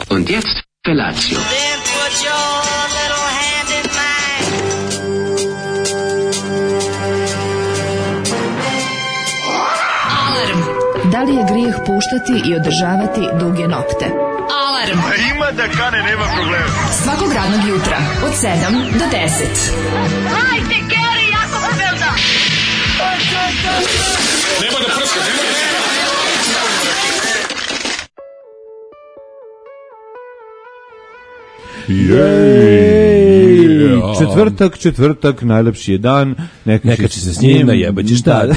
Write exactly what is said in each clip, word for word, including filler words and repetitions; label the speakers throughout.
Speaker 1: Und jetzt Felatio.
Speaker 2: Then put your little hand in mine.
Speaker 3: Alarm. Da li je grijeh puštati i održavati duge nokte? Alarm.
Speaker 4: A ima da kane, nema problema.
Speaker 3: Svakog radnog jutra od sedam do deset.
Speaker 2: Hajde, Geri, jako se velda.
Speaker 4: Nema da prska, nema da prska.
Speaker 5: Jej! Četvrtak, četvrtak, najlepši je dan. Neka,
Speaker 6: Neka će se s njim najebaći šta.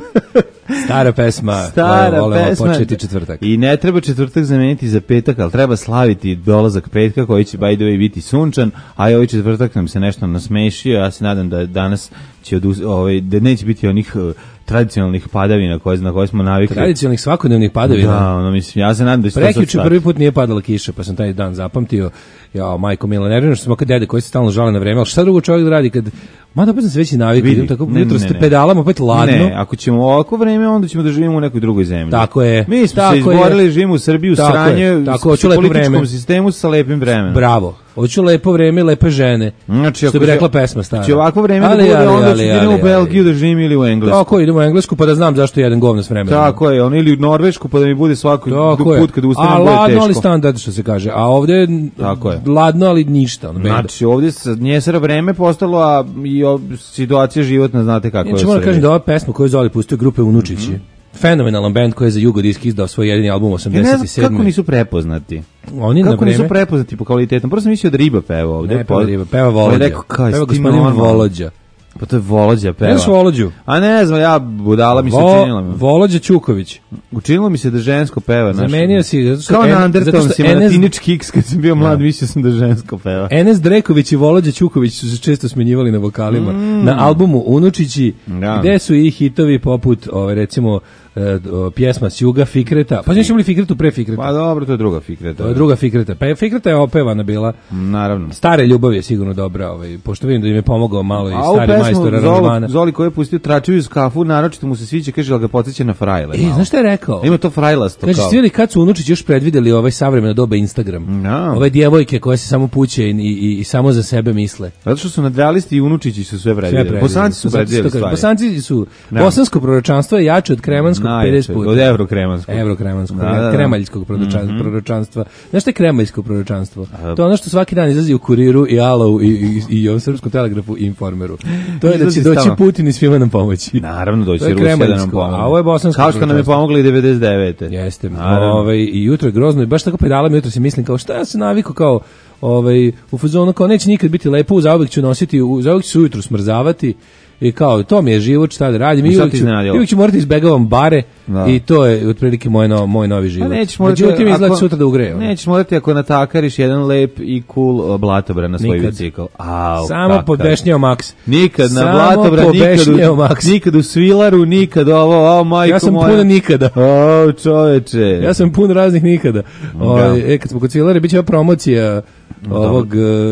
Speaker 6: Stara pesma.
Speaker 5: Stara
Speaker 6: volemo
Speaker 5: pesma.
Speaker 6: početi četvrtak.
Speaker 5: I ne treba četvrtak zameniti za petak, ali treba slaviti dolazak petka koji će by the way biti sunčan, a i ovaj četvrtak nam se nešto nasmešio. Ja se nadam da danas će od, ovaj, da neće biti onih uh, tradicionalnih padavina koje, na koje smo navikli.
Speaker 6: Tradicionalnih svakodnevnih padavina.
Speaker 5: Da, ono, mislim, ja se nadam da će to sad
Speaker 6: Prekjuče
Speaker 5: stati.
Speaker 6: prvi put nije padala kiša, pa sam taj dan zapamtio. Ja, majko mila, nervino što smo kad dede koji se stalno žale na vreme, ali šta drugo čovjek da radi kad... Mada opet sam se već i navikao,
Speaker 5: Vidi,
Speaker 6: idem tako,
Speaker 5: ne,
Speaker 6: jutro
Speaker 5: ne,
Speaker 6: ste
Speaker 5: ne.
Speaker 6: pedalama, opet ladno.
Speaker 5: Ne, ako ćemo ovako vreme, onda ćemo da živimo u nekoj drugoj zemlji.
Speaker 6: Tako je.
Speaker 5: Mi smo
Speaker 6: tako
Speaker 5: se izborili,
Speaker 6: je.
Speaker 5: živimo u Srbiji, u
Speaker 6: Tako
Speaker 5: sranje,
Speaker 6: je, tako,
Speaker 5: s-
Speaker 6: hoću
Speaker 5: u
Speaker 6: lepo
Speaker 5: političkom
Speaker 6: vreme.
Speaker 5: sistemu sa lepim vremenom.
Speaker 6: Bravo. Hoću lepo vreme, lepe žene.
Speaker 5: Znači,
Speaker 6: što
Speaker 5: ako
Speaker 6: bi
Speaker 5: će-
Speaker 6: rekla pesma stara.
Speaker 5: Će ovako vreme
Speaker 6: Ali,
Speaker 5: da bude,
Speaker 6: ali,
Speaker 5: onda
Speaker 6: ali,
Speaker 5: ću da
Speaker 6: ali,
Speaker 5: idem u
Speaker 6: ali.
Speaker 5: Belgiju da živim ili u Englesku.
Speaker 6: Tako, idemo u Englesku pa da znam zašto jedan govno s vremenom.
Speaker 5: Tako je, ono, ili u Norvešku pa da mi bude svaki
Speaker 6: Tako je.
Speaker 5: put kad ustanem
Speaker 6: A
Speaker 5: bude
Speaker 6: ladno, ali
Speaker 5: teško.
Speaker 6: standard što se kaže. A ovde
Speaker 5: Tako je.
Speaker 6: ladno, ali ništa. Ono, beda.
Speaker 5: Znači, ovdje se njesera vreme postalo, a i o, situacija životna, znate kako je.
Speaker 6: Znači,
Speaker 5: u
Speaker 6: moram da
Speaker 5: Srbiji.
Speaker 6: kažem da ova pesma koju je Zoli pustio grupe Unučići, mm-hmm. fenomenalan band koji je za Jugodisk izdao svoj jedini album
Speaker 5: Ja ne
Speaker 6: osamdeset
Speaker 5: znam
Speaker 6: sedme.
Speaker 5: kako nisu prepoznati.
Speaker 6: Oni na
Speaker 5: Kako
Speaker 6: vreme...
Speaker 5: nisu prepoznati po kvalitetu? Prvo sam mislio da Riba peva ovdje.
Speaker 6: Ne, peva Riba, peva
Speaker 5: Pa je
Speaker 6: Volođa.
Speaker 5: rekao, kaj,
Speaker 6: Peva
Speaker 5: si ti
Speaker 6: gospodin
Speaker 5: normalan?
Speaker 6: Volođa.
Speaker 5: Pa to je Volođa peva.
Speaker 6: Ne znaš Volođu?
Speaker 5: A ne znam, ja budala mi se
Speaker 6: Vo,
Speaker 5: učinila.
Speaker 6: Volođa Ćuković.
Speaker 5: Učinilo mi se da žensko peva. znaš.
Speaker 6: Zamenio si... Zato što
Speaker 5: Kao
Speaker 6: N-
Speaker 5: na
Speaker 6: zato
Speaker 5: Andertonsima,
Speaker 6: što
Speaker 5: na
Speaker 6: N S
Speaker 5: Teenage Kicks, kad sam bio mlad, mislio sam da žensko peva.
Speaker 6: Enes Dreković i Volođa Ćuković su se često smenjivali na vokalima.
Speaker 5: Mm.
Speaker 6: Na albumu Unučići,
Speaker 5: Da.
Speaker 6: gde su i hitovi poput, ove, recimo, e, o, pjesma Sjuga Fikreta. Pa znači imali Fikretu pre Fikreta.
Speaker 5: Pa dobro, to je druga fikreta.
Speaker 6: To je druga Fikreta. Pa je Fikreta je opevana bila.
Speaker 5: Naravno.
Speaker 6: Stare ljubav je sigurno dobra, ovaj, pošto vidim da im je pomogao malo i
Speaker 5: A ovu
Speaker 6: stari majstor
Speaker 5: pesmu
Speaker 6: aranžmana.
Speaker 5: Zoli, Zoli koji je pustio Tračevu iz kafu, naročito mu se sviđa, kaže, ali ga podsjeća na frajle.
Speaker 6: E,
Speaker 5: malo.
Speaker 6: znaš šta je rekao?
Speaker 5: Ima to frajlasto
Speaker 6: Kaže,
Speaker 5: kao.
Speaker 6: svi kad su Unučić još predvideli ovaj savremeno doba Instagram.
Speaker 5: Da.
Speaker 6: Ove djevojke koje se samo puće i, i, i samo za sebe misle.
Speaker 5: Zato što su nadrealisti i Unučići su sve predvidjeli.
Speaker 6: predvideli.
Speaker 5: Bosanci su
Speaker 6: Bosanci
Speaker 5: predvidjeli
Speaker 6: to kažu.
Speaker 5: stvari.
Speaker 6: Bosanci su,
Speaker 5: Da.
Speaker 6: bosansko proročanstvo je jače od kremanskog
Speaker 5: Najjače,
Speaker 6: pedeset puta.
Speaker 5: od evrokremanskog.
Speaker 6: Evrokremanskog,
Speaker 5: Da, da, da.
Speaker 6: kremaljskog proročanstva.
Speaker 5: Mhm.
Speaker 6: proročanstva. Znaš šta je kremaljsko proročanstvo? To je ono što svaki dan izlazi u Kuriru i Alovu i, i, i ovom Srpskom telegrafu i Informeru. To je da će
Speaker 5: Izlazi
Speaker 6: doći
Speaker 5: stalno.
Speaker 6: Putin i svima nam pomoći.
Speaker 5: Naravno, doći
Speaker 6: To je
Speaker 5: će Rusija da nam
Speaker 6: kremaljsko,
Speaker 5: pomogne.
Speaker 6: a ovo je bosansko
Speaker 5: Kao što nam je
Speaker 6: proročanstvo.
Speaker 5: pomogla i devedeset devete.
Speaker 6: Jeste.
Speaker 5: Naravno.
Speaker 6: Ovaj i jutro je grozno i baš tako pedalama jutro se mislim kao šta ja se navikao kao ovaj u fazonu kao neće nikad biti lepo, zauvek ću nositi, u- zauvek ću se ujutru smrzavati. I kao, to mi je život, šta da radim,
Speaker 5: I
Speaker 6: i
Speaker 5: sad
Speaker 6: uvijek
Speaker 5: ti
Speaker 6: ću,
Speaker 5: iznenadilo.
Speaker 6: uvijek ću morati izbegavam bare
Speaker 5: Da.
Speaker 6: i to je otprilike moj, no, moj novi život.
Speaker 5: Pa nećeš morati,
Speaker 6: Međutim, izgleda
Speaker 5: ako-
Speaker 6: sutra da ugreje. ono.
Speaker 5: Nećeš morati ako natakariš jedan lep i cool uh, blatobran na svoj
Speaker 6: Nikad.
Speaker 5: bicikl. Au,
Speaker 6: Samo
Speaker 5: kakav.
Speaker 6: podbešnjao Max.
Speaker 5: Nikad na
Speaker 6: Samo
Speaker 5: blatobran, nikad
Speaker 6: pobešnjao
Speaker 5: u,
Speaker 6: Max.
Speaker 5: nikad u svilaru, nikad ovo, o majko
Speaker 6: Ja sam
Speaker 5: moja.
Speaker 6: puno nikada.
Speaker 5: O, čoveče.
Speaker 6: Ja sam pun raznih nikada. Ovaj, e, kad smo kod Cvilare, bit će ova promocija ovog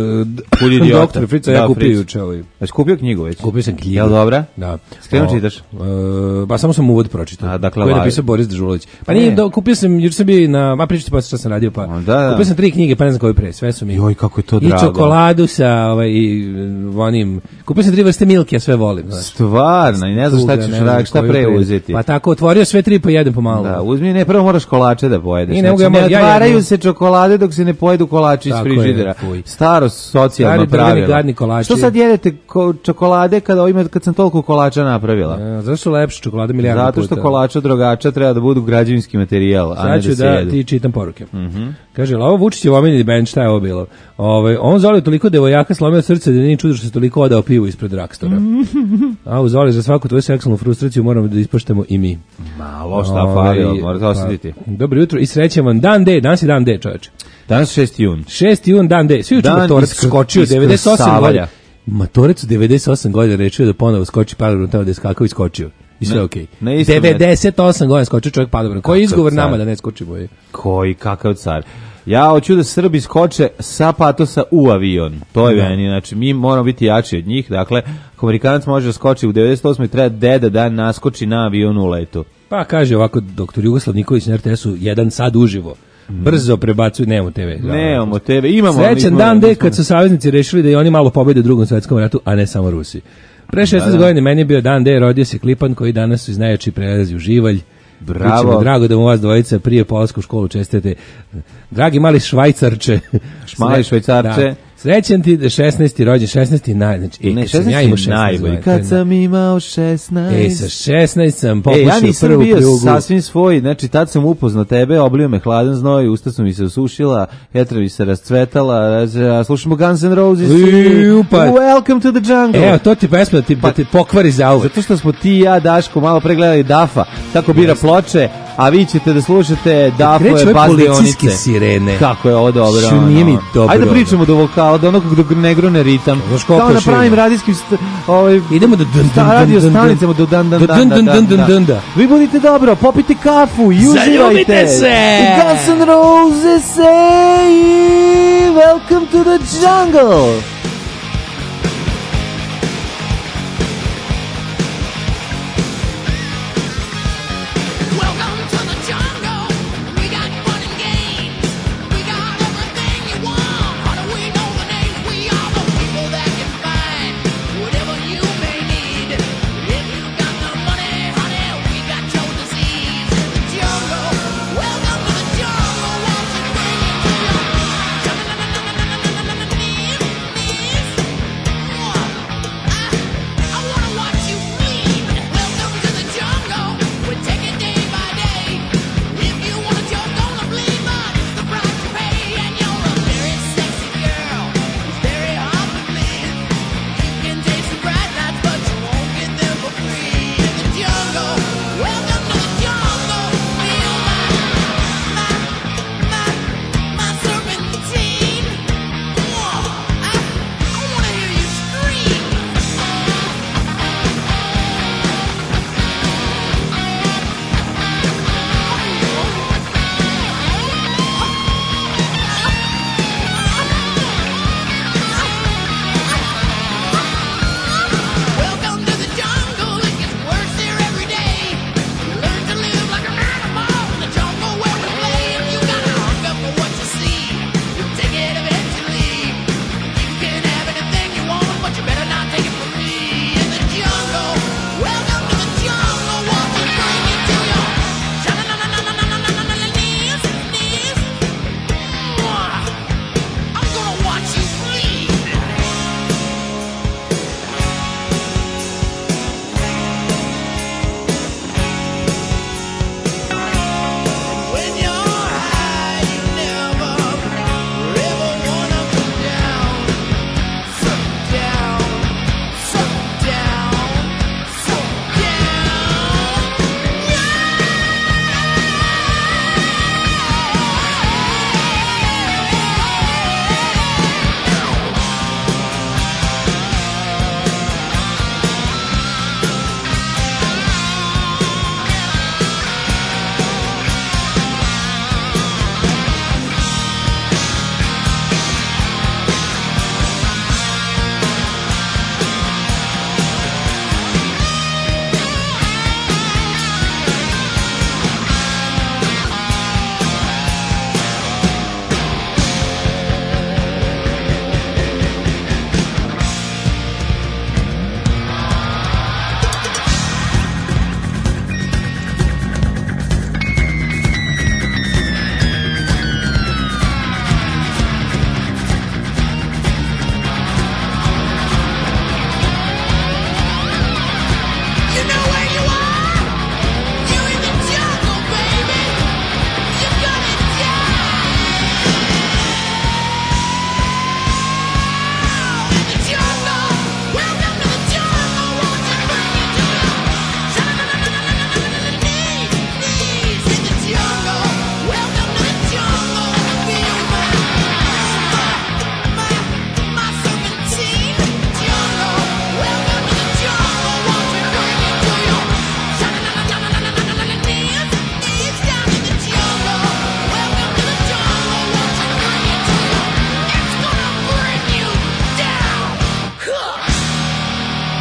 Speaker 5: Kud
Speaker 6: uh,
Speaker 5: idiota.
Speaker 6: doktora Frica,
Speaker 5: Da,
Speaker 6: ja kupio
Speaker 5: Fric.
Speaker 6: juče ovaj.
Speaker 5: Jesi kupio knjigu već?
Speaker 6: Kupio sam knjigu.
Speaker 5: Jel dobra?
Speaker 6: Da.
Speaker 5: Skreno
Speaker 6: O,
Speaker 5: čitaš?
Speaker 6: e, ba samo sam uvod pročitao.
Speaker 5: A, dakle,
Speaker 6: koji je
Speaker 5: laž.
Speaker 6: napisao Boris Dežulović. Pa
Speaker 5: E.
Speaker 6: nije, do, kupio sam, juče sam bio na, ma pričati pa šta sam radio, pa
Speaker 5: Da, da.
Speaker 6: kupio sam tri knjige, pa ne znam koju pre, sve su mi.
Speaker 5: Joj, kako je to
Speaker 6: I
Speaker 5: drago.
Speaker 6: čokoladu sa, ovaj, i uh, onim, kupio sam tri vrste milke, ja sve volim, znaš.
Speaker 5: Stvarno, i ne znam šta
Speaker 6: Tuga,
Speaker 5: ćeš
Speaker 6: ne znam
Speaker 5: raditi, šta
Speaker 6: koju
Speaker 5: pre
Speaker 6: pre.
Speaker 5: uzeti.
Speaker 6: Pa tako, otvorio sve tri pa jedem pomalo.
Speaker 5: Da, uzmi, ne, prvo moraš kolače da pojedeš.
Speaker 6: I ne mogu
Speaker 5: Znači,
Speaker 6: ja
Speaker 5: ne
Speaker 6: mo- ja
Speaker 5: otvaraju
Speaker 6: jedem.
Speaker 5: se čokolade dok se ne pojedu kolači iz
Speaker 6: Tako je,
Speaker 5: frižidera.
Speaker 6: fuj.
Speaker 5: Staro socijalno
Speaker 6: Stari drveni
Speaker 5: pravilo.
Speaker 6: gadni kolači.
Speaker 5: Što sad jedete ko, čokolade kada ovime, kad sam toliko kolača napravila?
Speaker 6: E, zašto su lepše čokolade milijardu
Speaker 5: Zato što
Speaker 6: puta?
Speaker 5: kolač od drogača treba da budu građevinski materijal, a ne
Speaker 6: Sad ću
Speaker 5: da se
Speaker 6: da
Speaker 5: jedu.
Speaker 6: ti čitam poruke. Kaže, ali ovo Vučićev omiljeni band, šta je ovo bilo? Ovaj, on Zoli toliko devojaka slomio srce da nije čudo što se toliko odao pivu ispred Rakstora. A u Zoli, za svaku tvoju seksualnu frustraciju moramo da ispoštemo i mi.
Speaker 5: Malo šta
Speaker 6: Ovaj,
Speaker 5: falilo, morate osjetiti.
Speaker 6: pa, dobro jutro i srećan vam dan D, danas je dan D, čoveče.
Speaker 5: Danas šesti jun.
Speaker 6: šesti jun, dan D. Svi juče
Speaker 5: Dan
Speaker 6: Matorac
Speaker 5: iskr-
Speaker 6: skočio devedeset osam
Speaker 5: iskrsavalja.
Speaker 6: godina. Matorac u devedeset osam godina rečio da ponovo skoči padobran tamo da je skakao i skočio. I sve
Speaker 5: Ne,
Speaker 6: okej.
Speaker 5: na istom
Speaker 6: devedeset osam godina skočio čovjek padobran. Koji je
Speaker 5: Kakav
Speaker 6: izgovor
Speaker 5: car.
Speaker 6: nama da ne skočimo? je?
Speaker 5: Koji, kakav car. Ja hoću da Srbi skoče sa patosa u avion. To je
Speaker 6: Da.
Speaker 5: meni, znači mi moramo biti jači od njih. Dakle, ako Amerikanac može da skoči u devedeset osmoj treba deda da naskoči na avionu u letu.
Speaker 6: Pa kaže ovako doktor Jugoslav Nikolić na er te esu jedan sad uživo. Brzo prebacuju, nemamo te ve.
Speaker 5: Nemamo te ve, imamo.
Speaker 6: Srećan dan de kad su saveznici rešili da i oni malo pobede u drugom svetskom ratu, a ne samo Rusi. Pre šesnaest godina meni je bio dan de, rodio se Klipan koji danas iz najjači prelazi u Živalj.
Speaker 5: Bravo.
Speaker 6: Drago da mu vas dvojica prije polasku u školu čestite. Dragi mali švajcarče.
Speaker 5: Mali švajcarče.
Speaker 6: Da. Srećan ti šesnaesti rođen, šesnaesti naj, znači, e,
Speaker 5: ne,
Speaker 6: šesnaesti ja imao šesnaest
Speaker 5: najbolji. Kad sam imao šesnaest.
Speaker 6: Ej, sa šesnaest sam popušio
Speaker 5: e, ja nisam
Speaker 6: prvu
Speaker 5: bio
Speaker 6: pljugu.
Speaker 5: sasvim svoj, znači tad sam upoznao tebe, oblio me hladan znoj, usta su mi se osušila, jetra mi se rascvetala, a slušamo Guns N' Roses.
Speaker 6: I, pa,
Speaker 5: Welcome to the jungle.
Speaker 6: Evo, to ti pesma da ti,
Speaker 5: pa,
Speaker 6: da ti pokvari za uvek.
Speaker 5: Zato što smo ti i ja, Daško, malo pregledali Dafa, tako bira yes. ploče, a vi ćete da slušate Dafove
Speaker 6: policijske sirene.
Speaker 5: Kako je ovo dobro.
Speaker 6: Što nije mi dobro.
Speaker 5: Ajde da pričamo do vokala, do onog dok ne grune ritam. Kao na pravim radijskim ovaj
Speaker 6: idemo do
Speaker 5: radio stanicama do dan dan dan. Vi budite dobro, popite kafu i uživajte.
Speaker 6: Zaljubite se.
Speaker 5: Guns N' Roses say welcome to the jungle.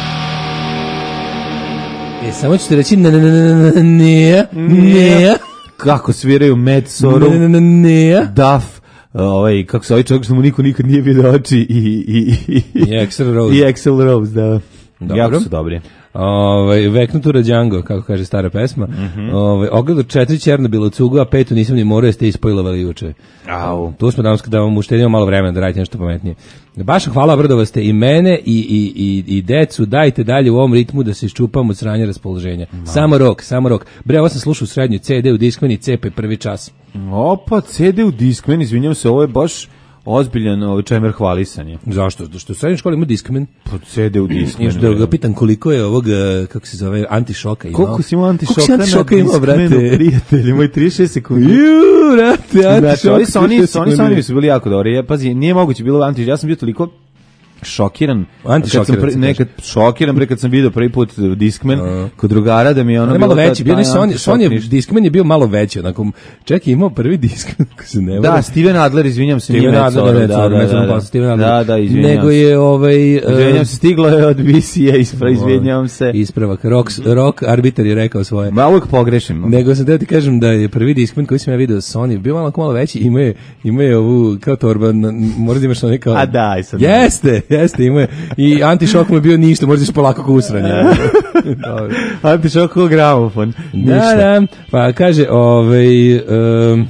Speaker 6: Samo ću ti reći, nije, nije.
Speaker 5: kako sviraju Mad Sorrow,
Speaker 6: Ne, ne, ne, ne.
Speaker 5: Duff, ovaj, kako se ovaj čovjek što mu niko nikad nije vidio oči i, i, i,
Speaker 6: I Axl Rose.
Speaker 5: i Axl Rose, da.
Speaker 6: Dobro.
Speaker 5: Jako su dobri.
Speaker 6: Ovaj Veknutura Django, kako kaže stara pesma.
Speaker 5: Mm-hmm.
Speaker 6: Ovaj ogledao četiri Černobila cugu, a petu nisam ni morao, jeste ispojlovali juče.
Speaker 5: Au.
Speaker 6: Tu smo danas da vam uštedimo malo vremena da radite nešto pametnije. Baš hvala, obradovali ste i mene i, i, i, i decu, dajte dalje u ovom ritmu da se iščupamo od sranja raspoloženja. No. Samo rok, samo rok. Bre, ovo sam slušao u srednju, C D u Discmani, Cepe prvi čas.
Speaker 5: Opa, C D u Discman, izvinjam se, ovo je baš ozbiljan ovaj čemer hvalisanje.
Speaker 6: Zašto? Zato što u srednjoj školi ima Discman.
Speaker 5: Pa C D u Discman.
Speaker 6: Još da ga pitam koliko je ovog, kako se zove, antišoka imao.
Speaker 5: Koliko si imao antišoka,
Speaker 6: koliko si antišoka
Speaker 5: na
Speaker 6: imao, brate?
Speaker 5: Prijatelji, moj trideset šest sekundi.
Speaker 6: Ju, brate, antišoka.
Speaker 5: Znači, oni su, oni, su, oni, su, oni su bili jako dobri. Ja, pazi, nije moguće bilo antiš. Ja sam bio toliko šokiran.
Speaker 6: Antišokiran.
Speaker 5: Kad sam nekad šokiran pre kad sam video prvi put Discman uh. kod drugara da mi je ono
Speaker 6: bilo malo veći, bio ne Sony, Sony Discman je bio malo veći, onako čekaj, imao prvi Discman, kako se ne
Speaker 5: Da, Steven Adler, izvinjam se,
Speaker 6: Steven Adler, da, da, da, Steven Adler.
Speaker 5: Da, da, izvinjam.
Speaker 6: Nego je ovaj
Speaker 5: izvinjam se, stiglo je od B C A, isprav, izvinjam se.
Speaker 6: Ispravak, rock, rock arbiter je rekao svoje.
Speaker 5: Ma uvijek pogrešim.
Speaker 6: Nego sam da ti kažem da je prvi Discman koji sam ja video Sony bio malo malo veći, ima je, ima je ovu kao torba, možda imaš ono kao.
Speaker 5: A daj sad.
Speaker 6: Jeste, jeste, ima je. I antišok mu je bio ništa, možda se polako kao usranje.
Speaker 5: Antišok kao gramofon.
Speaker 6: Da, da, pa kaže, ovaj, um,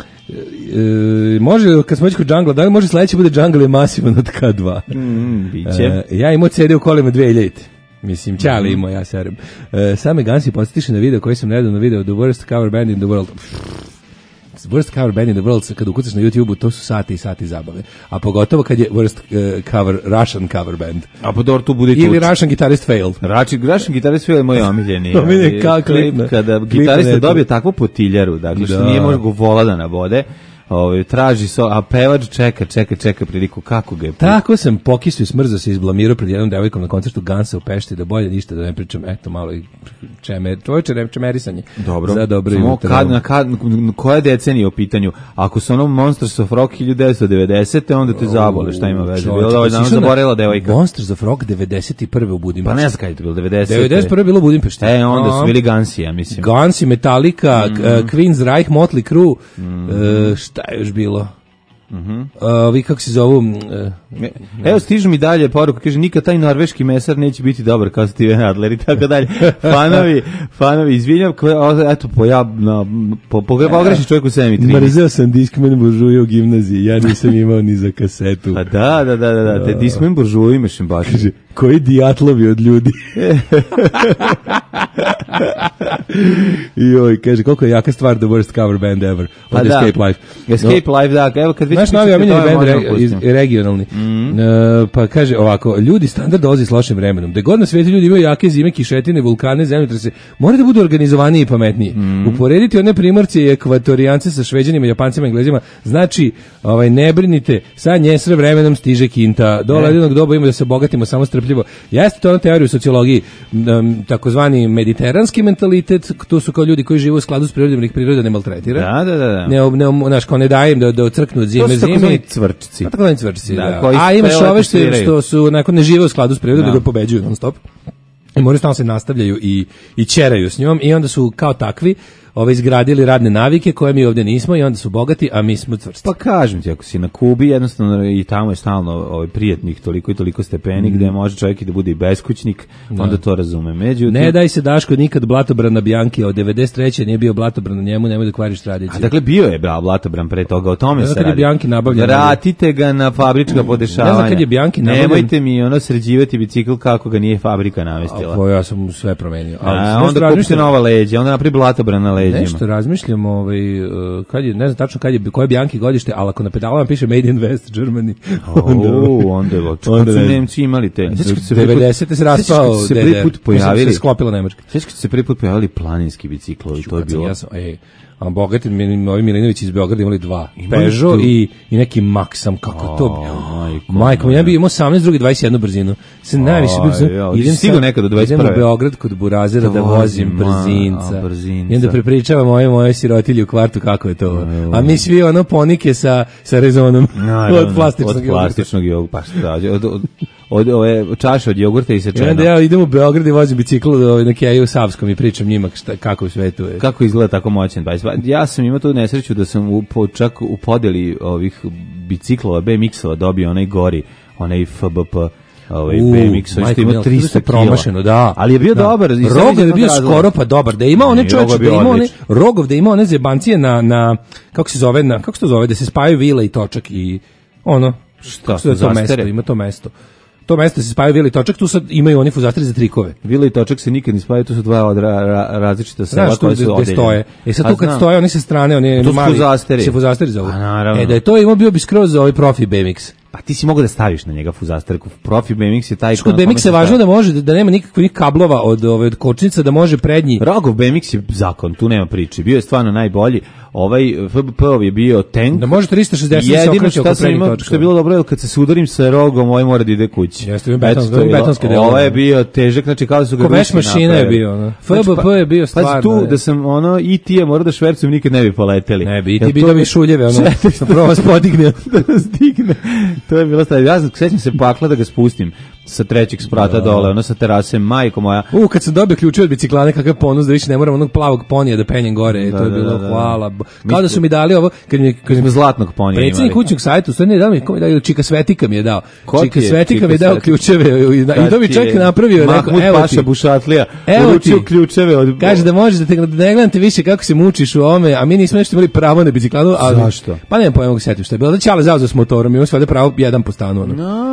Speaker 6: e, može, kad smo već kod Jungle, da li može sledeći bude Jungle je masivan od K dva?
Speaker 5: Mm, biće.
Speaker 6: E, ja imao C D u kolima dve hiljade. Mislim, Ćali imao, ja serim. E, same Gansi podsjetiše na video koji sam nedavno video, The Worst Cover Band in the World. Worst Cover Band in the World, kad ukucaš na YouTube-u, to su sati i sati zabave. A pogotovo kad je Worst uh, Cover, Russian Cover Band.
Speaker 5: A po dobro tu bude i
Speaker 6: Ili Russian Guitarist Fail.
Speaker 5: Rači, Russian Guitarist Fail je moj omiljeni.
Speaker 6: Omiljeni kao klip.
Speaker 5: Kada gitarista dobije takvu potiljaru, dakle, što nije može go vola da nabode, ovaj traži so, a pevač čeka, čeka, čeka priliku kako ga je.
Speaker 6: Tako sam pokisio i smrzao se izblamirao pred jednom devojkom na koncertu Gansa u Pešti, da bolje ništa da ne pričam, eto malo i čeme, tvoje čemerisanje.
Speaker 5: Dobro.
Speaker 6: Za dobro
Speaker 5: Samo kad, na, kad, na koja decenija u pitanju? Ako su ono Monsters of Rock hiljadu devetsto devedesete onda te zabole, šta ima veze? Bilo da ovaj dan zaborela devojka.
Speaker 6: Monsters of Rock devedeset prve u Budimpešti.
Speaker 5: Pa ne znam kada je to bilo, devedesete.
Speaker 6: devedeset prve je bilo u Budimpešti.
Speaker 5: E, onda su bili Gansi, ja mislim.
Speaker 6: Gansi, Metallica, mm. uh, Queen's Reich, Motley Crue, mm. uh, šta je još bilo?
Speaker 5: Mhm.
Speaker 6: Uh, vi kako se zovu? Uh,
Speaker 5: Evo stižu mi dalje poruka, kaže nikad taj norveški mesar neće biti dobar kao Steven Adler i tako dalje. Fanovi, fanovi, izvinjam, eto poja na po pogreši čovjek u sedam i trinaest.
Speaker 6: Mrzeo sam Discman buržuje u gimnaziji, ja nisam imao ni za kasetu.
Speaker 5: Pa da, da, da, da, da, te Discman buržuje imaš im baš.
Speaker 6: Kaže, koji dijatlovi od ljudi. Joj, kaže, koliko je jaka stvar The Worst Cover Band Ever od
Speaker 5: da.
Speaker 6: Escape Life.
Speaker 5: Escape no. Life, da, evo kad već...
Speaker 6: Naš novi omiljeni band re, regionalni. Mm. Uh, pa kaže ovako, ljudi standard dolazi s lošim vremenom. Da god na svijetu ljudi imaju jake zime, kišetine, vulkane, zemljotrese, moraju da budu organizovaniji i pametniji. Mm. Uporediti one primorce i ekvatorijance sa Šveđanima, Japancima, Englezima, znači, ovaj, ne brinite, sa njesre vremenom stiže kinta. Do ledenog doba ima da se bogatimo samo strpljivo. Jeste to na teoriju sociologiji, um, takozvani mediteranski mentalitet, to su kao ljudi koji žive u skladu s prirodom, ih priroda ne maltretira.
Speaker 5: Da, da, da.
Speaker 6: Ne, ne, znaš, kao ne dajem da, da ocrknu od zime, zime.
Speaker 5: To su takozvani cvrčci.
Speaker 6: A takozvani cvrčci, da.
Speaker 5: da.
Speaker 6: A imaš ove što, što su nakon ne žive u skladu s prirodom, nego pobeđuju non stop. I moraju stalno se nastavljaju i, i ćeraju s njom i onda su kao takvi ove izgradili radne navike koje mi ovdje nismo i onda su bogati, a mi smo cvrsti.
Speaker 5: Pa kažem ti, ako si na Kubi, jednostavno i tamo je stalno ovaj, prijatnih toliko i toliko stepeni, mm. gde može čovjek i da bude i beskućnik, da. Onda to razume. Međutim,
Speaker 6: ne daj se Daško nikad Blatobran na Bjanki, od devedeset treće nije bio Blatobran na njemu, nemoj da kvariš tradiciju.
Speaker 5: A dakle bio je Blatobran pre toga, o tome se radi.
Speaker 6: Bjanki nabavljen.
Speaker 5: Vratite ga na fabrička podešavanja.
Speaker 6: Ne znam kad je Bjanki nabavljen.
Speaker 5: Nemojte mi ono sređivati bicikl kako ga nije fabrika namestila.
Speaker 6: A, ja sam sve promenio.
Speaker 5: A, onda kupite nova leđa, onda napravi Blatobran na leđima.
Speaker 6: Nešto razmišljam, ovaj, kad je, ne znam tačno kad je, koje Bjanki godište, ali ako na pedalama piše Made in West Germany.
Speaker 5: onda, onda je kad su Nemci imali te.
Speaker 6: devedesete se raspao
Speaker 5: se prvi put pojavili.
Speaker 6: Se sklopila Nemačka.
Speaker 5: Sjećate se prvi put pojavili planinski biciklovi, to je bilo.
Speaker 6: Ja sam, ej, a bogati ovi Milinović iz Beograda imali dva. Peugeot i, i neki Maxam, kako oh, to? Majko, ja bih imao osamnaest, drugi dvadeset jednu brzinu. Se najviše bilo, idem
Speaker 5: stigo nekad do dvadeset prve.
Speaker 6: Idem u Beograd kod Burazera da vozim brzinca. I onda prepričavam moje moje sirotilje u kvartu kako je to. A mi svi ono ponike sa, sa rezonom od plastičnog
Speaker 5: od plastičnog joga. Pa šta, od, od, od ove čaše od jogurta i sečeno.
Speaker 6: I onda ja idem u Beograd i vozim bicikl do na Keju u Savskom i pričam njima šta, kako u svetu je.
Speaker 5: Kako izgleda tako moćan bajs. Ja sam imao tu nesreću da sam u, po, čak u podeli ovih biciklova, B M X-ova dobio onaj gori, onaj F B P, ovaj B M X, što ima trista
Speaker 6: promašeno, da.
Speaker 5: Ali je bio
Speaker 6: da.
Speaker 5: dobar.
Speaker 6: Rogov je bio skoro pa dobar. Da je imao onaj čovjek, da je imao onaj Rogov, da je imao one zebancije na, na, kako se zove, na, kako se to zove, da se spajaju vila i točak i ono,
Speaker 5: šta,
Speaker 6: kako se to mesto, ima to mesto. To mesto se spajaju vila i točak, tu sad imaju oni fuzasteri za trikove.
Speaker 5: Vila i točak se nikad ne spajaju, tu su dva od ra, ra, različita sela koje su odeljene.
Speaker 6: Stoje. E sad tu kad stoje, oni sa strane, oni
Speaker 5: tu
Speaker 6: mali,
Speaker 5: fuzasteri.
Speaker 6: se fuzasteri zovu.
Speaker 5: A,
Speaker 6: e da je to imao, bio bi skroz za ovaj profi B M X.
Speaker 5: Pa ti si mogao da staviš na njega fuzasterku. Profi B M X je taj
Speaker 6: kod B M X je važno da može da, da nema nikakvih kablova od ove od kočnica, da može prednji.
Speaker 5: Rogov B M X je zakon, tu nema priče. Bio je stvarno najbolji. Ovaj F B P-ov je bio tank.
Speaker 6: Da može trista šezdeset se okreće oko prednjih točka.
Speaker 5: Što je bilo dobro, kad se sudarim sa Rogom, ovaj mora da ide kući.
Speaker 6: Jeste, betonski, betonski delo.
Speaker 5: Ovaj je bio težak, znači kao da su ga
Speaker 6: ručni napravili. Mašina je bio, no. F B P je bio stvarno.
Speaker 5: Pa tu da sam ono i ti je mora da švercujem nikad ne bi poleteli.
Speaker 6: Ne bi, ti bi da bi šuljeve, ono. Da prvo vas podigne,
Speaker 5: da nas digne. To je bilo stavljeno. Ja sećam se pakla da ga spustim sa trećeg sprata dole, ono sa terase, majko moja.
Speaker 6: U, kad sam dobio ključeve od biciklane, kakav ponos da više ne moram onog plavog ponija da penjem gore, da, to je bilo, da, da, hvala. Kao da su mi dali ovo, kad mi, kad
Speaker 5: mi zlatnog ponija imali.
Speaker 6: Predsjednik kućnog sajta, u stvari ne dao mi, kom dao, Čika Svetika mi je dao. Čika Svetika mi je dao ključeve i, i to bi čovjek napravio.
Speaker 5: Mahmud Paša Bušatlija, uručio ključeve od...
Speaker 6: Kaže da možeš da te ne gledam te više kako se mučiš u ome, a mi nismo nešto imali pravo na biciklanu, ali...
Speaker 5: Zašto?
Speaker 6: Pa nemam pojma kako se setim što je bilo. Da Ćale zauzeo s motorom, imamo sve pravo jedan po stanu.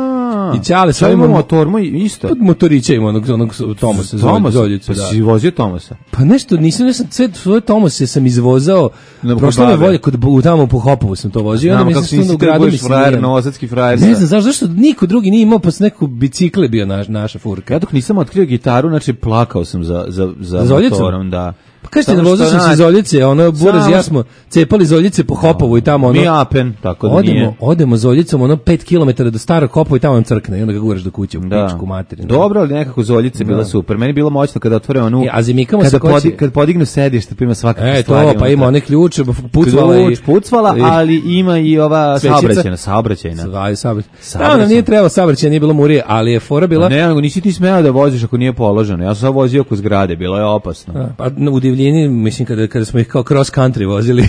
Speaker 6: I Ćale sa
Speaker 5: ovim motor moj isto.
Speaker 6: Pod motorića ima onog, onog Tomasa, Zoljicu.
Speaker 5: Pa
Speaker 6: da.
Speaker 5: si vozio Tomasa?
Speaker 6: Pa nešto, nisam, nisam sve svoje Tomase sam izvozao, prošlo me volje, kod, tamo po Hopovu sam to vozio.
Speaker 5: Znamo kako si nisi kad budeš frajer, novosadski frajer.
Speaker 6: Ne znam, zašto, zašto niko drugi nije imao, pa s neku bicikle bio naš, naša furka.
Speaker 5: Ja dok nisam otkrio gitaru, znači plakao sam za, za, za, za motorom, da.
Speaker 6: Pa kažete, navozio sam se Zoljice, ono, Buraz i ja smo cepali Zoljice po Hopovu i tamo, ono...
Speaker 5: Mi apen, tako da
Speaker 6: odemo,
Speaker 5: nije.
Speaker 6: Odemo Zoljicom, ono, pet kilometara do starog Hopova i tamo nam crkne i onda ga guraš do kuće u da. Pičku materinu.
Speaker 5: Dobro, ali nekako Zoljice bila super. Meni je bilo moćno kada otvore onu...
Speaker 6: E, a zimikamo
Speaker 5: kada
Speaker 6: se
Speaker 5: podi, kad podignu sedište, pa ima svakakve
Speaker 6: e,
Speaker 5: stvari.
Speaker 6: E, to, pa ima one ključe, pucvala
Speaker 5: Ključ, pucvala,
Speaker 6: i...
Speaker 5: ali ima i ova saobraćajna, saobraćajna.
Speaker 6: Saobraćajna. Da, nam nije trebalo saobraćajna, nije bilo murije, ali je fora bila...
Speaker 5: Ne, nego nisi ti smeo da voziš ako nije položeno. Ja sam vozio oko zgrade, bilo je opasno.
Speaker 6: Pa u divljini, mislim, kada, kada smo ih kao cross country vozili.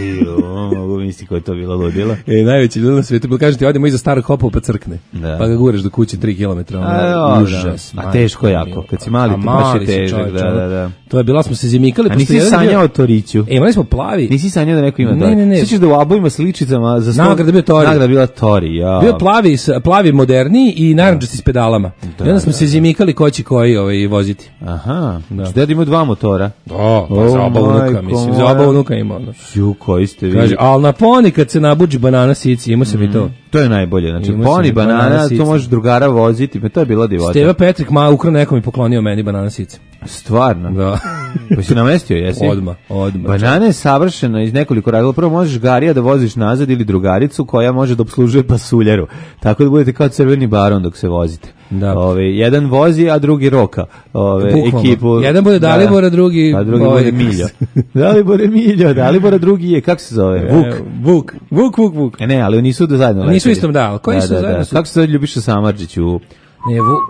Speaker 5: Mogu misli koje to bilo ludilo.
Speaker 6: E, najveći ljudi na svijetu, kažem ti, odemo iza starog Hopova pa crkne.
Speaker 5: Da.
Speaker 6: Pa ga guraš do kuće tri kilometra.
Speaker 5: Ono, užas. A teško jako. Kad si mali, ti baš je težak. Da, da, da.
Speaker 6: To je bila, smo se zimikali.
Speaker 5: A nisi sanjao o Toriću?
Speaker 6: E, imali smo plavi.
Speaker 5: Nisi sanjao da neko ima Tori?
Speaker 6: Ne, ne, ne.
Speaker 5: Sjećaš da u albumima s ličicama za sto...
Speaker 6: Nagrada bio Tori.
Speaker 5: Nagrada bila Tori, ja.
Speaker 6: Bio plavi, plavi moderniji i narančasti s pedalama. Da, I onda smo da, se zimikali ko će koji ovaj, voziti.
Speaker 5: Aha. Da. Što da ima dva motora?
Speaker 6: Da, pa za oba unuka, mislim. Za oba unuka ima.
Speaker 5: Ju, koji ste vi?
Speaker 6: Kaže, ali na poni kad se nabuđi banana sici, imao sam mm. i to.
Speaker 5: To je najbolje, znači poni, banana, banana to možeš drugara voziti, pa to je bila divota.
Speaker 6: Steva Petrik, ma ukro nekom i poklonio meni banana sice.
Speaker 5: Stvarno?
Speaker 6: Da.
Speaker 5: Pa si namestio, jesi?
Speaker 6: Odma, odma.
Speaker 5: Banana je savršena iz nekoliko razloga. Prvo možeš garija da voziš nazad ili drugaricu koja može da obslužuje pasuljeru. Tako da budete kao crveni baron dok se vozite.
Speaker 6: Da.
Speaker 5: Ove, jedan vozi, a drugi roka. Ove, ekipu.
Speaker 6: Jedan bude Dalibora,
Speaker 5: da,
Speaker 6: drugi...
Speaker 5: A drugi bude Miljo. Dalibora Miljo, Dalibora drugi je, kako se zove? Vuk.
Speaker 6: E, Vuk, Vuk, Vuk, Vuk.
Speaker 5: E, ne, ali nisu do zajedno leteli.
Speaker 6: Nisu istom, da. Koji da, su da, zajedno? Da. Su...
Speaker 5: Kako se zove Ljubiša Samardžić u...
Speaker 6: Ne, Vuk...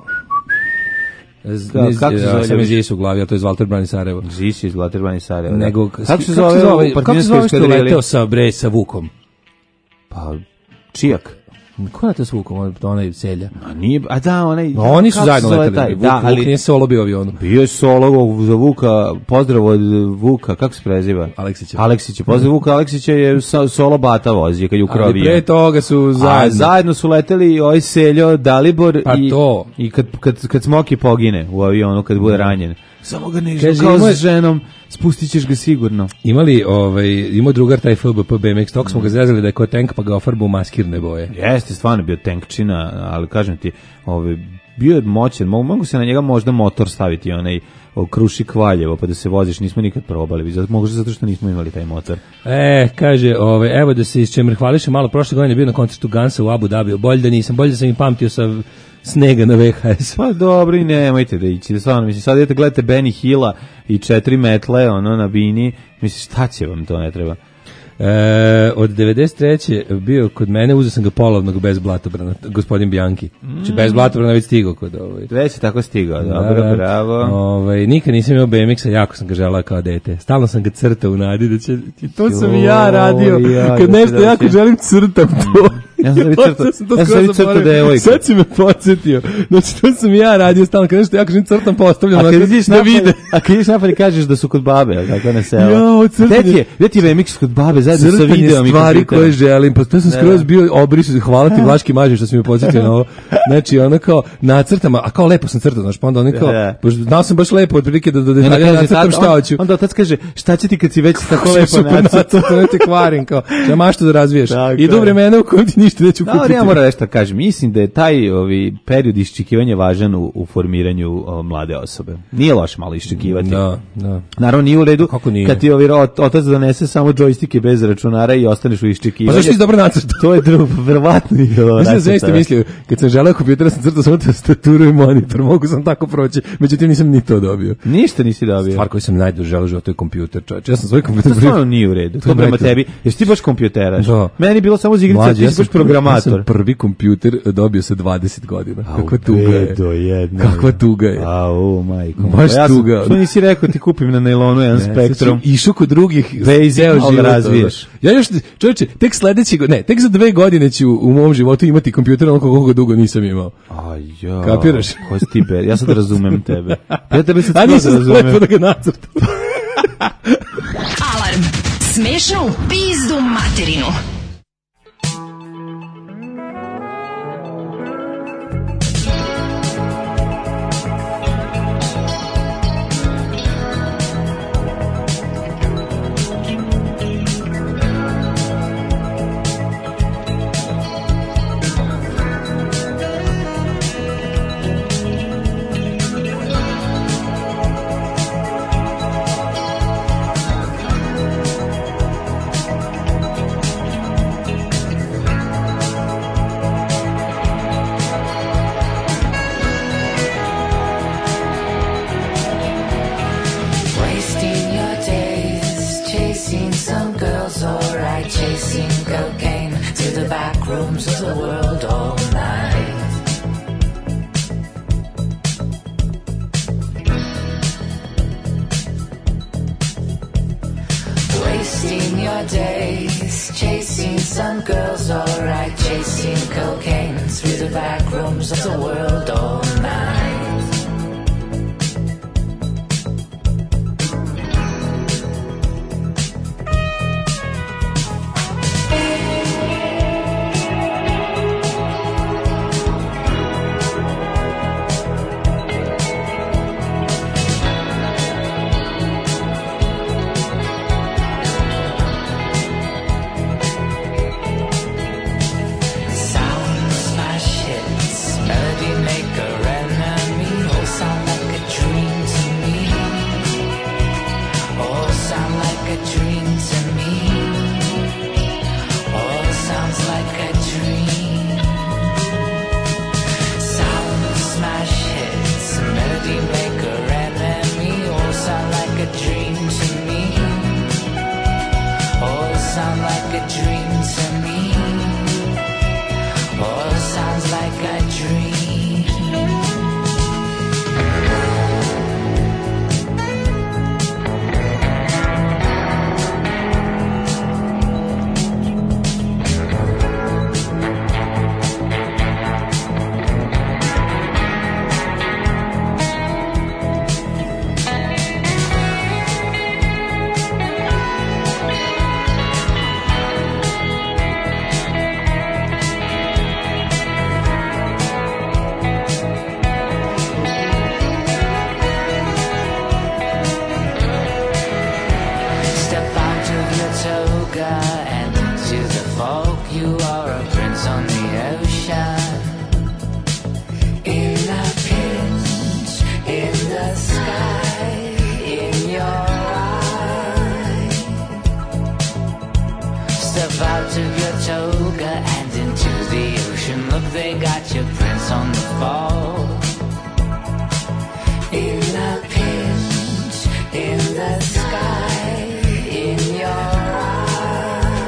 Speaker 6: Da, kako se zove? Sam je Zis u glavi, a to je iz Valter Brani Sarajevo.
Speaker 5: Zis iz Valter Brani Sarajevo.
Speaker 6: Nego,
Speaker 5: kako se zove?
Speaker 6: Kako se zove što leteo sa bre sa Vukom?
Speaker 5: Pa Čijak.
Speaker 6: Ko je to s Vukom? Onaj Selja.
Speaker 5: A nije, a da, onaj...
Speaker 6: No, oni su zajedno leteli.
Speaker 5: Taj,
Speaker 6: Vuk,
Speaker 5: da, ali,
Speaker 6: Vuk nije solo bio avionu.
Speaker 5: Bio je solo za Vuka, pozdrav od Vuka, kako se preziva?
Speaker 6: Aleksića.
Speaker 5: Aleksića, pozdrav Vuka Aleksića je solo Bata vozio kad je ukrao avion.
Speaker 6: Ali pre toga su zajedno.
Speaker 5: A zajedno su leteli ovaj Seljo, Dalibor
Speaker 6: pa
Speaker 5: i,
Speaker 6: to.
Speaker 5: i kad, kad, kad Smoki pogine u avionu, kad bude ranjen. Samo ga nežno,
Speaker 6: kaže,
Speaker 5: kao
Speaker 6: ima...
Speaker 5: s ženom, spustit ćeš ga sigurno.
Speaker 6: Imali, ovaj, imao drugar taj F B P B M X, toko smo ga zrezali da je ko tank pa ga ofarbu maskirne boje.
Speaker 5: Jeste, stvarno bio tankčina, ali kažem ti, ovaj, bio je moćan, mogu, mogu se na njega možda motor staviti, onaj Kruši Kvaljevo, pa da se voziš, nismo nikad probali, možda zato što nismo imali taj motor.
Speaker 6: E, kaže, ovaj, evo da se iz čemer hvališe, malo prošle godine bio na koncertu Gansa u Abu Dhabiju, bolje da nisam, bolje da sam im pamtio sa snega na V H S.
Speaker 5: Pa dobro i nemojte da ići, da stvarno, mislim, sad idete gledate Benny Hilla i četiri metle, ono, na bini, mislim, šta će vam to, ne treba?
Speaker 6: E, od devedeset treće bio kod mene, uzeo sam ga polovnog bez blatobrana, gospodin Bianchi. Znači, bez blatobrana već stigao kod ovaj.
Speaker 5: Već je tako stigao, dobro,
Speaker 6: da,
Speaker 5: bravo.
Speaker 6: Ovaj, nikad nisam imao B M X-a, jako sam ga želao kao dete. Stalno sam ga crtao u nadi da će, i to sam i ja radio,
Speaker 5: ja,
Speaker 6: kad
Speaker 5: da
Speaker 6: nešto
Speaker 5: da
Speaker 6: jako
Speaker 5: će...
Speaker 6: želim crtam to.
Speaker 5: Ja sam crtao, ja sam crtao devojku.
Speaker 6: Sad si me podsjetio. Znači, to sam i ja radio stalno, kad nešto jako želim crtam, postavljam.
Speaker 5: A kad ideš
Speaker 6: da
Speaker 5: napad,
Speaker 6: vide.
Speaker 5: a kad ideš napad i kažeš da su kod babe, tako na selo.
Speaker 6: Jo, crtanje.
Speaker 5: Gde ti je, gde ti je B M X kod babe, zajedno sa videom i
Speaker 6: stvari koje želim, pa to sam skroz bio obris, hvala ti Vlaški maži što si mi podsjetio na ovo. Znači, ono kao nacrtama, a kao lepo sam crtao, znaš, pa onda oni kao, znao sam baš lepo, otprilike da do detalja nacrtam šta hoću.
Speaker 5: Onda otac kaže, šta će ti kad si već tako lepo nacrtao?
Speaker 6: To ne te kvarim, kao, ja maštu da razviješ. Idu vremena u kojem ti ništa neću kupiti.
Speaker 5: Ja moram nešto kažem, mislim da je taj ovi period iščekivanja važan u, u formiranju o, mlade osobe. Nije loše malo iščekivati.
Speaker 6: Da, da.
Speaker 5: Naravno nije u redu
Speaker 6: nije?
Speaker 5: kad ti ovi otac donese samo džojstike bez računara i ostaneš u iščekivanju.
Speaker 6: Pa zašto si dobro nacrtao?
Speaker 5: To je drugo, verovatno je bilo.
Speaker 6: Mislim da zaista mislio, kad sam želeo kompjuter, sam crtao samo tastaturu i monitor, mogu sam tako proći, međutim nisam ni to dobio.
Speaker 5: Ništa nisi dobio.
Speaker 6: Stvar koju sam najduže želeo životu je kompjuter, čovječe. Ja sam svoj kompjuter...
Speaker 5: To stvarno nije u redu. To prema tebi. Jesi ti baš kompjuteraš?
Speaker 6: Da.
Speaker 5: Meni je bilo samo za igrice, ti si baš programator.
Speaker 6: Ja sam prvi kompjuter dobio sa dvadeset godina. Kakva tuga je. Kakva tuga je.
Speaker 5: Au, majko.
Speaker 6: Baš
Speaker 5: ja
Speaker 6: tuga.
Speaker 5: Što nisi rekao ti kupim na nailonu jedan Spektrum.
Speaker 6: Išao kod drugih,
Speaker 5: ceo život razviješ.
Speaker 6: Ja još, čovječe, tek sledeći, ne, tek za dve godine ću u mom životu imati kompjuter onako koliko dugo nisam imao.
Speaker 5: Aj ja.
Speaker 6: Kapiraš?
Speaker 5: Ko si ti be? Ja sad razumem tebe. Ja tebe sad
Speaker 6: A nisam
Speaker 5: razumem.
Speaker 6: lepo da ga nacrtam.
Speaker 3: Alarm. Smešno u pizdu materinu.
Speaker 1: In the sky, in your eyes.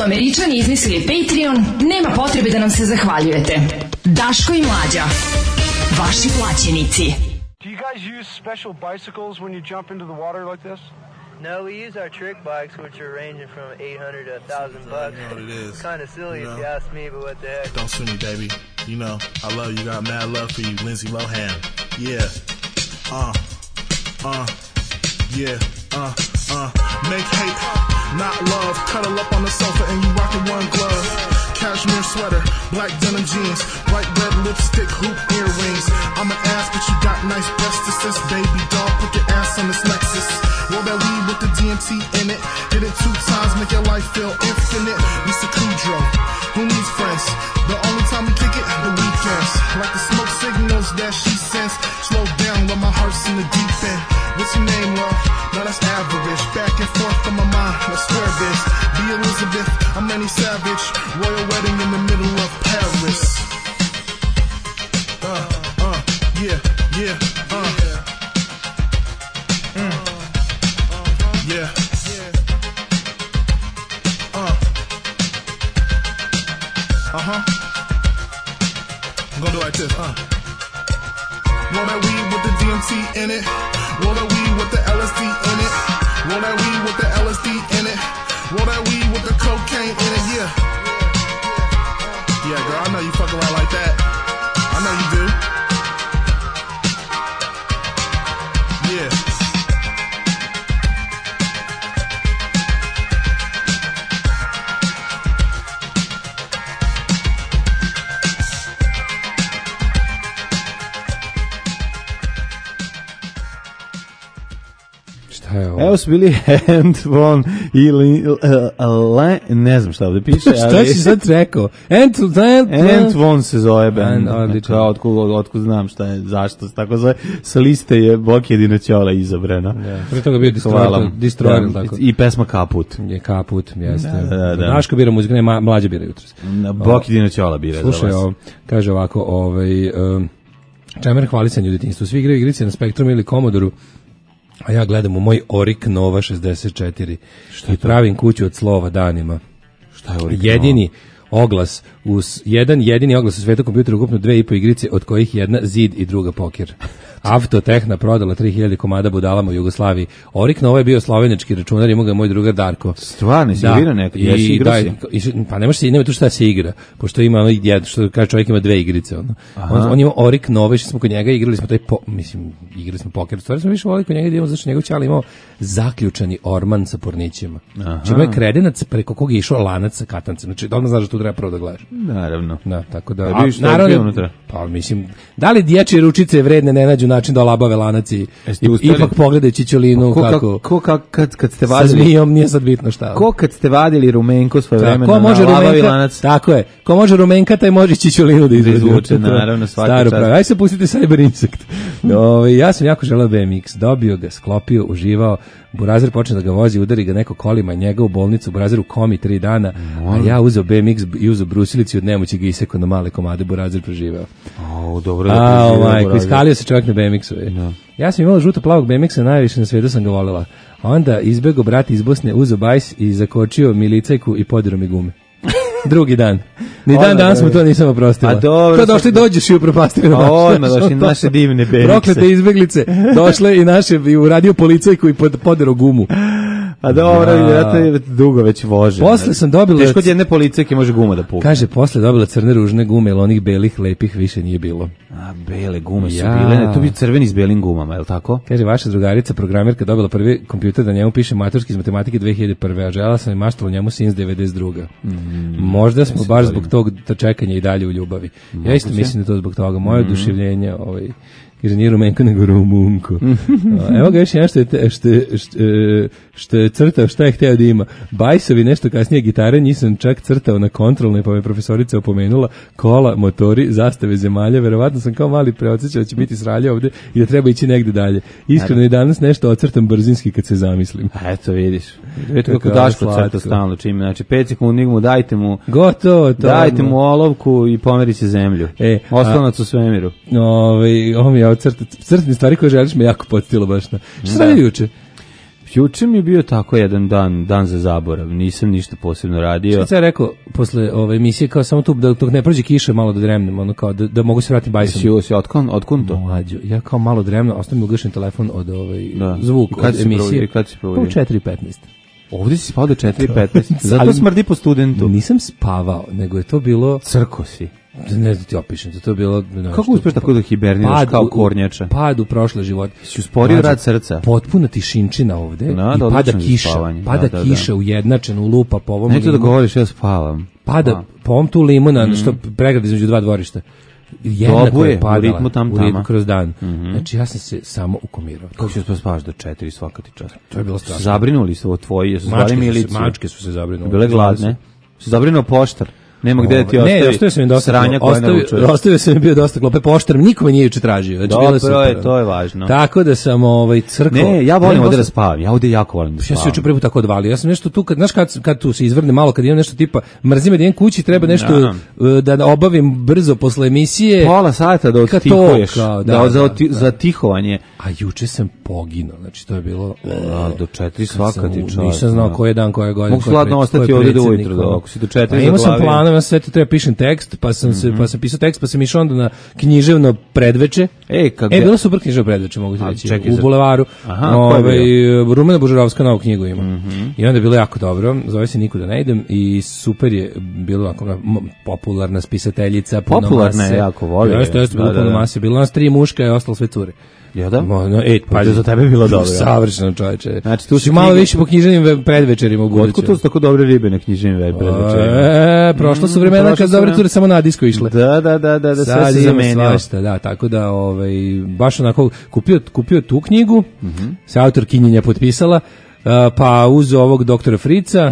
Speaker 3: Američani izmislili Patreon, nema potrebe da nam se zahvaljujete. Daško i Mlađa, vaši plaćenici.
Speaker 1: Do you guys use special bicycles when you jump into the water like this?
Speaker 7: No, we use our trick bikes, which are ranging from eight hundred to one thousand bucks.
Speaker 8: You know what it is.
Speaker 7: It's kind of silly, you know, if you ask me, but what the heck.
Speaker 8: Don't sue me, baby. You know, I love you. Got mad love for you, Lindsay Lohan. Yeah. Uh. Uh. Yeah. Uh. Uh. Make hate, not love. Cuddle up on the sofa and you rockin' one glove. Cashmere sweater, black denim jeans, bright red lipstick, hoop earrings. I'm an ass, but you got nice breasts. This baby doll, put your ass on this Lexus. Roll that weed with the D M T in it. Hit it two times, make your life feel infinite. Mister Kudrow, who needs friends? The only time we kick it, the weekends. Like the smoke signals that she sends. Slow down when my heart's in the deep end. What's your name, love? No, that's average. Back and forth on my mind, let's swear this. Be Elizabeth, I'm Lenny Savage. Royal wedding in the middle of Paris. Uh, uh, yeah, yeah, uh. Mm. Yeah. Uh. Uh-huh. I'm gonna do it like this, uh. Roll that weed with the D M T in it. Roll that weed with the L S D in it. Roll that weed with the L S D in it. Roll that weed with the cocaine in it, yeah. Yeah, girl, I know you fuck around like that. I know you do. Yeah.
Speaker 5: Evo su bili Hand Von ili uh, Le, ne znam šta ovdje piše.
Speaker 6: Šta si sad rekao? Hand
Speaker 5: Hand Von se zove band. Otkud, otkud znam šta je, zašto se tako zove. Sa liste je Boki Jedino Ćola izabrana.
Speaker 6: Da. Pre toga bio Destroyer, Destroyer tako.
Speaker 5: I pesma Kaput.
Speaker 6: Je Kaput, jeste.
Speaker 5: Da, da, da.
Speaker 6: Daško bira muziku, ne, ma, Mlađa bira jutros.
Speaker 5: Boki Jedino Ćola bira.
Speaker 6: Slušaj, ovo, kaže ovako, ovaj, um, Čemer hvalisanje u detinjstvu. Svi igraju igrice na Spektrumu ili Komodoru, a ja gledam u moj Orik Nova šezdeset četiri i pravim kuću od slova danima.
Speaker 5: Šta je Orik
Speaker 6: Jedini Nova? Oglas, uz jedan jedini oglas u svetu kompjuteru, ukupno dve i po igrice, od kojih jedna Zid i druga Poker. Autotehna prodala tri hiljade komada budalama u Jugoslaviji. Orik Nova je bio slovenački računar, ima ga moj drugar Darko.
Speaker 5: Stvarno, si
Speaker 6: da.
Speaker 5: igra nekad? Jesi igra
Speaker 6: da, si? Pa ne može se, nema tu šta se igra, pošto ima ono, što kaže čovjek ima dve igrice. Ono. On, on ima Orik Nova, što smo kod njega igrali smo taj, po, mislim, igrali smo poker. Stvari smo više volili kod njega da imamo, zašto njegov ćala imao zaključani orman sa pornićima. Znači imao je kredenac preko koga je išao lanac sa katancem. Znači, odmah znaš da tu treba prvo da gledaš.
Speaker 5: Naravno.
Speaker 6: Da, tako da,
Speaker 5: a, naravno,
Speaker 6: pa mislim, da li dječje ručice vredne ne nađu način da olabave lanac i ipak pogledaj Čičolinu
Speaker 5: ko,
Speaker 6: kako
Speaker 5: ko, ko kad, kad ste vadili,
Speaker 6: sa zmijom, nije sad bitno šta.
Speaker 5: Ko kad ste vadili rumenko svoje vremena
Speaker 6: na
Speaker 5: olabavi lanac.
Speaker 6: Tako je, ko može rumenka, taj može Čičolinu da izvuče.
Speaker 5: Naravno, svaka
Speaker 6: čast. Ajde se pustite Cyber Insect. O, ja sam jako želeo B M X, dobio ga, sklopio, uživao. Burazer počne da ga vozi, udari ga neko kolima, njega u bolnicu, Burazer u komi tri dana, a ja uzeo B M X i uzeo brusilicu od nemoći ga isekao na male komade, Burazer preživeo.
Speaker 5: O, dobro da
Speaker 6: preživeo. A, majko, iskalio se čovjek na B M X-u. No. Ja sam imala žuto plavog B M X-a, najviše na svijetu sam ga voljela. Onda izbegao brat iz Bosne, uzeo bajs i zakočio milicajku i podirao mi gume. Drugi dan. Ni dan dan smo to nisam oprostila.
Speaker 5: A dobro.
Speaker 6: To došli dođeš i upropastili
Speaker 5: naše. Odmah došli naše divne B M X-e.
Speaker 6: Proklete izbeglice došle i naše i uradio policajku i podirao gumu.
Speaker 5: A dobro, vjerojatno je dugo već vože.
Speaker 6: Posle sam dobila...
Speaker 5: Teško od jedne policajke može guma da pukne.
Speaker 6: Kaže, posle dobila crne ružne gume, jer onih belih, lepih više nije bilo.
Speaker 5: A, bele gume su ja. bile, ne, tu bi crveni s belim gumama, je li tako?
Speaker 6: Kaže, vaša drugarica, programerka, dobila prvi kompjuter da njemu piše maturski iz matematike dve hiljade prve, a žela sam i maštala njemu since devedeset druga. Mm, Možda smo baš zbog tog čekanja i dalje u ljubavi. Ja isto mislim da to zbog toga. Moje mm. oduševljenje, ovaj... Kaže, nije Rumenko, nego Rumunko. Evo ga još jedan što je, što, što, što je crtao, šta je hteo da ima. Bajsovi, nešto kasnije gitare, njih sam čak crtao na kontrolnoj, pa me profesorica opomenula, kola, motori, zastave zemalja, verovatno sam kao mali preodsjećao da će biti sralja ovde i da treba ići negde dalje. Iskreno i danas nešto ocrtam brzinski kad se zamislim.
Speaker 5: A eto, vidiš. Vidite kako Daško crta stalno čime. Znači, pet sekundi mu dajte mu,
Speaker 6: gotovo, to,
Speaker 5: dajte mu olovku i pomeri će zemlju. E, Oslonac u svemiru.
Speaker 6: Ovaj, ovo mi je crtni stvari koje želiš me jako podsjetilo baš na. Šta radi juče?
Speaker 5: Juče mi je bio tako jedan dan, dan za zaborav. Nisam ništa posebno radio.
Speaker 6: Što sam ja rekao posle ove emisije, kao samo tu, da dok ne prođe kiša, malo da dremnem, ono kao da, da mogu se vratiti bajsom.
Speaker 5: Jesi si otkon, otkun to?
Speaker 6: Mlađo, ja kao malo dremnem, ostao mi ugašen telefon od ovaj,
Speaker 5: Da.
Speaker 6: zvuk
Speaker 5: Kad
Speaker 6: od
Speaker 5: si
Speaker 6: emisije.
Speaker 5: provodio, kad si provodio?
Speaker 6: U četiri petnaest.
Speaker 5: Ovdje si spao do četiri petnaest. Zato
Speaker 6: Ali-
Speaker 5: smrdi po studentu.
Speaker 6: Nisam spavao, nego je to bilo...
Speaker 5: Crko si.
Speaker 6: Ne znam ti opišem, to je bilo... nešto-
Speaker 5: Kako uspeš tako da hiberniraš kao
Speaker 6: u-
Speaker 5: kornjača?
Speaker 6: Pad u prošle živote.
Speaker 5: Si usporio
Speaker 6: Mlađo,
Speaker 5: rad srca?
Speaker 6: Potpuna tišinčina ovde
Speaker 5: Da,
Speaker 6: i
Speaker 5: da,
Speaker 6: pada
Speaker 5: odlično za
Speaker 6: kiša.
Speaker 5: spavanje.
Speaker 6: Pada
Speaker 5: Da, da, da.
Speaker 6: kiša ujednačeno, lupa po ovom
Speaker 5: Neću da
Speaker 6: limu.
Speaker 5: govoriš, ja spavam.
Speaker 6: Pada
Speaker 5: A.
Speaker 6: po ovom tu limuna, što pregrada između dva dvorišta. Jednako
Speaker 5: Dobuje,
Speaker 6: je
Speaker 5: u
Speaker 6: padala
Speaker 5: ritmu tam
Speaker 6: u ritmu
Speaker 5: tama.
Speaker 6: kroz dan. Znači ja sam se samo ukomirao.
Speaker 5: Kako ćeš spavaš do četiri svaka ti čas?
Speaker 6: To je bilo strašno.
Speaker 5: Zabrinuli se ovo tvoji, jesu zvali
Speaker 6: Mačke su, se,
Speaker 5: miliciju.
Speaker 6: mačke su se zabrinule.
Speaker 5: Bile gladne. Su zabrinuo poštar. Nema gde da ti
Speaker 6: Ovaj,
Speaker 5: ostavi.
Speaker 6: Ne, ostavio sam im dosta.
Speaker 5: Sranja koje
Speaker 6: ostavio,
Speaker 5: naručuje.
Speaker 6: ostavio sam im bio dosta klope poštar, niko me nije juče tražio. Znači,
Speaker 5: Dobro
Speaker 6: bilo super.
Speaker 5: je, to je važno.
Speaker 6: Tako da sam ovaj crkao.
Speaker 5: Ne, ja volim
Speaker 6: Ne,
Speaker 5: ovde da
Speaker 6: dosta-
Speaker 5: spavam. Ja ovde jako volim da
Speaker 6: Ja se
Speaker 5: spavam.
Speaker 6: juče prvi put tako odvalio. Ja sam nešto tu, kad, znaš kad, kad tu se izvrne malo, kad imam nešto tipa, mrzim da idem kući, treba nešto
Speaker 5: Da.
Speaker 6: uh, da obavim brzo posle emisije.
Speaker 5: Pola sata da
Speaker 6: Kad to,
Speaker 5: odtihuješ.
Speaker 6: kao,
Speaker 5: Da,
Speaker 6: da,
Speaker 5: za,
Speaker 6: da,
Speaker 5: oti-
Speaker 6: da.
Speaker 5: za tihovanje.
Speaker 6: A juče sam poginuo, znači to je bilo...
Speaker 5: A, do četiri
Speaker 6: Kad
Speaker 5: svaka
Speaker 6: sam
Speaker 5: ti
Speaker 6: u-
Speaker 5: čas.
Speaker 6: Nisam znao
Speaker 5: da.
Speaker 6: koji je dan, koja je godina.
Speaker 5: Mogu
Speaker 6: ko je
Speaker 5: sladno
Speaker 6: pred-
Speaker 5: ostati
Speaker 6: ko je
Speaker 5: ovde do
Speaker 6: predsjednik,
Speaker 5: ujutru, da,
Speaker 6: ono.
Speaker 5: ako si do četiri
Speaker 6: A imao sam
Speaker 5: zaglavio.
Speaker 6: planove, ja sam sve to treba pišem tekst, pa sam se pa sam pisao tekst, pa sam išao onda na književno predveče.
Speaker 5: Ej, kako
Speaker 6: E, bilo super književno predveče, mogu ti
Speaker 5: A,
Speaker 6: reći.
Speaker 5: čekaj,
Speaker 6: U
Speaker 5: za-
Speaker 6: bulevaru.
Speaker 5: Aha, ko je
Speaker 6: Ovaj Rumena Božarovska novu knjigu ima. I onda je bilo jako dobro. Zove se Nikuda ne idem i super je bilo onako m- popularna spisateljica, puno
Speaker 5: Popularna je,
Speaker 6: mase.
Speaker 5: jako voli je.
Speaker 6: Jeste, jeste, bilo
Speaker 5: Da, da,
Speaker 6: puno
Speaker 5: da.
Speaker 6: mase. Bilo nas tri muška i ostalo sve cure.
Speaker 5: Ja da?
Speaker 6: No, no, ej,
Speaker 5: Pa za tebe je bilo dobro.
Speaker 6: Savršeno, čoveče.
Speaker 5: Znači, tu si
Speaker 6: si malo
Speaker 5: knjigu-
Speaker 6: više po književnim ve- predvečerima u buduće.
Speaker 5: Otkud tu su tako dobre ribe na knjižnim web predvečerima?
Speaker 6: E, prošlo su vremena
Speaker 5: prošlo
Speaker 6: kad
Speaker 5: su
Speaker 6: dobre
Speaker 5: vremena.
Speaker 6: cure samo na disko išle.
Speaker 5: Da, da, da, da, da, sve
Speaker 6: Sad
Speaker 5: se
Speaker 6: ima
Speaker 5: zamenilo.
Speaker 6: svašta, da, tako da ovaj baš onako kupio kupio tu knjigu, se autor kinjenja potpisala, uh, pa uzeo ovog doktora Frica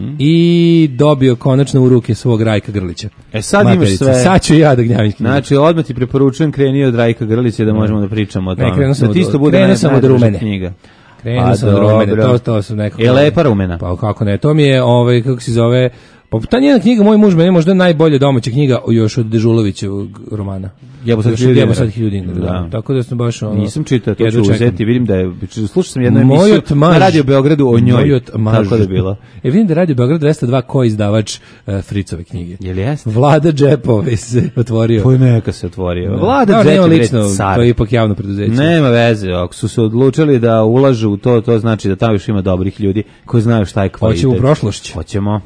Speaker 6: i dobio konačno u ruke svog Rajka Grlića.
Speaker 5: E sad imaš
Speaker 6: Materice.
Speaker 5: sve.
Speaker 6: Sad ću ja da gnjavim knjigu.
Speaker 5: Znači, odmah ti preporučujem kreni od Rajka Grlića da možemo da pričamo o
Speaker 6: Ne,
Speaker 5: tome.
Speaker 6: krenuo sam
Speaker 5: da ti
Speaker 6: od-
Speaker 5: isto bude
Speaker 6: krenuo
Speaker 5: naj-
Speaker 6: sam od
Speaker 5: najdraža
Speaker 6: rumene.
Speaker 5: knjiga.
Speaker 6: Krenuo
Speaker 5: Pa
Speaker 6: sam od rumene,
Speaker 5: dobro.
Speaker 6: to, to su nekako...
Speaker 5: Je lepa rumena?
Speaker 6: Pa kako ne, to mi je, ovaj, kako se zove... Pa ta njena knjiga, moj muž, meni je možda najbolja domaća knjiga još od Dežulovićevog romana.
Speaker 5: Jebo sad
Speaker 6: Još od
Speaker 5: hiljadu
Speaker 6: Jebo
Speaker 5: dinara.
Speaker 6: sad hiljadu dinara, da.
Speaker 5: Da.
Speaker 6: Tako da sam baš ono...
Speaker 5: Nisam čitao, to
Speaker 6: jedva
Speaker 5: ću
Speaker 6: čekam.
Speaker 5: uzeti, vidim da je, slušao sam jednu
Speaker 6: Moj
Speaker 5: emisiju
Speaker 6: otmaž.
Speaker 5: na Radio Beogradu o njoj,
Speaker 6: Moj otmaž.
Speaker 5: tako da je bilo.
Speaker 6: E, vidim da Radio Beograd dvesta dva ko izdavač uh, Fricove knjige.
Speaker 5: Je li jeste?
Speaker 6: Vlada Džepove se otvorio.
Speaker 5: Pa neka se otvorio.
Speaker 6: Da.
Speaker 5: Vlada
Speaker 6: Da, nema
Speaker 5: Džep je
Speaker 6: lično,
Speaker 5: car.
Speaker 6: to je ipak javno preduzeće.
Speaker 5: Nema veze, ako su se odlučili da ulažu u to, to znači da tamo još ima dobrih ljudi koji znaju šta je kvalitet.
Speaker 6: Hoćemo u prošlošću.
Speaker 5: Hoćemo.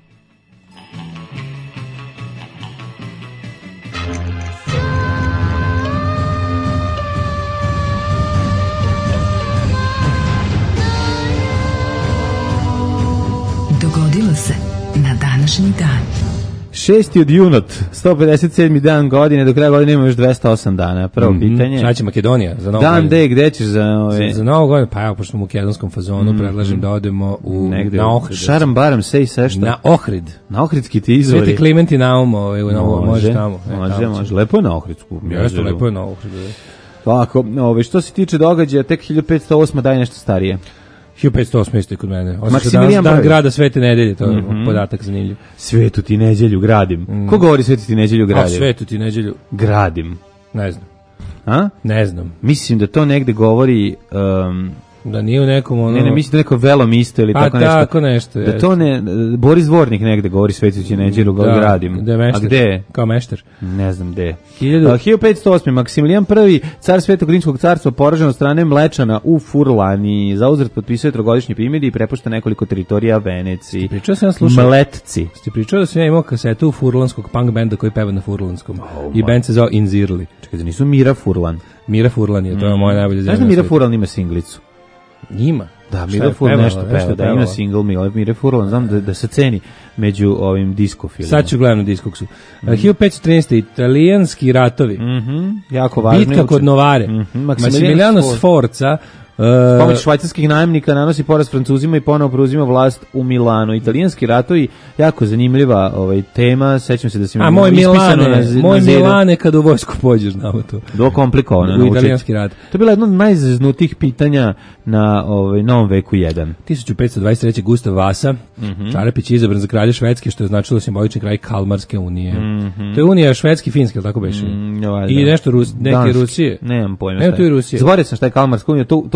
Speaker 3: Dogodilo se na današnji dan.
Speaker 5: Šesti od junot, sto pedeset sedmi dan godine, do kraja godine ima još dvesta osam dana. Prvo
Speaker 6: Mhm.
Speaker 5: pitanje.
Speaker 6: Šta će Makedonija za novu
Speaker 5: Dan
Speaker 6: godinu?
Speaker 5: D, gde ćeš za ove...
Speaker 6: Za, za novu godinu, pa evo, pošto smo u makedonskom fazonu, predlažem da odemo u,
Speaker 5: negde,
Speaker 6: na Ohrid.
Speaker 5: šaram baram, sej sve što.
Speaker 6: Na Ohrid.
Speaker 5: Na Ohridski ti izvori.
Speaker 6: Sveti Kliment i Naum, ovaj, u Novo, može tamo. E,
Speaker 5: može,
Speaker 6: tamo će.
Speaker 5: može. Lepo je na Ohridsku.
Speaker 6: Jeste, lepo je na Ohridu.
Speaker 5: Tako, ove, što se tiče događaja, tek hiljadu petsto osma daj nešto starije.
Speaker 6: hiljadu petsto osam isto je kod mene. Osim što
Speaker 5: Maksimilijan
Speaker 6: danas dan
Speaker 5: Prvi.
Speaker 6: grada Svete nedelje, to je podatak zanimljiv.
Speaker 5: Svetu ti neđelju gradim. Ko govori svetu ti neđelju
Speaker 6: A
Speaker 5: gradim?
Speaker 6: Svetu ti nedelju,
Speaker 5: Gradim.
Speaker 6: ne znam.
Speaker 5: A?
Speaker 6: Ne znam.
Speaker 5: Mislim da to negde govori... Um,
Speaker 6: Da nije u nekom ono...
Speaker 5: ne, ne, mislim da neko velom isto ili
Speaker 6: Pa
Speaker 5: tako nešto.
Speaker 6: tako nešto,
Speaker 5: Da
Speaker 6: jeste.
Speaker 5: to ne... Boris Dvornik negde govori svetu ti neđelju gradim.
Speaker 6: Da je mešter.
Speaker 5: A gde je?
Speaker 6: Kao mešter.
Speaker 5: Ne znam gde je.
Speaker 6: Hiljadu-
Speaker 5: A, hiljadu petsto osmi. Maksimilijan prvi, car Svetog Rimskog carstva, poražen od strane Mlečana u Furlani. Zauzvrat potpisuje trogodišnji primjer i prepušta nekoliko teritorija Veneciji.
Speaker 6: Pričao sam ja slušao.
Speaker 5: Mletci.
Speaker 6: Ste pričao da sam ja imao kasetu furlanskog punk benda koji peva na furlanskom. I band se zove Inzirli.
Speaker 5: Čekaj, da nisu Mira Furlan.
Speaker 6: Mira Furlan je, to je moja najbolja
Speaker 5: Znaš
Speaker 6: zemlja.
Speaker 5: da Mira
Speaker 6: na
Speaker 5: Furlan ima singlicu?
Speaker 6: svijetu. Ima.
Speaker 5: Da,
Speaker 6: Šta
Speaker 5: Mira
Speaker 6: je
Speaker 5: Furlan
Speaker 6: pevala,
Speaker 5: nešto
Speaker 6: nešto
Speaker 5: peva,
Speaker 6: je
Speaker 5: da ima
Speaker 6: pevala.
Speaker 5: single Mira, Mira Furlan, znam da, da se ceni među ovim diskofilima.
Speaker 6: Sad ću gledam na Diskoksu. Mm. hiljadu petsto trinaeste. Italijanski ratovi.
Speaker 5: Mhm, jako važno.
Speaker 6: Bitka kod Novare.
Speaker 5: Mhm,
Speaker 6: Massimiliano Sforza. Uh,
Speaker 5: Pomoć švajcarskih najemnika nanosi poraz Francuzima i ponovo preuzima vlast u Milanu. Italijanski ratovi, jako zanimljiva ovaj, tema, sećam se da sam
Speaker 6: a moj
Speaker 5: ispisano
Speaker 6: Milane,
Speaker 5: na zi-
Speaker 6: moj
Speaker 5: na zidu.
Speaker 6: Milane kad u vojsku pođeš, znamo to.
Speaker 5: Do komplikovano
Speaker 6: U
Speaker 5: naučiti.
Speaker 6: italijanski rat.
Speaker 5: To je bilo jedno od najzeznutih pitanja na ovaj, Novom veku jedan.
Speaker 6: tisuću petsto dvadeset treće. Gustav Vasa,
Speaker 5: Mhm.
Speaker 6: Čarapić je izabran za kralja Švedske, što je značilo simbolični kraj Kalmarske unije.
Speaker 5: Mhm.
Speaker 6: To je unija švedski finski, ali tako beše?
Speaker 5: Mm, ja, valjda.
Speaker 6: I nešto Rus, neke
Speaker 5: Danski.
Speaker 6: Rusije.
Speaker 5: Nemam pojma.
Speaker 6: Nema
Speaker 5: šta
Speaker 6: tu
Speaker 5: je.
Speaker 6: i Rusije.
Speaker 5: Zaboravio sam šta je Kalmarska unija, to, to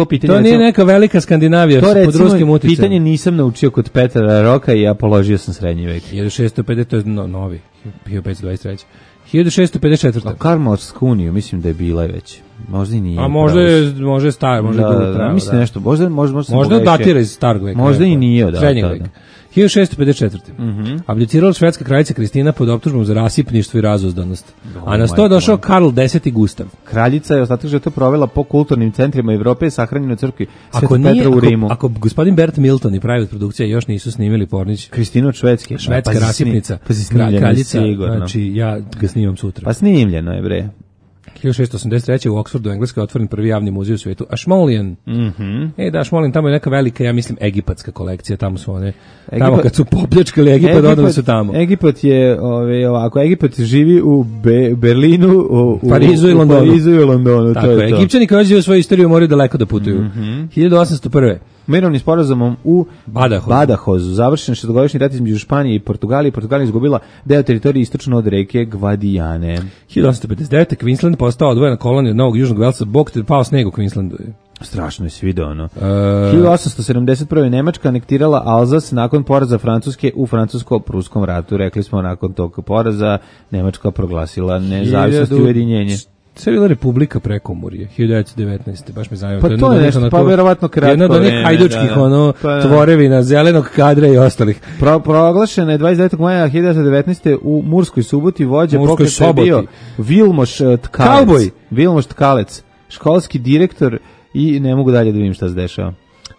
Speaker 5: pitanje...
Speaker 6: To nije
Speaker 5: recimo,
Speaker 6: neka velika Skandinavija
Speaker 5: to
Speaker 6: pod
Speaker 5: recimo
Speaker 6: ruskim uticajem.
Speaker 5: pitanje nisam naučio kod Petra Roka i ja položio sam srednji vek.
Speaker 6: hiljadu šessto pedeset, to je no, novi, hiljadu petsto dvadeset treći. hiljadu šessto pedeset četvrta.
Speaker 5: A Karlovačku uniju, mislim da je bila već. Možda i nije.
Speaker 6: A možda je, možda je star, možda je
Speaker 5: da,
Speaker 6: dugo
Speaker 5: da,
Speaker 6: trajao,
Speaker 5: mislim
Speaker 6: da.
Speaker 5: nešto, možda, možda, možda,
Speaker 6: Možda datira iz starog veka.
Speaker 5: Možda i nije, da.
Speaker 6: Srednjeg
Speaker 5: da,
Speaker 6: veka.
Speaker 5: da.
Speaker 6: hiljadu šessto pedeset četvrta. Mm-hmm. Abdicirala švedska kraljica Kristina pod optužbom za rasipništvo i razuzdanost. A na sto došao Karl Deseti Gustav.
Speaker 5: Kraljica je ostatak života provela po kulturnim centrima Evrope i sahranjena u crkvi
Speaker 6: Ako
Speaker 5: Svetog
Speaker 6: nije,
Speaker 5: Petra u
Speaker 6: ako,
Speaker 5: Rimu.
Speaker 6: ako gospodin Bert Milton i private produkcija još nisu snimili Pornić,
Speaker 5: Kristina od Švedske.
Speaker 6: švedska
Speaker 5: Pa,
Speaker 6: rasipnica,
Speaker 5: pa si
Speaker 6: kra-
Speaker 5: snimljeno
Speaker 6: kraljica,
Speaker 5: sigurno.
Speaker 6: znači ja ga snimam sutra.
Speaker 5: Pa snimljeno je, bre.
Speaker 6: hiljadu šessto osamdeset treće. u Oxfordu, Engleskoj, otvoren prvi javni muzej u svijetu. Ashmolean.
Speaker 5: Mhm.
Speaker 6: E, da, Ashmolean, tamo je neka velika, ja mislim, egipatska kolekcija, tamo su one, tamo
Speaker 5: Egipat-
Speaker 6: kad su popljačkali Egipat, odali su tamo.
Speaker 5: Egipat je, ove, ovako, Egipat živi u Be, Berlinu, u, u
Speaker 6: Parizu i
Speaker 5: u
Speaker 6: Londonu.
Speaker 5: Parizu i Londonu.
Speaker 6: Tako
Speaker 5: to
Speaker 6: je,
Speaker 5: je to.
Speaker 6: Egipćani koji ođe u svoju istoriju moraju daleko da putuju.
Speaker 5: Mm-hmm.
Speaker 6: hiljadu osamsto prve.
Speaker 5: Mirovnim sporazumom u
Speaker 6: Badajozu.
Speaker 5: Badajozu završen šestogodišnji rat između Španije i Portugalije. Portugalija izgubila deo teritorije istočno od reke Gvadijane.
Speaker 6: hiljadu osamsto pedeset devete. Queensland postao odvojena kolonija od Novog Južnog Velsa, bog te pao sneg u Queenslandu.
Speaker 5: Strašno je sviđa ono.
Speaker 6: E,
Speaker 5: hiljadu osamsto sedamdeset prve. Nemačka anektirala Alzas nakon poraza Francuske u francusko-pruskom ratu. Rekli smo nakon tog poraza Nemačka proglasila nezavisnost i ujedinjenje.
Speaker 6: Sve je bila Republika Prekomorje, hiljadu devetsto devetnaeste. Baš me zanima.
Speaker 5: Pa to je
Speaker 6: jedna od
Speaker 5: nešto,
Speaker 6: onih
Speaker 5: pa
Speaker 6: onako-
Speaker 5: verovatno kratko
Speaker 6: jedna od onih
Speaker 5: vreme,
Speaker 6: hajdučkih
Speaker 5: da, da.
Speaker 6: ono
Speaker 5: Pa da.
Speaker 6: tvorevina zelenog kadra i ostalih.
Speaker 5: Pro, proglašena je dvadeset devetog maja hiljadu devetsto devetnaeste. u Murskoj Suboti vođa
Speaker 6: Murskoj
Speaker 5: pokreta je
Speaker 6: Soboti.
Speaker 5: bio Vilmoš eh, Tkalec.
Speaker 6: Kauboj.
Speaker 5: Vilmoš Tkalec, školski direktor i ne mogu dalje da vidim šta se dešava.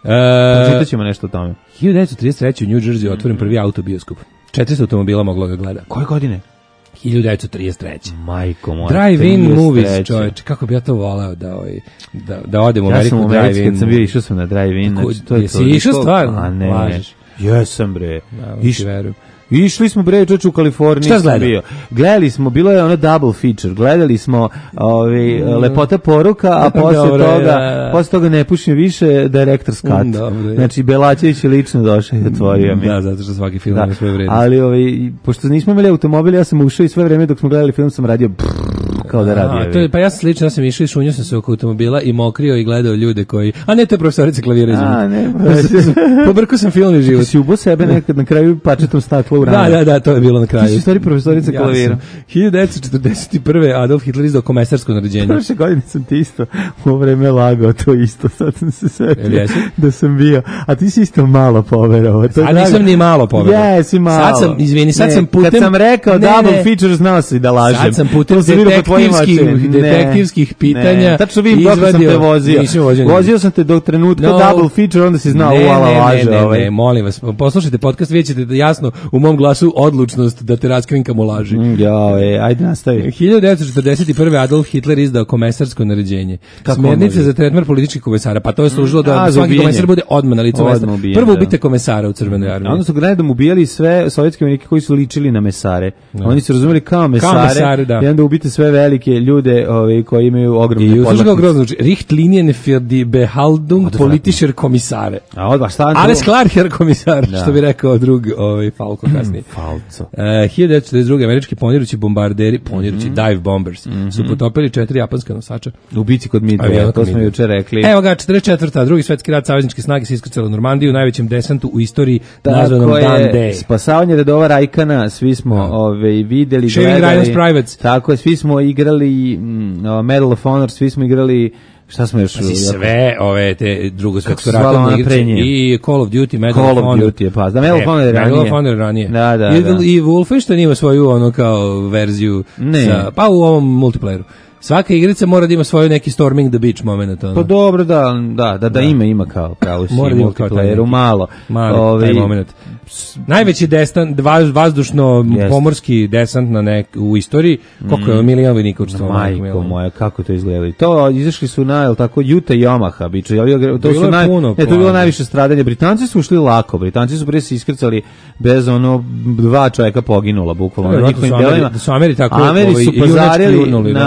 Speaker 6: E,
Speaker 5: Pročitat ćemo nešto o tome.
Speaker 6: hiljadu devetsto trideset treće. u New Jersey otvoren prvi autobioskop. četiristo automobila moglo ga gleda.
Speaker 5: Koje godine?
Speaker 6: hiljadu devetsto trideset treće.
Speaker 5: Majko moja.
Speaker 6: Drive-in
Speaker 5: trideset
Speaker 6: movies,
Speaker 5: treće.
Speaker 6: čoveče, kako bi ja to voleo da, ovaj, da, da odem u
Speaker 5: Ja
Speaker 6: Ameriku
Speaker 5: sam u Americi
Speaker 6: drive-in.
Speaker 5: kad sam bio, išao sam na drive-in.
Speaker 6: Kako-
Speaker 5: Znači, to je
Speaker 6: jesi
Speaker 5: toliko-
Speaker 6: išao stvarno?
Speaker 5: A ne,
Speaker 6: Lažeš.
Speaker 5: jesam bre.
Speaker 6: Da,
Speaker 5: Iš-
Speaker 6: ti verujem.
Speaker 5: Išli smo bre čoveče u Kaliforniji.
Speaker 6: Šta si
Speaker 5: sam
Speaker 6: gledao?
Speaker 5: bio. Gledali smo, bilo je ono double feature. Gledali smo ovaj Lepota poruka, a posle
Speaker 6: Dobro,
Speaker 5: toga,
Speaker 6: da, da.
Speaker 5: posle toga ne pušim više Director's Cut.
Speaker 6: Mm, dobro, je.
Speaker 5: Znači Belačević je lično došao i otvorio mi.
Speaker 6: Da, zato što svaki film
Speaker 5: Da.
Speaker 6: ima svoje vrednosti.
Speaker 5: Ali ovaj pošto nismo imali automobil, ja sam ušao i sve vreme dok smo gledali film sam radio brrr, kao da radi.
Speaker 6: A, to je, pa ja sam slično, ja sam išao i šunio sam se oko automobila i mokrio i gledao ljude koji... A ne, to je profesorica klavira,
Speaker 5: A,
Speaker 6: izvinite.
Speaker 5: ne,
Speaker 6: Pobrkao sam film i život.
Speaker 5: Ti si ubo sebe nekad na kraju pačetom stakla u rame.
Speaker 6: Da, da, da, to je bilo na kraju.
Speaker 5: Ti si u stvari profesorica
Speaker 6: Ja
Speaker 5: klavira.
Speaker 6: sam. hiljadu devetsto četrdeset prve. Adolf Hitler izdao komesarsko naređenje.
Speaker 5: Prošle godine sam ti isto u vreme lagao to isto, sad sam se
Speaker 6: Jel
Speaker 5: setio
Speaker 6: jesi?
Speaker 5: da sam bio, a ti si isto malo poverovao. To je
Speaker 6: A
Speaker 5: drago.
Speaker 6: nisam ni malo poverovao.
Speaker 5: Jesi malo.
Speaker 6: Sad sam, izvini, sad
Speaker 5: Ne,
Speaker 6: sam putem...
Speaker 5: Kad sam rekao
Speaker 6: Ne,
Speaker 5: double
Speaker 6: ne.
Speaker 5: feature, znao si da lažem.
Speaker 6: Sad sam putem
Speaker 5: To se vidi po tvojim
Speaker 6: detektivskih,
Speaker 5: očima. Ne,
Speaker 6: detektivskih pitanja
Speaker 5: ne. Tačno vidim dok sam te
Speaker 6: izvadio-
Speaker 5: vozio.
Speaker 6: Nisam vozio ni-
Speaker 5: Vozio sam te do trenutka
Speaker 6: No.
Speaker 5: double feature, onda si znao
Speaker 6: ne,
Speaker 5: uvala
Speaker 6: ne,
Speaker 5: laže.
Speaker 6: ne, ne,
Speaker 5: ovaj.
Speaker 6: ne, molim vas, poslušajte podcast, vidjet ćete da jasno u mom glasu odlučnost da te raskrinkam u laži.
Speaker 5: Mm, Ja, e, ajde nastavi.
Speaker 6: hiljadu devetsto četrdeset prve. Adolf Hitler izdao komesarsko naređenje.
Speaker 5: Kako
Speaker 6: Smjernice
Speaker 5: može?
Speaker 6: za tretman političkih komesara, pa to je služilo da
Speaker 5: A, za
Speaker 6: svaki
Speaker 5: ubijanje.
Speaker 6: komesar bude odmah na licu
Speaker 5: Odmah
Speaker 6: mesta.
Speaker 5: ubijen,
Speaker 6: Prvo
Speaker 5: da.
Speaker 6: ubite komesara u Crvenoj armiji.
Speaker 5: A onda su gledom ubijali sve sovjetske vojnike koji su ličili na mesare. Oni su razumeli kao mesare,
Speaker 6: mesare, da.
Speaker 5: i onda ubite sve velike ljude ovaj, koji imaju ogromne
Speaker 6: I uslušao
Speaker 5: podlaknice.
Speaker 6: grozno zvuči. Richtlinien für die Behaltung politischer Kommissare.
Speaker 5: A odmah šta?
Speaker 6: Alles klar, Herr Kommissar,
Speaker 5: Da.
Speaker 6: što bi rekao drug ovaj, Falko kasnije.
Speaker 5: Falco.
Speaker 6: E, hiljadu devetsto četrdeset druge. američki ponirući bombarderi, ponirući dive bombers, su potopili četiri japanska nosača.
Speaker 5: U bici kod Midwaya,
Speaker 6: Aviona
Speaker 5: to
Speaker 6: kod
Speaker 5: smo
Speaker 6: Midwaya.
Speaker 5: juče rekli.
Speaker 6: Evo ga, četrdeset četvrta. drugi svetski rat, savezničke snage se iskrcale u Normandiju, u najvećem desantu u istoriji, nazvanom
Speaker 5: Tako
Speaker 6: Dan
Speaker 5: je,
Speaker 6: Day.
Speaker 5: spasavanje redova Rajkana, svi smo ove, videli,
Speaker 6: Shaving
Speaker 5: gledali.
Speaker 6: Ryan's Privates.
Speaker 5: Tako je, svi smo igrali mm, o, Medal of Honor, svi smo igrali, šta smo još?
Speaker 6: Pazi, sve ove te drugo svetsko
Speaker 5: se zvala
Speaker 6: ratne
Speaker 5: ona
Speaker 6: igrice
Speaker 5: pre nje?
Speaker 6: i Call of Duty, Medal
Speaker 5: Call
Speaker 6: of
Speaker 5: of
Speaker 6: Honor.
Speaker 5: Duty je pa, da Medal of
Speaker 6: E,
Speaker 5: Honor je
Speaker 6: Medal of
Speaker 5: ranije.
Speaker 6: Honor je ranije.
Speaker 5: Da, da,
Speaker 6: I,
Speaker 5: da.
Speaker 6: I Wolfenstein ima svoju ono kao verziju,
Speaker 5: Ne.
Speaker 6: sa, pa u ovom multiplayeru. Svaka igrica mora da ima svoju neki Storming the Beach moment. Ono.
Speaker 5: Pa dobro, da, da, da, da ima, ima kao, kao si
Speaker 6: Mora da ima kao taj
Speaker 5: multiplayeru,
Speaker 6: neki-
Speaker 5: malo.
Speaker 6: Mali taj
Speaker 5: Ovi,
Speaker 6: moment. Najveći desant, vaz, vazdušno
Speaker 5: Jest.
Speaker 6: pomorski desant na nek, u istoriji, koliko je milion vojnika učestvovalo?
Speaker 5: Majko moja, kako to izgledali. To izašli su na, jel tako, Utah i Omaha, biće. To
Speaker 6: Bilo
Speaker 5: su
Speaker 6: je
Speaker 5: naj,
Speaker 6: puno
Speaker 5: ne, to je bilo
Speaker 6: plana.
Speaker 5: najviše stradanja. Britanci su ušli lako. Britanci su prije se iskrcali bez ono dva čovjeka poginula, bukvalno.
Speaker 6: Da,
Speaker 5: na
Speaker 6: vjerojatno
Speaker 5: njihovim
Speaker 6: su Ameri-
Speaker 5: delima.
Speaker 6: da su Ameri tako,
Speaker 5: Ameri
Speaker 6: ovaj,
Speaker 5: su
Speaker 6: junački
Speaker 5: pozarili
Speaker 6: jurnuli, da.
Speaker 5: na, na,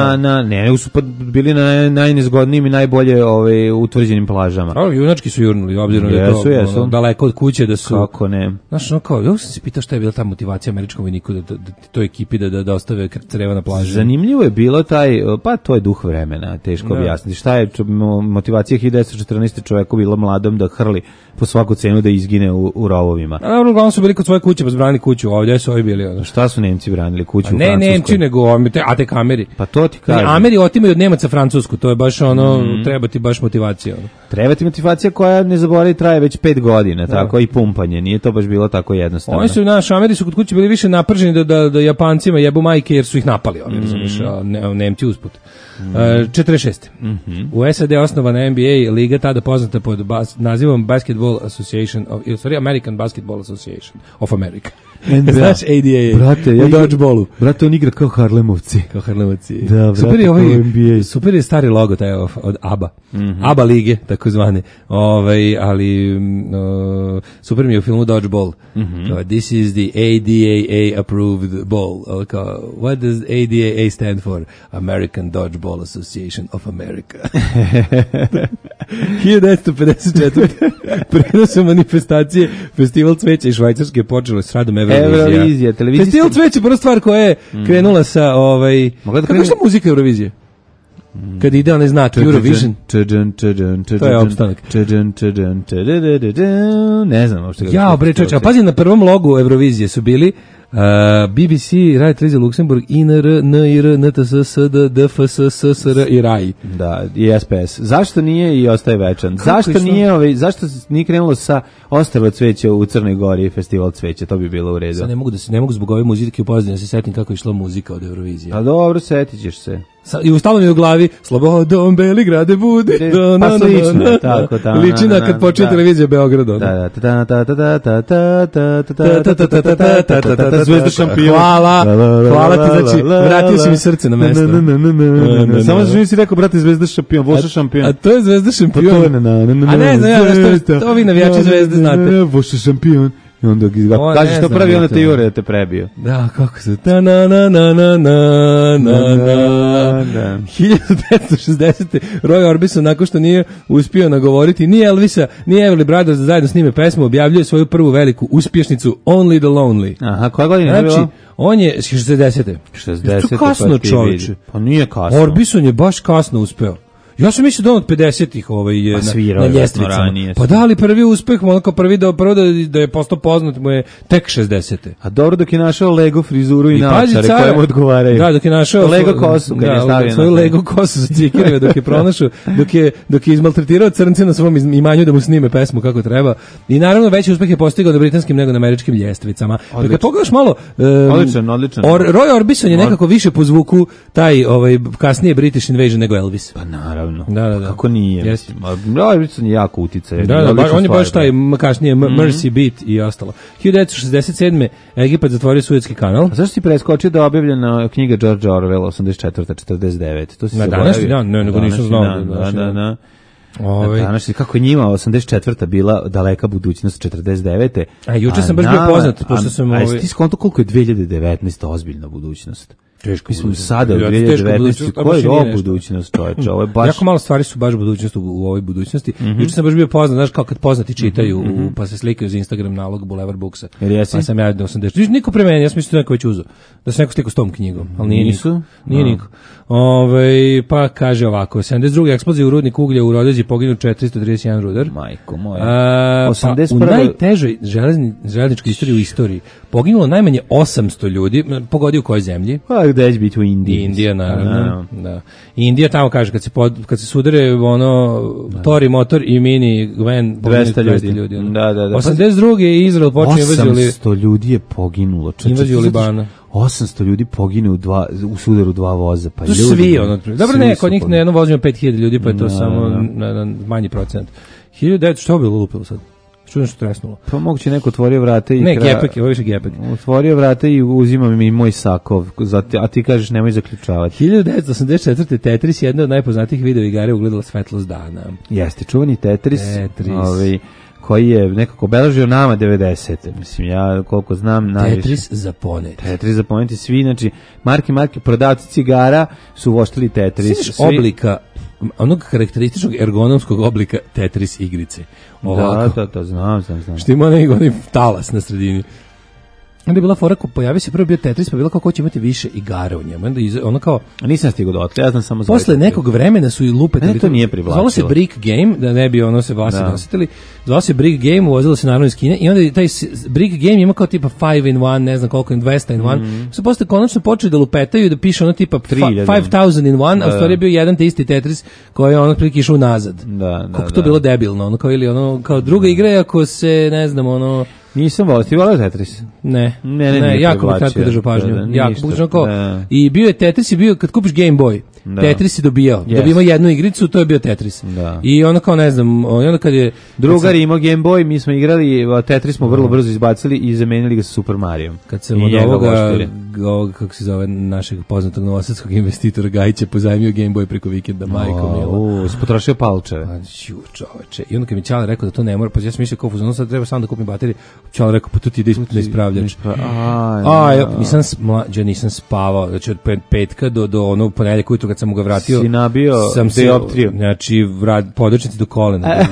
Speaker 5: Da, ne, nego su pa bili na najnezgodnijim i najbolje ove, utvrđenim plažama.
Speaker 6: A, junački su jurnuli, obzirom da je
Speaker 5: Jesu,
Speaker 6: to
Speaker 5: jesu.
Speaker 6: ono, daleko od kuće, da su...
Speaker 5: Kako ne?
Speaker 6: Znaš, ono kao, ja sam se pitao šta je bila ta motivacija američkom vojniku da, da, da toj ekipi da, da, da ostave creva na plaži.
Speaker 5: Zanimljivo je bilo taj, pa to je duh vremena, teško
Speaker 6: Da.
Speaker 5: objasniti. Šta je čo- mo- motivacija hiljadu devetsto četrnaeste. čoveku bila mladom da hrli po svaku cenu da izgine u, u rovovima?
Speaker 6: A dobro, uglavnom su bili kod svoje kuće, pa su branili kuću, ovdje su ovi bili. Ono.
Speaker 5: Šta su Nemci branili kuću
Speaker 6: Pa
Speaker 5: u
Speaker 6: ne
Speaker 5: Francuskoj?
Speaker 6: Nemci, nego ovi, te, a tek Ameri.
Speaker 5: Pa to ti
Speaker 6: Ne,
Speaker 5: kažem.
Speaker 6: Ameri otimaju od Nemaca Francusku, to je baš ono, treba ti baš motivacija. Ono.
Speaker 5: Treba ti motivacija koja, ne zaboravi, traje već pet godina, tako, i pumpanje. Nije to baš bilo tako jednostavno.
Speaker 6: Oni su, naš, Ameri su kod kuće bili više naprženi da, da, da Japancima jebu majke jer su ih napali, oni, razumiješ, a ne, Nemci usput. E, četrdeset šeste. U S A D osnovana N B A liga, tada poznata pod bas, nazivom Basketball Association, of, sorry, American Basketball Association of America.
Speaker 5: N B A.
Speaker 6: Znaš, A D A.
Speaker 5: Brate, ja
Speaker 6: u
Speaker 5: igram-
Speaker 6: dodgeballu.
Speaker 5: Brate, on igra kao Harlemovci.
Speaker 6: Kao Harlemovci.
Speaker 5: Da, brate,
Speaker 6: super je ovaj,
Speaker 5: kao N B A.
Speaker 6: super je stari logo taj od od ABA. ABA lige, takozvane. Ovaj, ali mm, uh, super mi je u filmu Dodgeball. Kao, this is the A D A A approved ball. Ovaj, kao, what does A D A A stand for? American Dodgeball Association of America. hiljadu devetsto pedeset četvrte. Prenosom manifestacije Festival cveća iz Švajcarske počelo s radom Eurovizija.
Speaker 5: Eurovizija, televizijski-
Speaker 6: Festival cveća je prva stvar koja je krenula sa ovaj
Speaker 5: Mogla da
Speaker 6: kako
Speaker 5: krene-
Speaker 6: je muzika Eurovizije? Kad ide onaj znak Eurovision.
Speaker 5: Čadžan, čadžan, čadžan,
Speaker 6: To je opstanak.
Speaker 5: Čadžan, čadžan, čadadadadadam. Ne znam uopšte kako
Speaker 6: Ja,
Speaker 5: se
Speaker 6: bre,
Speaker 5: to
Speaker 6: čoveče, a
Speaker 5: zove.
Speaker 6: pazi, na prvom logu Eurovizije su bili uh, B B C, Radio Televizija Luksemburg, I N R, N I R, N T S, S D, D F S, S S R i R A I.
Speaker 5: Da, i S P S. Zašto nije i ostaje večan?
Speaker 6: Kako
Speaker 5: Zašto
Speaker 6: je što?
Speaker 5: nije, ovaj, zašto nije krenulo sa Ostrva cveća u Crnoj Gori, festival cveća? To bi bilo u redu.
Speaker 6: Sad ne mogu da se ne mogu zbog ove muzike upoznati da se setim kako je išla muzika od Eurovizije.
Speaker 5: A dobro, setit ćeš se.
Speaker 6: Sa, I ustalo mi je u glavi Slobodom Beligrade bude.
Speaker 5: De-
Speaker 6: Da, na,
Speaker 5: pa
Speaker 6: na,
Speaker 5: slično,
Speaker 6: na, na.
Speaker 5: tako, ta,
Speaker 6: Liči
Speaker 5: na,
Speaker 6: na
Speaker 5: na,
Speaker 6: kad počne
Speaker 5: da.
Speaker 6: televizija Beograd. ono.
Speaker 5: Da, da, ta, ta, ta, ta, ta, ta, ta, ta, ta, ta, ta, ta, ta, ta, ta, ta, ta, Zvezda šampion.
Speaker 6: Hvala,
Speaker 5: La, la, la,
Speaker 6: hvala ti,
Speaker 5: la,
Speaker 6: znači,
Speaker 5: la, la,
Speaker 6: vratio si
Speaker 5: la.
Speaker 6: mi srce na mesto.
Speaker 5: Na, na, na, na, na, na, na. Samo
Speaker 6: na.
Speaker 5: što nisi rekao, brate, Zvezda šampion, Voša šampion.
Speaker 6: A to je Zvezda
Speaker 5: Pa
Speaker 6: šampion.
Speaker 5: to je na, na, na, na,
Speaker 6: A ne znam, ja, znaš, to-
Speaker 5: Zvezda.
Speaker 6: to vi navijači Zvezde znate.
Speaker 5: Na, na, na, Voša šampion. I onda ga
Speaker 6: O,
Speaker 5: kažeš
Speaker 6: ne
Speaker 5: što
Speaker 6: znam
Speaker 5: pravi,
Speaker 6: ja
Speaker 5: onda
Speaker 6: to.
Speaker 5: te jure da te prebio.
Speaker 6: Da, kako se... Ta na na na na na na na.
Speaker 5: Da.
Speaker 6: hiljadu devetsto šezdesete. Roy Orbison, nakon što nije uspio nagovoriti ni Elvisa, ni Everly Brothers da zajedno snime pesmu, objavljuje svoju prvu veliku uspješnicu Only the Lonely.
Speaker 5: Aha, koja godina je
Speaker 6: Znači,
Speaker 5: bilo?
Speaker 6: on je šezdesete.
Speaker 5: šezdesete.
Speaker 6: To kasno,
Speaker 5: pa ti
Speaker 6: čovječe.
Speaker 5: vidi. Pa nije kasno.
Speaker 6: Orbison je baš kasno uspeo. Ja sam mislio da on od pedesetih ovaj, je
Speaker 5: Pa
Speaker 6: na,
Speaker 5: svirao
Speaker 6: na
Speaker 5: je
Speaker 6: ljestvicama.
Speaker 5: ranije.
Speaker 6: Pa da li prvi uspeh, onako prvi da, prvo da, da je postao poznat mu je tek šezdesete.
Speaker 5: A dobro dok je našao Lego frizuru i,
Speaker 6: I pazi,
Speaker 5: naočare
Speaker 6: care,
Speaker 5: koje mu odgovaraju.
Speaker 6: Da, dok je našao
Speaker 5: Lego
Speaker 6: svo-
Speaker 5: kosu kad
Speaker 6: da,
Speaker 5: je stavio na
Speaker 6: svoju
Speaker 5: sebe.
Speaker 6: Lego kosu za cikireve dok je pronašao, dok je, dok je izmaltretirao crnce na svom iz- imanju da mu snime pesmu kako treba. I naravno veći uspeh je postigao na britanskim nego na američkim ljestvicama. Pa kad pogledaš malo, um,
Speaker 5: Odličan, odličan.
Speaker 6: Or, Roy Orbison je nekako više po zvuku taj ovaj kasnije British Invasion nego Elvis.
Speaker 5: Pa naravno.
Speaker 6: Da, da, da.
Speaker 5: Kako nije?
Speaker 6: Jeste.
Speaker 5: Mislim. Roy Orbison je jako uticaj.
Speaker 6: Da, da, baš, on je baš taj
Speaker 5: Mm.
Speaker 6: m- kasnije m- Mercy Beat i ostalo. hiljadu devetsto šezdeset sedme. Egipat zatvorio Suetski kanal.
Speaker 5: A zašto si preskočio da je objavljena knjiga George Orwell osamdeset četvrta četrdeset deveta? To si
Speaker 6: Na
Speaker 5: zaboravio.
Speaker 6: današnji dan? Ne, nego nisam
Speaker 5: Današnji
Speaker 6: znao
Speaker 5: dan,
Speaker 6: da je
Speaker 5: Da,
Speaker 6: današnji
Speaker 5: da,
Speaker 6: dan.
Speaker 5: da.
Speaker 6: Ovaj.
Speaker 5: Danas, kako je njima osamdeset četvrta bila daleka budućnost četrdeset devete.
Speaker 6: A juče sam baš bio poznat, pošto sam,
Speaker 5: A, a
Speaker 6: ovaj-
Speaker 5: jesi ti skonto koliko je dve hiljade devetnaesta ozbiljna budućnost?
Speaker 6: Teško
Speaker 5: Mi smo
Speaker 6: budućnost.
Speaker 5: sada u
Speaker 6: Ja,
Speaker 5: dve
Speaker 6: teško
Speaker 5: hiljade devetnaeste.
Speaker 6: budućnost, a
Speaker 5: Koja
Speaker 6: baš
Speaker 5: je
Speaker 6: i nije
Speaker 5: ovo
Speaker 6: nešto.
Speaker 5: budućnost, čoveče? Ovo je baš...
Speaker 6: Jako malo stvari su baš budućnost u, u ovoj budućnosti. Juče sam baš bio poznat, znaš, kao kad poznati čitaju, u- pa se slikaju za Instagram nalog Boulevard Booksa.
Speaker 5: Jer jesi?
Speaker 6: Pa sam ja do osamdeset. Niko pre mene, ja sam mislio da je neko već uzeo. Da se neko slikao s tom knjigom, ali nije
Speaker 5: Nisu?
Speaker 6: niko. Nije
Speaker 5: A.
Speaker 6: niko. Ove, pa kaže ovako, sedamdeset druge eksplozije u rudniku uglja u Rodeđi poginuo četiristo trideset jedan rudar.
Speaker 5: Majko moja.
Speaker 6: A, pa
Speaker 5: osamdeset
Speaker 6: u
Speaker 5: prve.
Speaker 6: najtežoj železni, železničkoj istoriji u istoriji poginulo najmanje osamsto ljudi, pogodi u kojoj zemlji?
Speaker 5: Pa gde će biti u Indiji?
Speaker 6: Indija, naravno.
Speaker 5: Naravno.
Speaker 6: Da. Indija tamo kaže kad se pod, kad se sudare ono Tori motor i mini Gwen
Speaker 5: dvesta
Speaker 6: dvesta
Speaker 5: ljudi.
Speaker 6: ljudi. ono.
Speaker 5: Da, da, da.
Speaker 6: osamdeset druge je Izrael počeo invaziju li
Speaker 5: osamsto ljudi je poginulo. Čeče,
Speaker 6: invaziju
Speaker 5: ti znaš,
Speaker 6: Libana.
Speaker 5: osamsto ljudi pogine u, dva, u sudaru dva voza. Pa
Speaker 6: To su
Speaker 5: ljudi,
Speaker 6: svi ono. Dobro,
Speaker 5: svi
Speaker 6: ne,
Speaker 5: su
Speaker 6: kod njih na
Speaker 5: poginuli.
Speaker 6: jednom vozu ima pet hiljada ljudi, pa je to
Speaker 5: Da,
Speaker 6: samo
Speaker 5: da.
Speaker 6: na, na manji procent. hiljadu devetsto što je bilo lupilo sad? Što je nešto tresnulo?
Speaker 5: Pa moguće neko otvorio vrate i...
Speaker 6: Ne,
Speaker 5: kra-
Speaker 6: gepek je, ovo je više gepek.
Speaker 5: Otvorio vrate i uzima mi moj sakov, za te- a ti kažeš nemoj zaključavati.
Speaker 6: hiljadu devetsto osamdeset četvrte. Tetris je jedna od najpoznatijih video igara ugledala svetlost dana.
Speaker 5: Jeste, čuvani Tetris.
Speaker 6: Tetris.
Speaker 5: Ovaj, koji je nekako obeležio nama devedesete. Mislim, ja koliko znam... Najviše.
Speaker 6: Tetris za poneti.
Speaker 5: Tetris za poneti, svi, znači, marke, marke, prodavci cigara su voštili Tetris.
Speaker 6: Sviš oblika, onog karakterističnog ergonomskog oblika Tetris igrice. Ovako.
Speaker 5: Da, da, da, znam, znam, znam.
Speaker 6: Što ima onaj, onaj talas na sredini. Onda je bila fora, ko pojavio se prvo bio Tetris, pa bila kao ko će imati više igara u njemu. Onda iz, ono kao...
Speaker 5: Nisam stigao dotle, ja znam samo...
Speaker 6: Posle nekog vremena su i lupetali...
Speaker 5: Ne, to nije privlačilo.
Speaker 6: Zvalo se Brick Game, da ne bi ono se vlasi nositeli. Zvalo se Brick Game, uvozilo se naravno iz Kine i onda taj Brick Game ima kao tipa five in one, ne znam koliko, dvesta in one. Mm. Su posle konačno počeli da lupetaju, da piše ono tipa five thousand in one, da, a u stvari je bio jedan te isti Tetris koji je ono prilike išao nazad.
Speaker 5: Da, da,
Speaker 6: koliko
Speaker 5: da.
Speaker 6: to bilo debilno, ono kao ili ono, kao druga igra, ako se, ne znam, ono...
Speaker 5: Nisam volio, ti volio Tetris?
Speaker 6: Ne,
Speaker 5: ne, ne,
Speaker 6: ne jako mi kratko držao pažnju. Da, da, jako bučno kao. I bio je Tetris, je bio kad kupiš Game Boy. Da. Tetris je dobijao. Yes. Da bi imao jednu igricu, to je bio Tetris. Da. I onda kao ne znam, onda kad je
Speaker 5: drugar imao Game Boy, mi smo igrali, Tetris smo vrlo brzo izbacili i zamenili ga sa Super Marijom.
Speaker 6: Kad sam od ovoga, ovoga, kako se zove, našeg poznatog novosadskog investitora Gajića pozajmio Game Boy preko vikenda, majko mila.
Speaker 5: U, si potrošio palčeve.
Speaker 6: Ću, čoveče. I onda kad mi Ćale rekao da to ne mora, pa ja sam mislio kao fuzon, sad treba samo da kupim baterije. Ćale rekao, pa to ti ide ispod ispravljač. A, ja nisam mlađe, nisam spavao, znači od petka do do onog ponedeljka ujutru kad sam ga vratio.
Speaker 5: Si nabio
Speaker 6: sam dioptriju. Znači, podočnici do kolena.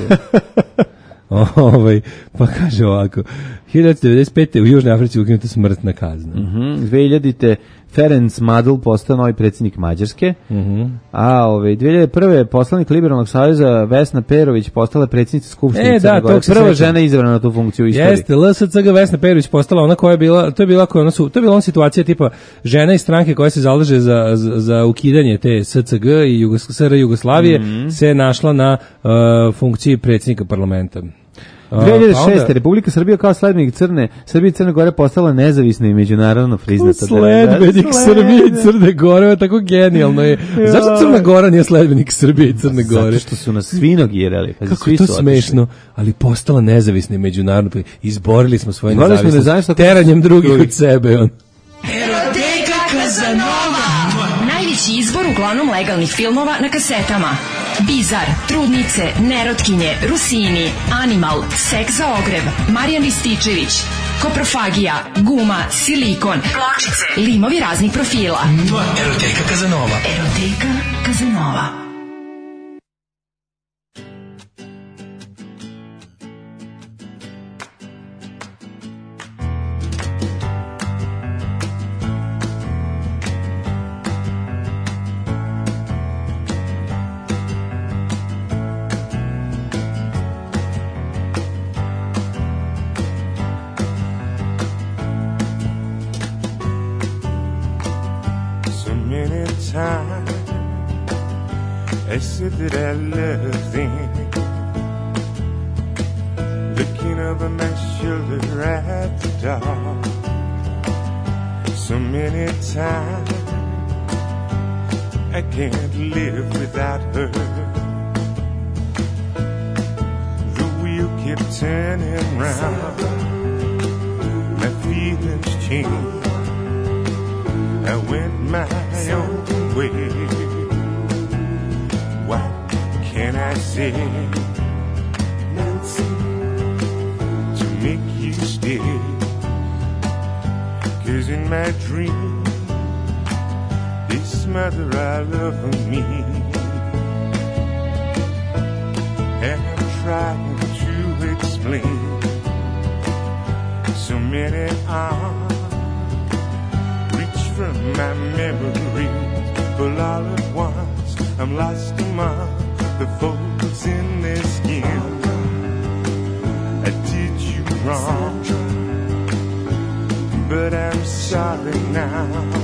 Speaker 6: Ovaj, pa kaže ovako, hiljadu devetsto devedeset pete u Južnoj Africi ukinuta smrtna kazna.
Speaker 5: Mhm. dve hiljadite Ferenc Madl postao novi predsjednik Mađarske.
Speaker 6: Mhm.
Speaker 5: A ovaj dve hiljade prve poslanik Liberalnog saveza Vesna Perović postala predsjednica Skupštine.
Speaker 6: E, da,
Speaker 5: to prva žena izabrana na tu funkciju u istoriji.
Speaker 6: Jeste, L S C G Vesna Perović postala ona koja je bila, to je bila koja ona su, to je bila ona situacija tipa žena iz stranke koja se zalaže za, za, za ukidanje te S C G i Jugos, S R Jugoslavije mm-hmm. se našla na uh, funkciji predsjednika parlamenta.
Speaker 5: dve hiljade šeste. Pa onda... Republika Srbija kao sledbenik Crne, Srbije i Crne Gore postala nezavisna i međunarodno priznata.
Speaker 6: Sledbenik Srbije i Crne Gore, tako genijalno je. Zašto Crna Gora nije sledbenik Srbije i Crne Gore?
Speaker 5: Zato što su nas svi nogirali.
Speaker 6: Kako svi je to smešno, ali postala nezavisna i međunarodno. Izborili smo svoje nezavisnost teranjem drugih od sebe. On.
Speaker 3: Eroteka Kazanova. Najveći izbor uglavnom legalnih filmova na kasetama. Bizar, Trudnice, Nerotkinje, Rusini, Animal, Seks za ogrev, Marijan Rističević, Koprofagija, Guma, Silikon, Pločice, limovi raznih profila.
Speaker 9: Eroteka Kazanova.
Speaker 3: Eroteka Kazanova.
Speaker 10: I said that I loved them. Looking over my shoulder at the dark. So many times I can't live without her. The wheel kept turning round. My feelings changed. I went my own way. What can I say, Nancy, to make you stay? 'Cause in my dream, this mother I love of me, and I'm trying to explain. So many arms reach from my memories, but all at once I'm lost among the folds in their skin. I did you wrong, but I'm sorry now,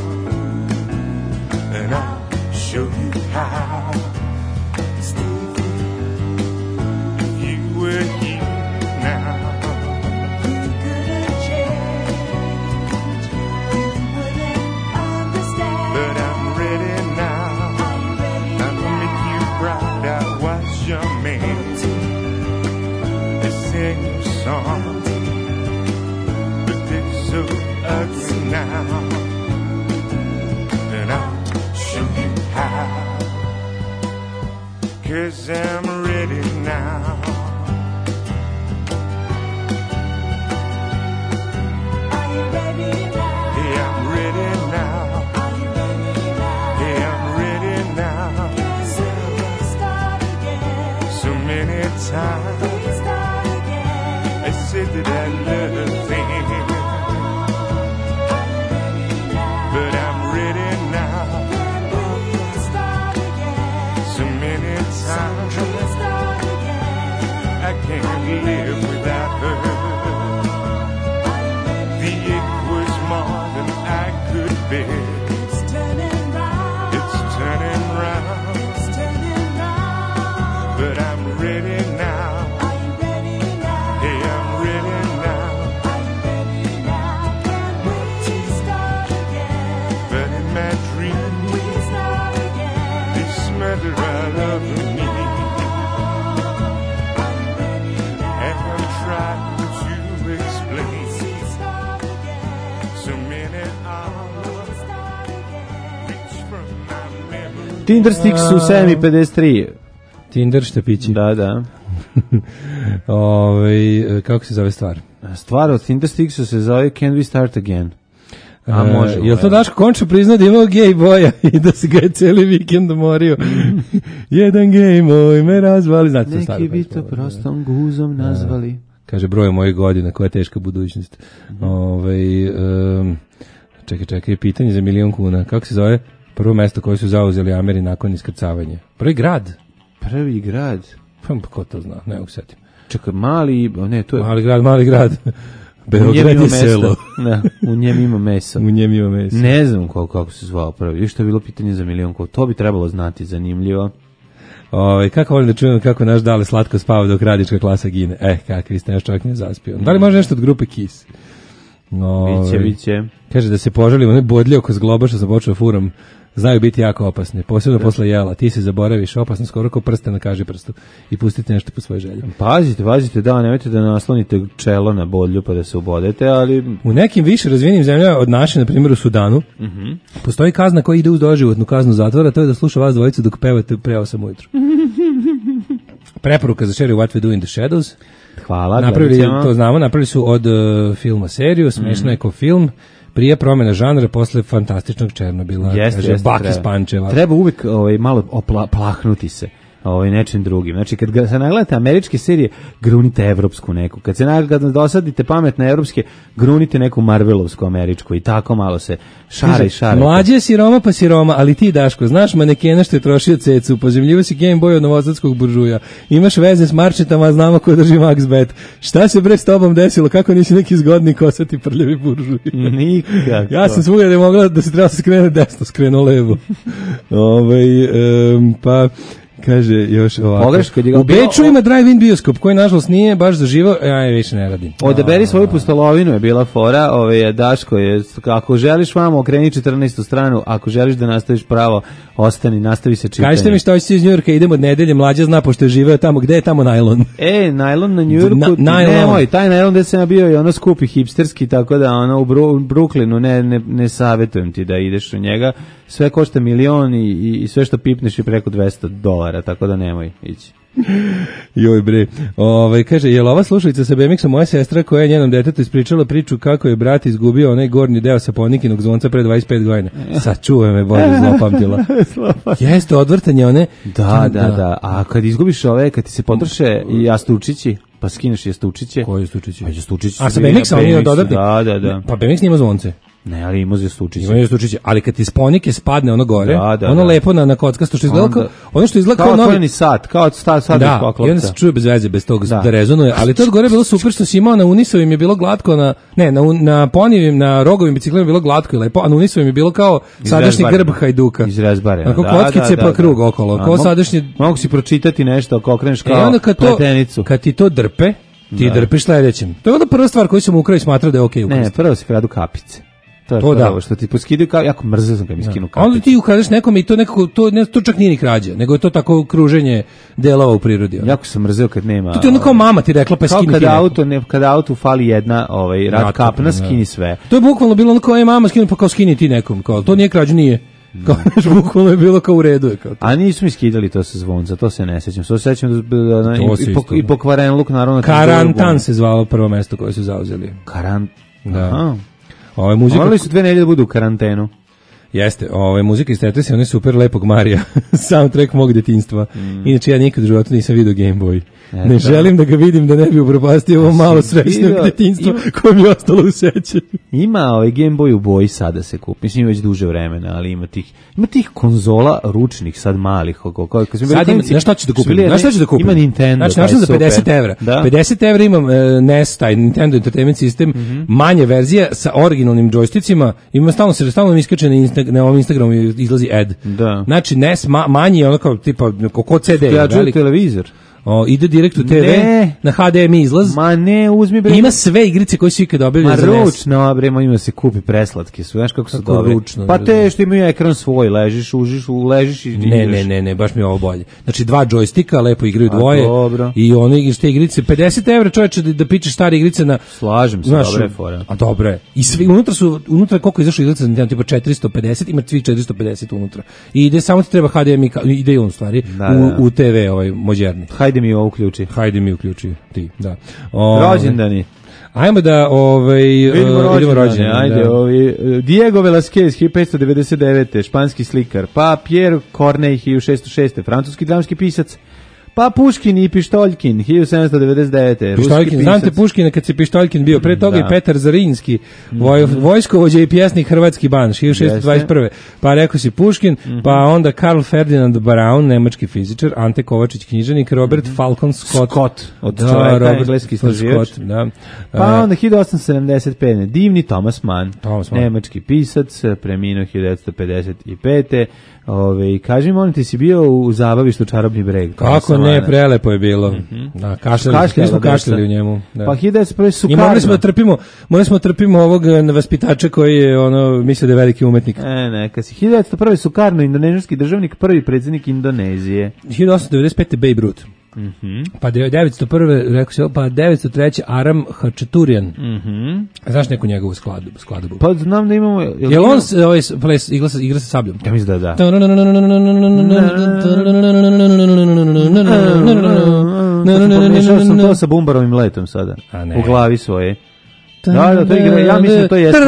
Speaker 10: and I'll show you how. Stevie, if you were here now, you couldn't change, you wouldn't understand. But I'm ready now. I was your man. I sang you songs, but they're so ugly now, and I'll show you how. 'Cause I'm ready now. time. I said that I love them, but I'm ready now. So many times I can't live without her. The ache was more than I could bear. It's turning round, it's turning round, it's turning round. But I'm ready now. Are you ready now? Hey, I'm ready now. Are you ready now? Can't wait to start again. But in my dream, we start again. They smother all over me. And I'm trying to explain. So many hours reach from my memory.
Speaker 5: Tinder Sticks u sedam i pedeset tri.
Speaker 6: Tinder štepići.
Speaker 5: Da, da.
Speaker 6: Ove, kako se zove stvar?
Speaker 5: Stvar od Tinder Sticksa se zove Can We Start Again? A
Speaker 6: E,
Speaker 5: može.
Speaker 6: jel to Daško končno priznao da imao gej boja i da se ga je cijeli vikend umorio? Jedan gej moj me razvali. Znate to staro.
Speaker 5: Neki bi to prostom guzom nazvali.
Speaker 6: Kaže broj mojih godina, koja je teška budućnost.
Speaker 5: Mhm.
Speaker 6: Ovaj um, čekaj, čekaj, pitanje za milion kuna. Kako se zove prvo mesto koje su zauzeli Ameri nakon iskrcavanja? Prvi grad?
Speaker 5: Prvi grad.
Speaker 6: Pa ko to zna, ne mogu setim.
Speaker 5: Čekaj, mali, ne, to je...
Speaker 6: Mali grad, mali grad.
Speaker 5: U njem
Speaker 6: Beograd
Speaker 5: ima
Speaker 6: je
Speaker 5: mesto.
Speaker 6: selo.
Speaker 5: Da, u njem ima meso.
Speaker 6: U njem ima meso.
Speaker 5: Ne znam kako, kako se zvao prvi. Viš, to je bilo pitanje za milion kuna. To bi trebalo znati, zanimljivo.
Speaker 6: Ovaj kako volim da čujem kako naš Dale slatko spava dok radička klasa gine. Eh, kakvi ste, još čovjek nije zaspio. Da li može nešto od grupe Kiss? No,
Speaker 5: Biće, biće.
Speaker 6: Kaže da se požalimo, ne bodlje oko zgloba što sam počeo furam. Znaju biti jako opasne, posebno posle jela. Ti se zaboraviš, opasno skoro kao prste na kaži prstu i pustite nešto po svojoj želji.
Speaker 5: Pazite, pazite, da, nemojte da naslonite čelo na bodlju pa da se ubodete, ali...
Speaker 6: U nekim više razvijenim zemljama od naše, na primjer u Sudanu,
Speaker 5: Mm-hmm.
Speaker 6: postoji kazna koja ide uz doživotnu kaznu zatvora, to je da sluša vas dvojicu dok pevate pre osam ujutru. Preporuka za Sherry What We Do in the Shadows.
Speaker 5: Hvala.
Speaker 6: Napravili,
Speaker 5: gledajte,
Speaker 6: to znamo, napravili su od uh, filma seriju, smešno je ko film, prije promjena žanra posle fantastičnog Černobila.
Speaker 5: Jeste,
Speaker 6: kaže,
Speaker 5: jeste,
Speaker 6: Bak iz
Speaker 5: treba.
Speaker 6: Pančeva.
Speaker 5: Treba uvijek ovaj, malo opla, plahnuti se ovaj, nečim drugim. Znači, kad ga, se nagledate američke serije, grunite evropsku neku. Kad se nagledate, dosadite pametne evropske, grunite neku marvelovsku američku i tako malo se šara i šara.
Speaker 6: Mlađe je siroma pa siroma, ali ti, Daško, znaš manekena što je trošio cecu, pozemljivo si Game Boy od novosadskog buržuja, imaš veze s marčetama, znamo ko drži Max Bet. Šta se bre s tobom desilo, kako nisi neki zgodni kosati prljavi buržuj?
Speaker 5: Nikako.
Speaker 6: Ja sam svugdje da je mogla da se treba se skrene desno, skrenu levo. Ovaj um, pa kaže još ovako.
Speaker 5: Pogreška,
Speaker 6: u Beču ima drive-in bioskop koji nažalost nije baš zaživao, ja je više ne radim.
Speaker 5: Odaberi svoju pustolovinu je bila fora, ove, Daško je, ako želiš vamo, okreni četrnaestu stranu, ako želiš da nastaviš pravo, ostani, nastavi se čitanje.
Speaker 6: Kažete mi što hoćete iz Njujorka, idemo od nedelje, mlađa zna pošto je živeo tamo, gde je tamo najlon?
Speaker 5: E, najlon na Njujorku,
Speaker 6: Na, najlon.
Speaker 5: nemoj, taj najlon gde sam ja bio je ono skupi hipsterski, tako da ono u Bru, Brooklynu ne, ne, ne savjetujem ti da ideš u njega, sve košta milion i, i, i sve što pipneš je preko dvesta dolara, tako da nemoj ići.
Speaker 6: Joj bre. Ovaj kaže, je li ova slušalica sa B M X-om moja sestra koja je njenom detetu ispričala priču kako je brat izgubio onaj gornji deo sa Ponikinog zvonca pre dvadeset pet godina. Sačuvaj me, Bože, zlopamtila. Jeste odvrtanje one.
Speaker 5: Da, da, da. A kad izgubiš ove, kad ti se potroše i jastučići, pa skineš jastučiće.
Speaker 6: Koji jastučići?
Speaker 5: A jastučići.
Speaker 6: A sa B M X-om nije dodatni?
Speaker 5: Da, da, da.
Speaker 6: Pa B M X nima zvonce.
Speaker 5: Ne, ali ima jastučiće.
Speaker 6: Ima jastučiće, ali kad ti iz Ponike spadne ono gore,
Speaker 5: da, da,
Speaker 6: ono
Speaker 5: da.
Speaker 6: lepo na, na kockasto što izgleda kao, ono što izgleda
Speaker 5: kao,
Speaker 6: kao novi...
Speaker 5: otvoreni sat, kao sat, sat
Speaker 6: da, i onda se čuje bez veze, bez tog da, da rezonuje, ali to od gore je bilo super što si imao na unisovim je bilo glatko, na, ne, na, na ponijevim, na rogovim biciklima je bilo glatko i lepo, a na unisovim je bilo kao sadašnji grb Hajduka.
Speaker 5: Iz rezbare.
Speaker 6: Ako
Speaker 5: da,
Speaker 6: kockice
Speaker 5: da,
Speaker 6: pa
Speaker 5: da,
Speaker 6: krug
Speaker 5: da.
Speaker 6: okolo,
Speaker 5: A,
Speaker 6: kao sadašnji...
Speaker 5: Mogu si pročitati nešto ako okreneš kao
Speaker 6: e, onda kad to,
Speaker 5: pletenicu.
Speaker 6: Kad ti to drpe, ti
Speaker 5: da.
Speaker 6: drpiš sledećem. To je onda prva stvar koju sam u Ukrajini smatrao da je okej okay
Speaker 5: ne, prvo se kradu kapice. To je
Speaker 6: to
Speaker 5: prvo,
Speaker 6: da.
Speaker 5: što ti poskidaju kao, jako mrzeo sam kad mi skinu kapice.
Speaker 6: Onda ti ukradeš nekome i to nekako, to, ne, to čak nije ni krađa, nego je to tako kruženje delova u prirodi. Ono.
Speaker 5: Jako sam mrzeo kad nema...
Speaker 6: To ti ono kao mama ti rekla, pa skini ti
Speaker 5: kada auto, ne, kada auto fali jedna ovaj, rad
Speaker 6: Rad
Speaker 5: kapna,
Speaker 6: kapna,
Speaker 5: skini sve.
Speaker 6: To je bukvalno bilo ono kao, je mama skinu, pa kao skini ti nekom. Kao, to nije krađa, nije. Kao, bukvalno je bilo kao u redu. Je kao to.
Speaker 5: A nisu mi skidali to sa zvonca, to se ne sećam. To se sećam da, da, da
Speaker 6: To
Speaker 5: i, i, po, i pokvaren luk, naravno.
Speaker 6: Karantan se zvalo prvo mesto koje su zauzeli.
Speaker 5: Karant...
Speaker 6: Da.
Speaker 5: Aha.
Speaker 6: Ovo je muzika...
Speaker 5: Morali su dve nedelje da budu u karantenu.
Speaker 6: Jeste, ovaj muzika iz Tetrisa, on je super lepog Marija, soundtrack mog detinjstva. Mm. Inače ja nikad u životu nisam video Game Boy. E, ne da. Želim da ga vidim da ne bi upropastio ovo malo srećnog detinjstva koje mi je ostalo u sećanju.
Speaker 5: Ima ovaj Game Boy u boji sada se kupi. Mislim ima već duže vremena, ali ima tih ima tih konzola ručnih sad malih. Kako kao kad
Speaker 6: sad ima, znaš šta ću da kupim? Znaš šta ću da kupim?
Speaker 5: Ima Nintendo.
Speaker 6: Znači našao za pedeset evra. Da? pedeset evra imam uh, N E S, taj Nintendo Entertainment System, mm-hmm. manje verzija sa originalnim džojsticima. Ima stalno se stalno mi iskače na, Insta, na ovom Instagramu izlazi ad. Da. Znači N E S ma, manji je ono kao tipa kako C D.
Speaker 5: Ja čujem televizor.
Speaker 6: O, ide direkt u te ve, ne. Na ha de em i izlaz.
Speaker 5: Ma ne, uzmi bre.
Speaker 6: Ima sve igrice koje su ikad objavljene za N E S.
Speaker 5: Ma ručno, bre, ima se kupi preslatke su, znaš kako su kako dobre. Ručno, pa te što imaju ekran svoj, ležiš, užiš, ležiš i
Speaker 6: ne, ne, ne, ne, baš mi je ovo bolje. Znači dva džojstika, lepo igraju dvoje. Dobro. I one igrice, te igrice, pedeset evra čoveče da, da pičeš stare igrice na...
Speaker 5: Slažem se, znaš, dobre fora.
Speaker 6: A dobre. I svi, unutra su, unutra koliko izašlo igrice za Nintendo, tipa četiristo pedeset, ima svi četiristo pedeset unutra. I ide, samo ti treba ha de em i, ide i on stvari, da, da. U, u te ve, ovaj, moderni.
Speaker 5: Hajde mi ovo uključi.
Speaker 6: Hajde mi uključi ti, da. O,
Speaker 5: rođendani.
Speaker 6: Ajmo da ovaj
Speaker 5: uh, idemo rođendani. Ajde, da. Ovaj Diego Velázquez hiljadu petsto devedeset devete španski slikar, pa Pierre Corneille hiljadu šessto šeste francuski dramski pisac. Pa Puškin i Pištoljkin hiljadu sedamsto devedeset devete
Speaker 6: Pištoljkin, znate Puškina kad se Pištoljkin bio, pre toga da. I Petar Zrinski, voj, vojskovođa i pjesnik hrvatski ban, hiljadu šessto dvadeset prve Pa rekao si Puškin, mm-hmm. pa onda Karl Ferdinand Braun, nemački fizičar, Ante Kovačić, književnik, Robert mm-hmm. Falcon Scott,
Speaker 5: Scott od
Speaker 6: da,
Speaker 5: čoveka,
Speaker 6: Robert
Speaker 5: engleski istraživač.
Speaker 6: Da.
Speaker 5: Pa onda hiljadu osamsto sedamdeset pete divni Thomas Mann,
Speaker 6: Thomas Mann,
Speaker 5: nemački pisac, preminuo hiljadu devetsto pedeset pete Ove, kaži, molim ti, si bio u zabavištu Čarobni breg?
Speaker 6: Kako ne, prelepo je bilo. Mm-hmm. Da, kašljali, svi smo kašljali u njemu. Da.
Speaker 5: Pa hiljadu devetsto prve Sukarno.
Speaker 6: I morali smo da trpimo, morali smo da trpimo ovog vaspitača koji je, ono, misle da je veliki umetnik.
Speaker 5: E, neka si. hiljadu devetsto prve Sukarno, indonežanski državnik, prvi predsjednik Indonezije.
Speaker 6: hiljadu osamsto devedeset pete Babe Ruth.
Speaker 5: Mhm.
Speaker 6: Pa devetsto prve rekao se, pa devetsto treće Aram Hačaturian.
Speaker 5: Mhm.
Speaker 6: Znaš neku njegovu skladu, skladu?
Speaker 5: Pa znam da imamo.
Speaker 6: Jel, jel on se ovaj ples igra sa igra sa sabljom?
Speaker 5: Ja mislim da da. Pomešao sam to sa Bumbarovim letom sada. U glavi svoje. Da, da, to igra, ja mislim da to jeste.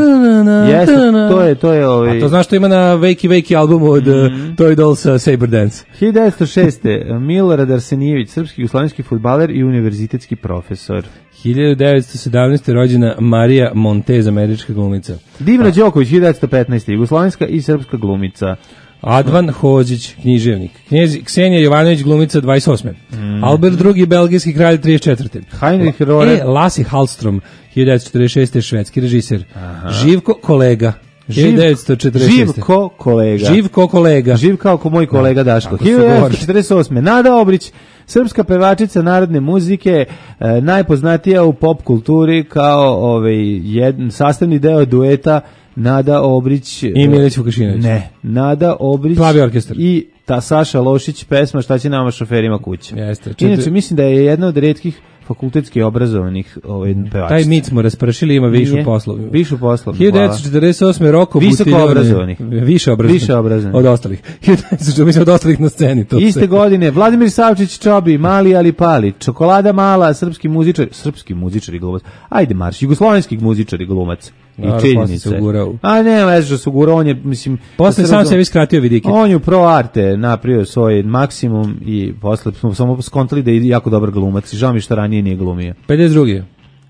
Speaker 5: Jeste, to je, to je ovaj.
Speaker 6: A to znaš što ima na Wakey Wakey albumu od mm-hmm. Toy Dolls Saber Dance.
Speaker 5: hiljadu devetsto šeste Milorad Arsenijević, srpski jugoslovenski fudbaler i univerzitetski profesor.
Speaker 6: hiljadu devetsto sedamnaeste rođena Marija Montez, američka glumica.
Speaker 5: Divna Đoković, hiljadu devetsto petnaeste jugoslovenska i srpska glumica.
Speaker 6: Advan Hođić, književnik. Knjez, Ksenija Jovanović, glumica dvadeset osme Mm. Albert drugi, belgijski kralj trideset četvrte
Speaker 5: Heinrich Rohrer.
Speaker 6: E, Lasse Hallström, hiljadu devetsto četrdeset šeste švedski režiser. Aha. Živko kolega. hiljadu devetsto četrdeset šeste
Speaker 5: Živko kolega.
Speaker 6: Živko kolega.
Speaker 5: Živ kao ko moj kolega da, Daško. hiljadu devetsto četrdeset osme Nada Obrić, srpska pevačica narodne muzike, e, najpoznatija u pop kulturi kao ovaj jedan sastavni deo dueta Nada Obrić
Speaker 6: i Milić Vukašinović.
Speaker 5: Ne, Nada Obrić
Speaker 6: Plavi orkestar.
Speaker 5: I ta Saša Lošić pesma Šta će nama šoferima kuće.
Speaker 6: Jeste.
Speaker 5: Inače mislim da je jedna od retkih fakultetski obrazovanih ovaj pevačica.
Speaker 6: Taj mit smo raspršili, ima višu poslu.
Speaker 5: Višu poslu.
Speaker 6: hiljadu devetsto četrdeset osme Roko
Speaker 5: Visoko obrazovanih.
Speaker 6: Više obrazovanih. Više obrazovanih. Od ostalih. Mislim od ostalih na sceni. To
Speaker 5: Iste godine Vladimir Savčić Čobi, Mali ali pali, Čokolada mala, srpski muzičar, srpski muzičar i glumac. Ajde marš, jugoslovenski muzičar i glumac. I činjenice. A ne, već su gurao, on je, mislim...
Speaker 6: Posle sam sebi skratio vidike.
Speaker 5: On je u Pro Arte napravio svoj maksimum i posle smo samo skontali da je jako dobar glumac. Žao mi što ranije nije glumio.
Speaker 6: pedeset druge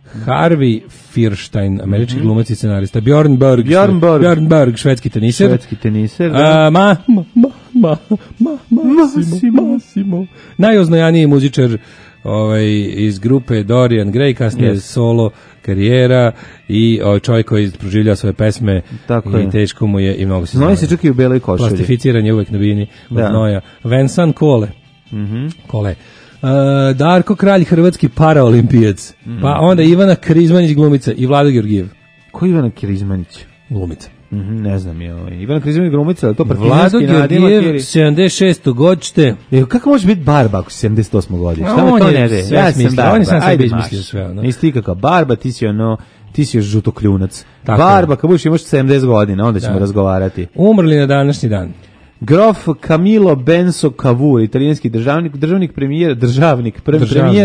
Speaker 6: Harvey Fierstein, američki mm-hmm. glumac i scenarista. Bjorn Borg,
Speaker 5: Bjorn Borg,
Speaker 6: Bjorn Borg švedski teniser.
Speaker 5: Švedski teniser,
Speaker 6: da. Uh, ma, ma, ma, ma, ma, Massimo, Massimo. Najoznojaniji muzičar ovaj, iz grupe Dorian Gray, kasnije yes. solo karijera i ovaj čovjek koji proživljava svoje pesme. Tako i je. Teško mu je i mnogo se
Speaker 5: znoji. Se čak i u beloj košulji.
Speaker 6: Plastificiran je uvek na bini od znoja. Vincent Kole.
Speaker 5: Mhm.
Speaker 6: Kole. Uh, Darko Kralj, hrvatski paraolimpijac. Mm. Pa onda Ivana Krizmanić, glumica, i Vlado Georgijev.
Speaker 5: Ko je Ivana Krizmanić?
Speaker 6: Glumica.
Speaker 5: Mm-hmm, ne znam je ovaj. Ivana Krizmanić glumica, ali to
Speaker 6: Vlado Georgijev, sedamdeset šesto godište.
Speaker 5: E, kako može biti Barba ako si sedamdeset osmo godište? Šta me to ne de? Ja sam Barba.
Speaker 6: On je sam sebi izmislio sve. Ono.
Speaker 5: Nisi ti kakav Barba, ti si ono, ti si još žutokljunac. Tako Barba, kad budeš imaš sedamdeset godina, onda ćemo da. razgovarati.
Speaker 6: Umrli na današnji dan.
Speaker 5: Grof Camillo Benso Cavour, italijanski državnik, državnik premijer, državnik, prvi premijer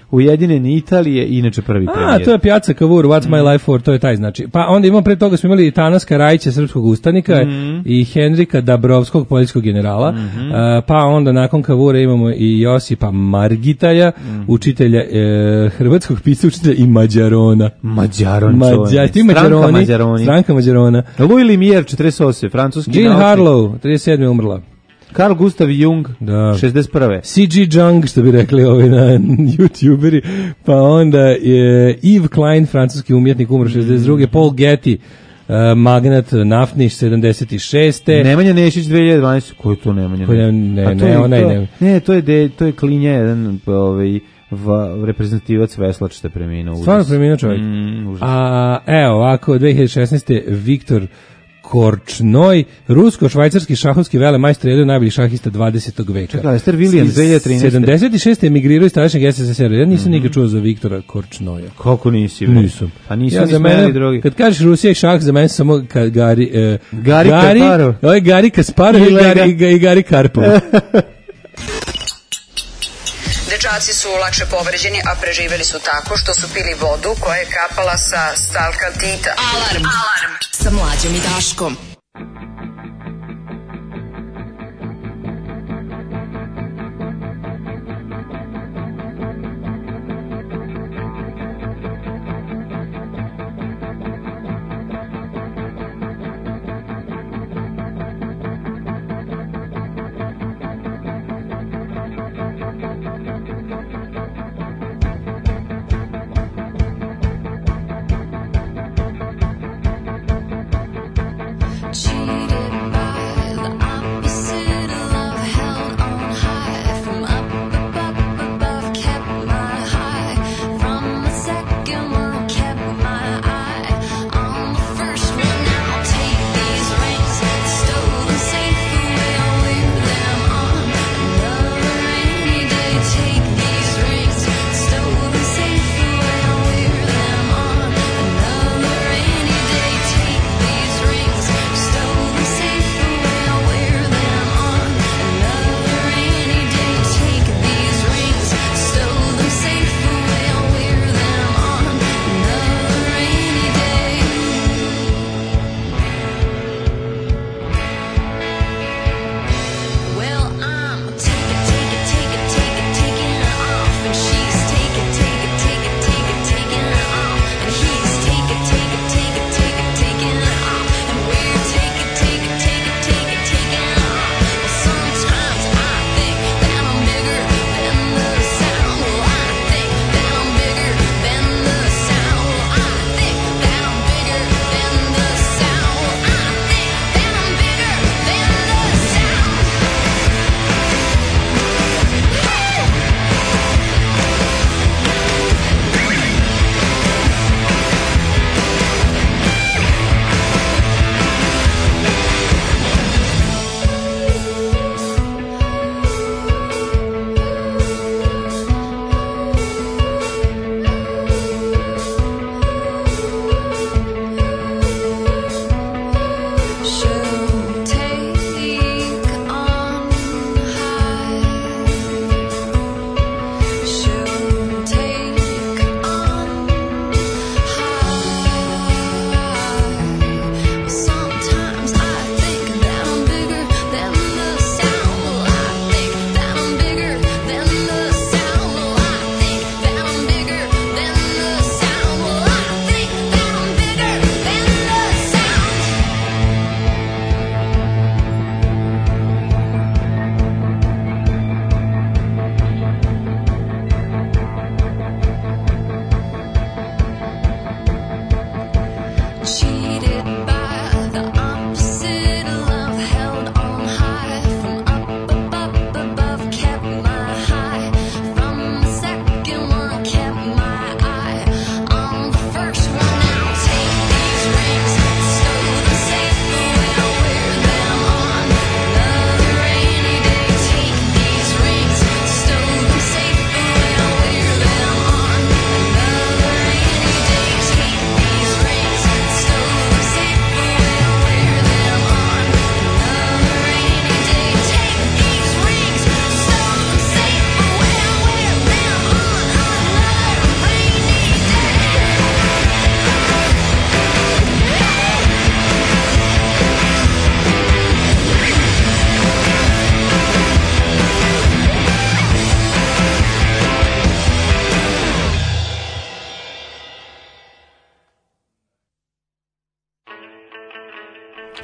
Speaker 5: Ujedinjene Italije, inače prvi premijer.
Speaker 6: A, to je Piazza Cavour, What's My Life For, to je taj znači. Pa onda imamo pre toga smo imali Tanas Karajića, srpskog ustanika, mm. i Henrika Dabrovskog, poljskog generala, mm-hmm. uh, pa onda nakon Cavoura imamo i Josipa Margitaja, mm. učitelja uh, hrvatskog pisca, učitelja i Mađarona.
Speaker 5: Mađaron,
Speaker 6: Mađa, ti Mađaroni, stranka Mađaroni. Stranka Mađarona.
Speaker 5: Louis Lumière, četrdeset osam, francuski
Speaker 6: Jean Harlow, trideset sedme umrla.
Speaker 5: Carl Gustav Jung,
Speaker 6: da.
Speaker 5: šezdeset prve.
Speaker 6: C G Jung, što bi rekli ovi na YouTuberi, pa onda je Yves Klein, francuski umjetnik, umro šezdeset druge. Paul Getty, uh, magnat naftni, sedamdeset šeste.
Speaker 5: Nemanja Nešić, dve hiljade dvanaeste. Ko je to Nemanja Nešić?
Speaker 6: Ne, ne, ne, onaj ne.
Speaker 5: Ne, to je, de, to je Klinja, jedan ovaj, v, reprezentativac veslač što je preminuo.
Speaker 6: Stvarno preminuo čovjek.
Speaker 5: Mm,
Speaker 6: A, evo, ovako, dve hiljade šesnaeste. Viktor Korčnoj, rusko-švajcarski šahovski velemajstor, jedan od najboljih šahista dvadesetog veka.
Speaker 5: Čekaj, Lester Williams, dve hiljade trinaeste.
Speaker 6: sedamdeset šeste emigrirao iz tadašnjeg S S S R. Ja nisam mm-hmm. nikad čuo za Viktora Korčnoja.
Speaker 5: Kako nisi?
Speaker 6: Nisam.
Speaker 5: Pa nisam
Speaker 6: ja
Speaker 5: ni
Speaker 6: za mene,
Speaker 5: drugi.
Speaker 6: Kad kažeš Rusija i šah, za mene samo ka, Gari... E,
Speaker 5: Gari Kasparov.
Speaker 6: Ovo je Gari Kasparov i, Gari, i, i Gari Karpov.
Speaker 11: Dečaci su lakše povređeni, a preživeli su tako što su pili vodu koja je kapala sa stalkaltita.
Speaker 3: Alarm. Alarm. Sa Mlađom i Daškom.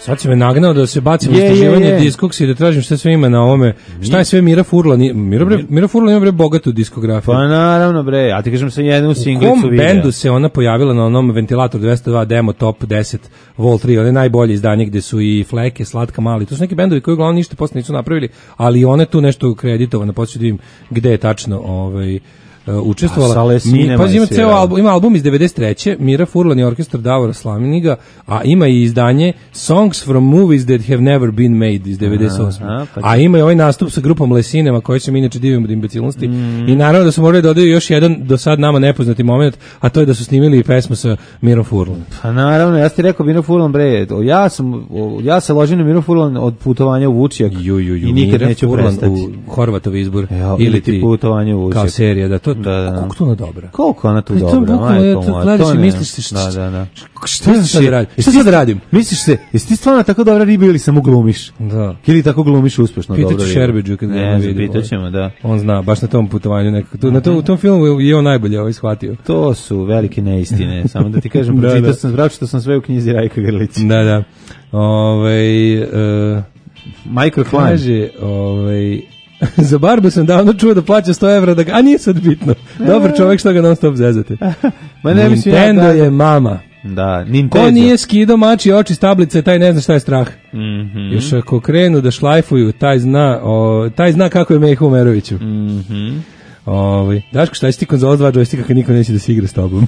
Speaker 6: Sad si me nagnao da se bacim u
Speaker 5: Je,
Speaker 6: istraživanje
Speaker 5: je, je.
Speaker 6: Discogs i da tražim šta sve ima na ovome. Šta je sve Mira Furlan? Mira, bre, Mira Furlan ima bre bogatu diskografiju.
Speaker 5: Pa naravno bre, a ti kažem sam jednu
Speaker 6: U
Speaker 5: singlicu
Speaker 6: kom
Speaker 5: video.
Speaker 6: bendu se ona pojavila na onom Ventilator dvesta dva demo top deset Vol tri, one najbolje izdanje gde su i Fleke, Slatka Mali. To su neki bendovi koji uglavnom ništa posle nisu napravili, ali one tu nešto kreditovano, podsjećam da vidim gde je tačno ovaj Uh, učestvovala. Mi, pa ima ceo album, ima album iz devedeset treće Mira Furlan i orkestar Davora Slaviniga, a ima i izdanje Songs from Movies That Have Never Been Made iz devedeset osme. Aha, pa a ima i ovaj nastup sa grupom Lesinema koji se mi inače divimo od imbecilnosti. Mm. I naravno da su morali dodaju još jedan do sad nama nepoznati moment, a to je da su snimili i pesmu sa Mirom Furlan.
Speaker 5: Pa naravno, ja ti rekao Miro Furlan bre, ja sam ja se ložim na Miro Furlan od putovanja u Vučjak
Speaker 6: ju, ju, ju,
Speaker 5: i nikad
Speaker 6: Mira
Speaker 5: neću
Speaker 6: Furlan
Speaker 5: prestati.
Speaker 6: U Horvatov izbor
Speaker 5: Evo,
Speaker 6: ili ti
Speaker 5: putovanje u Vučjak.
Speaker 6: Kao serija, da to
Speaker 5: Da, da.
Speaker 6: koliko to ona dobra.
Speaker 5: Koliko ona tu
Speaker 6: to
Speaker 5: dobra, majko
Speaker 6: to
Speaker 5: moja.
Speaker 6: gledaš
Speaker 5: To
Speaker 6: i
Speaker 5: ne.
Speaker 6: misliš se šta,
Speaker 5: Da, da, da.
Speaker 6: šta sad da radim? Šta sad da radim?
Speaker 5: Misliš se, jesi ti stvarno tako dobra riba ili samo glumiš?
Speaker 6: Da.
Speaker 5: Ili tako glumiš uspešno dobro riba?
Speaker 6: Pitaću Šerbeđu kad
Speaker 5: ne
Speaker 6: vidi.
Speaker 5: pitaćemo, da.
Speaker 6: On zna, baš na tom putovanju nekako. Tu, na tom, u tom filmu je on najbolje ovaj shvatio.
Speaker 5: To su velike neistine. Samo da ti kažem,
Speaker 6: da,
Speaker 5: pročitao
Speaker 6: da.
Speaker 5: sam, pročitao sam sve u knjizi Rajka Grlića.
Speaker 6: Da, da. Ovaj uh,
Speaker 5: Microclimb.
Speaker 6: Kaže, ovaj za Barbu sam davno čuo da plaća sto evra, da ga, a nije sad bitno. Dobar čovjek, što ga non stop zezate.
Speaker 5: Ma ne
Speaker 6: Nintendo
Speaker 5: ja,
Speaker 6: je mama.
Speaker 5: Da, Nintendo.
Speaker 6: Ko nije skido mači oči s tablice, taj ne zna šta je strah.
Speaker 5: Mm-hmm.
Speaker 6: Još ako krenu da šlajfuju, taj zna, o, taj zna kako je Meho Umeroviću.
Speaker 5: Mm-hmm.
Speaker 6: Ovaj, Daško, šta si ti konzola dva džojstika kad niko neće da se igra s tobom?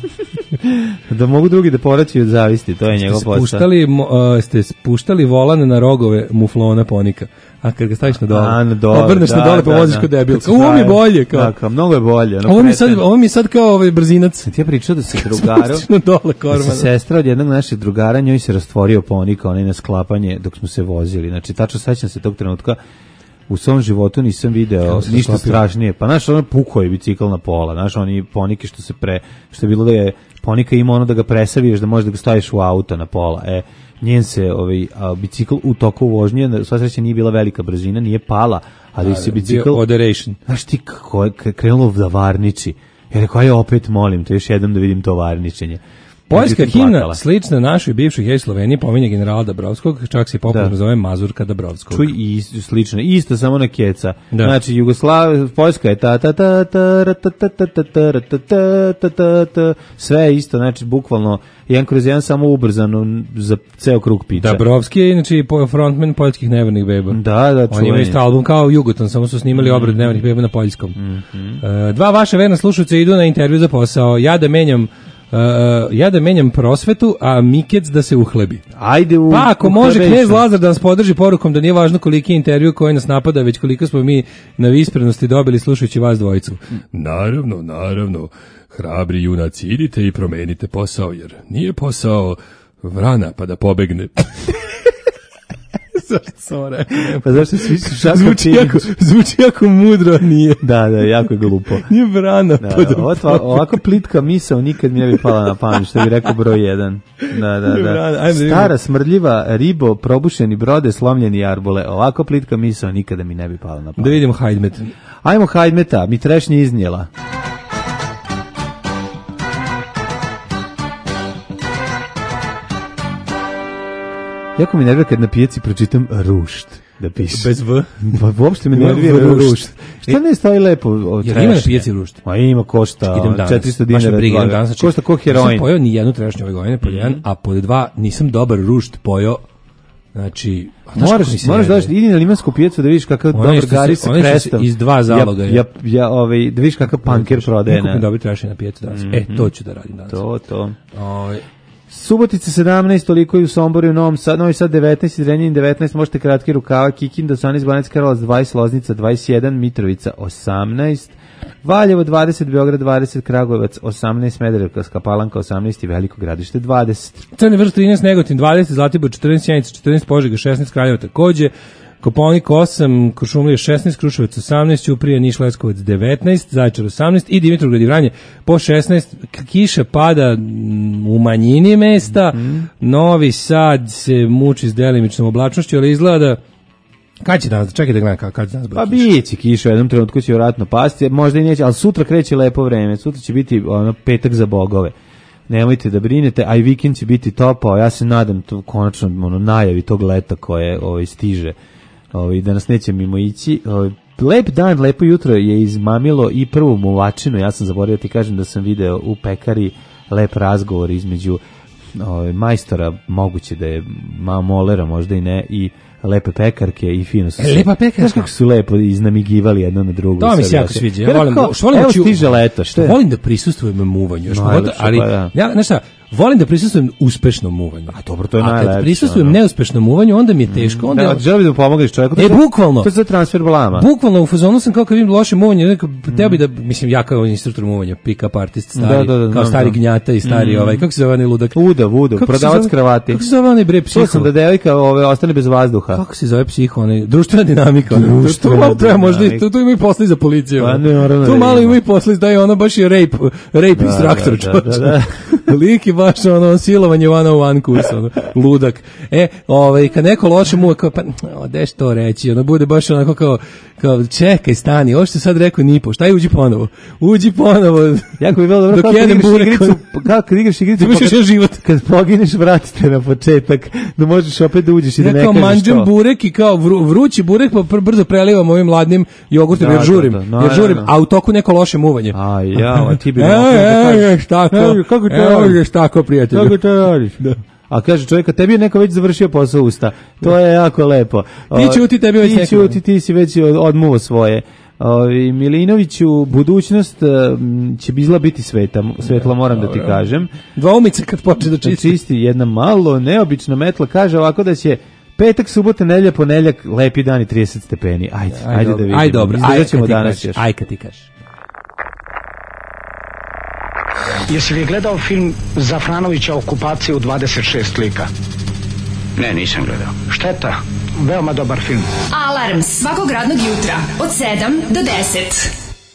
Speaker 5: Da mogu drugi da povraćaju od zavisti, to je njegov posao.
Speaker 6: Spuštali, uh, ste spuštali volan na rogove muflona ponika, a kad ga staviš na dole,
Speaker 5: a, na dole
Speaker 6: obrneš
Speaker 5: da,
Speaker 6: na dole,
Speaker 5: da,
Speaker 6: pa voziš
Speaker 5: da.
Speaker 6: kod debil. Ovo mi je bolje. Kao.
Speaker 5: Da, kao, mnogo je bolje.
Speaker 6: Ovo mi, sad, ovo mi je sad kao ovaj brzinac.
Speaker 5: Ti ja pričao da se drugaru,
Speaker 6: na dole,
Speaker 5: da se sestra od jednog naših drugara, njoj se rastvorio ponika, onaj na sklapanje dok smo se vozili. Znači, tačno sećam se tog trenutka. U svom životu nisam video ništa strašnije. Pa znaš, ono pukao je bicikl na pola. Znaš, oni ponike što se pre... Što je bilo da je ponika ima ono da ga presaviješ, da možeš da ga staviš u auto na pola. E, njen se ovaj, a, bicikl u toku vožnje, sva sreća nije bila velika brzina, nije pala, ali a, se bicikl...
Speaker 6: Oderation.
Speaker 5: Znaš ti kako je krenulo da varniči. Ja rekao, aj opet molim te još jednom da vidim to varničenje.
Speaker 6: Poljska himna, slična našoj bivšoj hej Sloveniji, pominje generala Dabrovskog, čak se i popularno zove Mazurka Dabrovskog.
Speaker 5: Čuj, i slično, isto samo na keca.
Speaker 6: Da.
Speaker 5: Znači, Jugoslav, Poljska je ta ta ta ta ta ta ta ta ta ta ta ta ta, sve isto, znači, bukvalno, jedan kroz jedan samo ubrzano za ceo krug pića.
Speaker 6: Dabrovski je inače frontman poljskih Nevernih beba.
Speaker 5: Da, da, čujem.
Speaker 6: Oni imaju isto album kao Jugoton, samo su snimali mm. obrad Nevernih beba na poljskom.
Speaker 5: Mm-hmm.
Speaker 6: Uh, dva vaše verna slušalca idu na intervju za posao. Ja da menjam Uh, ja da menjam prosvetu, a Mikec da se uhlebi.
Speaker 5: Ajde u,
Speaker 6: pa ako
Speaker 5: u
Speaker 6: može
Speaker 5: hlebešan.
Speaker 6: Knez Lazar da nas podrži porukom da nije važno koliki je intervju koji nas napada, već koliko smo mi na visprenosti dobili slušajući vas dvojicu. Naravno, naravno, hrabri junaci, idite i promenite posao, jer nije posao vrana pa da pobegne. Sore.
Speaker 5: Pa zašto svi su šako
Speaker 6: zvuči jako, zvuči jako mudro, nije.
Speaker 5: Da, da, jako je glupo.
Speaker 6: Nije vrana.
Speaker 5: Da, da, ovako, ovako plitka misao nikad mi ne bi pala na pamet, što bi rekao broj jedan. Da, da, da. Stara, smrdljiva, ribo, probušeni brode, slomljeni arbole. Ovako plitka misao nikada mi ne bi pala na pamet.
Speaker 6: Da vidimo Hajdmet.
Speaker 5: Ajmo Hajdmeta, mi trešnje iznijela. Jako mi nervira kad na pijaci pročitam rušt da piše.
Speaker 6: Bez V?
Speaker 5: Pa uopšte me nervira rušt. Šta ne stoji lepo o trešnje?
Speaker 6: Jer ima na pijaci rušt?
Speaker 5: Ma ima, košta četiristo dinara.
Speaker 6: Danas,
Speaker 5: košta ko heroin.
Speaker 6: Nisam pojao ni jednu trešnju ove godine, pod jedan, a pod dva nisam dobar rušt pojao. Znači,
Speaker 5: moraš, moraš da idi na limansku pijacu da vidiš kakav dobar gari sa krestom.
Speaker 6: Iz dva zaloga.
Speaker 5: Ja, ja, ja ovaj, da vidiš kakav punker prodaje.
Speaker 6: Nikupim dobri trešnje na pijacu danas. E, to ću da radim danas.
Speaker 5: To, to.
Speaker 6: Oj.
Speaker 5: Subotica sedamnaest, toliko i u Somboru, u Novom Sadu, Novi Sad devetnaest, Zrenjanin devetnaest, možete kratki rukava, Kikinda osamnaest, Banacki Karlovac dvadeset, Loznica dvadeset jedan, Mitrovica osamnaest, Valjevo dvadeset, Beograd dvadeset, Kragujevac osamnaest, Smederevska Palanka osamnaest i Veliko Gradište dvadeset.
Speaker 6: Crni Vrh trinaest, Negotin dvadeset, Zlatibor četrnaest, Sjenica četrnaest, Požega šesnaest, Kraljevo takođe, Kopaonik osam, Kuršumlija šesnaest, Kruševac osamnaest, Ćuprija, Niš, Leskovac devetnaest, Zaječar osamnaest i Dimitrovgrad i Vranje po šesnaest. Kiša pada u manjini mesta, mm-hmm. Novi Sad se muči s delimičnom oblačnošću, ali izgleda kad će danas, čekaj da gledam kad će danas bude
Speaker 5: kiša. Pa biće kiša, u jednom trenutku će vjerojatno pasti, možda i neće, ali sutra kreće lepo vreme, sutra će biti ono petak za bogove. nemojte da brinete, a i vikend će biti topao, ja se nadam to konačno ono, najavi tog leta koje ovaj, stiže, ovaj, da nas neće mimo ići. Ovaj, lep dan, lepo jutro je izmamilo i prvu muvačinu, ja sam zaboravio ti kažem da sam video u pekari lep razgovor između ovaj, majstora, moguće da je malo molera, možda i ne, i lepe pekarke i fino su.
Speaker 6: E, lepa pekarka.
Speaker 5: Znaš kako su lepo iznamigivali jedno na drugo.
Speaker 6: To mi se jako sviđa. Ja volim, da, što volim
Speaker 5: evo
Speaker 6: da ću,
Speaker 5: stiže leto, što je?
Speaker 6: Volim da prisustvujem muvanju. Još
Speaker 5: no,
Speaker 6: god, ali,
Speaker 5: pa, da.
Speaker 6: ja, znaš šta, volim da prisustvujem uspešnom muvanju.
Speaker 5: A dobro, to je
Speaker 6: a
Speaker 5: najlepše.
Speaker 6: A kad prisustvujem ono. neuspešnom muvanju, onda mi je teško. Onda
Speaker 5: da, želim da pomogneš čovjeku.
Speaker 6: E, bukvalno.
Speaker 5: To je za transfer blama.
Speaker 6: Bukvalno, u fazonu sam kao kad vidim loše muvanje, nekako, teo bi da, mislim, ja kao instruktor muvanja, pick-up artist, stari, da, da, da, kao stari da. gnjata i stari, mm. ovaj, kako se zove onaj ludak?
Speaker 5: Udav, udav, prodavac kravati.
Speaker 6: Kako se zove onaj bre psiho?
Speaker 5: To sam da devojka ove, ostane bez vazduha.
Speaker 6: Kako se zove psiho? Onaj, društvena dinamika.
Speaker 5: Društvena
Speaker 6: to, to, možda, to, to ima i posle za policiju.
Speaker 5: Pa, ne,
Speaker 6: tu malo ima i posle, da je ona baš i rape, rape instruktor.
Speaker 5: Da, da, da, da.
Speaker 6: Lik je baš ono, silovanje one on one kurs, ono, ludak. E, ovaj, kad neko loše mu, kao, pa, odeš to reći, ono, bude baš onako kao, kao, čekaj, stani, ovo što sad rekao nipo, šta je, uđi ponovo, uđi ponovo.
Speaker 5: Jako bi bilo dobro,
Speaker 6: dok jedem
Speaker 5: igricu, kako kad igraš igricu,
Speaker 6: pa kad,
Speaker 5: život. Kad pogineš, vratite na početak, da možeš opet da uđeš i da ne kažeš to.
Speaker 6: Ja kao manđem burek i kao vru, vrući burek, pa pr brzo prelivam ovim ladnim jogurtom, jer žurim, da, da, da. No, jer žurim, a u toku neko loše muvanje.
Speaker 5: A ja, a ti bi
Speaker 6: mogao da kažeš. Tako, kako to radiš? Tako, prijatelju.
Speaker 5: Kako to radiš? Da. A kaže čovjeka, tebi je neko već završio posao usta. To je jako lepo.
Speaker 6: Ti ćuti, tebi već neko.
Speaker 5: Ti ćuti, ti si već odmuvo svoje. Ovi, Milinoviću, budućnost će bizla biti sveta, svetla, moram da ti kažem.
Speaker 6: Dva umice kad počne da čisti.
Speaker 5: Čisti jedna malo neobična metla, kaže ovako da će petak, subota, nedelja, ponedjeljak, lepi dan i trideset stepeni. Ajde, ajde, ajde da vidimo.
Speaker 6: Ajde dobro, ajde
Speaker 5: ćemo danas još.
Speaker 6: Aj kad ti kažeš.
Speaker 12: Jesi li gledao film Zafranovića Okupacija u dvadeset šest lika?
Speaker 13: Ne, nisam gledao.
Speaker 12: Šteta, veoma dobar film.
Speaker 3: Alarm svakog radnog jutra od sedam do deset.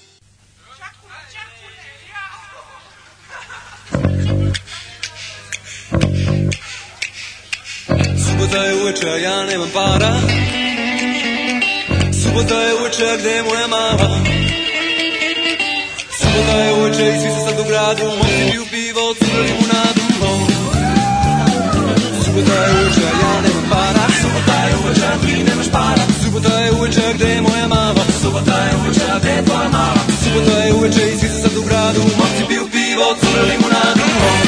Speaker 14: Subota je uveče, a ja nemam para. Subota je uveče, a gde je moja mama? Subota je uveče i svi se sad u gradu, momci piju pivo, cure limunadu. Subota je uveče, a ja nemam para. Subota je uveče, a ti nemaš para. Subota je uveče, a gde je moja mama? Subota je uveče, a gde je tvoja mama? Subota je uveče i svi se sad u gradu, momci piju pivo, cure limunadu.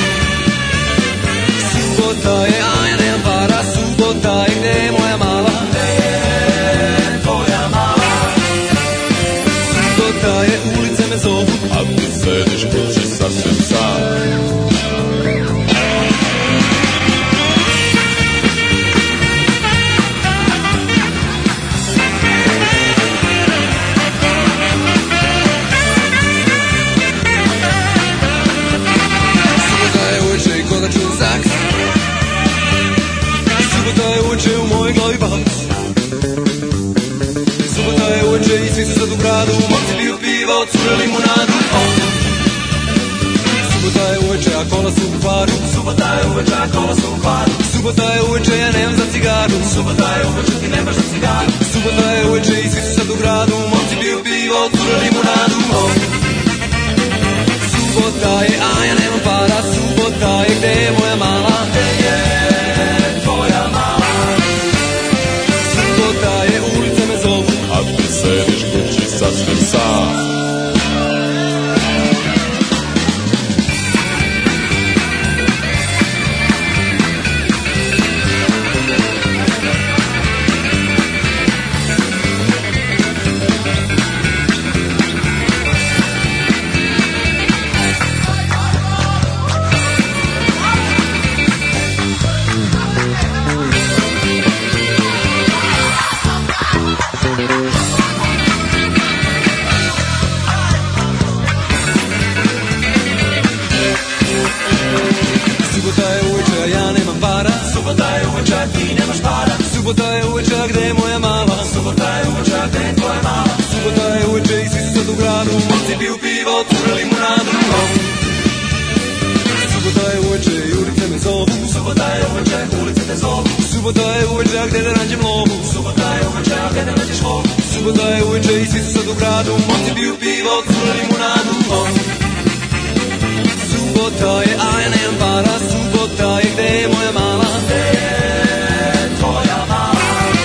Speaker 14: Subota je, a ja nemam para. Subota je, gde je moja mala? Gde je tvoja mala? Subota je, ulice me zovu, a ti sediš kući sasvim sam. Subota je uveče i konačan zaks. Subota je uveče u mojoj glavi baks. Subota je uveče i svi su sad u gradu, momci piju piva, cure limunadu. Subota je uveče, a kola su u kvaru. Subota je uveče, a kola su u kvaru. Subota je uveče, ja nemam za cigaru. Subota je uveče, ti nemaš za cigaru. Subota je uveče i svi su sad u gradu, momci piju piva, cure limunadu. Subota je, a ja nemam para. Subota je, gde je moja mala? Gde je tvoja mala? Subota je, ulice me zovu, a ti sediš kući sasvim sam. Subota je uveče, a gde je moja mama? Subota je uveče, a gde je tvoja mama? Subota je uveče i svi su sad u gradu, momci piju pivo, cure limunadu. Subota je uveče i ulice me zovu. Subota je uveče, ulice te zovu. Subota je uveče, a gde da nađem lovu? Subota je uveče, a gde da nađeš lovu? Subota je uveče i svi su sad u gradu, momci piju pivo, cure limunadu. Subota Subota je, a ja nemam para, subota je, gde je moja mala? Gde je tvoja mala?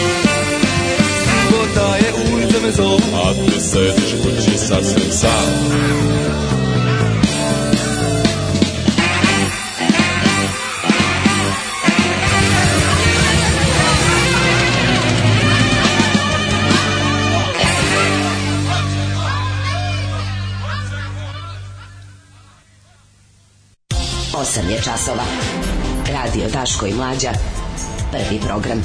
Speaker 14: Subota je, ulica me zovu, a ti sediš kući sasvim sam.
Speaker 3: osam je časova. Radio Daško i Mlađa. Prvi program.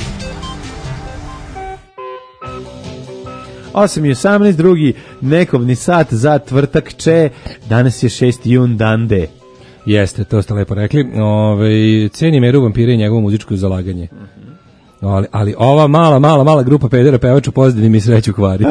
Speaker 5: osam i osamnaest, drugi nekovni sat za tvrtak če. Danas je šesti jun, dan D.
Speaker 6: Jeste, to ste lepo rekli. Ove, cenim Eru Vampire i njegovo muzičko zalaganje. Ali, ali ova mala, mala, mala grupa pedera pevača pozadini mi sreću kvari.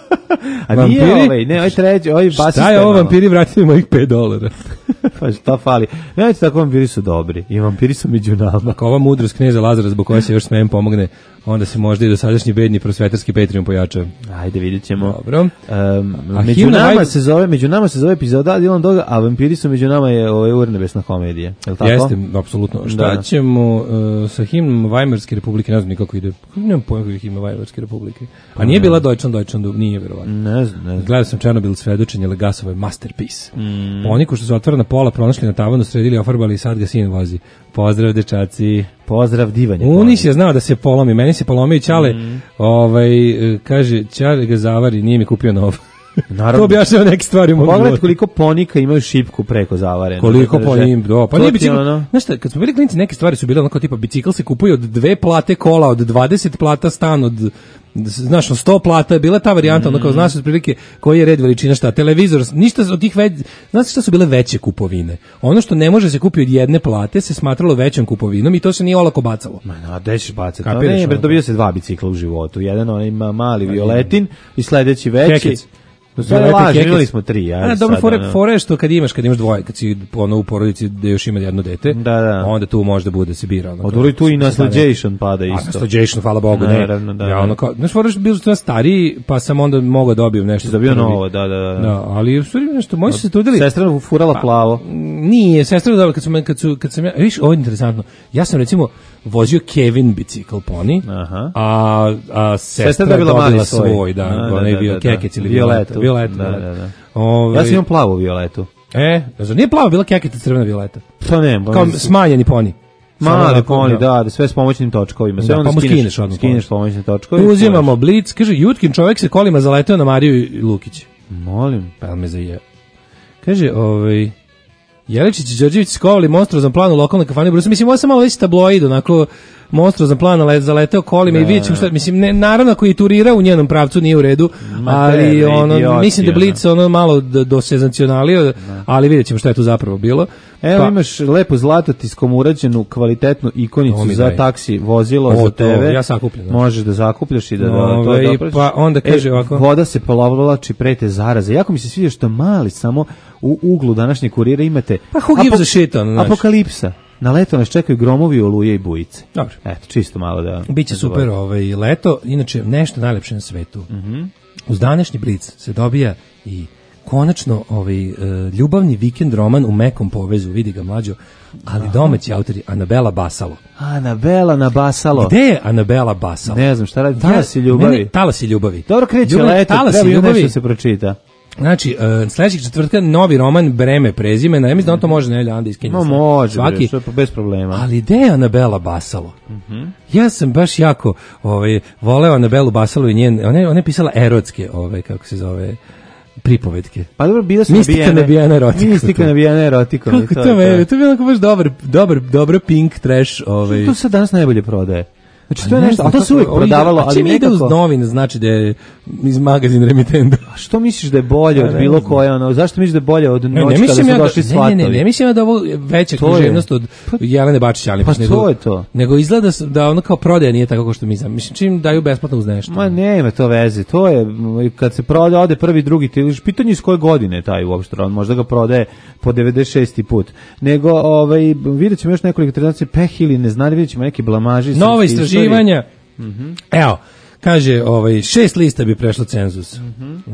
Speaker 5: A vampiri? Nije ovaj, ne, ovaj treći, ovaj basista.
Speaker 6: Šta je ovo vampiri, vratite mi mojih pet dolara.
Speaker 5: Pa šta fali? Nemojte tako, vampiri su dobri i vampiri su među nama.
Speaker 6: Ako ova mudrost kneza Lazara zbog koja se još smijem pomogne, onda se možda i do sadašnji bedni prosvetarski Patreon pojača.
Speaker 5: Ajde, vidjet ćemo.
Speaker 6: Dobro.
Speaker 5: Um, među, nama vaj... se zove, među nama se zove epizoda Dilan Doga, a vampiri su među nama je ovaj urnebesna komedija. Je li tako?
Speaker 6: Jeste, apsolutno. Šta da. ćemo uh, sa himnom Vajmarske republike, ne znam nikako ide. Nemam pojma kako je himna Vajmarske republike. A nije bila Deutschland, Deutschland, nije verovatno.
Speaker 5: Ne znam, ne znam.
Speaker 6: Gledao sam Černobil svedočenje Legasove masterpiece. Mm. Oni ko što su otvorena pola pronašli na tavanu, sredili, ofarbali i sad ga sin vozi. Pozdrav dečaci.
Speaker 5: Pozdrav divanje.
Speaker 6: Unis je znao da se polomi, meni se polomio Ćale, mm. ovaj, kaže, Ćale ga zavari, nije mi kupio nov. Naravno. To objašnjava neke stvari u mom životu.
Speaker 5: Pogledaj koliko ponika imaju šipku preko zavarenu.
Speaker 6: Koliko ponika, do. Pa nije bicikl. Ono... Znaš šta, kad smo bili klinci, neke stvari su bile onako tipa bicikl se kupuje od dve plate kola, od dvadeset plata stan, od znaš, no sto plata je bila ta varijanta, mm. ono kao znaš otprilike koji je red veličina šta, televizor, ništa od tih već, znaš šta su bile veće kupovine. Ono što ne može se kupiti od jedne plate se smatralo većom kupovinom i to se nije olako bacalo.
Speaker 5: Ma no, gde ćeš bacati? No, ne, bre, dobio se dva bicikla u životu. Jedan onaj ima mali violetin i sledeći veći. Kekec. Do sada laži, imali smo tri. Ja,
Speaker 6: a, dobro, fore, fore što kad imaš, kad imaš dvoje, kad si ono u porodici da još ima jedno dete,
Speaker 5: da, da.
Speaker 6: onda tu može da bude se bira. Ono,
Speaker 5: odvori tu i nasleđation pada isto. A
Speaker 6: nasleđation, hvala Bogu, ne.
Speaker 5: Naravno, da,
Speaker 6: ja, ono kao, znaš, fore što bili su stariji, pa sam onda mogao dobijem nešto.
Speaker 5: Dobio novo, da, da, da.
Speaker 6: Da, ali u stvari nešto, moji su se trudili.
Speaker 5: Sestra furala plavo.
Speaker 6: Pa, nije, sestra dobila, kad, kad, su, kad sam ja, viš, ovo je interesantno, ja sam recimo vozio Kevin bicikl poni,
Speaker 5: aha.
Speaker 6: a, a sestra, sestra dobila, dobila svoj, svoj, da, da, onaj bio kekec ili violetu. Violetu,
Speaker 5: da, da, da. Ove... Ja sam imam plavu violetu.
Speaker 6: E, znači nije plava, bila keketa crvena violeta.
Speaker 5: Pa ne,
Speaker 6: kao smanjeni poni.
Speaker 5: Mali poni, da, da, sve s pomoćnim točkovima. Sve
Speaker 6: da,
Speaker 5: onda
Speaker 6: pa
Speaker 5: skineš,
Speaker 6: skineš, odmah,
Speaker 5: skineš pomoćne točkove.
Speaker 6: Uzimamo blic, kaže, Jutkin čovjek se kolima zaleteo na Mariju Lukić.
Speaker 5: Molim.
Speaker 6: Pa me zaje. Kaže, ovaj... Jeličić i Đorđević skovali monstruozan plan u lokalnoj kafani Brusa. Mislim, ovo sam malo već tabloid, onako monstruozan plan zaleteo kolima i vidjet ćemo šta, mislim, ne, naravno ako je turirao u njenom pravcu nije u redu, ali ono, idioti, mislim da Blic ono malo do sezacionalio, ali vidjet ćemo šta je tu zapravo bilo.
Speaker 5: Evo pa, imaš lepo zlatotiskom urađenu kvalitetnu ikonicu za daj. taksi vozilo, o, za te ve.
Speaker 6: Ja sakupljam.
Speaker 5: Možeš da zakupljaš i da, da
Speaker 6: Ove, to dopraviš. Pa onda kaže
Speaker 5: e,
Speaker 6: ovako.
Speaker 5: Voda se polavlači, prete zaraze. Jako mi se sviđa što mali samo u uglu današnje kurira imate
Speaker 6: pa who gives a shit on,
Speaker 5: apokalipsa. Na leto nas čekaju gromovi, oluje i bujice.
Speaker 6: Dobro.
Speaker 5: Eto, čisto malo da...
Speaker 6: Biće super ovaj leto, inače nešto najlepše na svetu.
Speaker 5: Mm-hmm.
Speaker 6: Uz današnji Blic se dobija i konačno ovaj uh, ljubavni vikend roman u mekom povezu, vidi ga mlađo, ali domaći autori Anabela Basalo.
Speaker 5: Anabela na Basalo.
Speaker 6: Gde je Anabela Basalo?
Speaker 5: Ne znam, šta radi? Talasi ljubavi.
Speaker 6: Ne, ne, Talasi ljubavi.
Speaker 5: Dobro kreće leto, treba i nešto se pročita.
Speaker 6: Znači, uh, sledećeg četvrtka novi roman Breme prezimena, ja mislim da on to može Nelja Anda iskenja.
Speaker 5: No, može, svaki, bre, bez problema.
Speaker 6: Ali gde je Anabela Basalo?
Speaker 5: Mm-hmm.
Speaker 6: Ja sam baš jako ovaj, voleo Anabelu Basalo i njen, ona je, ona je pisala erotske, ovaj, kako se zove, pripovetke.
Speaker 5: Pa dobro, bila su
Speaker 6: Mistika nabijena erotikom.
Speaker 5: Mistika nabijena erotikom.
Speaker 6: Kako to, to, me, to je bilo baš dobar, dobar, dobro pink trash. Ovaj.
Speaker 5: To se danas najbolje prodaje. Znači to je nešto, a to se uvijek prodavalo, ali
Speaker 6: čim ide uz novine, znači da je iz magazina Remitendo.
Speaker 5: A što misliš da je bolje od bilo koje, ono, zašto misliš da je bolje od noći kada su došli
Speaker 6: svatovi? Ne, ne, ne, mislim da je ovo veća književnost od Jelene Bačić, ali
Speaker 5: pa to je to.
Speaker 6: Nego izgleda da ono kao prodaja nije tako kao što mi znam. Mislim, čim daju besplatno uz nešto.
Speaker 5: Ma nema to veze, to je, kad se prodaje, ode prvi, drugi, ti pitanje iz koje godine taj uopšte, on možda ga prodaje po devedeset šesti put. Nego, ovaj, vidjet ćemo još nekoliko tradicije, peh ili ne znali, vidjet ćemo neki blamaži.
Speaker 6: Nova istraživanja.
Speaker 5: Mm-hmm.
Speaker 6: Evo, kaže, ovaj, šest lista bi prešlo cenzus.
Speaker 5: Mm-hmm.
Speaker 6: Da.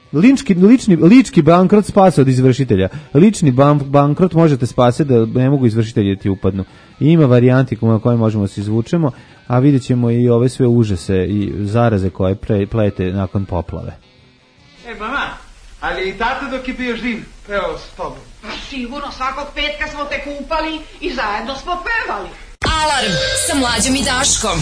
Speaker 5: Lički, lični, lički bankrot spasa od izvršitelja. Lični ban, bankrot možete spasiti da ne mogu izvršitelji ti upadnu. I ima varijanti na koje možemo se izvučemo, a vidjet ćemo i ove sve užase i zaraze koje pre, plete nakon poplave.
Speaker 15: E, mama, ali i tata dok je bio živ pevao s tobom?
Speaker 16: Pa sigurno, svakog petka smo te kupali i zajedno smo pevali.
Speaker 3: Alarm sa Mlađom i Daškom.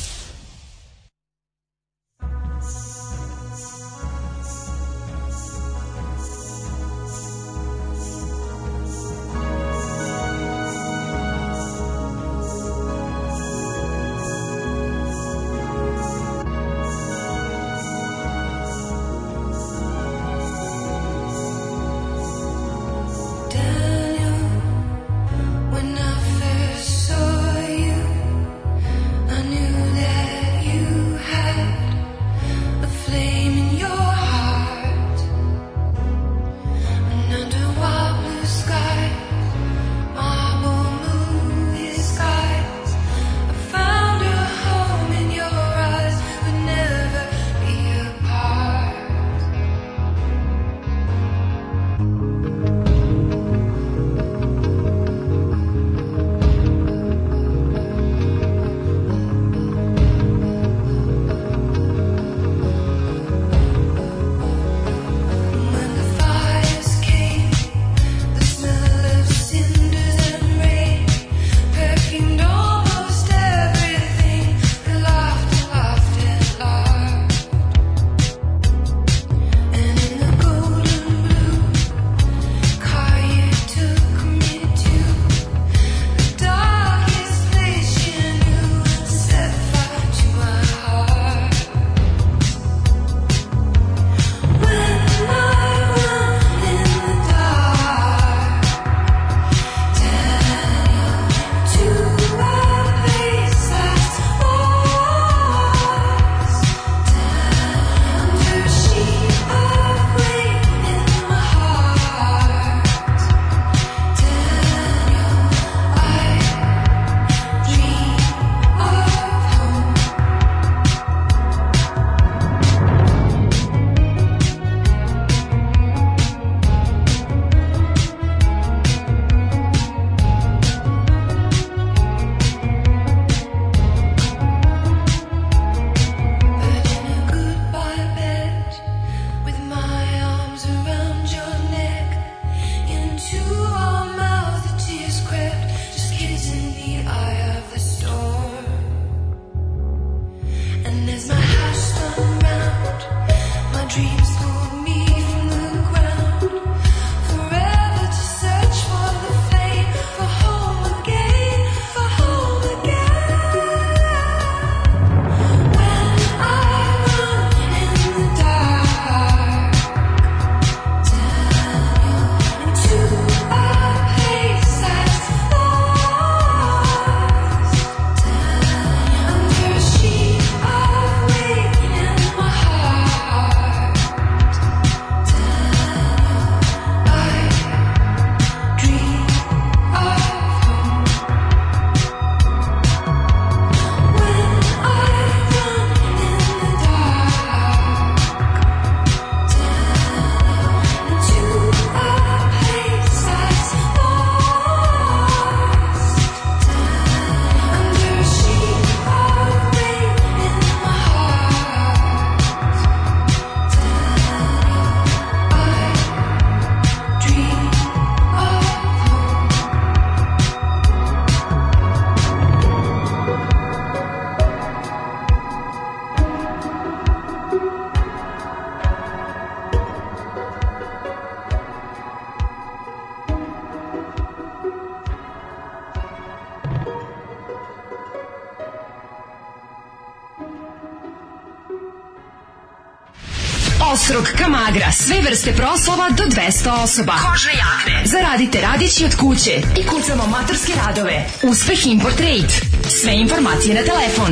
Speaker 3: Ostrog, Kamagra, sve vrste proslava do dvesta osoba. Kožne jakne. Zaradite radići od kuće i kucamo maturske radove. Uspeh Import Trade. Sve informacije na telefon.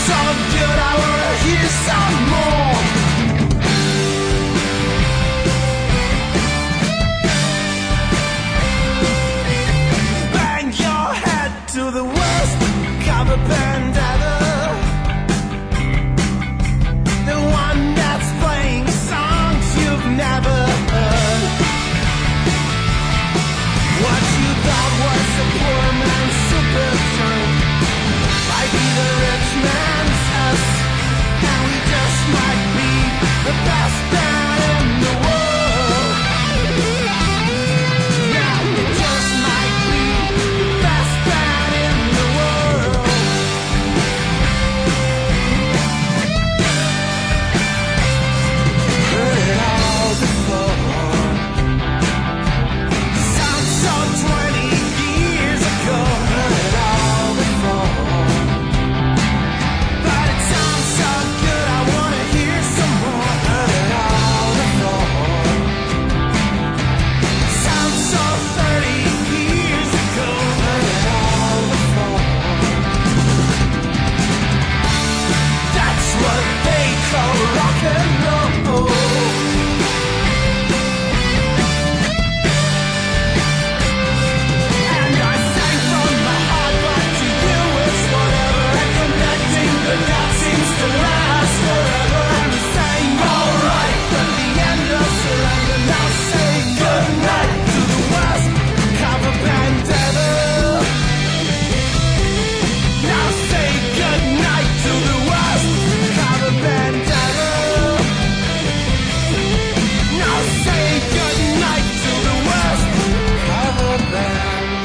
Speaker 14: so good I wanna hear some more. Bang your head to the worst cover band ever. The one that's playing songs you've never heard. What you thought was a poor man's super drink might be the rich man's us, and we just might be the best band in the world. Yeah, we just might be the best band in the world. Heard it all before. Sounds so twenty years ago. Heard it all before. But it sounds so good I wanna hear some more. Heard it all before. Sounds so thirty years ago. Heard it all before. That's what they call rock and roll. And I sang from my heart, but to you it's whatever. And connecting the dots seems to last forever. And we sang alright, but the end of surrender. Now say goodnight to the worst cover band ever. Now say goodnight to the worst cover band ever. Now say goodnight to the worst cover band.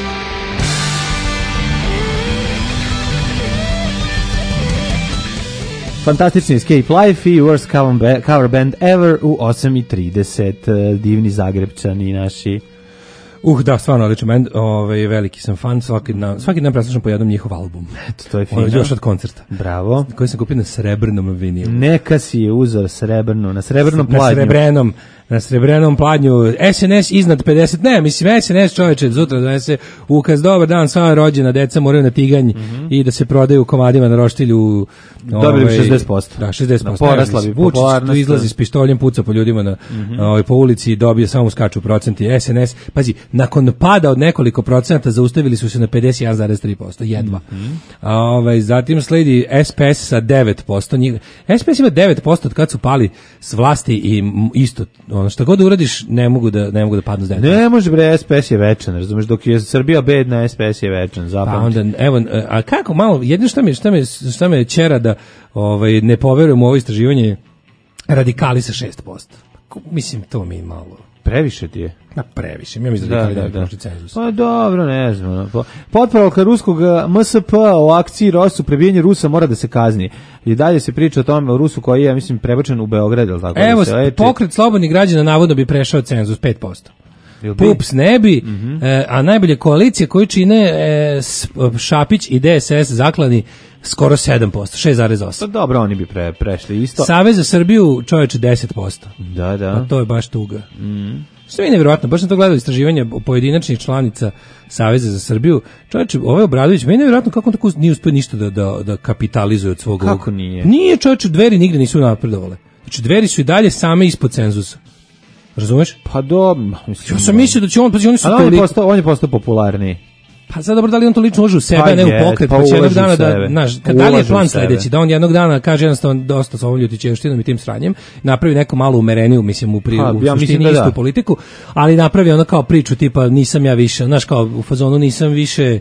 Speaker 5: Fantastični Escape Life i Worst cover ba- cover band ever u osam i trideset. eh, Divni Zagrebčani naši.
Speaker 6: Uh, da, stvarno odličan band, ovaj, veliki sam fan, svaki dan, svaki dan preslušam po jednom njihov album.
Speaker 5: Eto, to je fino.
Speaker 6: Ono, još od koncerta.
Speaker 5: Bravo.
Speaker 6: Koji sam kupio na srebrnom vinilu.
Speaker 5: Neka si je uzor srebrnu, na srebrnom
Speaker 6: Na
Speaker 5: pladnju.
Speaker 6: srebrenom, na srebrenom pladnju, S N S iznad pedeset, ne, mislim, S N S čoveče, sutra donese ukaz, dobar dan, sva rođena deca moraju na tiganj
Speaker 5: Mhm.
Speaker 6: i da se prodaju komadima na roštilju.
Speaker 5: Dobili bi šezdeset posto.
Speaker 6: Da, šezdeset posto.
Speaker 5: Da, porasla bi
Speaker 6: Vučić
Speaker 5: popularnost.
Speaker 6: tu izlazi s pištoljem, puca po ljudima na,
Speaker 5: Mhm.
Speaker 6: ovaj, po ulici i dobije, samo skaču procenti. S N S, pazi, nakon pada od nekoliko procenata zaustavili su se na pedeset jedan zarez tri posto, jedva.
Speaker 5: Mhm.
Speaker 6: A, ovaj, zatim sledi S P S sa devet posto. Njih, S P S ima devet posto od kad su pali s vlasti i m, isto, ono, šta god uradiš, ne mogu da, ne mogu da padnu s devet posto.
Speaker 5: Ne može bre, S P S je večan, razumeš, dok je Srbija bedna, S P S je večan,
Speaker 6: Pa
Speaker 5: zapamti.
Speaker 6: onda, evo, a kako malo, jedino šta me, šta me, šta me čera da ovaj, ne poverujem u ovo istraživanje, radikali sa šest posto. Ko- Mislim, to mi je malo.
Speaker 5: Previše ti je.
Speaker 6: Na previše, ja mislim da radikali da, da, prošli cenzus.
Speaker 5: Pa dobro, ne znam. Po- Potporovka ruskog M S P o akciji Rosu, prebijanje Rusa mora da se kazni. I dalje se priča o tome o Rusu koji je, ja mislim, prebačen u Beograd, ili tako?
Speaker 6: Evo,
Speaker 5: da se leči.
Speaker 6: pokret slobodnih građana navodno bi prešao cenzus pet posto.
Speaker 5: Jel bi?
Speaker 6: Pups ne bi, e, a najbolje koalicije koju čine e, S- Šapić i D S S zaklani skoro sedam posto, šest zarez osam.
Speaker 5: Pa dobro, oni bi pre, prešli isto.
Speaker 6: Savez za Srbiju, čoveče, deset posto.
Speaker 5: Da, da.
Speaker 6: A to je baš tuga.
Speaker 5: Mhm.
Speaker 6: Što je nevjerojatno, baš sam to gledao istraživanje pojedinačnih članica Saveza za Srbiju. Čovječe, ovaj Obradović, meni je nevjerojatno kako on tako nije uspio ništa da, da, da kapitalizuje od svog...
Speaker 5: Kako
Speaker 6: ovog-
Speaker 5: nije?
Speaker 6: Nije, čovječe, Dveri nigde nisu napredovale. Znači, Dveri su i dalje same ispod cenzusa. Razumeš?
Speaker 5: Pa dobro, mislim.
Speaker 6: Ja sam mislio da će on, pa oni su
Speaker 5: Ali on je
Speaker 6: toliko-
Speaker 5: postao, on je postao popularniji.
Speaker 6: Pa sad dobro, da li on to lično uloži u sebe,
Speaker 5: Pa
Speaker 6: a ne u
Speaker 5: je,
Speaker 6: pokret,
Speaker 5: pa
Speaker 6: pa će jednog
Speaker 5: ulaže u
Speaker 6: dana da,
Speaker 5: sebe.
Speaker 6: znaš, kad da li je
Speaker 5: Ulaže u
Speaker 6: plan
Speaker 5: sebe.
Speaker 6: sledeći, da on jednog dana kaže jednostavno dosta sa ovom ljutićevštinom i tim sranjem, napravi neku malu umereniju, mislim, u, pri,
Speaker 5: Pa,
Speaker 6: u
Speaker 5: ja mislim
Speaker 6: suštini
Speaker 5: da
Speaker 6: istu
Speaker 5: da.
Speaker 6: politiku, ali napravi ono kao priču tipa nisam ja više, znaš, kao u fazonu nisam više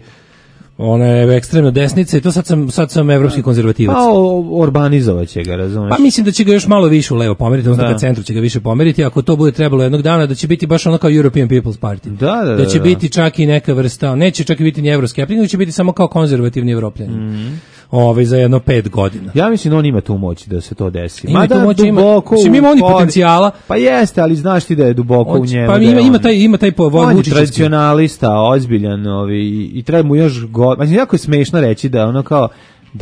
Speaker 6: ona je ekstremno desnica i to sad sam, sad sam evropski konzervativac.
Speaker 5: Pa o- urbanizovat će ga, razumeš?
Speaker 6: Pa mislim da će ga još malo više u levo pomeriti, odnosno
Speaker 5: Da.
Speaker 6: ka centru će ga više pomeriti, ako to bude trebalo jednog dana, da će biti baš ono kao European People's Party.
Speaker 5: Da, da, da,
Speaker 6: da će
Speaker 5: da.
Speaker 6: biti čak i neka vrsta, neće čak i biti ni evroskeptik, nego će biti samo kao konzervativni evropljani.
Speaker 5: Mhm.
Speaker 6: Ovaj, za jedno pet godina.
Speaker 5: Ja mislim da on ima tu moć da se to desi.
Speaker 6: Ima tu moć, ima-
Speaker 5: duboko
Speaker 6: mislim,
Speaker 5: u
Speaker 6: ima on i
Speaker 5: kori-
Speaker 6: potencijala.
Speaker 5: Pa jeste, ali znaš ti da je duboko u
Speaker 6: On će-
Speaker 5: njemu.
Speaker 6: pa
Speaker 5: da
Speaker 6: ima-
Speaker 5: je
Speaker 6: ima
Speaker 5: on-
Speaker 6: taj- ima taj po-
Speaker 5: On je
Speaker 6: vučićevski.
Speaker 5: tradicionalista, ozbiljan, ovi, i, i treba mu još go... Mislim, jako je smešno reći da ono kao, da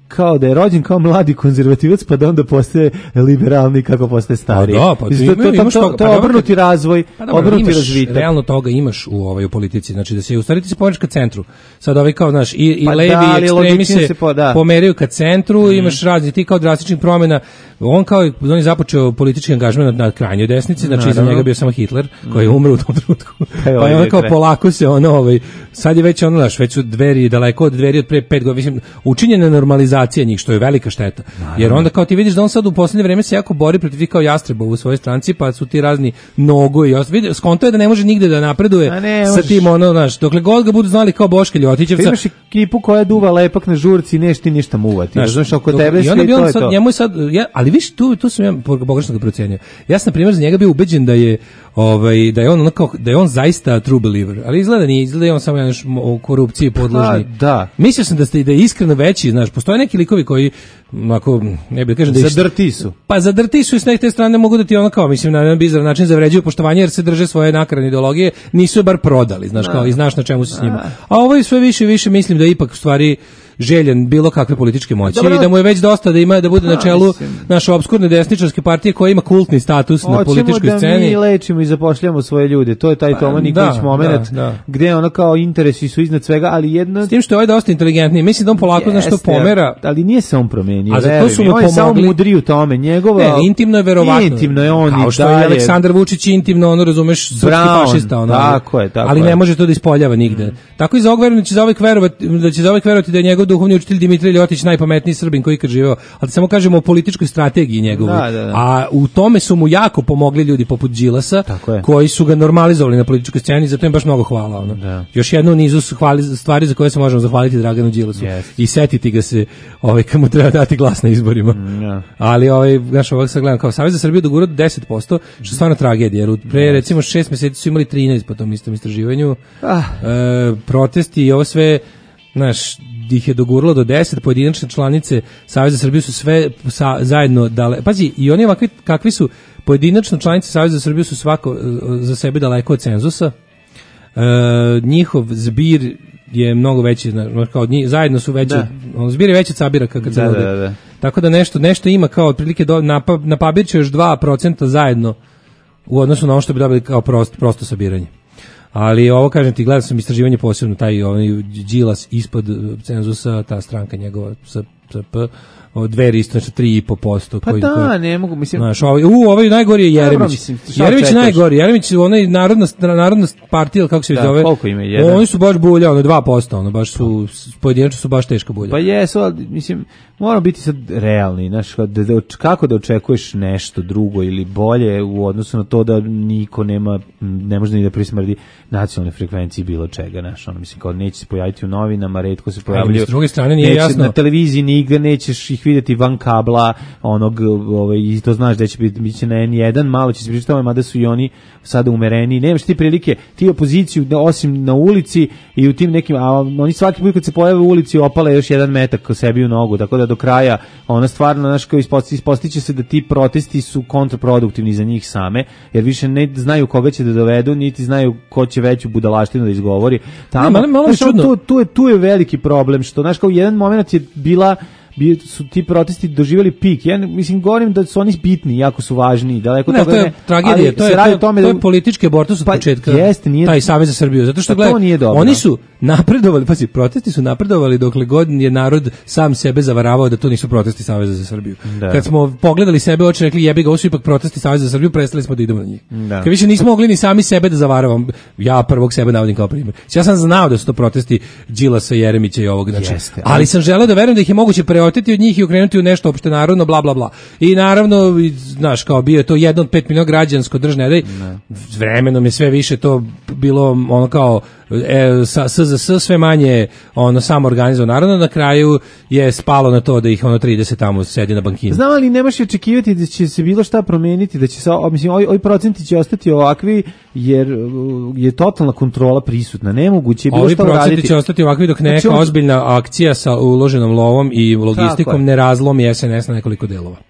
Speaker 5: kao da je rođen kao mladi konzervativac, pa da onda postaje liberalni kako postaje stari.
Speaker 6: Pa da, pa
Speaker 5: Mislim, to, to, to, to, to je obrnuti razvoj,
Speaker 6: pa dobro,
Speaker 5: obrnuti
Speaker 6: imaš,
Speaker 5: razvitak.
Speaker 6: Realno toga imaš u ovaj u politici, znači da se u stvari ti se pomeriš ka centru. Sad ovaj kao znaš i, i
Speaker 5: Pa
Speaker 6: levi
Speaker 5: da,
Speaker 6: i ekstremi se,
Speaker 5: se po, da.
Speaker 6: pomeraju ka centru,
Speaker 5: Mm.
Speaker 6: imaš razne ti kao drastičnih promjena. On kao on je započeo politički angažman na, na krajnjoj desnici, znači iza
Speaker 5: Naravno.
Speaker 6: njega bio samo Hitler koji je umro u tom trenutku.
Speaker 5: Pa je
Speaker 6: Pa je on
Speaker 5: ovaj
Speaker 6: kao
Speaker 5: kraj.
Speaker 6: polako se ono ovaj sad je već ono naš već su dveri daleko od dveri od pre pet godina, mislim učinjena normalizacija njih što je velika šteta. Jer onda kao ti vidiš da on sad u poslednje vreme se jako bori protiv tih kao jastreba u svojoj stranci, pa su ti razni Nogo i ostalo. Vidi, skonto je da ne može nigde da napreduje
Speaker 5: A ne,
Speaker 6: sa
Speaker 5: možeš.
Speaker 6: tim ono, znaš, dokle god ga budu znali kao Boška Ljotićevca.
Speaker 5: Ti imaš ekipu koja duva lepak na žurci i neš ti ništa muvati.
Speaker 6: Znaš,
Speaker 5: Znaš, oko
Speaker 6: dok-
Speaker 5: tebe
Speaker 6: i
Speaker 5: sve
Speaker 6: onda
Speaker 5: i
Speaker 6: bi
Speaker 5: to
Speaker 6: on
Speaker 5: je
Speaker 6: sad,
Speaker 5: to.
Speaker 6: njemu je sad, ja, ali viš, tu, tu sam ja pogrešno ga procenio. Ja sam, na primjer, za njega bio ubeđen da je, ovaj, da je on onako, da je on zaista true believer, ali izgleda nije, izgleda je on samo još o korupciji podložni.
Speaker 5: Pa, da.
Speaker 6: Mislio sam da ste da je iskreno veći, znaš, postoje neki likovi koji, ako, ne bih da kažem da ih-
Speaker 5: Zadrti su.
Speaker 6: Pa zadrti su i s neke strane mogu da ti ono kao, mislim, na jedan bizaran način zavređuju poštovanje jer se drže svoje nakarane ideologije, nisu je bar prodali, znaš, kao, i znaš na čemu su s njima. A ovo je sve više i više, mislim da je ipak u stvari željen bilo kakve političke moći
Speaker 5: Dobro.
Speaker 6: i da mu je već dosta da ima da bude na
Speaker 5: A,
Speaker 6: čelu
Speaker 5: mislim.
Speaker 6: naše obskurne desničarske partije koja ima kultni status na političkoj
Speaker 5: Hoćemo da
Speaker 6: sceni.
Speaker 5: mi lečimo i zapošljamo svoje ljude. To je taj
Speaker 6: Pa,
Speaker 5: Toma Nikolić
Speaker 6: da,
Speaker 5: moment
Speaker 6: da, da.
Speaker 5: gde ono kao interesi su iznad svega, ali jedno...
Speaker 6: S tim što je ovaj dosta inteligentniji, mislim da on polako znaš što
Speaker 5: Jeste,
Speaker 6: pomera.
Speaker 5: ali nije se on promenio.
Speaker 6: A za to
Speaker 5: veruj
Speaker 6: su
Speaker 5: mi,
Speaker 6: mu
Speaker 5: on je samo
Speaker 6: pomogli-
Speaker 5: mudri u tome. Njegova...
Speaker 6: Ne, intimno je verovatno.
Speaker 5: Intimno je on
Speaker 6: kao
Speaker 5: i
Speaker 6: što je
Speaker 5: dalje.
Speaker 6: Aleksandar Vučić intimno, ono razumeš, srpski
Speaker 5: Brown,
Speaker 6: fašista, ono.
Speaker 5: tako je, tako
Speaker 6: ali ne
Speaker 5: je.
Speaker 6: može to da ispoljava nigde. Tako i za ovog verujem da će za ovog verovati da će za ovog verovati da je njegov duhovni učitelj Dimitrij Ljotić najpametniji Srbin koji ikad živeo. Ali samo kažemo o političkoj strategiji njegovoj.
Speaker 5: Da, da, da.
Speaker 6: A u tome su mu jako pomogli ljudi poput Đilasa,
Speaker 5: Tako je.
Speaker 6: koji su ga normalizovali na političkoj sceni, zato im baš mnogo hvala. Ono.
Speaker 5: Da.
Speaker 6: Još jednu u nizu su hvali, stvari za koje se možemo zahvaliti Draganu Đilasu.
Speaker 5: Jeste.
Speaker 6: I setiti ga se ovaj, kad mu treba dati glas na izborima.
Speaker 5: Ja.
Speaker 6: Ali ovaj znaš ovak sad gledam kao Savez za Srbiju dogurao do deset posto, što je stvarno tragedija. Jer u pre recimo šest meseci su imali trinaest po tom istom istraživanju.
Speaker 5: Ah.
Speaker 6: E, protesti i ovo sve, znaš, ih je doguralo do deset, pojedinačne članice Saveza za Srbiju su sve sa, zajedno dale. Pazi, i oni ovakvi kakvi su pojedinačne članice Saveza za Srbiju su svako e, za sebe daleko od cenzusa. E, njihov zbir je mnogo veći, znaš, kao njih, zajedno su veći,
Speaker 5: Da.
Speaker 6: on zbir je veći od Sabira kad se
Speaker 5: Da,
Speaker 6: vodi.
Speaker 5: da, da.
Speaker 6: Tako da nešto nešto ima kao otprilike do, na, pa- na papir će još dva procenta zajedno u odnosu na ono što bi dobili kao prost, prosto sabiranje. Ali ovo kažem ti, gledao sam istraživanje posebno, taj ovaj Đilas ispod eh, cenzusa, ta stranka njegova S P P, od Dveri isto znači tri i po posto.
Speaker 5: Pa da, ne mogu, mislim...
Speaker 6: Znaš, ovaj, u, ovaj najgori je
Speaker 5: Dobro,
Speaker 6: Jeremić.
Speaker 5: mislim, šta
Speaker 6: Jeremić je
Speaker 5: očekuješ?
Speaker 6: najgori. Jeremić je onaj narodna, narodna partija, ili kako se
Speaker 5: Da,
Speaker 6: zove.
Speaker 5: koliko ima, jedan?
Speaker 6: Oni su baš bulja, ono dva posto, ono, baš su, pojedinačno su baš teška bulja.
Speaker 5: Pa jesu, ali mislim, moramo biti sad realni, znaš, da, da, oč- kako da očekuješ nešto drugo ili bolje u odnosu na to da niko nema, ne može ni da prismrdi nacionalne frekvencije bilo čega, znaš, ono, mislim, kao neće se pojaviti u novinama, retko se pojavljuju.
Speaker 6: s druge strane nije
Speaker 5: neće,
Speaker 6: jasno.
Speaker 5: Na televiziji nigde nećeš ih vidjeti van kabla, onog, ovaj, i to znaš da će biti, bit će na en jedan, malo će se pričati, ovaj, mada su i oni sada umereni, nemaš ti prilike, ti opoziciju, da, osim na ulici i u tim nekim, a oni svaki put kad se pojave u ulici opale još jedan metak sebi u nogu, tako da do kraja ona stvarno, znaš, kao isposti, ispostiće se da ti protesti su kontraproduktivni za njih same, jer više ne znaju koga će da dovedu, niti znaju ko će veću budalaštinu da izgovori. Tamo,
Speaker 6: malo- malo mi
Speaker 5: znaš,
Speaker 6: čudno.
Speaker 5: tu, tu, je, tu je veliki problem, što, znaš, kao jedan moment je bila bi su ti protesti doživjeli pik. Ja ne- mislim govorim da su oni bitni, jako su važni, daleko
Speaker 6: Ne,
Speaker 5: toga
Speaker 6: to je
Speaker 5: ne.
Speaker 6: tragedija,
Speaker 5: ali
Speaker 6: to
Speaker 5: se
Speaker 6: je,
Speaker 5: radi
Speaker 6: to,
Speaker 5: o tome
Speaker 6: to
Speaker 5: da
Speaker 6: je politički abortus od
Speaker 5: Pa,
Speaker 6: početka.
Speaker 5: jeste, nije-
Speaker 6: taj Savez za Srbiju, zato što
Speaker 5: Pa to
Speaker 6: gledaj,
Speaker 5: nije dobro.
Speaker 6: oni su napredovali, pazi, protesti su napredovali dokle god je narod sam sebe zavaravao da to nisu protesti Saveza za Srbiju.
Speaker 5: Da.
Speaker 6: Kad smo pogledali sebe u oči, rekli jebi ga, ovo su ipak protesti Saveza za Srbiju, prestali smo da idemo na njih.
Speaker 5: Da.
Speaker 6: Kad više nismo mogli ni sami sebe da zavaravamo, ja prvog sebe navodim kao primjer. Ja sam znao da su to protesti Đilasa, Jeremića i ovog, znači.
Speaker 5: Jeste,
Speaker 6: ali,
Speaker 5: ali-
Speaker 6: sam želeo da verujem da ih je moguće preoteti od njih i okrenuti u nešto opšte narodno, bla bla bla. I naravno, i, znaš, kao bio je to jedno od pet miliona građansko držne, ne, vremenom je sve više to bilo ono kao e, sa S Z S sve manje ono samo organizovano, naravno na kraju je spalo na to da ih ono trideset tamo sedi na bankinu.
Speaker 5: Znam, ali nemaš i očekivati da će se bilo šta promeniti, da će se, o, mislim, ovi, ovi procenti će ostati ovakvi, jer uh, je totalna kontrola prisutna. Nemoguće je bilo
Speaker 6: Ovi
Speaker 5: šta
Speaker 6: procenti
Speaker 5: uraditi.
Speaker 6: će ostati ovakvi dok neka
Speaker 5: Znači, on-
Speaker 6: ozbiljna akcija sa uloženom lovom i logistikom
Speaker 5: je.
Speaker 6: ne razlomi S N S na nekoliko delova.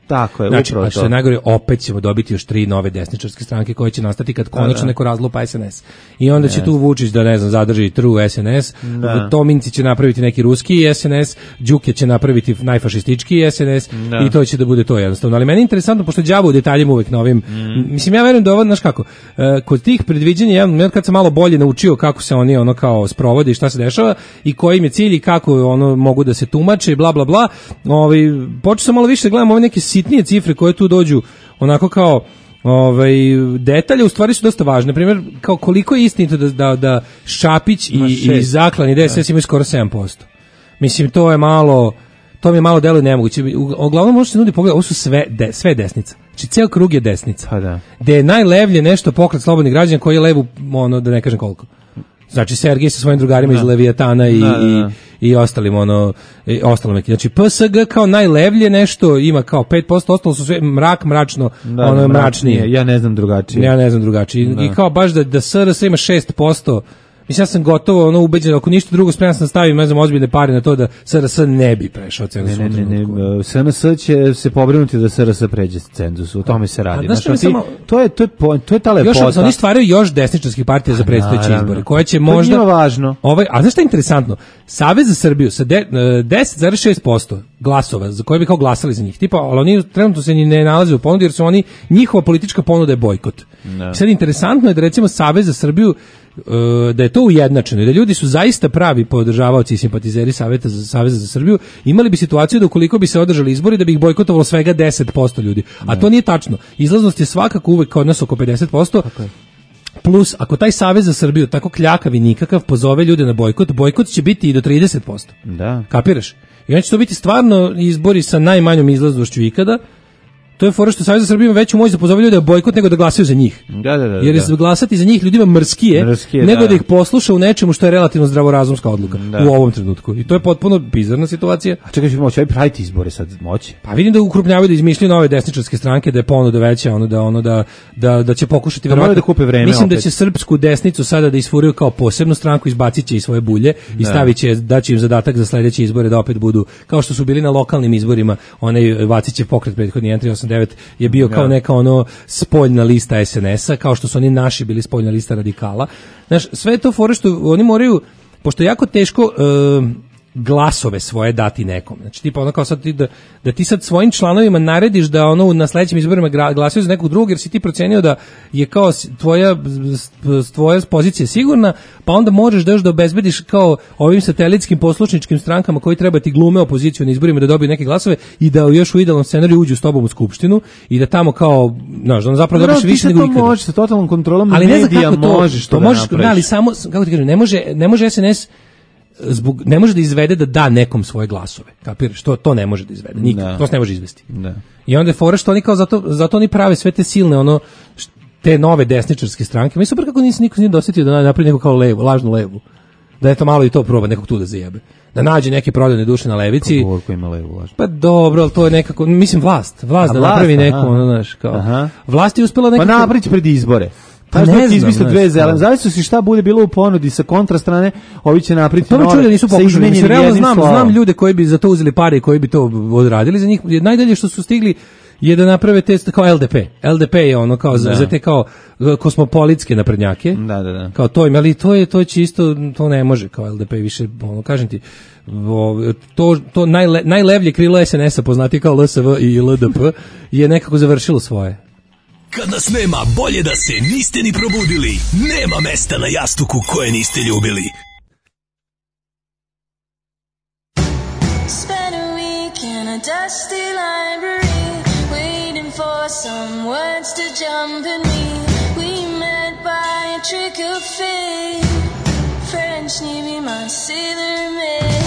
Speaker 5: Tako je,
Speaker 6: znači,
Speaker 5: upravo
Speaker 6: a što
Speaker 5: to.
Speaker 6: je najgore, opet ćemo dobiti još tri nove desničarske stranke koje će nastati kad konačno
Speaker 5: da.
Speaker 6: neko razlupa es en es. I onda će
Speaker 5: Yes.
Speaker 6: tu Vučić da, ne znam, zadrži true es en es,
Speaker 5: Da.
Speaker 6: Tominci će napraviti neki ruski es en es, Đuke će napraviti najfašistički es en es
Speaker 5: Da.
Speaker 6: i to će da bude to jednostavno. Ali meni je interesantno, pošto đavo u detaljima uvek na ovim,
Speaker 5: Mm.
Speaker 6: mislim, ja verujem da ovo, znaš kako, e, kod tih predviđanja, ja, ja kad sam malo bolje naučio kako se oni ono kao sprovode i šta se dešava i koji im je cilj i kako ono mogu da se tumače i bla bla bla, ovaj, počeo sam malo više da gledam ove neke sitnije cifre koje tu dođu onako kao ovaj detalje u stvari su dosta važne. Na primjer, kao koliko je istinito da da da Šapić i, i Zaklani de es es imaju skoro sedam posto. Mislim, to je malo, to mi je malo deluje nemoguće. Uglavnom može se nudi pogled, ovo su sve de, sve desnica. Znači ceo krug je desnica.
Speaker 5: Pa da.
Speaker 6: Gde je najlevlje nešto Pokret slobodnih građana koji je levu, ono, da ne kažem koliko. Znači Sergej sa svojim drugarima da. iz Leviatana i, da, da, da. i, i ostalim ono i ostalom neki. Znači P S G kao najlevlje nešto ima kao pet posto, ostalo su sve mrak mračno,
Speaker 5: da,
Speaker 6: ono je
Speaker 5: mrak,
Speaker 6: mračnije.
Speaker 5: Ja ne znam drugačije.
Speaker 6: Ja ne znam drugačije. Da. I kao baš da da S R S ima šest posto. Mislim, ja sam gotovo ono ubeđen, ako ništa drugo spreman sam stavim, ne znam, ozbiljne pare na to da S R S ne bi prešao cenzus.
Speaker 5: Ne, ne, ne, ne, S N S će se pobrinuti da S R S pređe cenzus, o tome se radi.
Speaker 6: Znaš,
Speaker 5: znači,
Speaker 6: samo,
Speaker 5: to je to je po, to je ta lepota.
Speaker 6: Još oni stvaraju još desničarskih partija za predstojeće izbore, koje će možda
Speaker 5: to je važno.
Speaker 6: Ovaj, a znaš šta je interesantno? Savez za Srbiju sa deset zarez šest posto glasova za koje bi kao glasali za njih. Tipa, ali oni trenutno se ni ne nalaze u ponudi jer su oni, njihova politička ponuda je bojkot.
Speaker 5: No.
Speaker 6: Sad interesantno je da recimo Savez za Srbiju da je to ujednačeno i da ljudi su zaista pravi podržavaoci i simpatizeri Saveta za Saveza za Srbiju, imali bi situaciju da ukoliko bi se održali izbori da bi ih bojkotovalo svega deset posto ljudi. A
Speaker 5: no.
Speaker 6: to nije tačno. Izlaznost je svakako uvek kod nas oko pedeset posto. Okay. Plus, ako taj Savez za Srbiju tako kljakav i nikakav pozove ljude na bojkot, bojkot će biti i do trideset posto.
Speaker 5: Da.
Speaker 6: Kapiraš? I onda će to biti stvarno izbori sa najmanjom izlaznošću ikada. To je fora što Savez za Srbiju ima veću moć da pozove ljude da bojkot nego da glasaju za njih.
Speaker 5: Da, da, da.
Speaker 6: Jer je
Speaker 5: da.
Speaker 6: glasati za njih ljudima mrskije,
Speaker 5: mrskije
Speaker 6: nego
Speaker 5: da.
Speaker 6: da ih posluša u nečemu što je relativno zdravorazumska odluka
Speaker 5: da.
Speaker 6: u ovom trenutku. I to je potpuno bizarna situacija.
Speaker 5: A čekaj, moći aj praviti izbore sad moći.
Speaker 6: Pa vidim da ukrupnjavaju, da izmišljaju nove desničarske stranke, da je ponuda veća, ono da ono da da da će pokušati
Speaker 5: verovatno da kupe vreme.
Speaker 6: Mislim
Speaker 5: opet.
Speaker 6: Da će srpsku desnicu sada da isfuraju kao posebnu stranku, izbaciće iz svoje bulje i
Speaker 5: da.
Speaker 6: staviće, daće im zadatak za sledeće izbore da opet budu kao što su bili na lokalnim izborima. Onaj Vacićev pokret prethodni jedan tri osam devet je bio kao neka ono spoljna lista es en es-a, kao što su oni naši bili spoljna lista radikala. Znaš, sve je to fore što oni moraju, pošto je jako teško uh, glasove svoje dati nekom. Znači, tipa ono kao sad ti da, da ti sad svojim članovima narediš da ono na sledećim izborima glasaju za nekog drugog, jer si ti procenio da je kao tvoja, tvoja pozicija sigurna, pa onda možeš da još da obezbediš kao ovim satelitskim poslušničkim strankama koji treba ti glume opoziciju na izborima da dobiju neke glasove i da još u idealnom scenariju uđu s tobom u skupštinu i da tamo kao, znaš, da zapravo dobiš više nego ikada.
Speaker 5: Možeš sa totalnom kontrolom
Speaker 6: ali
Speaker 5: medija,
Speaker 6: ne znam kako to,
Speaker 5: možeš to,
Speaker 6: to
Speaker 5: da
Speaker 6: možeš,
Speaker 5: napraviš.
Speaker 6: Da, ali samo, kako ti kažem, ne može, ne može es en es zbog, ne može da izvede da da nekom svoje glasove. Kapiraš? To, to ne može da izvede. Nikad. Da. To se ne može izvesti.
Speaker 5: Da.
Speaker 6: I onda je fora što oni kao zato, zato oni prave sve te silne ono te nove desničarske stranke. Mi super kako nisi niko nije dosetio da napravi neku kao levu, lažnu levu. Da je to malo i to proba nekog tu da zajebe. Da nađe neke prodane duše na levici.
Speaker 5: Ko ima levu lažnu.
Speaker 6: Pa dobro, ali to je nekako, mislim vlast. Vlast A da vlast, napravi neku, ono, znaš, kao. Aha. Vlast je uspela nekako...
Speaker 5: Pa napravići pred izbore. Pa ne znam, izmislio dve zelene. Zavisno si šta bude bilo u ponudi sa kontra strane, ovi će napraviti
Speaker 6: nove. To mi čuo da nisu pokušali. Mislim, realno znam,
Speaker 5: slovom.
Speaker 6: znam ljude koji bi za to uzeli pare i koji bi to odradili za njih. Najdalje što su stigli je da naprave te kao el de pe. el de pe je ono kao za, za te kao kosmopolitske naprednjake.
Speaker 5: Da, da, da.
Speaker 6: Kao to im, ali to je to je čisto, to ne može kao el de pe više, ono kažem ti. To to najle, najlevlje krilo es en es-a poznati kao el es ve i el de pe je nekako završilo svoje.
Speaker 9: Kad nas nema, bolje da se niste ni probudili. Nema mesta na jastuku koje niste ljubili.
Speaker 17: Spent a week in a dusty library, waiting for some words to jump in me. We met by a trick of fate. French Navy, my sailor maid.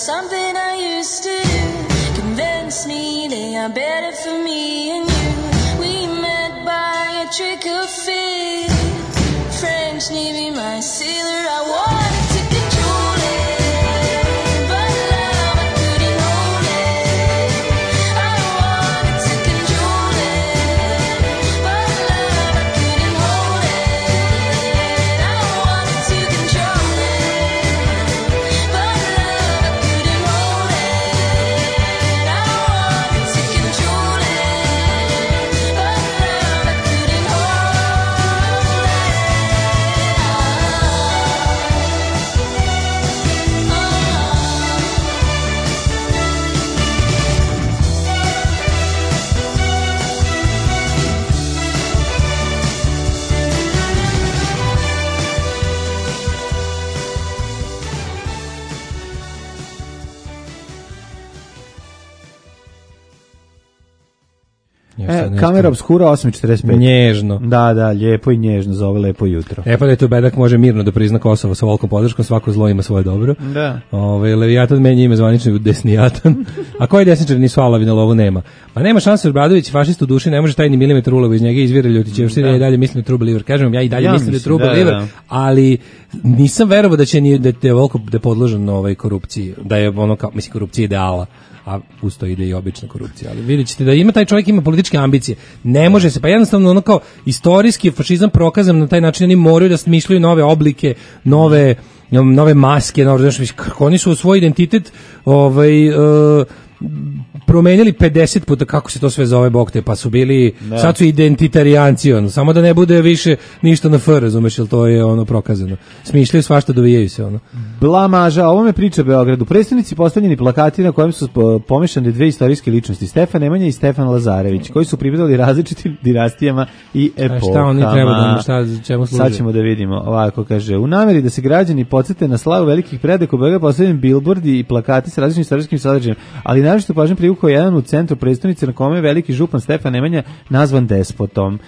Speaker 17: something I used to do. Convince me they are better for me and you. We met by a trick of fate. French Navy, my sailor, I wanted to control it, but love, I couldn't hold it. I wanted to control it, but love, I couldn't hold it. I wanted to control it, but love, I couldn't hold it. I wanted to control it, but love, I couldn't hold it.
Speaker 5: E, kamera obskura osam četrdeset pet.
Speaker 6: Nježno.
Speaker 5: Da, da, lijepo i nježno za ovo lepo jutro.
Speaker 6: E pa da je tu bedak može mirno da prizna Kosovo sa velikom podrškom, svako zlo ima svoje dobro.
Speaker 5: Da.
Speaker 6: Ove, Leviatan menja ime zvanično Desnijatan. A koji desničar nisu alavi na lovu nema? Pa nema šanse, Obradović, fašist u duši, ne može taj ni milimetar ulova iz njega izvira Ljutićevština, ja i dalje mislim da je true believer. Kažem vam, ja i dalje
Speaker 5: Ja
Speaker 6: mislim da je
Speaker 5: mislim,
Speaker 6: true
Speaker 5: da,
Speaker 6: believer,
Speaker 5: da.
Speaker 6: ali nisam verovao da će ni da je veliko da je podložen ovoj korupciji, da je ono kao mislim korupcija ideala, a uz to ide i obična korupcija. Ali vidjet ćete da ima taj čovjek ima političke ambicije. Ne može se, pa jednostavno ono kao istorijski fašizam prokazan na taj način, oni moraju da smišljaju nove oblike, nove nove maske, nove, znaš, kako oni su svoj identitet ovaj uh, promenili pedeset puta, kako se to sve zove, bog te, pa su bili, da. Sad su identitarijanci, ono, samo da ne bude više ništa na F, razumeš, jer to je ono prokazano. Smišljaju svašta, dovijaju se, ono.
Speaker 5: Blamaža, ovo me priča Beogradu. Predstavnici postavljeni plakati na kojem su pomešane dve istorijske ličnosti, Stefan Nemanja i Stefan Lazarević, koji su pripadali različitim dinastijama i epokama.
Speaker 6: A šta oni treba da, šta, čemu služe?
Speaker 5: Sad ćemo da vidimo. Ovako kaže, u nameri da se građani podsete na slavu velikih predaka u Beogradu postavljeni bilbordi i plakati sa različitim istorijskim sadržajem, ali naročito pažnju privukao jedan u centru prestonice na kome je veliki župan Stefan Nemanja nazvan despotom,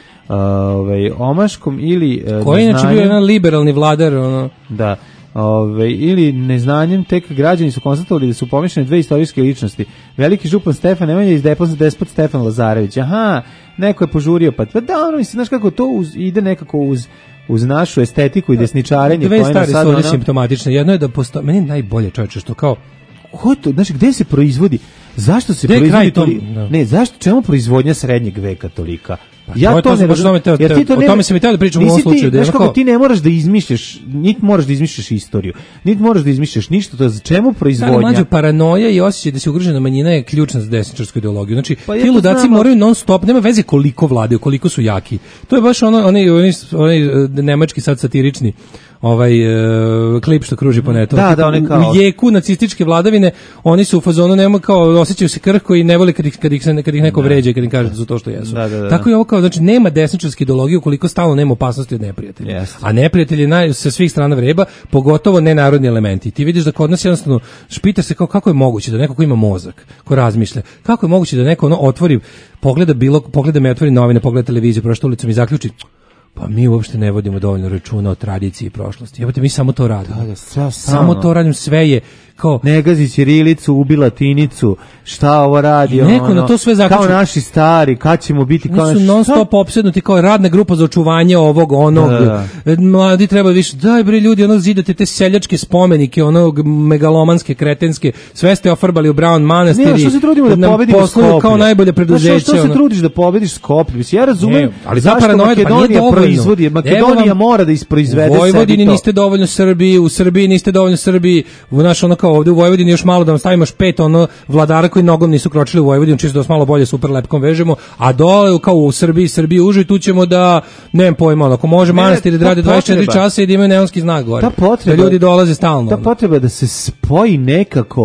Speaker 5: ovaj omaškom ili
Speaker 6: koji je inače bio jedan liberalni vladar, ono.
Speaker 5: Da. Ove, ili neznanjem tek građani su konstatovali da su pomešane dve istorijske ličnosti. Veliki župan Stefan Nemanja i despot Stefan Lazarević. Aha, neko je požurio, pa da, ono, mislim, znaš kako to uz, ide nekako uz uz našu estetiku i desničarenje.
Speaker 6: Dve stvari su ovdje simptomatične. Jedno je da postoji, meni najbolje čovječe što kao
Speaker 5: ko to, znači gde se proizvodi? Zašto se
Speaker 6: gde
Speaker 5: proizvodi
Speaker 6: to?
Speaker 5: Da. Ne, zašto, čemu proizvodnja srednjeg veka tolika?
Speaker 6: Pa ja to, to ne razumem, jer ti to ne, o tome se mi teo da pričam u ovom slučaju.
Speaker 5: Znaš kako ti ne moraš da izmišljaš, niti moraš da izmišljaš istoriju, niti moraš da izmišljaš ništa, to je za čemu proizvodnja?
Speaker 6: Mlađe, paranoja i osjećaj da se ugrožena manjina je ključna za desničarsku ideologiju. Znači, pa ti ludaci znam, moraju non stop, nema veze koliko vladaju, koliko su jaki. To je baš ono, onaj, onaj, onaj nemački sad satirični ovaj uh, klip što kruži po netu.
Speaker 5: Da, da, oni kao
Speaker 6: u jeku nacističke vladavine, oni su u fazonu nema kao osjećaju se krhko i ne vole kad ih kad ih, kad ih neko vređa, kad im kaže da su to što jesu.
Speaker 5: Da, da, da.
Speaker 6: Tako je ovo kao, znači nema desničarske ideologije ukoliko stalno nema opasnosti od neprijatelja.
Speaker 5: Yes.
Speaker 6: A neprijatelji naj sa svih strana vreba, pogotovo nenarodni elementi. Ti vidiš da kod nas jednostavno špita se kao kako je moguće da neko ko ima mozak, ko razmišlja, kako je moguće da neko ono otvori, pogleda bilo, pogleda me otvori novine, pogleda televiziju, prošta ulicom i zaključi pa mi uopšte ne vodimo dovoljno računa o tradiciji i prošlosti. Jebote, mi samo to radimo.
Speaker 5: Da, da, sve,
Speaker 6: samo to radimo, sve je kao
Speaker 5: ne gazi ćirilicu, ubi latinicu, šta ovo radi,
Speaker 6: neko
Speaker 5: ono,
Speaker 6: na to sve zaključuje.
Speaker 5: Kao naši stari, kad ćemo biti kao
Speaker 6: naši... non stop opsednuti kao radna grupa za očuvanje ovog, onog, da, da. Mladi treba više, daj bre ljudi, ono zidate te seljačke spomenike, onog megalomanske, kretenske, sve ste ofarbali u Brown manastiri.
Speaker 5: Ne, što se trudimo da pobedimo Skoplje?
Speaker 6: Kao najbolje preduzeće.
Speaker 5: Što, što se trudiš da pobediš Skoplje? Ja razumem,
Speaker 6: ne, ali
Speaker 5: zašto Makedonija pa proizvodi, Makedonija mora da isproizvede sebi to.
Speaker 6: U Vojvodini niste dovoljno Srbiji, u Srbiji niste dovoljno Srbiji, u naš ono kao ovde u Vojvodini još malo da vam stavimo pet ono vladara koji nogom nisu kročili u Vojvodinu, čisto da vas malo bolje super lepkom vežemo, a dole kao u Srbiji, Srbiji uži, tu ćemo da, nemam pojma, ako može manastiri da rade dvadeset četiri časa i da imaju neonski znak gore.
Speaker 5: Ta potreba,
Speaker 6: da ljudi dolaze stalno.
Speaker 5: Ta potreba da se spoji nekako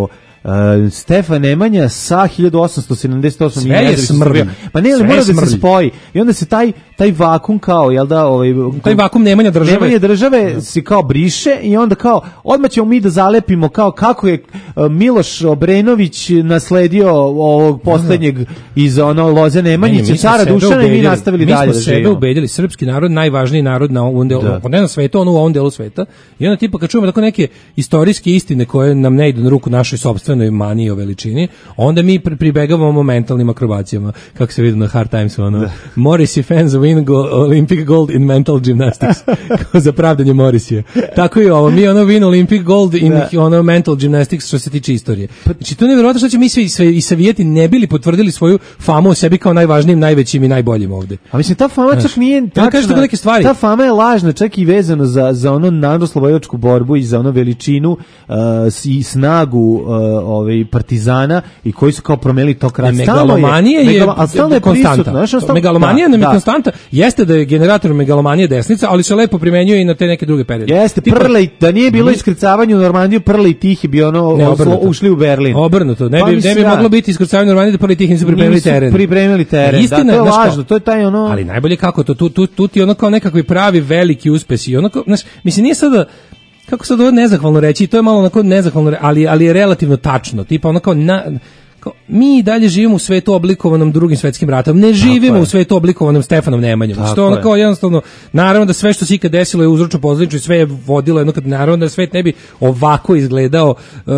Speaker 5: uh, Stefan Nemanja sa hiljadu osamsto sedamdeset osme.
Speaker 6: Sve je smrlj.
Speaker 5: Pa ne, ali mora da se spoji. I onda se taj taj vakum kao, jel da, ovaj
Speaker 6: taj vakum Nemanja države.
Speaker 5: Nemanja države se kao briše i onda kao odmah ćemo mi da zalepimo kao kako je uh, Miloš Obrenović nasledio ovog poslednjeg iz ono Loze Nemanjića, cara Dušana, i mi nastavili dalje da živimo. Mi smo sebe ubedili, srpski narod, najvažniji narod na ovom delu, ne na svetu, ono u ovom delu sveta. I onda tipa kad čujemo tako neke istorijske istine koje nam ne idu na ruku našoj sopstvenoj maniji o veličini, onda mi pribegavamo mentalnim akrobacijama, kako se vidi na Hard Times, ono, Morrissey fans win go, Olympic gold in mental gymnastics, kao za pravdanje Morrisija. Tako i ovo, mi ono win Olympic gold in da. ono mental gymnastics što se tiče istorije. Znači to je nevjerojatno što će mi svi sve i Savijeti ne bili potvrdili svoju famu o sebi kao najvažnijim, najvećim i najboljim ovdje. A mislim ta fama čak nije tačna.
Speaker 6: Neke stvari.
Speaker 5: Ta fama je lažna, čak i vezano za za ono narodnooslobodilačku borbu i za ono veličinu uh, i snagu uh, ovaj partizana i koji su kao promenili to kraj.
Speaker 6: Megalomanija je,
Speaker 5: megalo, a stalno je konstanta.
Speaker 6: Prisutno, megalomanija nam je konstanta. Jeste da je generator megalomanije desnica, ali se lepo primenjuje i na te neke druge periode.
Speaker 5: Jeste, Tipa, prle, da nije bilo mi, iskrcavanje u Normandiju, prle i tih bi ono ne, oslo, ušli u Berlin.
Speaker 6: Obrnuto. Ne pa bi, ne bi moglo biti iskrcavanje u Normandiji da prle i tih nisu pripremili teren.
Speaker 5: Pripremili teren.
Speaker 6: Istina,
Speaker 5: da, to je
Speaker 6: znaš,
Speaker 5: važno, to je taj ono.
Speaker 6: Ali najbolje kako to tu tu tu ti ono kao nekakvi pravi veliki uspesi. Onako, znaš, mislim nije sada kako sad ovo nezahvalno reći, to je malo onako nezahvalno, ali ali je relativno tačno. Tipa onako na kao, mi dalje živimo u svetu oblikovanom Drugim svetskim ratom, ne živimo u svetu oblikovanom Stefanom Nemanjom. Što je ono kao jednostavno, naravno da sve što se ikad desilo je uzročno posledično i sve je vodilo jedno kad naravno da svet ne bi ovako izgledao uh,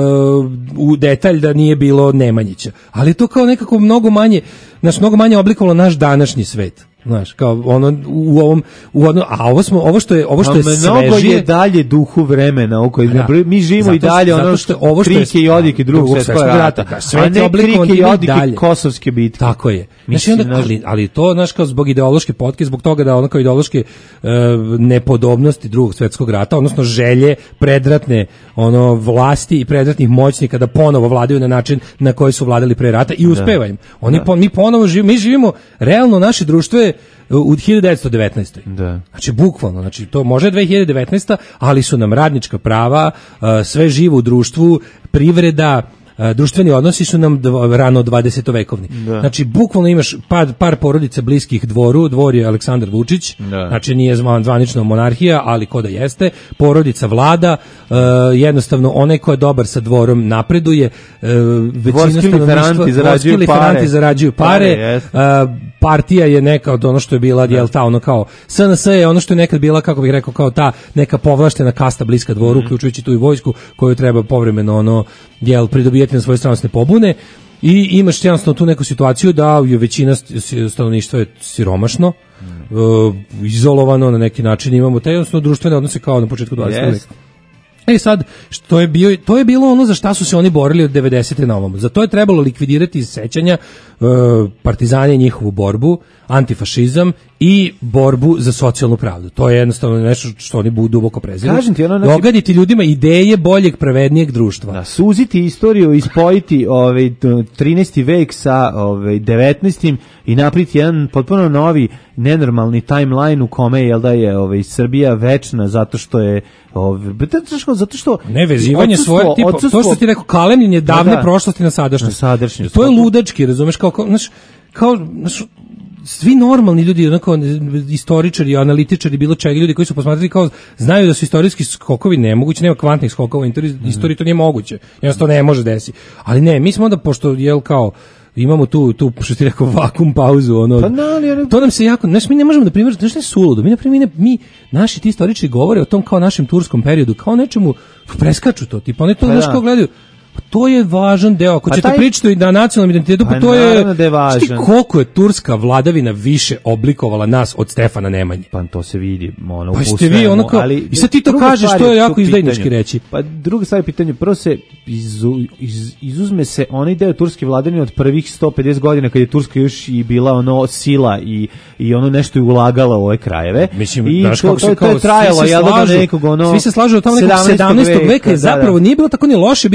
Speaker 6: u detalj da nije bilo Nemanjića. Ali to kao nekako mnogo manje, znači mnogo manje oblikovalo naš današnji svet. Znaš, kao ono u ovom u ono, a ovo smo ovo što je ovo što je svežije,
Speaker 5: mnogo je dalje duhu vremena u kojem da, mi živimo i dalje što, ono što je ovo što krike i odike drugog svetskog rata, rata a ne krike i odike kosovske bitke.
Speaker 6: Tako je. Znači, onda, ali, ali to znaš kao zbog ideološke potke, zbog toga da ono kao ideološke uh, nepodobnosti drugog svetskog rata, odnosno želje predratne ono vlasti i predratnih moćnika da ponovo vladaju na način na koji su vladali pre rata i uspeva im. Oni po, mi ponovo živimo, mi živimo realno naše društvo je u hiljadu devetsto devetnaestoj.
Speaker 5: Da.
Speaker 6: Znači bukvalno, znači to može dve hiljade devetnaesta, ali su nam radnička prava, sve živo u društvu, privreda, društveni odnosi su nam dva, rano dvadesetovekovni. Da. Znači bukvalno imaš par, par porodica bliskih dvoru, dvor je Aleksandar Vučić, da. Znači nije zvan, zvanično monarhija, ali ko da jeste, porodica vlada, uh, jednostavno onaj ko je dobar sa dvorom napreduje, uh, većina stanovništva,
Speaker 5: zarađuju pare,
Speaker 6: zarađuju pare, pare uh, partija je neka od ono što je bila, jel ta ono kao, S N S je ono što je nekad bila, kako bih rekao, kao ta neka povlaštena kasta bliska dvoru, mm. uključujući tu i vojsku, koju treba povremeno ono, jel, pridobijeti na svoje stranosne pobune. I imaš jednostavno tu neku situaciju da je većina stanovništva je siromašno, mm. uh, izolovano na neki način, imamo te jednostavno društvene odnose kao na početku dvadesetog veka. E sad, što je bio, to je bilo ono za šta su se oni borili od devedesete na ovom. Za to je trebalo likvidirati iz sećanja uh, partizane i njihovu borbu, antifašizam i borbu za socijalnu pravdu. To je jednostavno nešto što oni budu duboko preziru. Ono, ogaditi ljudima ideje boljeg, pravednijeg društva.
Speaker 5: Da, suziti istoriju, ispojiti ovaj, trinaesti vek sa ovaj, devetnaestim i napraviti jedan potpuno novi, nenormalni timeline u kome je, jel da je ovaj, Srbija večna zato što je ovaj, zato što
Speaker 6: ne vezivanje svoje tipa, odsustvo, to što ti rekao, kalemljenje davne da, da, prošlosti na sadašnjost.
Speaker 5: Na sadašnjost.
Speaker 6: To je ludački, razumeš, kao, kao, znaš, kao, znaš, svi normalni ljudi, onako, istoričari, analitičari, bilo čega, ljudi koji su posmatrali kao, znaju da su istorijski skokovi nemogući, nema kvantnih skokova, u istoriji to nije moguće, jednostavno ne može desiti. Ali ne, mi smo onda, pošto, jel, kao, imamo tu, tu što ti rekao, vakum pauzu, ono,
Speaker 5: pa, no, ali,
Speaker 6: to nam se jako, znaš, mi ne možemo da primjer, znaš, ne suludo, mi, na primjer, mi, naši ti istoričari govore o tom kao našem turskom periodu, kao nečemu, preskaču to, tipa, oni to, pa, znaš, kao gledaju, pa to je važan deo. Ako pa ćete taj... pričati i na nacionalnom identitetu, pa, pa to je...
Speaker 5: Da je važan.
Speaker 6: Šti koliko je turska vladavina više oblikovala nas od Stefana Nemanje?
Speaker 5: Pa to se vidi. Ono,
Speaker 6: pa ste vi ono kao... Ali, i sad ti to kažeš, to je jako izdajnički reći.
Speaker 5: Pa druga stvar je pitanje. Prvo se izu, iz, izuzme se onaj deo turske vladavine od prvih sto pedeset godina kad je Turska još i bila ono sila i, i ono nešto je ulagala u ove krajeve.
Speaker 6: Mislim,
Speaker 5: i
Speaker 6: znaš,
Speaker 5: to,
Speaker 6: kako
Speaker 5: to,
Speaker 6: se,
Speaker 5: to je trajalo.
Speaker 6: Svi se slažu,
Speaker 5: nekog, ono,
Speaker 6: svi se slažu od tamo nekog sedamnaestog veka je zapravo nije bilo tako ni loše biti u Oto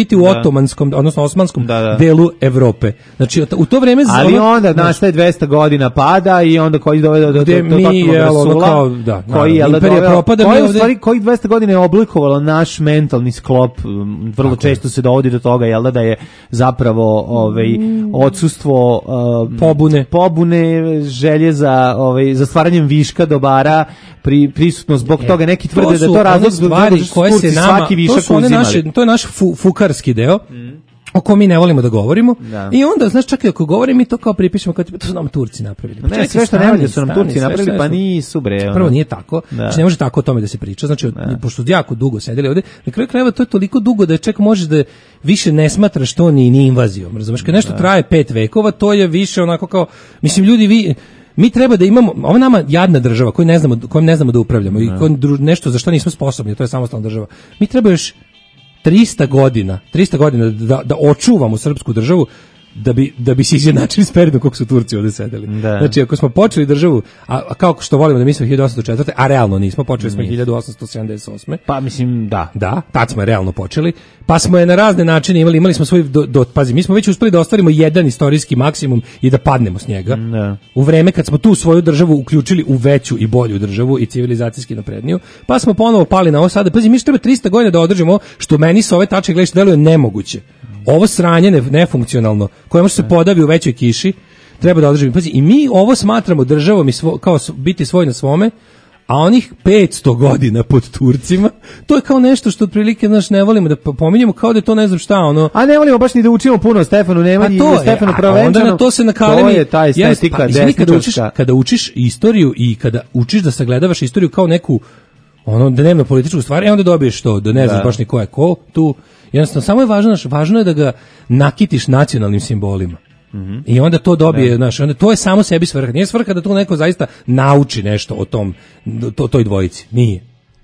Speaker 6: otomanskom, odnosno osmanskom
Speaker 5: da, da.
Speaker 6: delu Evrope. Znači, u to vreme...
Speaker 5: Ali
Speaker 6: ono,
Speaker 5: onda nastaje dvesta godina pada i onda koji dovede do, do, do, do totalnog rasula,
Speaker 6: da,
Speaker 5: koji je
Speaker 6: imperija propada,
Speaker 5: koji,
Speaker 6: mi ovde...
Speaker 5: u stvari, koji dvesta godina je oblikovalo naš mentalni sklop, vrlo tako često je. Se dovodi do toga, jel da, da je zapravo ovaj, odsustvo uh,
Speaker 6: pobune.
Speaker 5: pobune, želje za, ovaj, za stvaranjem viška dobara, pri, prisutno zbog e, toga neki tvrde
Speaker 6: to
Speaker 5: da to razlog zbog
Speaker 6: stvari koje se nama,
Speaker 5: svaki višak
Speaker 6: to su one
Speaker 5: uzimali.
Speaker 6: naše, to je naš fu, fukarski deo. Mm. O kom mi ne volimo da govorimo. Da. I onda, znaš, čak i ako govorim, mi to kao pripišemo, kao to su nam Turci napravili.
Speaker 5: Pa ne, sve što ne valja su nam Turci napravili, pa nisu bre. Ono.
Speaker 6: Prvo nije tako, da. Znači ne može tako o tome da se priča, znači da. Pošto jako dugo sedeli ovde, na kraju krajeva to je toliko dugo da čak možeš da više ne smatraš to ni, ni invazijom, razumeš, kad nešto da. Traje pet vekova, to je više onako kao, mislim, ljudi, vi mi treba da imamo, ova nama jadna država koju ne znamo, kojom ne znamo da upravljamo da. I kojom nešto za što nismo sposobni, to je samostalna država. Mi treba još trista godina, trista godina da, da očuvamo srpsku državu da bi, da bi se izjednačili s periodom kako su Turci ovde sedeli. Da. Znači, ako smo počeli državu, a, a kao što volimo da mi smo hiljadu osamsto četvrte. a realno nismo, počeli smo hiljadu osamsto sedamdeset osme.
Speaker 5: Pa mislim, da.
Speaker 6: Da, tad smo je realno počeli. Pa smo je na razne načine imali, imali smo svoj, do, do, pazi, mi smo već uspeli da ostvarimo jedan istorijski maksimum i da padnemo s njega. Da. U vreme kad smo tu svoju državu uključili u veću i bolju državu i civilizacijski napredniju, pa smo ponovo pali na ovo sada. Pazi, mi što treba trista godina da održimo, što meni sa ove tačke gledaš deluje nemoguće. Ovo sranje ne, nefunkcionalno, koje može se podavi u većoj kiši, treba da održimo. Pazi, i mi ovo smatramo državom i svo, kao biti svoj na svome, a onih petsto godina pod Turcima, to je kao nešto što otprilike naš ne volimo da pominjemo, kao da je to ne znam šta, ono.
Speaker 5: A ne volimo baš ni da učimo puno Stefanu Nemanji i Stefanu Provenčanu.
Speaker 6: Onda na to se nakalemi.
Speaker 5: To je ta estetika,
Speaker 6: yes, pa, kada učiš, kada učiš istoriju i kada učiš da sagledavaš istoriju kao neku ono dnevno političku stvar, e onda dobiješ to, da ne znaš baš ni ko je ko tu. Jednostavno, samo je važno, važno je da ga nakitiš nacionalnim simbolima. Mm-hmm. I onda to dobije, znaš, onda to je samo sebi svrha. Nije svrha da to neko zaista nauči nešto o tom, to, toj dvojici. Nije.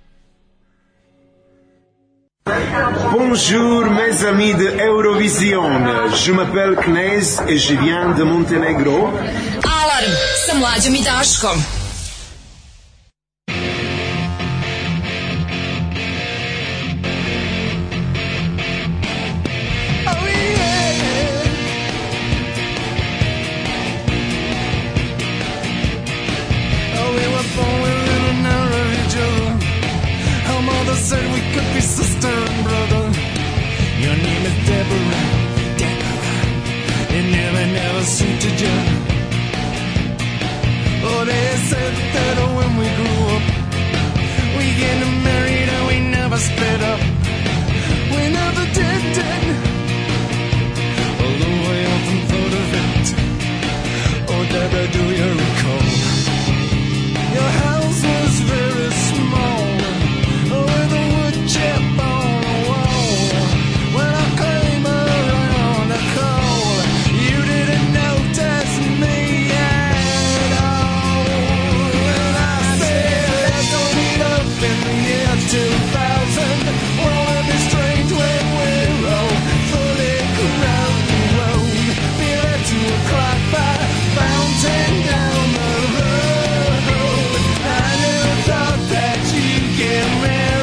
Speaker 18: Bonjour mes amis de Eurovision. Je m'appelle Knez et je viens de Montenegro.
Speaker 3: Alarm sa Mlađom i Daškom.
Speaker 14: Said we could be sister and brother. Your name is Deborah, Deborah. It never, never suited you. Oh, they said that when we grew up, we get married and we never split up. We never did, did. Although I often thought of it. Oh, Deborah, do you recall? Your house was very small. Chip on the wall. When I came around the call, you didn't notice me at all. And I said, let's go meet up in the year two thousand. Won't it be strange when we're all fully grown? Be there two o'clock by fountain down the road. I never thought that you'd get married.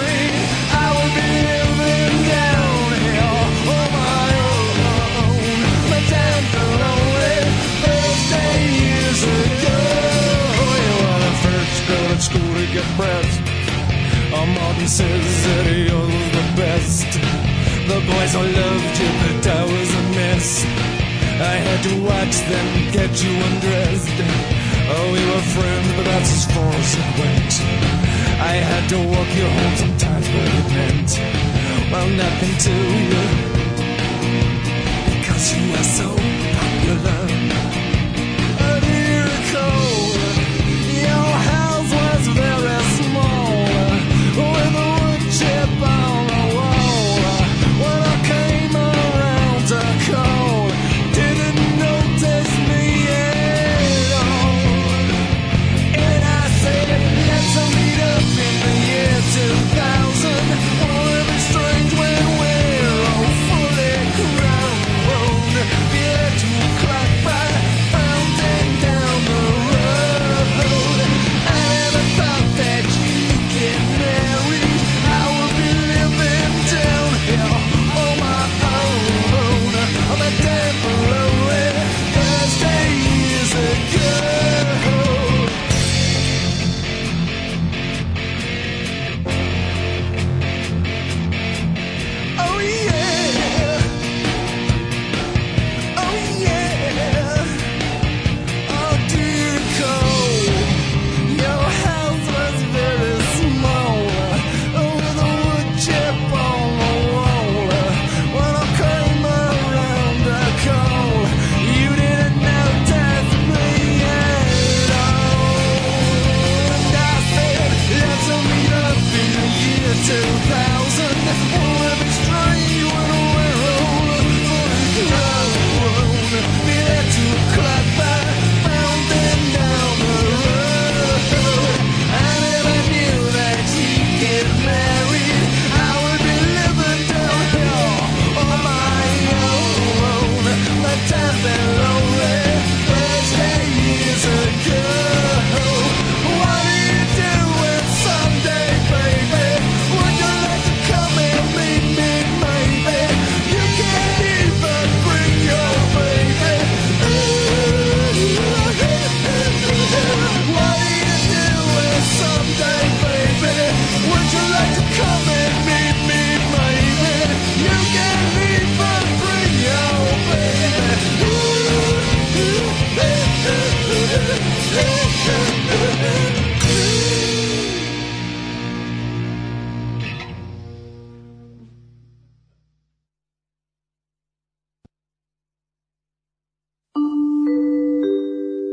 Speaker 14: School to get breath. Oh, Martin says that yours was the best. The boys all loved you, but I was a mess. I had to watch them get you undressed. Oh, we were friends, but that's as far as it went. I had to walk you home sometimes, but it meant, well, nothing to you, because you were so popular. I do recall your house was very small, with a wood chip on the wall. When I came around to call, didn't notice me at all. And I said, let's meet up in the year two thousand. Won't it be strange when we're all fully grown? Be there two o'clock by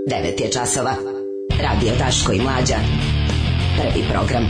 Speaker 3: devet je časova. Radio Daško i Mlađa. Prvi program.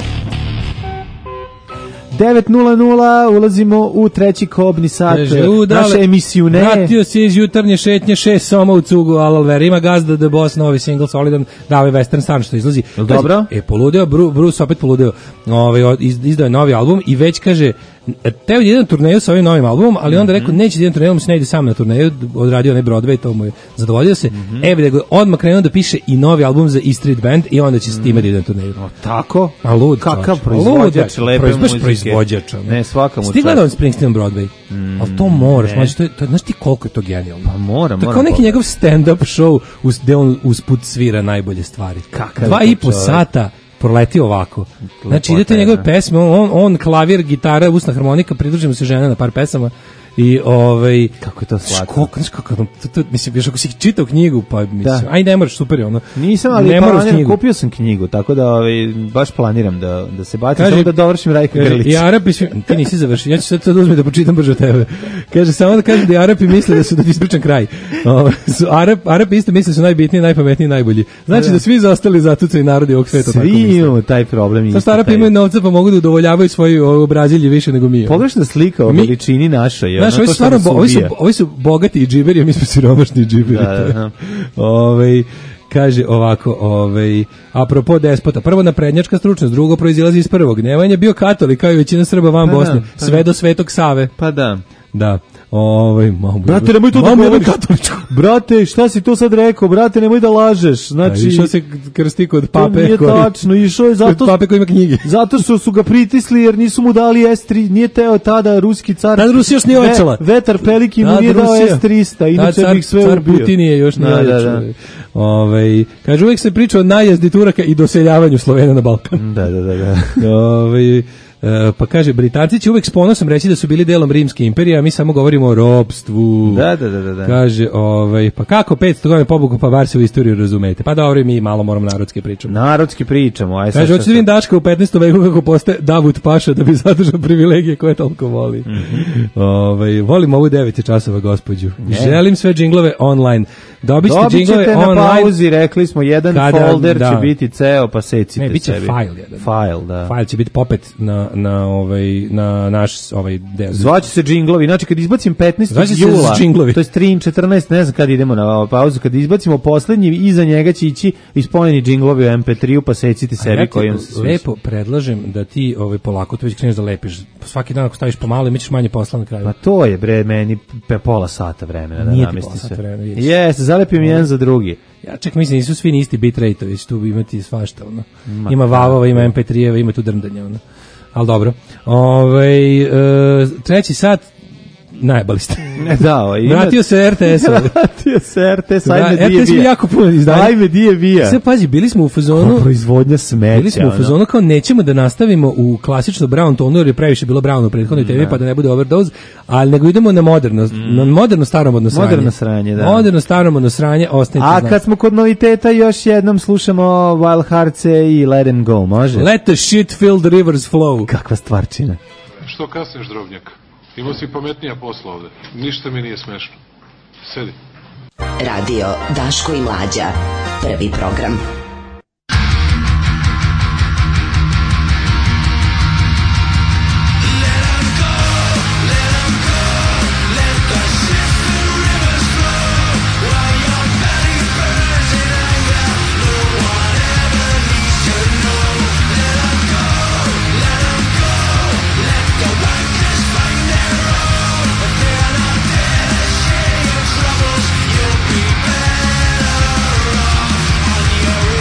Speaker 5: devet nula nula, ulazimo u treći kobni sat naše emisiju. Ne.
Speaker 6: Vratio se iz jutarnje šetnje, šest soma u cugu, Alalver. Ima Gazda The Boss, novi single, solidan, da ovaj Western Sun što izlazi.
Speaker 5: Dobro.
Speaker 6: E, poludeo, Bruce opet poludeo. Ovaj, izdao je novi album i već kaže, teo je jedan turneju sa ovim novim albumom, ali onda rekao, neće da jedan turneju, mu se ne ide sam na turneju, odradio onaj Broadway, to mu je zadovoljio se. Mm-hmm. Evo da ga odmah krenuo da piše i novi album za E Street Band i onda će s time da ide na turneju.
Speaker 5: O, tako?
Speaker 6: A lud,
Speaker 5: kakav proizvođač lepe
Speaker 6: proiz,
Speaker 5: muzike.
Speaker 6: Proizvođač.
Speaker 5: Ne, svaka mu čast.
Speaker 6: Ti gledao on Springsteen Broadway? Mm, ali to moraš, znači, to je, to, znaš ti koliko je to genijalno?
Speaker 5: Pa mora, mora.
Speaker 6: Tako neki njegov stand-up show uz, gde on usput svira najbolje stvari.
Speaker 5: Kakav
Speaker 6: Dva i po sata proleti ovako. Znači, idete njegove pesme, on, on klavir, gitara, usna harmonika, pridružimo se žena na par pesama i ovaj
Speaker 5: kako je to slatko.
Speaker 6: Skok, znači kako to, to mislim još ako si čitao knjigu, pa mislim, aj ne moraš, super je ono.
Speaker 5: Nisam, ali ne planiram, kupio sam knjigu, tako da ovaj baš planiram da da se bacim, samo da dovršim Rajka Grlić.
Speaker 6: I Arapi, ti nisi završio. Ja ću sad to da uzmem da pročitam brže od tebe. Kaže samo da kažem da Arapi misle da su da ti ispričam kraj. Ovaj su Arap Arapi isto misle da su najbitniji, najpametniji, najbolji. Znači da, da svi zaostali zatucani narodi ovog sveta tako misle.
Speaker 5: Svi imaju taj problem i.
Speaker 6: Sa Arapi imaju novca pa mogu da udovoljavaju svoju obrazilje više nego mi.
Speaker 5: Pogrešna slika o veličini našoj.
Speaker 6: Znaš, ovi su, stvarno, bo, ovi, su, ovi su bogati i džiberi, a mi smo siromašni džiberi.
Speaker 5: Da, da, da.
Speaker 6: Ove, kaže ovako, ovaj apropo despota, prvo naprednjačka stručnost, drugo proizilazi iz prvog. Neman je bio katolik, kao i većina Srba van pa Bosne, da, pa sve do Svetog Save.
Speaker 5: Pa da.
Speaker 6: Da. Ovaj, mamu.
Speaker 5: Brate, nemoj to da govoriš katoličko. Brate, šta si to sad rekao? Brate, nemoj da lažeš. Znači,
Speaker 6: išao se krsti kod pape.
Speaker 5: To nije
Speaker 6: koji,
Speaker 5: tačno, išao je zato
Speaker 6: pape koji ima knjige.
Speaker 5: Zato što su ga pritisli jer nisu mu dali es tri, nije teo tada ruski car.
Speaker 6: Tad Rusija još nije očela.
Speaker 5: Ve, vetar Peliki mu nije dao es trista, inače bih sve
Speaker 6: car
Speaker 5: ubio.
Speaker 6: Putin je još nije
Speaker 5: da, da, da.
Speaker 6: Ovaj, kaže, uvijek se priča o najezdi Turaka i doseljavanju Slovena na Balkan.
Speaker 5: Da, da, da, da.
Speaker 6: Ovaj Uh, pa kaže, Britanci će uvek s ponosom reći da su bili delom rimske imperije, a mi samo govorimo o ropstvu.
Speaker 5: Da, da, da, da.
Speaker 6: Kaže, ovaj, pa kako petsto godina pobuku, pa bar se u istoriju razumete. Pa dobro, mi malo moramo narodski pričamo.
Speaker 5: Narodski pričamo. Aj,
Speaker 6: kaže, hoćete vidim Daška u petnaestom veku kako postaje Davut Paša da bi zadržao privilegije koje toliko voli. Mm-hmm. Ovaj, volim ovu devet časova, gospođu. Ne. Želim sve džinglove online. Dobit ćete džinglove online.
Speaker 5: Na pauzi, rekli smo, jedan kada, folder da. će biti ceo, pa secite
Speaker 6: ne, bit će
Speaker 5: sebi.
Speaker 6: file jedan.
Speaker 5: File, da.
Speaker 6: File će biti popet na, na, ovaj, na naš ovaj deo.
Speaker 5: Zvaće se džinglovi. Znači, kad izbacim petnaestog jula, to je tri četrnaest, ne znam kad idemo na pauzu, kad izbacimo poslednji, iza njega će ići ispunjeni džinglovi u em pe tri-u, pa secite sebi koji on se sviđa.
Speaker 6: Lepo predlažem da ti ovaj, polako to već kreneš da lepiš. Svaki dan ako staviš pomalo, imaš manje posla na kraju.
Speaker 5: Pa to je, bre, meni pe pola sata vremena da namesti se.
Speaker 6: Jeste,
Speaker 5: zalepim jedan za drugi.
Speaker 6: Ja čak mislim, nisu svi ni isti bitrate, već tu imati svašta, ono. Ima vavova, ima em pe tri-eva, ima tu drndanja, ono. Ali dobro. Ove, e, treći sat, najbali ste.
Speaker 5: Da, o, ima...
Speaker 6: Vratio se er te es.
Speaker 5: Vratio se er te es, ajme di je
Speaker 6: er te es mi jako puno izdanje.
Speaker 5: Ajme di je bija.
Speaker 6: Sve, pazi, bili smo u fazonu...
Speaker 5: Ko proizvodnja smeća.
Speaker 6: Bili smo u fazonu ono. Kao nećemo da nastavimo u klasično brown tonu, jer je previše bilo brown u prethodnoj tebi, pa da ne bude overdose, ali nego idemo na moderno, mm. na moderno staromodno sranje.
Speaker 5: Moderno sranje, da.
Speaker 6: Moderno staromodno sranje, ostanite.
Speaker 5: A kad smo kod noviteta, još jednom slušamo Wild Hearts-e i Let 'em Go, može?
Speaker 6: Let the shit-filled rivers flow.
Speaker 5: Kakva stvarčina.
Speaker 19: Što kasniš, drobnjak? Imao si pametnija posla ovde. Ništa mi nije smešno. Sedi.
Speaker 3: Radio Daško i Mlađa. Prvi program.
Speaker 14: You'll be better off on your own.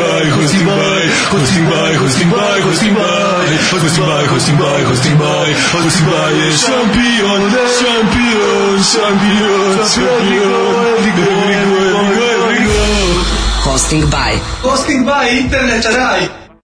Speaker 9: by, hosting by, hosting by, hosting by, hosting by, hosting by, hosting by, hosting by, hosting by je šampion, šampion, šampion, šampion, ligo, ligo, ligo, ligo.
Speaker 11: Hosting by.
Speaker 15: Hosting by internet raj.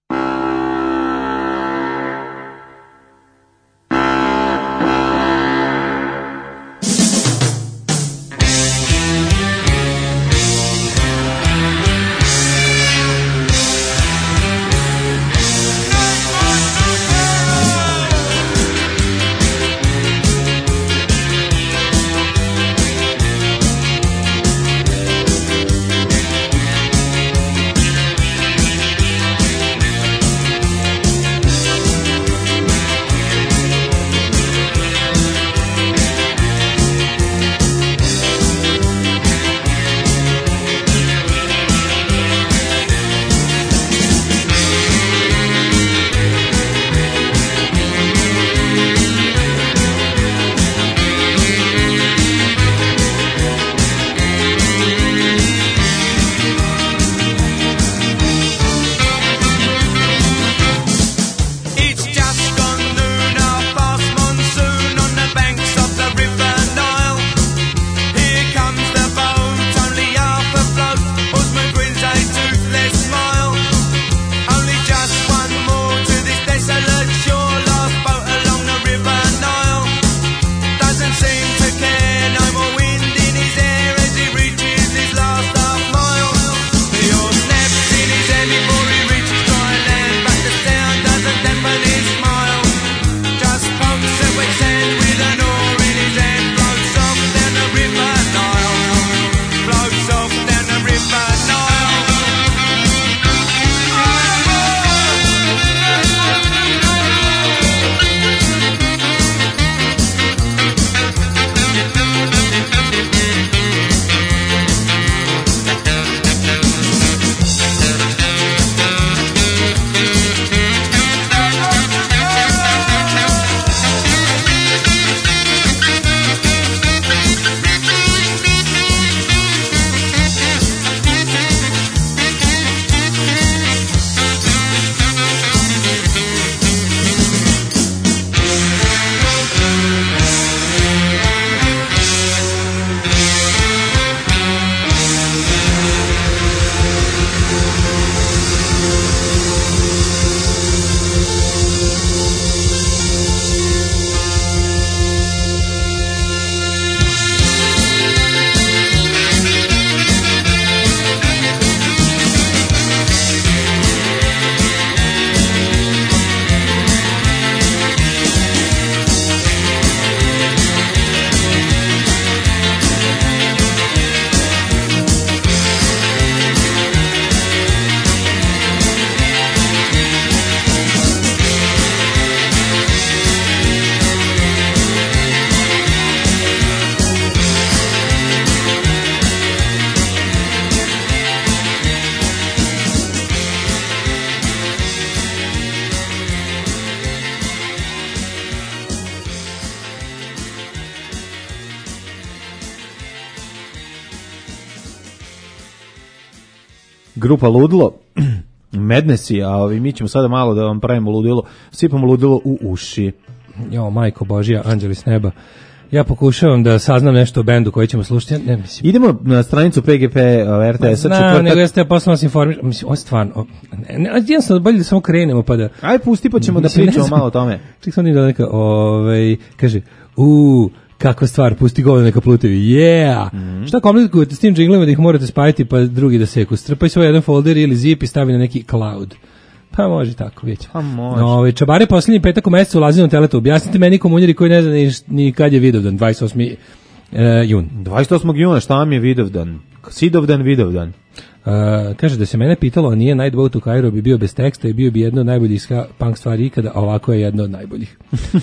Speaker 5: grupa Ludilo, Madnessi, a ovi, mi ćemo sada malo da vam pravimo ludilo, sipamo ludilo u uši.
Speaker 6: Jo, majko Božija, anđeli s neba. Ja pokušavam da saznam nešto o bendu koji ćemo slušati. Ne, mislim.
Speaker 5: Idemo na stranicu P G P R T S-a.
Speaker 6: Na, nego jeste ja posle vas informiram. Mislim, ovo je stvarno. Ne, ne, jednostavno, bolje da samo krenemo pa da...
Speaker 5: Aj, pusti pa ćemo mislim, da pričamo malo o tome.
Speaker 6: Ček sam da neka, ovaj, kaže, uuu, kakva stvar, pusti govno neka plutevi, yeah! Mm-hmm. Šta komplikujete s tim džinglima da ih morate spajati pa drugi da seku? Strpaj svoj jedan folder ili zip i stavi na neki cloud. Pa može tako, vidite.
Speaker 5: Pa može.
Speaker 6: No, ovaj čabare posljednji petak u mesecu ulazi na Teletu. Objasnite meni komunjeri koji ne zna ni, ni kad je Vidovdan, dvadeset osmi jun.
Speaker 5: dvadeset osmog juna, šta vam je Vidovdan? Sidovdan, Vidovdan.
Speaker 6: Uh, kaže da se mene pitalo, a nije Nightboat u Kairu bi bio bez teksta i bio bi jedno od najboljih ska, punk stvari ikada, a ovako je jedno od najboljih.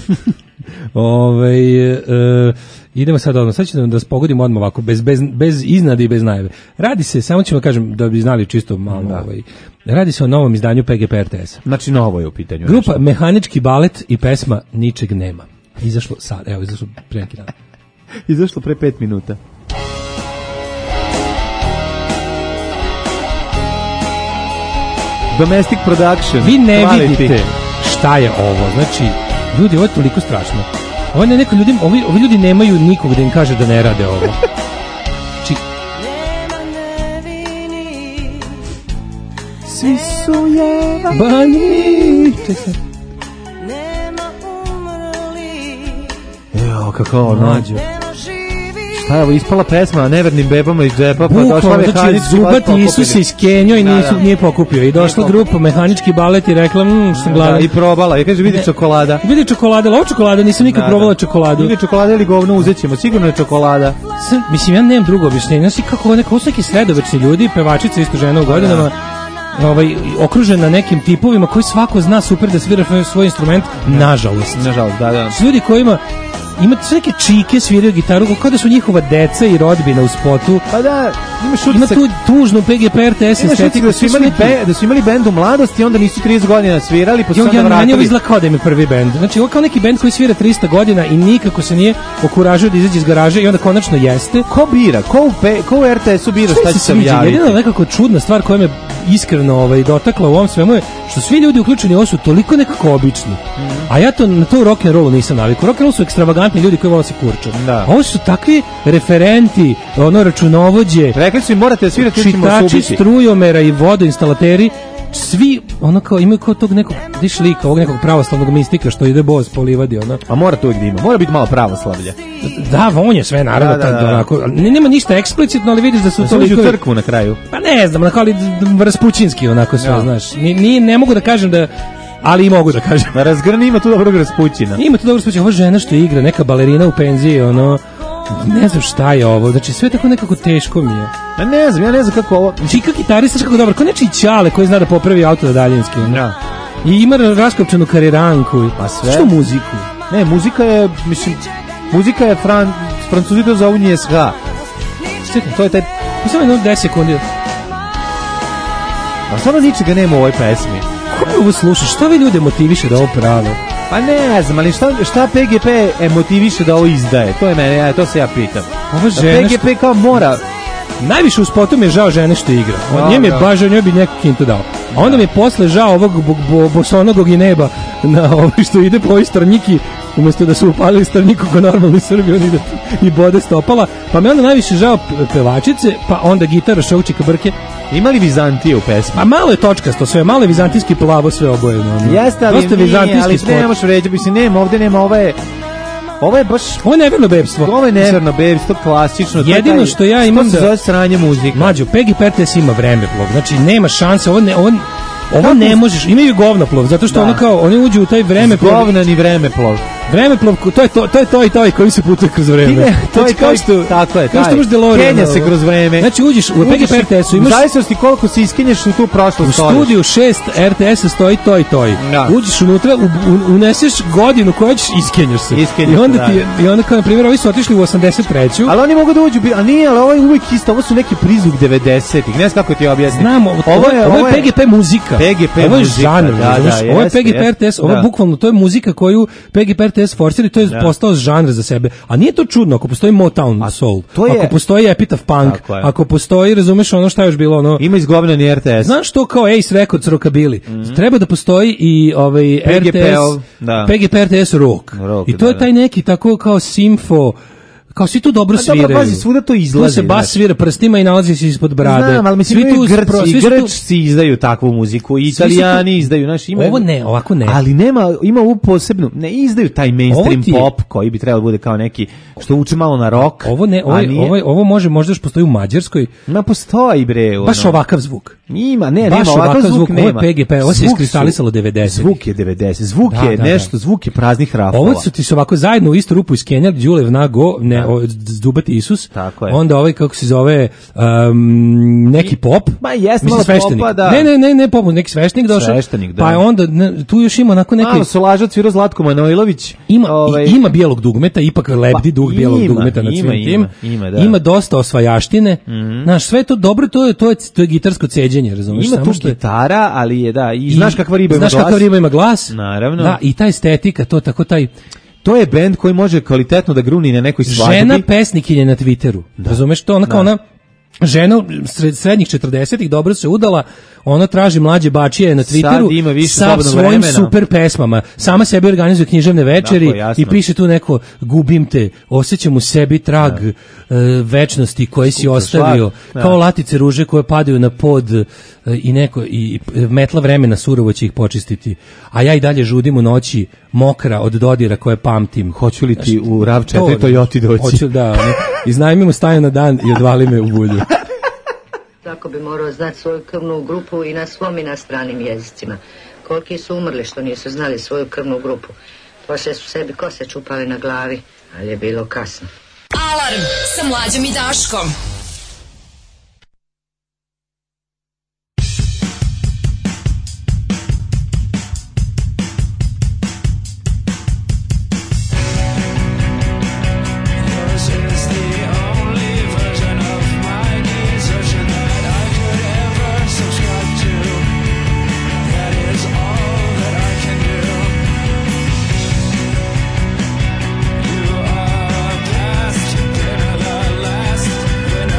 Speaker 6: Ove, uh, idemo sad odmah, sad ćemo da vas pogodimo odmah ovako, bez, bez, bez iznade i bez najave. Radi se, samo ćemo kažem da bi znali čisto malo, da. ovaj, radi se o novom izdanju P G P R T S-a.
Speaker 5: Znači novo je u pitanju.
Speaker 6: Grupa
Speaker 5: nešto.
Speaker 6: Mehanički balet i pesma Ničeg nema. Izašlo sad, evo, izašlo pre neki dan.
Speaker 5: Izašlo pre pet minuta. domestic production.
Speaker 6: Vi ne
Speaker 5: quality.
Speaker 6: vidite šta je ovo. Znači, ljudi, ovo je toliko strašno. Ovo ne neko ljudi, ovi, ovi ljudi nemaju nikog da im kaže da ne rade ovo. Znači,
Speaker 5: svi su
Speaker 6: jebani. Čekaj.
Speaker 5: Jo, kako ono. Mađo. Šta je ovo, ispala pesma nevernim bebama iz džepa, pa došla
Speaker 6: Bukvalno,
Speaker 5: mehanički
Speaker 6: znači, zubati
Speaker 5: balet
Speaker 6: Isus iz Kenjo i
Speaker 5: Da,
Speaker 6: nisu,
Speaker 5: da.
Speaker 6: nije pokupio. I došla grupa mehanički balet i rekla, mmm, što sam gladan.
Speaker 5: Da, i probala, i kaže, vidi
Speaker 6: Ne.
Speaker 5: čokolada.
Speaker 6: Vidi čokolada, ali ovo čokolada, nisam nikad
Speaker 5: Da,
Speaker 6: probala
Speaker 5: da.
Speaker 6: čokoladu.
Speaker 5: Vidi čokolada ili govno, uzet ćemo, sigurno je čokolada.
Speaker 6: Sam, mislim, ja nemam drugo objašnjenje. Znači, kako ovo neko, ovo su neki sredovečni ljudi, pevačica, isto žena u godinama, ovaj, okružena nekim tipovima koji svako zna super da svira svoj, svoj instrument, nažalost.
Speaker 5: Nažalost, da, da.
Speaker 6: Su ljudi kojima ima sve neke čike, sviraju gitaru, kao da su njihova deca i rodbina u spotu.
Speaker 5: Pa da, imaš
Speaker 6: Ima
Speaker 5: utisak.
Speaker 6: tu tužnu P G P R T S
Speaker 5: Imaš utisak
Speaker 6: estetiku.
Speaker 5: da su imali, be, da su imali bend u mladosti, onda nisu trideset godina svirali, pa su
Speaker 6: Jo,
Speaker 5: onda
Speaker 6: ja, meni ovo
Speaker 5: vratili.
Speaker 6: izgleda kao da im je prvi bend. Znači, ovo kao neki bend koji svira trista godina i nikako se nije okuražio da izađe iz garaže i onda konačno jeste.
Speaker 5: Ko bira? Ko u, pe, ko u R T S-u bira šta će se javiti?
Speaker 6: Jedina nekako čudna stvar koja me iskreno ovaj, dotakla u ovom svemu je što svi ljudi uključeni ovo su toliko nekako obični.
Speaker 5: Mm.
Speaker 6: A ja to na to u rock'n'rollu nisam navikao. Rock'n'roll su ekstravagantni ljudi koji vole se kurču.
Speaker 5: Da.
Speaker 6: Ovo su takvi referenti, ono računovođe,
Speaker 5: Rekli su im morate da svirate, ili ćemo vas
Speaker 6: čitači
Speaker 5: ubiti.
Speaker 6: strujomera i vodoinstalateri, svi ono kao imaju kao tog nekog diš lika, ovog nekog pravoslavnog mistika što ide boz po livadi, ono.
Speaker 5: A mora to uvijek da ima, mora biti malo pravoslavlja.
Speaker 6: Da, on je sve naravno,
Speaker 5: Da, da,
Speaker 6: tad,
Speaker 5: da.
Speaker 6: onako, ne- nema ništa eksplicitno, ali vidiš da su
Speaker 5: Da
Speaker 6: to
Speaker 5: se uđe u
Speaker 6: likovi.
Speaker 5: crkvu na kraju.
Speaker 6: Pa ne znam, onako, ali raspućinski onako sve,
Speaker 5: Ja.
Speaker 6: znaš. Ni, ni, ne mogu da kažem da, ali i mogu da kažem.
Speaker 5: Na razgrni ima tu dobrog raspućina.
Speaker 6: Ima tu dobro raspućina, ova žena što igra, neka balerina u penziji, ono, ne znam šta je ovo, znači sve tako nekako teško mi je.
Speaker 5: A ne znam, ja ne znam kako ovo...
Speaker 6: Čika gitarista kako dobro, kao nečiji ćale koji zna da popravi auto na daljinski. ono.
Speaker 5: Ja.
Speaker 6: I ima raskopčanu kariranku.
Speaker 5: Pa sve.
Speaker 6: Što muziku?
Speaker 5: Ne, muzika je, mislim, muzika je fran, Francuzi to zovu njesga.
Speaker 6: Čekaj,
Speaker 5: To je taj...
Speaker 6: pa samo jedno deset sekundi.
Speaker 5: A stvarno ničega nema u ovoj pesmi.
Speaker 6: Kako ovo slušaš? Što vi ljude motiviše da ovo prave?
Speaker 5: Pa ne znam, ali šta, šta P G P motiviše da ovo izdaje? To je mene, ja, to se ja pitam.
Speaker 6: Ova
Speaker 5: Da
Speaker 6: žena
Speaker 5: P G P kao mora...
Speaker 6: Najviše u spotu mi je žao žene što igra.
Speaker 5: Da,
Speaker 6: On njem je
Speaker 5: da.
Speaker 6: baš, njoj bi neku kintu dao. A onda mi je posle žao ovog bo, bo, bosonogog i neba na ovo što ide po ovoj strnjiki, umjesto da su upalili strnjiku ko normalni Srbi, on ide i bode stopala. Pa me onda najviše žao pe- pevačice, pa onda gitara šovčika brke.
Speaker 5: Ima li Vizantije u pesmi?
Speaker 6: A malo je točkasto sve, malo je vizantijski plavo sve obojeno. ono.
Speaker 5: Jeste, ali
Speaker 6: Dosta
Speaker 5: nije,
Speaker 6: vizantijski
Speaker 5: ali
Speaker 6: spot.
Speaker 5: ne možeš vređati, mislim, nema, ovdje nema, ovo je... Ovo je baš...
Speaker 6: Ovo je neverno bebstvo.
Speaker 5: Ovo je neverno bebstvo, klasično. to je
Speaker 6: Jedino
Speaker 5: taj-
Speaker 6: što ja imam
Speaker 5: to se
Speaker 6: da-
Speaker 5: zove sranje muzika.
Speaker 6: Mlađo, Peggy Pertes ima vremeplov, znači nema šanse, ovo ne, ovo, ovo
Speaker 5: Kako?
Speaker 6: ne možeš, imaju govnoplov, zato što
Speaker 5: Da.
Speaker 6: ono kao, oni uđu u taj vremeplov,
Speaker 5: Govnani vremeplov.
Speaker 6: vremeplov, to je to, to je to i to i koji se putuje kroz vreme.
Speaker 5: Ide, to
Speaker 6: Znači,
Speaker 5: je
Speaker 6: kao
Speaker 5: kao
Speaker 6: što,
Speaker 5: tako je,
Speaker 6: kao što
Speaker 5: taj.
Speaker 6: možeš DeLorean.
Speaker 5: Kenja se
Speaker 6: ovo.
Speaker 5: kroz vreme.
Speaker 6: Znači uđeš u Peggy
Speaker 5: Uđeš i-
Speaker 6: Pertesu,
Speaker 5: U
Speaker 6: imaš
Speaker 5: zavisnosti koliko se iskenješ u tu prošlu
Speaker 6: u
Speaker 5: stoljeću.
Speaker 6: studiju šest R T S stoji to i to.
Speaker 5: Da.
Speaker 6: Uđeš unutra, u, u, uneseš godinu koju ćeš, iskenjaš se.
Speaker 5: Iskenjaš
Speaker 6: I onda
Speaker 5: se,
Speaker 6: ti je,
Speaker 5: da.
Speaker 6: i onda kao na primjer ovi su otišli u osamdeset treću.
Speaker 5: Ali oni mogu da uđu, a nije, ali ovo je uvijek isto, ovo su neki prizvuk devedesetih, ne znam kako ti objasnim.
Speaker 6: Znamo, ovo, je, ovo je P G P muzika.
Speaker 5: P G P
Speaker 6: ovo je
Speaker 5: muzika,
Speaker 6: žanr,
Speaker 5: da,
Speaker 6: razumeš?
Speaker 5: da,
Speaker 6: Ovo je
Speaker 5: jeste,
Speaker 6: P G P R T S,
Speaker 5: jeste,
Speaker 6: ovo je
Speaker 5: da.
Speaker 6: bukvalno, to je muzika koju P G P R T S forsira i to je
Speaker 5: Da.
Speaker 6: postao žanr za sebe. A nije to čudno ako postoji Motown Soul,
Speaker 5: to je-
Speaker 6: ako postoji Epitaph Punk,
Speaker 5: Tako je.
Speaker 6: ako postoji, razumeš ono šta je još bilo, ono...
Speaker 5: Ima izgovnani R T S.
Speaker 6: Znaš to kao Ace Records rockabilly. Treba da postoji i ovaj
Speaker 5: P G P,
Speaker 6: R T S,
Speaker 5: da.
Speaker 6: P G P R T S rock.
Speaker 5: Rock,
Speaker 6: I to
Speaker 5: da,
Speaker 6: je
Speaker 5: da.
Speaker 6: taj neki tako kao simfo, kao svi tu dobro
Speaker 5: A dobro,
Speaker 6: sviraju.
Speaker 5: pazi, svuda to izlazi,
Speaker 6: Tu se bas
Speaker 5: znaš.
Speaker 6: svira prstima i nalazi se ispod brade.
Speaker 5: Znam, ali mislim,
Speaker 6: Svi
Speaker 5: imaju
Speaker 6: tu
Speaker 5: Grci,
Speaker 6: pro- svi su tu-
Speaker 5: Grčci izdaju takvu muziku, i
Speaker 6: Svi su tu-
Speaker 5: Italijani izdaju, znaš, imaju...
Speaker 6: Ovo ne, ovako ne.
Speaker 5: Ali nema, ima u posebnu, ne izdaju taj mainstream
Speaker 6: Ovo ti je-
Speaker 5: pop koji bi trebalo da bude kao neki, što uče malo na rock.
Speaker 6: Ovo ne, ovo,
Speaker 5: a nije-
Speaker 6: ovo, ovo može možda još postoji u Mađarskoj.
Speaker 5: Ma postoji bre, ono.
Speaker 6: Baš ovakav zvuk.
Speaker 5: Ima, ne,
Speaker 6: Baš
Speaker 5: nema ovakav zvuk,
Speaker 6: ovo je
Speaker 5: nema.
Speaker 6: P G P, ovo se
Speaker 5: Zvuk su-
Speaker 6: iskristalisalo devedesetih.
Speaker 5: Zvuk je devedeset, zvuk
Speaker 6: Da,
Speaker 5: je
Speaker 6: da,
Speaker 5: nešto, zvuk je praznih rafova.
Speaker 6: Ovo su ti se ovako zajedno u istu rupu iskenjali Đulev Nago, ne, o, Zdubati Isus.
Speaker 5: Tako je.
Speaker 6: Onda ovaj kako se zove um, neki pop.
Speaker 5: Ma jeste
Speaker 6: Mislim,
Speaker 5: malo
Speaker 6: sveštenik.
Speaker 5: popa, da.
Speaker 6: Ne, ne, ne, ne pop, neki sveštenik došao.
Speaker 5: Sveštenik, da.
Speaker 6: Pa je onda ne, tu još ima onako neki
Speaker 5: Malo su lažao Cviro Zlatko Manojlović.
Speaker 6: ima
Speaker 5: ovaj,
Speaker 6: i, ima bijelog dugmeta, ipak lebdi
Speaker 5: Pa,
Speaker 6: dug bijelog
Speaker 5: ima,
Speaker 6: dugmeta na
Speaker 5: ima,
Speaker 6: svim tim.
Speaker 5: ima, ima, da.
Speaker 6: Ima dosta osvajaštine. Znaš, sve je to dobro, to je to je to je gitarsko ceđenje, razumeš?
Speaker 5: Ima
Speaker 6: Samo
Speaker 5: tu
Speaker 6: što je-
Speaker 5: gitara, ali je da, i znaš kakva riba ima
Speaker 6: znaš
Speaker 5: glas.
Speaker 6: kakva riba ima glas?
Speaker 5: Naravno.
Speaker 6: Da, i ta estetika, to tako taj
Speaker 5: To je bend koji može kvalitetno da gruni na nekoj svadbi.
Speaker 6: žena pesnikinje na Twitteru. Razumeš to? Ona kao
Speaker 5: Da.
Speaker 6: ona žena sred, srednjih četrdesetih dobro se udala, ona traži mlađe bačije na Twitteru sa svojim vremena. Super pesmama. Sama sebi organizuje književne večeri i piše tu neko gubim te, osjećam u sebi trag uh, večnosti koje si ostavio, šlag. Kao latice ruže koje padaju na pod uh, i neko i metla vremena surovo će ih počistiti. A ja i dalje žudim u noći, mokra od dodira koje pamtim.
Speaker 5: Hoću li ti u RAV četiri Toyota doći?
Speaker 6: Hoću, da. Ne, iznajmimo staju na dan i odvali me u bulju.
Speaker 20: Tako bi morao znati svoju krvnu grupu i na svom i na stranim jezicima. Koliki su umrli što nisu znali svoju krvnu grupu. Poslije su sebi kose čupali na glavi, ali je bilo kasno.
Speaker 3: Alarm sa Mlađom i Daškom.
Speaker 14: When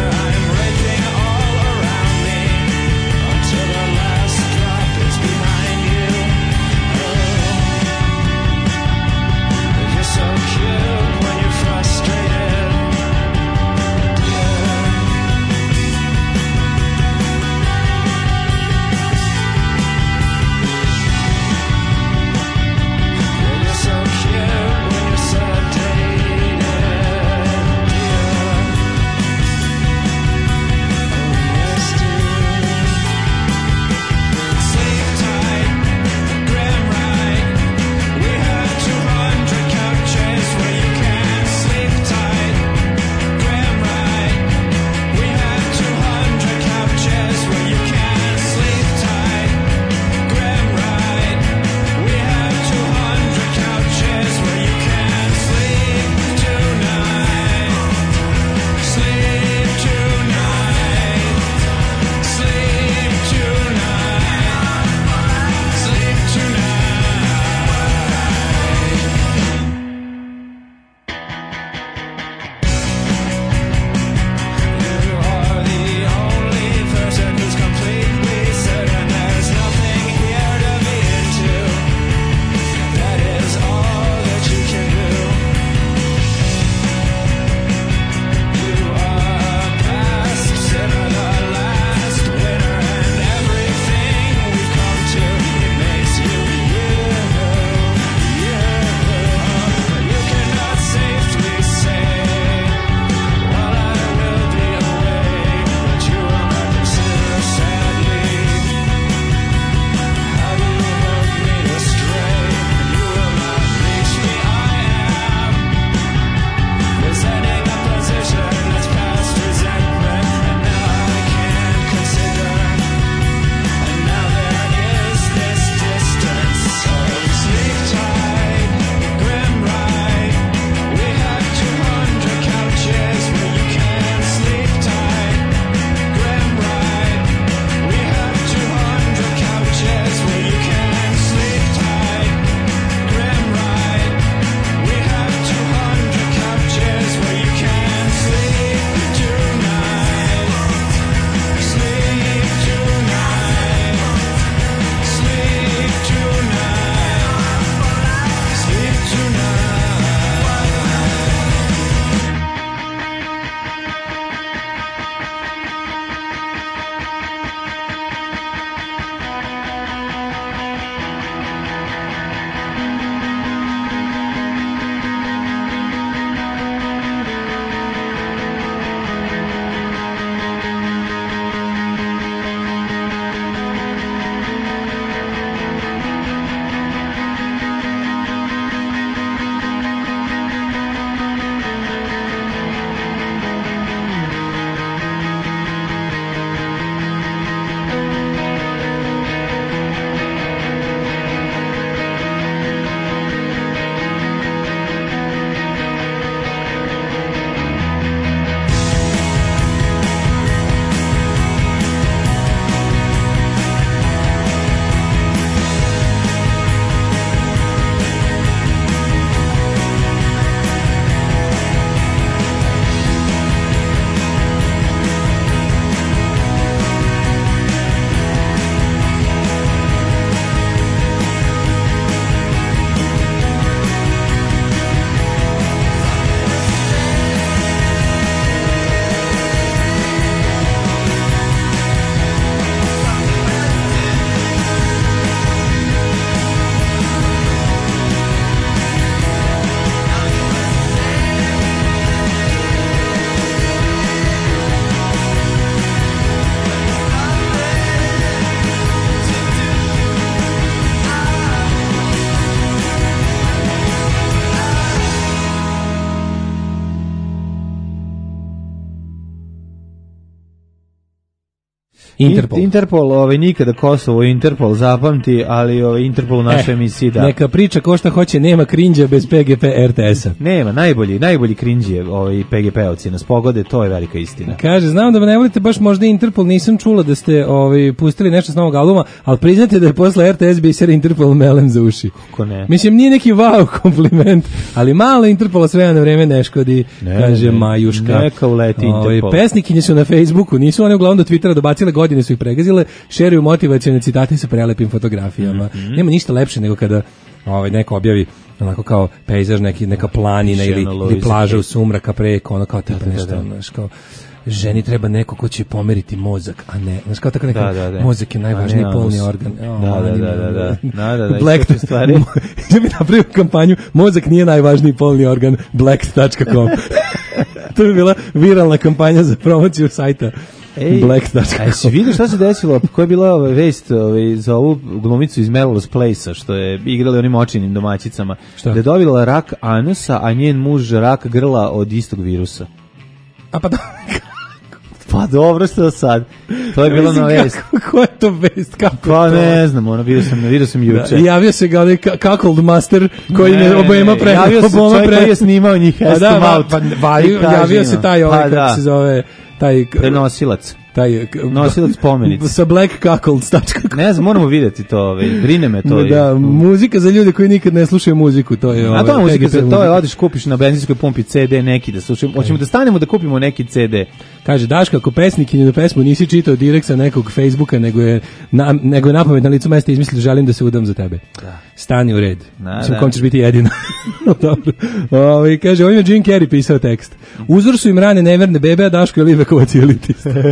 Speaker 6: Interpol.
Speaker 5: Interpol, ovaj, nikada Kosovo, Interpol zapamti, ali ovaj, Interpol u našoj eh, emisiji, da.
Speaker 6: Neka priča ko šta hoće, nema krinđa bez P G P R T S-a.
Speaker 5: Nema, najbolji, najbolji krinđe ovaj, P G P-ovci nas pogode, to je velika istina.
Speaker 6: Kaže, znam da me ne volite baš možda Interpol, nisam čula da ste ovaj, pustili nešto s novog albuma, ali priznate da je posle R T S biser Interpol melem za uši.
Speaker 5: Kako ne?
Speaker 6: Mislim, nije neki wow kompliment, ali malo Interpola s vremena na vreme ne škodi, ne, kaže ne, Majuška.
Speaker 5: Neka uleti Interpol.
Speaker 6: Ovaj, pesnikinje su na Facebooku, nisu one uglavnom do Twittera dobacile, godine su ih pregazile, šeruju motivacione citate sa prelepim fotografijama. Mm-hmm. Nema ništa lepše nego kada ovaj, neko objavi onako kao pejzaž, neki, neka planina ili, ili plaža u sumraka preko, ono kao tipa nešto, znaš, kao ženi treba neko ko će pomeriti mozak, a ne, znaš kao tako neka, da, da, da. Mozak je najvažniji ne, polni organ.
Speaker 5: Oh, da, da, da, da, da, da, da, da,
Speaker 6: Black stvari. Da mi napravio kampanju, mozak nije najvažniji polni organ, blacked tačka com. To bi bila viralna kampanja za promociju sajta.
Speaker 5: Ej,
Speaker 6: blacked tačka com.
Speaker 5: A jesi vidio šta se desilo? Koja je bila ova vest ovaj, za ovu glumicu iz Melrose Place-a, što je igrali onim očinim domaćicama, šta? Da je dobila rak anusa, a njen muž rak grla od istog virusa.
Speaker 6: A pa da...
Speaker 5: Pa dobro što sad. To je bilo na vest.
Speaker 6: Ko je to vest? Kako
Speaker 5: pa
Speaker 6: to?
Speaker 5: Ne znam, ono, vidio sam, vidio sam juče.
Speaker 6: Da, javio se ga onaj Cuckold Master koji ne, obojema pre...
Speaker 5: Javio se čovjek pre... koji je snimao njih Hestom
Speaker 6: pa,
Speaker 5: Out.
Speaker 6: Pa, pa, javio se taj ovaj, pa, kako
Speaker 5: da.
Speaker 6: se zove... Taj...
Speaker 5: Prenosilac.
Speaker 6: Taj
Speaker 5: nosilac spomenice.
Speaker 6: Sa black cuckolds.
Speaker 5: Ne znam, moramo vidjeti to, ovaj, brine me to.
Speaker 6: Da, je. Muzika za ljude koji nikad ne slušaju muziku, to je.
Speaker 5: A to je muzika, za, to je odeš kupiš na benzinskoj pumpi C D neki da slušamo. Hoćemo da stanemo da kupimo neki C D.
Speaker 6: Kaže Daška, ako pesnikinju na pesmu nisi čitao direkt sa nekog Facebooka, nego je na, nego je napamet na licu mesta izmislio želim da se udam za tebe. Da. Stani u red. Da, mislim, kom ćeš biti jedina. Dobro. Ovi, kaže, ovim je Jim Carrey pisao tekst. Uzor su im rane neverne bebe, a Daško je Livekovac i elitist. uh,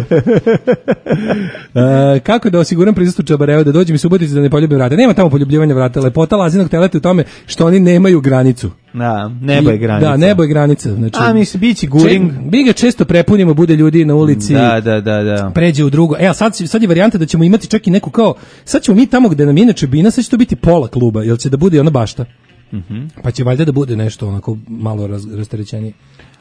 Speaker 6: kako da osiguram prisustvo Čabareo, da dođem i subotici da ne poljubim vrata? Nema tamo poljubljivanja vrata. Lepota Lazinog teleta u tome što oni nemaju granicu.
Speaker 5: Da, nebo je granica.
Speaker 6: Da, nebo je granica. Znači,
Speaker 5: a mi se bići guring.
Speaker 6: Mi ga često prepunimo, bude ljudi na ulici.
Speaker 5: Da, da, da, da.
Speaker 6: Pređe u drugo. E, sad, sad je varijanta da ćemo imati čak i neku kao, sad ćemo mi tamo gde nam inače bina, sad će to biti pola kluba, jel će da bude ona bašta.
Speaker 5: Mm-hmm.
Speaker 6: Pa će valjda da bude nešto onako malo raz, rasterećenije.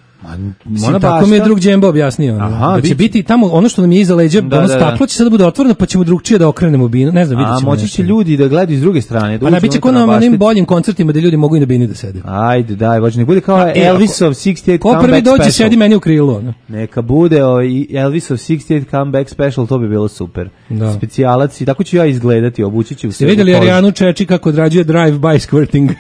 Speaker 5: Ma,
Speaker 6: tako mi je drug Džembo objasnio. Aha, da će biti tamo ono što nam je iza leđa, da, ono staklo će sada bude otvoreno, pa ćemo drugčije da okrenemo binu. Ne znam, vidjet ćemo.
Speaker 5: A moći će ljudi da gledaju iz druge strane. Da
Speaker 6: a ne biće ko na onim boljim koncertima da ljudi mogu i na bini da sede.
Speaker 5: Ajde, daj, vođe, nek bude kao a, Elvisov šezdeset osam
Speaker 6: ko prvi dođe,
Speaker 5: special.
Speaker 6: Sedi meni u krilo. Ne?
Speaker 5: Neka bude o, Elvisov šezdeset osam comeback special, to bi bilo super.
Speaker 6: Da.
Speaker 5: Specijalac i tako ću ja izgledati, obući ću se.
Speaker 6: Ste vidjeli Arijanu Čeči kako odrađuje drive-by squirting?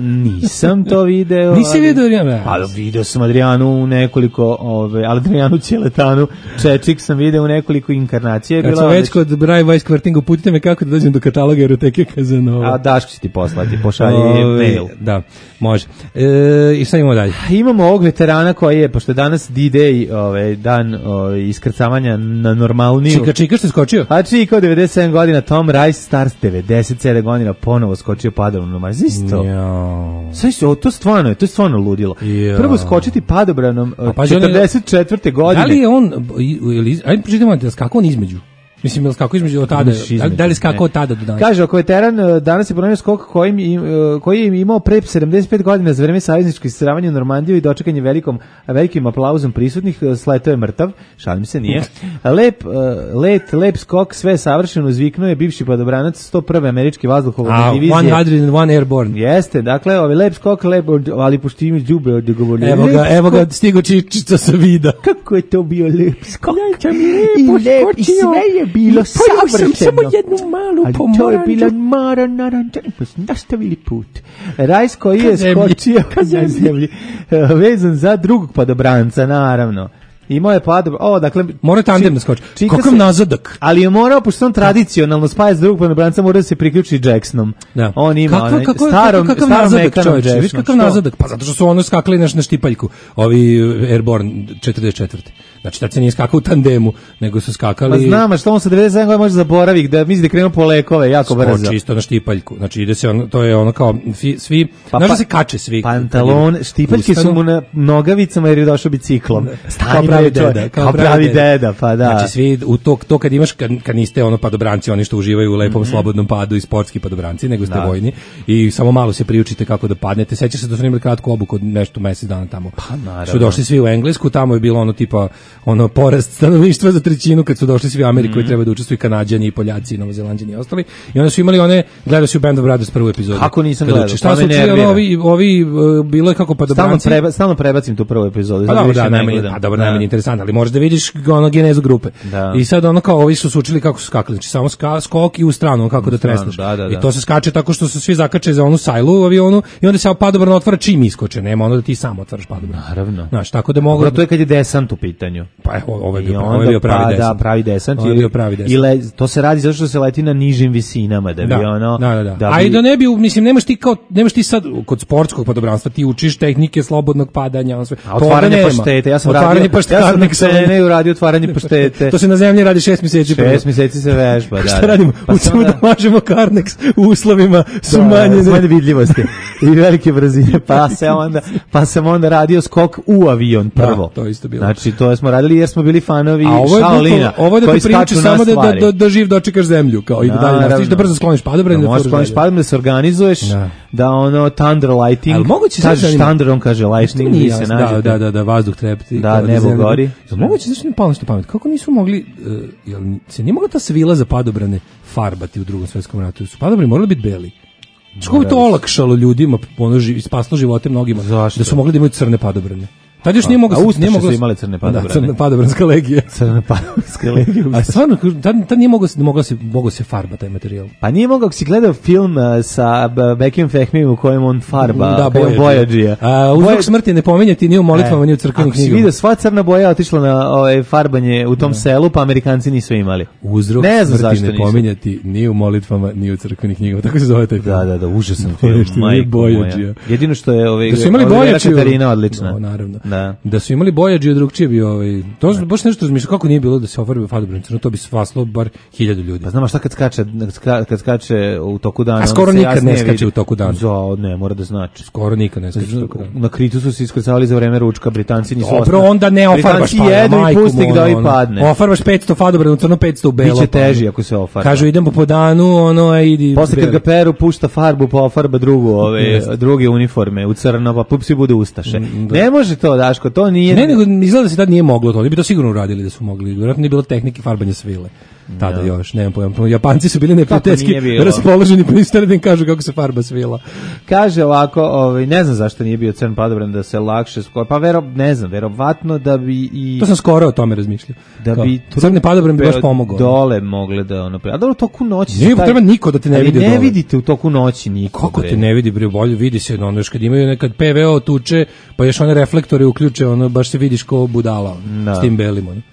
Speaker 5: Nisam to video.
Speaker 6: Nisi video Arijanu?
Speaker 5: Pa video sam Adrijanu u nekoliko, ove, ali Adrijanu Ćeletanu, Čečik sam video u nekoliko inkarnacija.
Speaker 6: Kad sam već kod drive-by squirtinga, uputite me kako da dođem do kataloga eroteke Kazanova.
Speaker 5: A Daško će ti poslati, pošalji mail.
Speaker 6: Da, može. E, I sad imamo dalje.
Speaker 5: Imamo ovog veterana koji je, pošto je danas D-Day, ovaj, dan ovaj, iskrcavanja na normalniju.
Speaker 6: Čika, čika što je skočio?
Speaker 5: A čika od devedeset sedam godina, Tom Rice Stars, devedeset sedam godina, ponovo skočio padom na normalniju. Isto. Sve su, to stvarno je, to je stvarno ludilo. Jo. Prvo skočiti padobranom pa, četrdeset četvrte godine.
Speaker 6: Da li je on, ajde pročitamo da skako on između? Mislim, kako između od tada, da li skako od tada do danas?
Speaker 5: Kaže, ako veteran danas je ponovio skok kojim, koji je imao pre sedamdeset pet godina za vreme savezničkog istravanja u Normandiju i dočekanje velikom, velikim aplauzom prisutnih, sletao je mrtav, šalim se, nije. Lep, let, lep skok, sve savršeno, uzviknuo je bivši padobranac sto prve američke vazduhoplovne divizije.
Speaker 6: sto jedan Airborne.
Speaker 5: Jeste, dakle, ovaj lep skok, lep, ali pošto ima džube od govorili.
Speaker 6: Evo ga, evo ga, stigo Čičica sa vida.
Speaker 5: Kako je to bio lep skok.
Speaker 6: Ja mi lepo skočio.
Speaker 5: I sve je bilo savršeno.
Speaker 6: Sam samo jednu malu pomoranđu.
Speaker 5: Ali to je bila mara naranđana, pa smo nastavili put. Rajs koji je skočio na zemlji, vezan za drugog padobranca, naravno. Imao je padobran, o, dakle...
Speaker 6: Mora tandem da skoči. Kakav nazadak.
Speaker 5: Ali je morao, pošto on tradicionalno spaja s drugog padobranca, mora da se priključi Jacksonom.
Speaker 6: Da.
Speaker 5: On ima
Speaker 6: kako,
Speaker 5: onaj
Speaker 6: kako,
Speaker 5: starom,
Speaker 6: kakav
Speaker 5: starom
Speaker 6: nazadak, čovječe, viš kakav
Speaker 5: što?
Speaker 6: nazadak? Pa zato što su ono skakali na, na štipaljku, ovi Airborne četrdeset četvrte Znači, da se nije skakao u tandemu, nego su skakali...
Speaker 5: Pa znam, a što on sa devedeset sedam godina može zaboraviti, da misli da krenuo po lekove, jako brzo.
Speaker 6: Skoči isto na štipaljku. Znači, ide se on, to je ono kao, fi, svi,
Speaker 5: pa,
Speaker 6: znaš da se kače svi.
Speaker 5: Pantalon, štipaljke su mu na nogavicama jer je došao biciklom.
Speaker 6: Stani pravi
Speaker 5: čovjek.
Speaker 6: deda,
Speaker 5: Kao pravi deda, pa da.
Speaker 6: Znači svi u to, to kad imaš, kad, kad niste ono padobranci, oni što uživaju u lepom slobodnom padu i sportski padobranci, nego ste
Speaker 5: Da.
Speaker 6: vojni i samo malo se priučite kako da padnete. Sećaš se da su imali kratku obuku od nešto mesec dana tamo.
Speaker 5: Pa naravno.
Speaker 6: Su došli svi u Englesku, tamo je bilo ono tipa ono porast stanovništva za trećinu kad su došli svi u Ameriku i treba da učestvuju Kanadjani i Poljaci i Novozelanđani i ostali. I onda su imali one, gledao si u Band of Brothers prvu epizodu.
Speaker 5: Kako nisam
Speaker 6: Kad
Speaker 5: gledao,
Speaker 6: uči, šta
Speaker 5: pa
Speaker 6: su
Speaker 5: me
Speaker 6: učili,
Speaker 5: nervira.
Speaker 6: ono, ovi, ovi, uh, bilo je kako
Speaker 5: Stalno,
Speaker 6: padobranci.
Speaker 5: preba, stalno prebacim tu prvu epizodu.
Speaker 6: Pa
Speaker 5: zato
Speaker 6: dobro,
Speaker 5: više
Speaker 6: da,
Speaker 5: ne
Speaker 6: najmanje,
Speaker 5: gledam.
Speaker 6: pa dobro,
Speaker 5: Da.
Speaker 6: najmanje interesantno, ali možeš da vidiš ono genezu grupe.
Speaker 5: Da.
Speaker 6: I sad ono kao ovi su se učili kako su skakali, znači samo ska, skok i u stranu kako da
Speaker 5: stranu,
Speaker 6: tresneš.
Speaker 5: da, da, da.
Speaker 6: I to se skače tako što se svi zakače za onu sajlu u avionu i onda se padobran otvara čim iskoče, nema ono da ti sam otvaraš padobran.
Speaker 5: Naravno.
Speaker 6: Znaš, tako da mogu.
Speaker 5: Dobro, to je kad je desant u pitanju.
Speaker 6: Pa evo, ovo je
Speaker 5: I
Speaker 6: bio,
Speaker 5: onda,
Speaker 6: ovo je bio pravi
Speaker 5: pa,
Speaker 6: desant.
Speaker 5: Da, pravi desant.
Speaker 6: Ovo je bio pravi desant.
Speaker 5: I le, to se radi zato što se leti na nižim visinama, da bi
Speaker 6: Da,
Speaker 5: ono...
Speaker 6: da, da, da.
Speaker 5: da
Speaker 6: A
Speaker 5: bi-
Speaker 6: i da ne bi, mislim, nemaš ti kao, nemaš ti sad kod sportskog padobranstva, ti učiš tehnike slobodnog padanja, on sve.
Speaker 5: A otvaranje paštete, ja sam
Speaker 6: otvaranje
Speaker 5: radio,
Speaker 6: paštete,
Speaker 5: ja sam na
Speaker 6: Carnegie
Speaker 5: cene uradio otvaranje paštete.
Speaker 6: To se na zemlji radi šest mjeseci.
Speaker 5: Šest mjeseci se vežba, da.
Speaker 6: Šta
Speaker 5: da.
Speaker 6: radimo?
Speaker 5: Pa
Speaker 6: Učimo
Speaker 5: sam
Speaker 6: da mažemo Carnex u uslovima su
Speaker 5: Da,
Speaker 6: manje.
Speaker 5: s manje vidljivosti i velike brzine, pa se onda pa sam onda radio skok u avion prvo.
Speaker 6: Da, to je isto bilo.
Speaker 5: Znači to smo radili jer smo bili fanovi
Speaker 6: A ovo je
Speaker 5: Shaolina.
Speaker 6: bukvalno- ovo je da
Speaker 5: koji
Speaker 6: te priuči
Speaker 5: skaču na
Speaker 6: samo da, da,
Speaker 5: stvari.
Speaker 6: da, da živ dočekaš zemlju, kao i da dalje
Speaker 5: Naravno.
Speaker 6: nastaviš, da brzo skloniš padobran.
Speaker 5: Da možeš skloniš padobran, da se organizuješ,
Speaker 6: Da.
Speaker 5: da ono thunder lighting.
Speaker 6: Ali moguće
Speaker 5: kažeš
Speaker 6: sad da ima-
Speaker 5: thunder, on kaže lightning,
Speaker 6: Nije
Speaker 5: vi se
Speaker 6: jasno,
Speaker 5: nađete.
Speaker 6: da, da, da, da, vazduh trepti.
Speaker 5: Da,
Speaker 6: kao
Speaker 5: nebo
Speaker 6: zemlja-
Speaker 5: gori.
Speaker 6: Jel moguće, zašto ne palo nešto pamet? Kako nisu mogli, uh, jel se nije mogla ta svila za padobrane farbati u drugom svetskom ratu? Su padobrani morali biti beli? Što bi to olakšalo ljudima, ono, ži- spaslo živote mnogima,
Speaker 5: Zašto?
Speaker 6: da su mogli da imaju crne padobrane? Tad još nije moglo...
Speaker 5: A
Speaker 6: se-
Speaker 5: Ustaše
Speaker 6: nije moglo
Speaker 5: su
Speaker 6: se-
Speaker 5: imale crne
Speaker 6: Da,
Speaker 5: padobrane.
Speaker 6: crna padobranska legija.
Speaker 5: Crna padobranska legija.
Speaker 6: A stvarno, tad, tad nije moglo se, moglo se, moglo se farba taj materijal.
Speaker 5: Pa nije mogao, ako si gledao film uh, sa B- Bekim Fehmijom u kojem on farba,
Speaker 6: Da,
Speaker 5: kao
Speaker 6: Bojađija.
Speaker 5: Bojađija.
Speaker 6: A, uzrok
Speaker 5: Boja-
Speaker 6: smrti ne pominjati ni u molitvama,
Speaker 5: E,
Speaker 6: ni u crkvenim
Speaker 5: Ako si
Speaker 6: knjigama.
Speaker 5: vidio, sva crna boja je otišla na ovaj, farbanje u tom selu, pa Amerikanci nisu imali.
Speaker 6: Uzrok
Speaker 5: ne znam
Speaker 6: smrti
Speaker 5: zašto
Speaker 6: ne
Speaker 5: nisu.
Speaker 6: pominjati ni u molitvama, ni u crkvenim knjigama. Tako se zove taj film.
Speaker 5: Da, da, da, užasan
Speaker 6: To je
Speaker 5: film,
Speaker 6: što nije
Speaker 5: majko
Speaker 6: Bojađija.
Speaker 5: moja. Jedino što je ovaj,
Speaker 6: Da su imali
Speaker 5: Olivera
Speaker 6: Bojađiju.
Speaker 5: Katarina odlična.
Speaker 6: No, naravno.
Speaker 5: Da.
Speaker 6: Da su imali Bojađiju, drugčije bi ovaj. To je baš nešto razmišljao kako nije bilo da se ofarbi padobran crno, to bi spaslo bar hiljadu ljudi.
Speaker 5: Pa znamo šta kad skače, kad ska- kad skače u toku dana.
Speaker 6: A
Speaker 5: onda
Speaker 6: skoro
Speaker 5: se
Speaker 6: nikad ne
Speaker 5: jasnije
Speaker 6: skače
Speaker 5: vidi.
Speaker 6: u toku dana.
Speaker 5: Za, ne, mora da znači.
Speaker 6: Skoro nikad ne skače u toku dana.
Speaker 5: Na Kritu su se iskrcavali za vreme ručka, Britanci nisu
Speaker 6: Dobro,
Speaker 5: ostali.
Speaker 6: onda ne ofarbaš
Speaker 5: Britanci
Speaker 6: pa,
Speaker 5: jedu i
Speaker 6: majku
Speaker 5: pusti ih da
Speaker 6: moju,
Speaker 5: ovi
Speaker 6: ono.
Speaker 5: padne.
Speaker 6: Ofarbaš petsto padobran u crno, petsto u belo.
Speaker 5: Biće
Speaker 6: pa,
Speaker 5: teži ako se ofarba.
Speaker 6: Kažu idemo po danu, ono, a idi.
Speaker 5: Posle kad ga peru, pušta farbu, pa ofarba drugu, ove,
Speaker 6: Jeste.
Speaker 5: druge uniforme u crno, pa pup svi bude ustaše.
Speaker 6: da.
Speaker 5: Ne može to, Daško, to nije...
Speaker 6: Ne, nego izgleda da se tad nije moglo to. Oni bi to sigurno uradili da su mogli. Vjerojatno nije bilo tehnike farbanja svile. Tada
Speaker 5: Da.
Speaker 6: još, nemam pojma. Japanci su bili neprijateljski
Speaker 5: nije bilo?
Speaker 6: raspoloženi, pa nisu hteli da im kažu kako se farba svila.
Speaker 5: Kaže ovako, ovaj, ne znam zašto nije bio crn padobran da se lakše skoro, pa vero, ne znam, verovatno da bi i...
Speaker 6: To sam skoro o tome razmišljao.
Speaker 5: Da
Speaker 6: Kao,
Speaker 5: bi
Speaker 6: crni padobran bi baš
Speaker 5: trupe
Speaker 6: pomogao.
Speaker 5: dole mogle da ono pre. A dobro, u toku noći.
Speaker 6: Nije
Speaker 5: se taj-
Speaker 6: treba niko da te ne
Speaker 5: Ali
Speaker 6: vidi
Speaker 5: ne
Speaker 6: dole.
Speaker 5: vidite u toku noći niko.
Speaker 6: Kako
Speaker 5: bre.
Speaker 6: te ne vidi, bre, bolje vidi se, ono, još kad imaju nekad P V O tuče, pa još one reflektore uključe, ono, baš se vidiš ko budala, ono,
Speaker 5: Da.
Speaker 6: s tim belim, ono.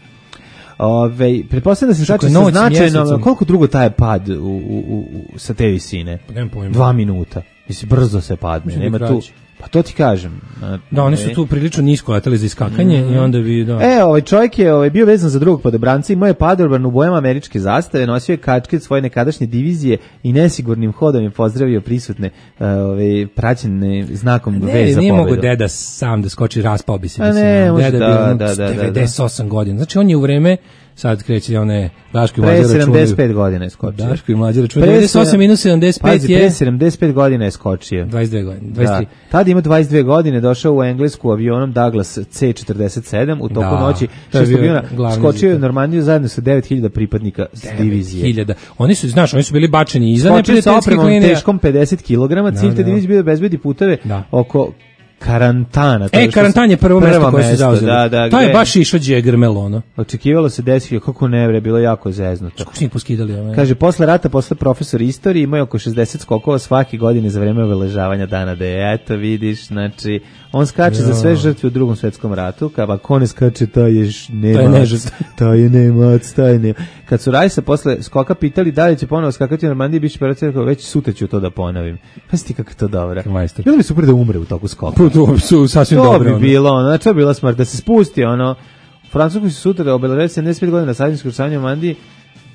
Speaker 5: Ove, pretpostavljam da se
Speaker 6: Što
Speaker 5: skače
Speaker 6: je
Speaker 5: sa
Speaker 6: noć s
Speaker 5: značajno,
Speaker 6: mjesecom.
Speaker 5: koliko dugo traje pad u, u, u, sa te visine?
Speaker 6: Pa nemam pojma.
Speaker 5: Dva minuta. Mislim, brzo se padne.
Speaker 6: Mislim da
Speaker 5: Nema
Speaker 6: je
Speaker 5: tu,
Speaker 6: kraće.
Speaker 5: pa to ti kažem. A,
Speaker 6: Da, oni su
Speaker 5: ne.
Speaker 6: tu prilično nisko letali za iskakanje i onda bi, da.
Speaker 5: E, ovaj čovjek je ovaj, bio vezan za drugog padobranca, imao je padobran u bojama američke zastave, nosio je kačket svoje nekadašnje divizije i nesigurnim hodom je pozdravio prisutne uh, ove, praćene znakom
Speaker 6: Ne,
Speaker 5: veza
Speaker 6: nije
Speaker 5: pobedu.
Speaker 6: mogo deda sam da skoči, raspao bi se.
Speaker 5: A
Speaker 6: mislim,
Speaker 5: ne,
Speaker 6: ono,
Speaker 5: može,
Speaker 6: deda
Speaker 5: da,
Speaker 6: bio ono
Speaker 5: da, da, da, da.
Speaker 6: devedeset osam godina. Znači on je u vreme, sad kreće one Daško i
Speaker 5: Pre
Speaker 6: Mlađe računaju.
Speaker 5: sedamdeset pet godina je skočio.
Speaker 6: Daško i Mlađe računaju.
Speaker 5: Pre
Speaker 6: devedeset osam minus sedamdeset pet
Speaker 5: Pazi,
Speaker 6: je
Speaker 5: pre sedamdeset pet godina je skočio.
Speaker 6: dvadeset dve godine, dvadeset tri.
Speaker 5: Da. Tad ima dvadeset dve godine, došao u Englesku avionom Douglas C četrdeset sedam, u toku
Speaker 6: Da,
Speaker 5: noći
Speaker 6: to je
Speaker 5: šestog
Speaker 6: bio
Speaker 5: juna
Speaker 6: glavni
Speaker 5: skočio je u
Speaker 6: zitar.
Speaker 5: Normandiju zajedno sa devet hiljada pripadnika s divizije.
Speaker 6: Hiljada. Oni su, znaš, oni su bili bačeni iza
Speaker 5: Skočio sa
Speaker 6: neprijateljskih
Speaker 5: opremom
Speaker 6: linija.
Speaker 5: teškom pedeset kilograma, cilj
Speaker 6: Da,
Speaker 5: te
Speaker 6: da.
Speaker 5: divizije bio da bezbedi puteve
Speaker 6: Da.
Speaker 5: oko Karantana. to
Speaker 6: E,
Speaker 5: je što
Speaker 6: Karantan je prvo mesto koje su
Speaker 5: mesto,
Speaker 6: zauzeli.
Speaker 5: Da, da,
Speaker 6: to je
Speaker 5: gde-
Speaker 6: baš išao Džegrmel, ono.
Speaker 5: Očekivalo se deset hiljada, kako ne bre, bilo je jako zeznuto.
Speaker 6: Kako su njih poskidali? Ono,
Speaker 5: Kaže, posle rata, posle profesor istorije, imao je oko šezdeset skokova svake godine za vreme obeležavanja dana da je, eto vidiš, znači, on skače
Speaker 6: Jo.
Speaker 5: za sve žrtve u drugom svetskom ratu, kada ko ne skače, taj je š- nemac,
Speaker 6: nežrtv.
Speaker 5: taj je nemac, taj je nemac. Kad su Rajsa posle skoka pitali da li će ponovo skakati u Normandiji, biće operacija, rekao, već sutra ću to da ponovim. Pazi ti kako je to dobro.
Speaker 6: Majstor.
Speaker 5: Bilo bi super da umre u toku skoka.
Speaker 6: Pa, to su sasvim
Speaker 5: To
Speaker 6: dobro.
Speaker 5: bi
Speaker 6: ono.
Speaker 5: bilo, ono, znači to bi bila smrt, da se spusti, ono, u Francusku se sutra da obeležava sedamdeset pet godina sadnjskog kršanja u Normandiji,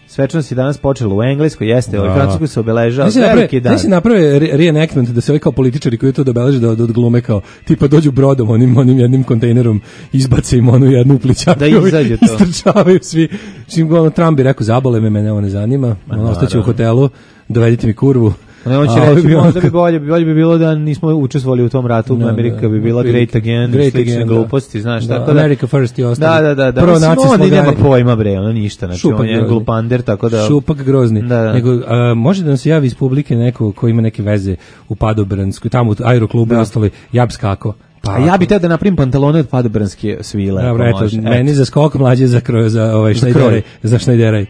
Speaker 5: Svečanost je danas počela u Engleskoj, jeste, ovaj Francusku se obeležava veliki dan.
Speaker 6: Ne se naprave reenactment da se ovi kao političari koji to obeleže da odglume kao tipa dođu brodom onim onim jednim kontejnerom, izbace im onu jednu uplićaku
Speaker 5: da izađe to.
Speaker 6: Istrčavaju svi. Čim ono Trump bi rekao zabole me, mene ovo ne zanima, ono ostaće u hotelu, dovedite mi kurvu.
Speaker 5: Ne, on će reći, bi možda bi bolje, bolje bi bilo da nismo učestvovali u tom ratu, no, Amerika bi bila great again, great slične again, gluposti, znaš,
Speaker 6: da,
Speaker 5: tako da...
Speaker 6: America first i ostalo.
Speaker 5: Da, da, da, da. Prvo naci smo nema pojma, bre, ono ništa, znači
Speaker 6: šupak
Speaker 5: on je
Speaker 6: grozni.
Speaker 5: Glupander, tako da...
Speaker 6: Šupak grozni.
Speaker 5: Da, da.
Speaker 6: Nego, a, može da nam se javi iz publike neko ko ima neke veze u Padobranskoj, tamo u aeroklubu i ostali, ja bi skako.
Speaker 5: Pa, a ja bih teo da napravim pantalone od padobranske svile.
Speaker 6: Dobro, eto, meni za skok, mlađe za kroj, za ovaj šnajderaj, za šnajderaj.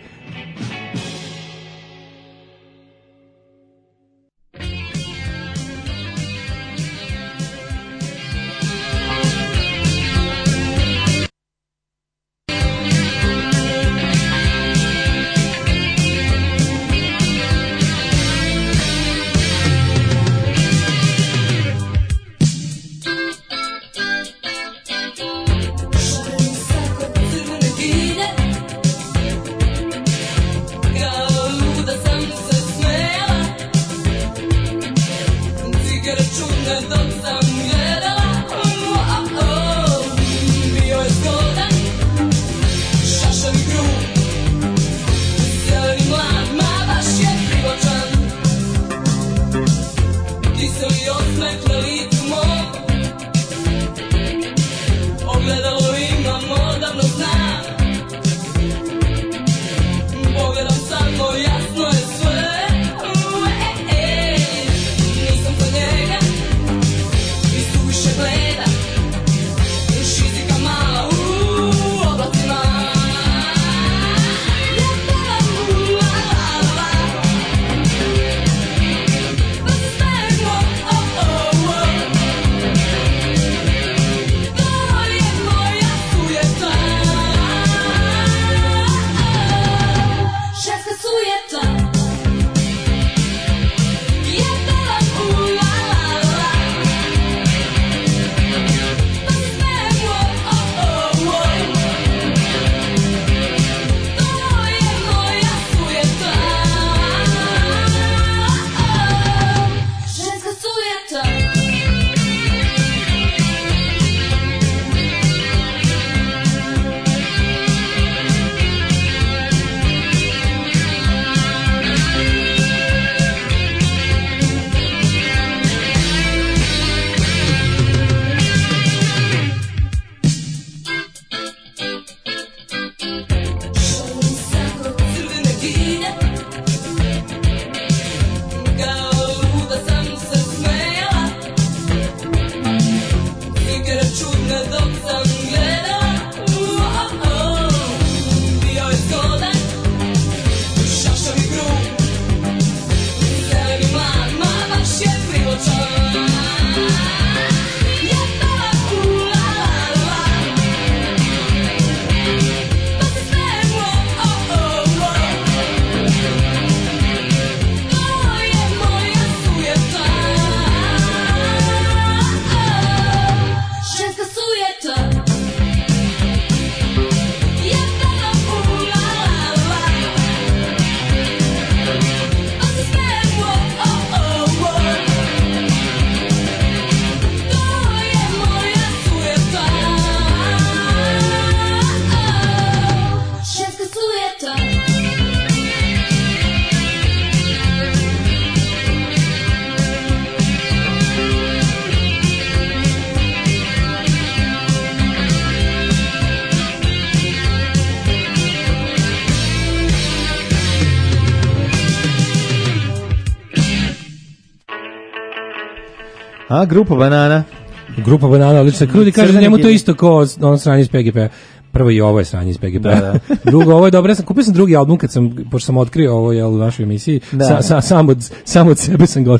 Speaker 5: A, grupa Banana.
Speaker 6: Grupa Banana, odlično. Krudi kaže da njemu to isto kao on sranje iz P G P. Prvo i ovo je sranje iz P G P. Da, da. Drugo, ovo je dobro. Ja sam kupio sam drugi album kad sam, pošto sam otkrio ovo jel, u našoj emisiji. Sa, sa, sam, od, sam od sebe sam ga otkrio.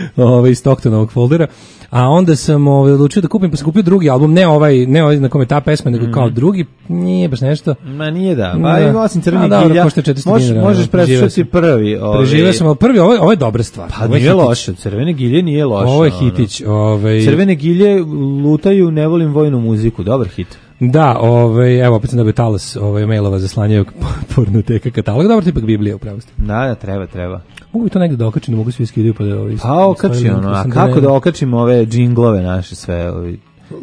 Speaker 6: ovaj, iz Stocktonovog foldera. A onda sam ovaj, odlučio da kupim, pa sam kupio drugi album, ne ovaj, ne ovaj na kome ta pesma, nego
Speaker 5: Mm.
Speaker 6: kao drugi, nije baš nešto.
Speaker 5: Ma nije da,
Speaker 6: Da.
Speaker 5: ba i osim Crvenih
Speaker 6: A, dobro,
Speaker 5: gilja,
Speaker 6: košta četiristo
Speaker 5: možeš,
Speaker 6: dinara,
Speaker 5: možeš
Speaker 6: preživeo
Speaker 5: preslušati
Speaker 6: sam.
Speaker 5: prvi. Ovaj,
Speaker 6: Preživio sam, ali prvi, ovo, je- ovo je dobra stvar.
Speaker 5: Pa
Speaker 6: Ovo je
Speaker 5: nije
Speaker 6: hitić.
Speaker 5: loše, Crvene gilje nije loše.
Speaker 6: Ovo je
Speaker 5: ono.
Speaker 6: hitić. Ovaj...
Speaker 5: Crvene gilje lutaju, ne volim vojnu muziku, dobar hit.
Speaker 6: Da, ovaj, evo, opet sam dobio talas ovaj, mailova za slanje pornoteka kataloga, dobro, tipak Biblija, upravo ste.
Speaker 5: Da, da, treba, treba.
Speaker 6: Mogu bi to negde da okačim, da mogu svi skidaju pa da... Ovaj,
Speaker 5: Pa okači ono, a kako da okačimo ove džinglove naše sve? Ovi?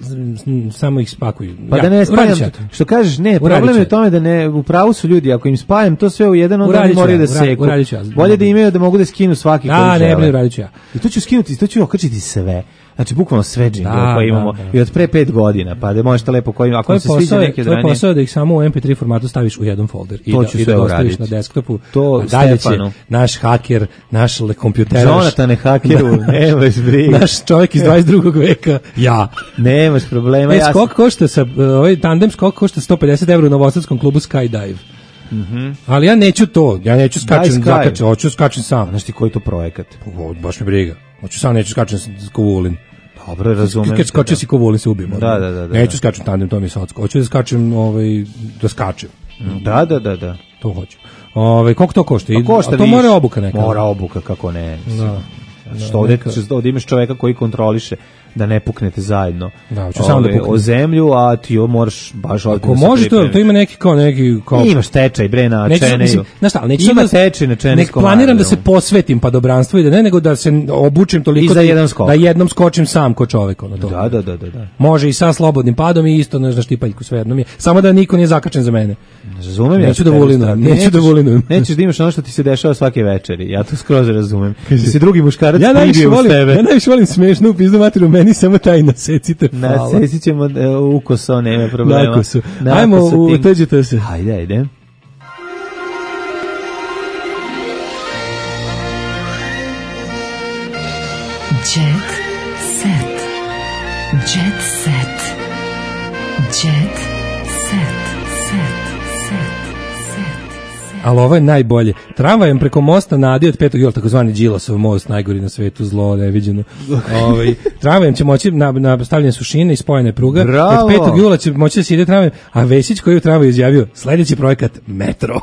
Speaker 6: Samo ih spakuju.
Speaker 5: Pa
Speaker 6: Ja,
Speaker 5: da ne
Speaker 6: uradit
Speaker 5: spajam,
Speaker 6: ću ja to.
Speaker 5: što kažeš, ne,
Speaker 6: Uradit
Speaker 5: problem
Speaker 6: ću
Speaker 5: je
Speaker 6: ja
Speaker 5: u tome da ne, u pravu su ljudi, ako im spajam to sve u jedan, onda oni
Speaker 6: Uradit ću
Speaker 5: moraju
Speaker 6: ja,
Speaker 5: da
Speaker 6: urad-
Speaker 5: seku.
Speaker 6: uradit ću ja.
Speaker 5: Bolje da imaju da mogu da skinu svaki
Speaker 6: Da,
Speaker 5: koji
Speaker 6: ne,
Speaker 5: žele.
Speaker 6: bre, uradit ću ja.
Speaker 5: I to ću skinuti, to ću okačiti sve. Znači, bukvalno sve džingle
Speaker 6: Da,
Speaker 5: koje
Speaker 6: da,
Speaker 5: imamo.
Speaker 6: da.
Speaker 5: I od pre pet godina, pa da možete lepo koji, ako
Speaker 6: Tvoj
Speaker 5: vam se sviđa
Speaker 6: posao, je,
Speaker 5: neki od
Speaker 6: tvoj
Speaker 5: ranije.
Speaker 6: posao je da ih samo u em pe tri formatu staviš u jedan folder i
Speaker 5: To
Speaker 6: da,
Speaker 5: ću
Speaker 6: i
Speaker 5: sve
Speaker 6: da ostaviš
Speaker 5: uraditi.
Speaker 6: na desktopu.
Speaker 5: To
Speaker 6: A dalje će
Speaker 5: Stefanu.
Speaker 6: naš haker, naš le- kompjuteraš.
Speaker 5: Jonatane hakeru, nemaš briga.
Speaker 6: Naš čovjek iz dvadeset drugog veka, ja.
Speaker 5: Nemaš problema.
Speaker 6: E,
Speaker 5: ja sam-
Speaker 6: skok košta sa, ovaj tandem skok košta sto pedeset evra u novosadskom klubu Skydive.
Speaker 5: Mhm.
Speaker 6: Ali ja neću to, ja neću skačem,
Speaker 5: Daj Sky.
Speaker 6: zakačem, hoću skačem sam.
Speaker 5: Znaš ti koji je to projekat?
Speaker 6: O, baš mi briga. Hoću sam, neću skačem s Kovulin.
Speaker 5: Dobro, razumem.
Speaker 6: Kad skočio si Kovulin se ubijemo.
Speaker 5: Da, da, da, da.
Speaker 6: Neću skačem tandem, to mi je socko. Hoću da skačem, ovaj, da skačem.
Speaker 5: Da, da, da, da.
Speaker 6: To hoću. Ovaj, koliko to košta?
Speaker 5: Pa košta
Speaker 6: A to
Speaker 5: više.
Speaker 6: mora obuka neka.
Speaker 5: Mora obuka, kako ne.
Speaker 6: Da.
Speaker 5: Što
Speaker 6: Da,
Speaker 5: ovdje,
Speaker 6: neka-
Speaker 5: ovdje imaš čoveka koji kontroliše da ne puknete zajedno.
Speaker 6: Da, hoću samo da
Speaker 5: Ove,
Speaker 6: puknem.
Speaker 5: o zemlju, a ti ovo moraš baš ovdje
Speaker 6: Ako
Speaker 5: da se
Speaker 6: može to,
Speaker 5: pripremiš.
Speaker 6: to ima neki kao neki kao
Speaker 5: Imaš tečaj, bre, na
Speaker 6: Neću,
Speaker 5: Čeneju.
Speaker 6: mislim, znaš šta, ali neću
Speaker 5: Ima
Speaker 6: sad da-
Speaker 5: tečaj na
Speaker 6: nek
Speaker 5: Čenejskom
Speaker 6: planiram da se
Speaker 5: aerodromu.
Speaker 6: posvetim padobranstvu i da ne, nego da se obučim toliko
Speaker 5: I za jedan skok.
Speaker 6: da jednom skočim sam ko čovek. Ono, to.
Speaker 5: Da, da, da, da, da.
Speaker 6: Može i sa slobodnim padom i isto na štipaljku, svejedno mi je. Samo da niko nije zakačen za mene.
Speaker 5: Razumem ja.
Speaker 6: Neću
Speaker 5: što
Speaker 6: da
Speaker 5: tebi
Speaker 6: vulinujem,
Speaker 5: strah.
Speaker 6: neću da
Speaker 5: Nećeš-
Speaker 6: vulinujem.
Speaker 5: Nećeš da imaš ono što ti se dešava svake večeri. Ja to skroz razumem. Ti se drugi muškarac
Speaker 6: Ja najviše
Speaker 5: pribije uz
Speaker 6: volim,
Speaker 5: tebe.
Speaker 6: ja najviše volim smešnu pizdu materiju, meni samo taj nasecite.
Speaker 5: Na
Speaker 6: hvala.
Speaker 5: sesi ćemo e, ukoso, nema problema.
Speaker 6: Nakosu.
Speaker 5: Nakosu
Speaker 6: Ajmo u
Speaker 5: ti-
Speaker 6: tuđite se.
Speaker 5: Hajde, ajde.
Speaker 3: Jet set. Jet set. Jet set. Set. Set.
Speaker 6: Ali ovo je najbolje. Tramvajem preko mosta na Adi od petog jula, takozvani Đilasov most, najgori na svetu, zlo, neviđeno. Ovaj, tramvajem će moći na, na stavljanje sušine i spojene pruga.
Speaker 5: Bravo!
Speaker 6: Od petog jula će moći da se ide tramvajem, a Vesić koji je u tramvaju izjavio, sledeći projekat, metro.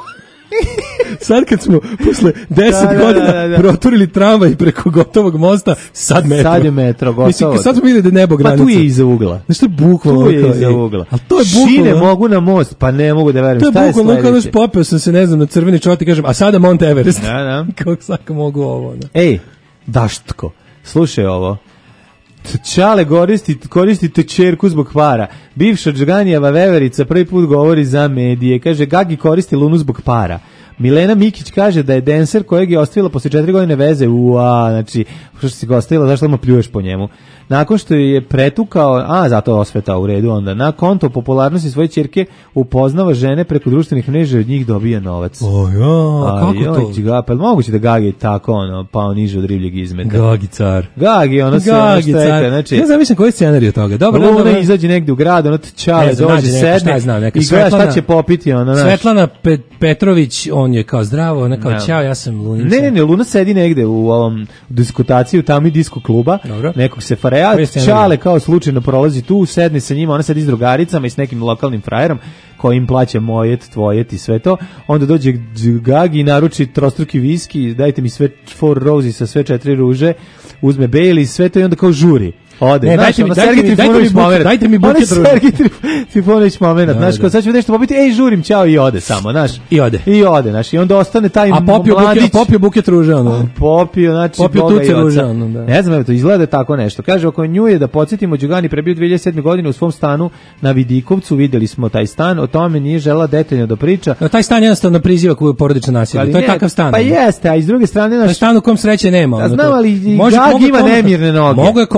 Speaker 6: Sad kad smo posle deset
Speaker 5: Da, da,
Speaker 6: godina
Speaker 5: da, da.
Speaker 6: proturili tramvaj preko gotovog mosta, sad metro.
Speaker 5: Sad je metro, gotovo.
Speaker 6: Mislim, kad sad smo vidjeli da je nebo granica.
Speaker 5: Pa tu je iza ugla.
Speaker 6: Znaš, to je bukvalno.
Speaker 5: Tu je
Speaker 6: kao,
Speaker 5: iza
Speaker 6: ej,
Speaker 5: ugla.
Speaker 6: Ali to je
Speaker 5: Šine
Speaker 6: bukvalno.
Speaker 5: mogu na most, pa ne mogu da verujem.
Speaker 6: To je
Speaker 5: Šta je
Speaker 6: bukvalno kao naš
Speaker 5: sledeće?
Speaker 6: popeo sam se, ne znam, na crveni čot i kažem, a sada Mount Everest.
Speaker 5: Da, da.
Speaker 6: Kako svako mogu ovo, ne?
Speaker 5: Ej, Daštko, slušaj ovo. Čale koristi, koristi tečerku zbog para. Bivša Džganijeva veverica prvi put govori za medije. Kaže, Gagi koristi Lunu zbog para. Milena Mikić kaže da je denser kojeg je ostavila posle četiri godine veze. Ua, znači, što si ga ostavila, zašto odmah pljuješ po njemu? Nakon što je pretukao, a zato je osveta u redu onda, na konto popularnosti svoje ćerke upoznava žene preko društvenih mreža i od njih dobija novac.
Speaker 6: O ja, kako to?
Speaker 5: Ga, pa moguće da Gagi tako, ono, pao niže od ribljeg izmeta.
Speaker 6: Gagi car.
Speaker 5: Gagi, ono se ono
Speaker 6: Gagi
Speaker 5: šteka,
Speaker 6: car.
Speaker 5: znači...
Speaker 6: Ja zamislim koji je scenarij od toga. Dobro,
Speaker 5: Luna
Speaker 6: dobro.
Speaker 5: izađe negde u grad, ono čale,
Speaker 6: Ne znam,
Speaker 5: dođe,
Speaker 6: nađe neka, šta
Speaker 5: sedne
Speaker 6: ja znam, neka
Speaker 5: i gleda šta
Speaker 6: Svetlana-
Speaker 5: će popiti, ono, znaš.
Speaker 6: Svetlana Pet- Petrović, on je kao zdravo, ona kao
Speaker 5: Da.
Speaker 6: ćao, ja sam Lunica.
Speaker 5: Ne, ne, ne, Luna sedi negde u ovom diskotaciji, u tami disko kluba,
Speaker 6: Dobro.
Speaker 5: nekog se fareja,
Speaker 6: Koji je scenarij?
Speaker 5: Čale kao slučajno prolazi tu, sedne sa njima, ona sedi s drugaricama i s nekim lokalnim frajerom, koji im plaća mojet, tvojet i sve to, onda dođe Gagi i naruči trostruki viski, dajte mi sve four roses sa sve četiri ruže, uzme Bailey i sve to i onda kao žuri. Ode,
Speaker 6: Ne,
Speaker 5: znaš,
Speaker 6: dajte mi-
Speaker 5: ono,
Speaker 6: dajte
Speaker 5: Sergej
Speaker 6: mi- dajte mi
Speaker 5: Trifunović
Speaker 6: buket-
Speaker 5: momenat.
Speaker 6: dajte mi
Speaker 5: Onaj
Speaker 6: buket ruže.
Speaker 5: Sergej Trif- Trifunović momenat,
Speaker 6: Da,
Speaker 5: znaš,
Speaker 6: da.
Speaker 5: kao sad ću nešto popiti, ej, žurim, ćao i ode samo, znaš.
Speaker 6: I ode.
Speaker 5: I ode, znaš, i onda ostane taj
Speaker 6: A popio
Speaker 5: mladić.
Speaker 6: buket, popio buket ruže, ono.
Speaker 5: Popio, znači,
Speaker 6: Popio
Speaker 5: Boga
Speaker 6: tuce
Speaker 5: i oca.
Speaker 6: ruže, ono, da.
Speaker 5: Ne znam, evo to izgleda da je tako nešto. Kaže, oko nju je da podsjetimo, Đugani prebio dve hiljade sedme godine u svom stanu na Vidikovcu, vidjeli smo taj stan, o tome nije žela detaljno da priča.
Speaker 6: A taj stan jednostavno priziva koju porodične nasilje.
Speaker 5: Ali
Speaker 6: To je
Speaker 5: ne,
Speaker 6: takav stan.
Speaker 5: Pa
Speaker 6: ono.
Speaker 5: jeste, a iz druge strane,
Speaker 6: To je
Speaker 5: naš,
Speaker 6: stan u kom sreće nema.
Speaker 5: A
Speaker 6: ono,
Speaker 5: znam,
Speaker 6: to-
Speaker 5: ali i
Speaker 6: Može-
Speaker 5: Gagi
Speaker 6: mogu je
Speaker 5: ima
Speaker 6: komotno-
Speaker 5: nemirne noge.
Speaker 6: Mogu je komotno se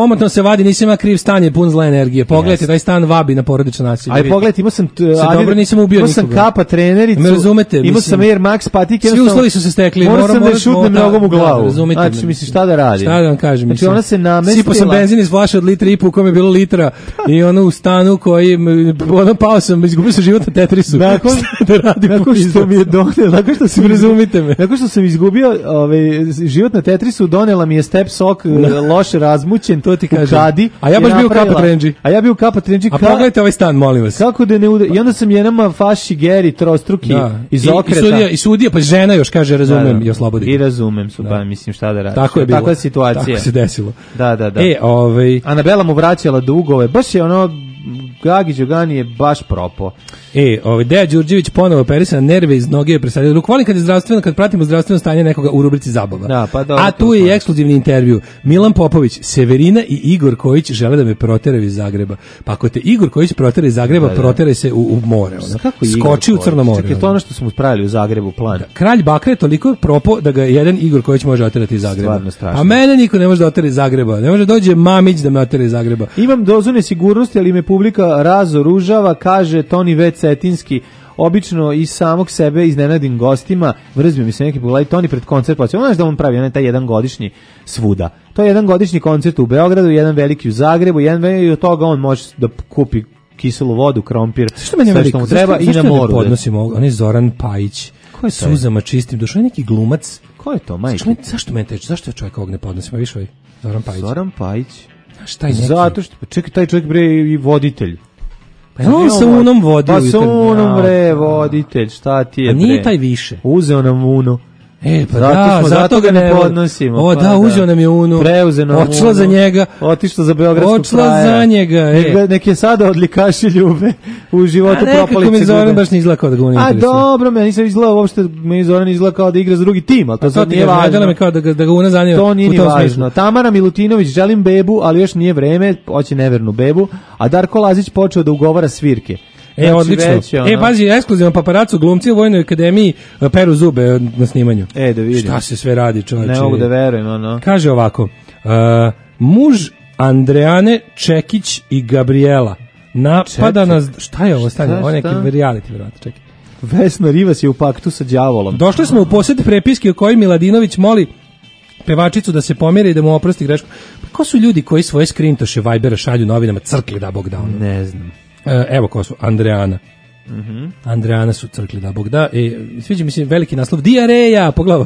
Speaker 6: vadi, nisam ja kriv, stan je pun zle energije. Pogledajte, taj stan vabi na porodično nasilje.
Speaker 5: Aj pogledajte, imao sam t-
Speaker 6: Se
Speaker 5: Adidas,
Speaker 6: dobro nisam ubio
Speaker 5: imao sam
Speaker 6: nikoga.
Speaker 5: Kapa trenericu.
Speaker 6: Me razumete,
Speaker 5: Imao sam Air Max patike.
Speaker 6: Svi uslovi su se stekli.
Speaker 5: Morao
Speaker 6: Moram-
Speaker 5: sam da
Speaker 6: moram-
Speaker 5: šutnem
Speaker 6: moram-
Speaker 5: nogom u
Speaker 6: da,
Speaker 5: glavu.
Speaker 6: razumete
Speaker 5: Znači,
Speaker 6: me.
Speaker 5: mislim, šta da radim?
Speaker 6: Šta da vam kažem?
Speaker 5: Znači,
Speaker 6: mislim.
Speaker 5: ona se namestila.
Speaker 6: Sipao sam benzin iz flaše od litra i po u kojem je bilo litra i ono u stanu koji, ono pao sam, izgubio sam život na Tetrisu.
Speaker 5: Nakon,
Speaker 6: da radim
Speaker 5: nakon što mi je donela, nakon što sam
Speaker 6: razumite me.
Speaker 5: Nakon što sam izgubio ovaj život na Tetrisu, donela mi je step sok
Speaker 6: Da.
Speaker 5: loše razmućen, to ti
Speaker 6: kažem.
Speaker 5: Kadi.
Speaker 6: A ja baš
Speaker 5: i
Speaker 6: bio u
Speaker 5: napravila-
Speaker 6: Kapa Trendži.
Speaker 5: A ja bio u Kapa Trendži.
Speaker 6: A pogledajte ovaj stan, molim vas.
Speaker 5: Kako da ne udari? I onda sam jednom faši Geri trostruki
Speaker 6: Da.
Speaker 5: iz
Speaker 6: I,
Speaker 5: okreta.
Speaker 6: I sudija, i sudija, pa žena još kaže razumem
Speaker 5: Da, da.
Speaker 6: i oslobodi.
Speaker 5: I razumem su, pa mislim šta da radiš.
Speaker 6: Tako je bilo.
Speaker 5: Takva je situacija.
Speaker 6: Tako se desilo.
Speaker 5: Da, da, da.
Speaker 6: E, ovaj...
Speaker 5: Anabela mu vraćala dugove. Baš je ono, Gagi Đogani je baš propo.
Speaker 6: E, ovaj Deja Đurđević ponovo operisan, nerve iz noge je presadio ruku. Volim kad je zdravstveno, kad pratimo zdravstveno stanje nekoga u rubrici zabava.
Speaker 5: Da, pa dobro,
Speaker 6: A
Speaker 5: to
Speaker 6: tu je i
Speaker 5: znam.
Speaker 6: ekskluzivni intervju. Milan Popović, Severina i Igor Kojić žele da me proteraju iz Zagreba. Pa ako te Igor Kojić protera iz Zagreba,
Speaker 5: Da, da.
Speaker 6: proteraj se u, u more. Ono.
Speaker 5: Kako Igor
Speaker 6: Skoči u
Speaker 5: Kojić?
Speaker 6: Crno more.
Speaker 5: Čekaj, to je ono što smo spravili u Zagrebu plan.
Speaker 6: Kralj Bakra je toliko propo da ga jedan Igor Kojić može oterati iz Zagreba.
Speaker 5: Stvarno strašno.
Speaker 6: A mene niko ne može da otera iz Zagreba. Ne može dođe Mamić da me otera iz Zagreba.
Speaker 5: Imam dozu nesigurnosti, ali me publika razoružava, kaže Toni V. Cetinski. Obično i samog sebe iznenadim gostima, vrzbio mi se neki pogledaj, Toni pred koncert počeo. Znaš da on pravi onaj taj jedan godišnji svuda. To je jedan godišnji koncert u Beogradu, jedan veliki u Zagrebu, jedan veliki i od toga on može da kupi kiselu vodu, krompir,
Speaker 6: Zašto meni
Speaker 5: sve što mu treba i na moru. da-
Speaker 6: podnosimo ovo? On je Zoran Pajić.
Speaker 5: Ko je taj?
Speaker 6: Suzama čistim. Došao je neki glumac.
Speaker 5: Ko je to, majke?
Speaker 6: Zašto, me- zašto mene teče? Zašto je čovjek ovog ne podnosi? Pa više ovaj Zoran Pajić.
Speaker 5: Zoran Pajić.
Speaker 6: Znaš, taj neki-
Speaker 5: Zato što, pa čekaj, taj čovjek bre i voditelj.
Speaker 6: Pa je on sa unom vodio.
Speaker 5: Pa sa
Speaker 6: jutar.
Speaker 5: unom bre,
Speaker 6: Ja,
Speaker 5: voditelj, šta ti je
Speaker 6: A
Speaker 5: bre?
Speaker 6: nije taj više.
Speaker 5: Uzeo nam unu.
Speaker 6: E, pa
Speaker 5: Zato
Speaker 6: da,
Speaker 5: smo-
Speaker 6: zato,
Speaker 5: zato
Speaker 6: ga
Speaker 5: ga ne
Speaker 6: ne
Speaker 5: podnosimo,
Speaker 6: O,
Speaker 5: pa
Speaker 6: da,
Speaker 5: da.
Speaker 6: uzeo nam je unu.
Speaker 5: Preuzeo nam
Speaker 6: Otišla
Speaker 5: unu.
Speaker 6: za njega.
Speaker 5: Otišla za beogradskog
Speaker 6: Otišla
Speaker 5: frajera.
Speaker 6: za njega, e.
Speaker 5: Nek, ga- nek je sada odlikaši ljube u životu
Speaker 6: A nekako
Speaker 5: propalice
Speaker 6: mi Zoran
Speaker 5: gube.
Speaker 6: baš ne izgleda kao da ga on
Speaker 5: A
Speaker 6: interesuje.
Speaker 5: dobro, meni se izgleda uopšte, meni Zoran izgleda kao da igra za drugi tim, ali to
Speaker 6: To
Speaker 5: sad
Speaker 6: ti
Speaker 5: nije
Speaker 6: kažem,
Speaker 5: važno.
Speaker 6: gledala me kao da ga, da ga una zanima.
Speaker 5: To nije
Speaker 6: u
Speaker 5: ni
Speaker 6: tom
Speaker 5: važno.
Speaker 6: smislu.
Speaker 5: Tamara Milutinović, želim bebu, ali još nije vreme, hoće nevernu bebu, a Darko Lazić počeo da ugovara svirke.
Speaker 6: E,
Speaker 5: Znači,
Speaker 6: odlično.
Speaker 5: već je ono-
Speaker 6: E, pazi, ekskluzivan paparacu, glumci u Vojnoj akademiji e, peru zube e, na snimanju.
Speaker 5: E, da vidim.
Speaker 6: Šta se sve radi, čovječe?
Speaker 5: Ne mogu da verujem, ono.
Speaker 6: Kaže ovako, uh, muž Andreane Čekić i Gabriela napada
Speaker 5: Čekaj.
Speaker 6: nas... Šta je ovo stanje?
Speaker 5: Šta,
Speaker 6: Ovo je neki
Speaker 5: šta?
Speaker 6: reality, vjerojatno, čekaj.
Speaker 5: Vesna Rivas je u paktu sa đavolom.
Speaker 6: Došli smo u posjed prepiske u kojoj Miladinović moli pevačicu da se pomiri i da mu oprosti grešku. Pa ko su ljudi koji svoje skrintoše Vibera šalju novinama crkli da Bog da ono?
Speaker 5: Ne znam.
Speaker 6: E, evo ko su, Andreana.
Speaker 5: Mhm.
Speaker 6: Andreana su crkli da Bog da. E, sviđa mi se veliki naslov, dijareja, pogledaj.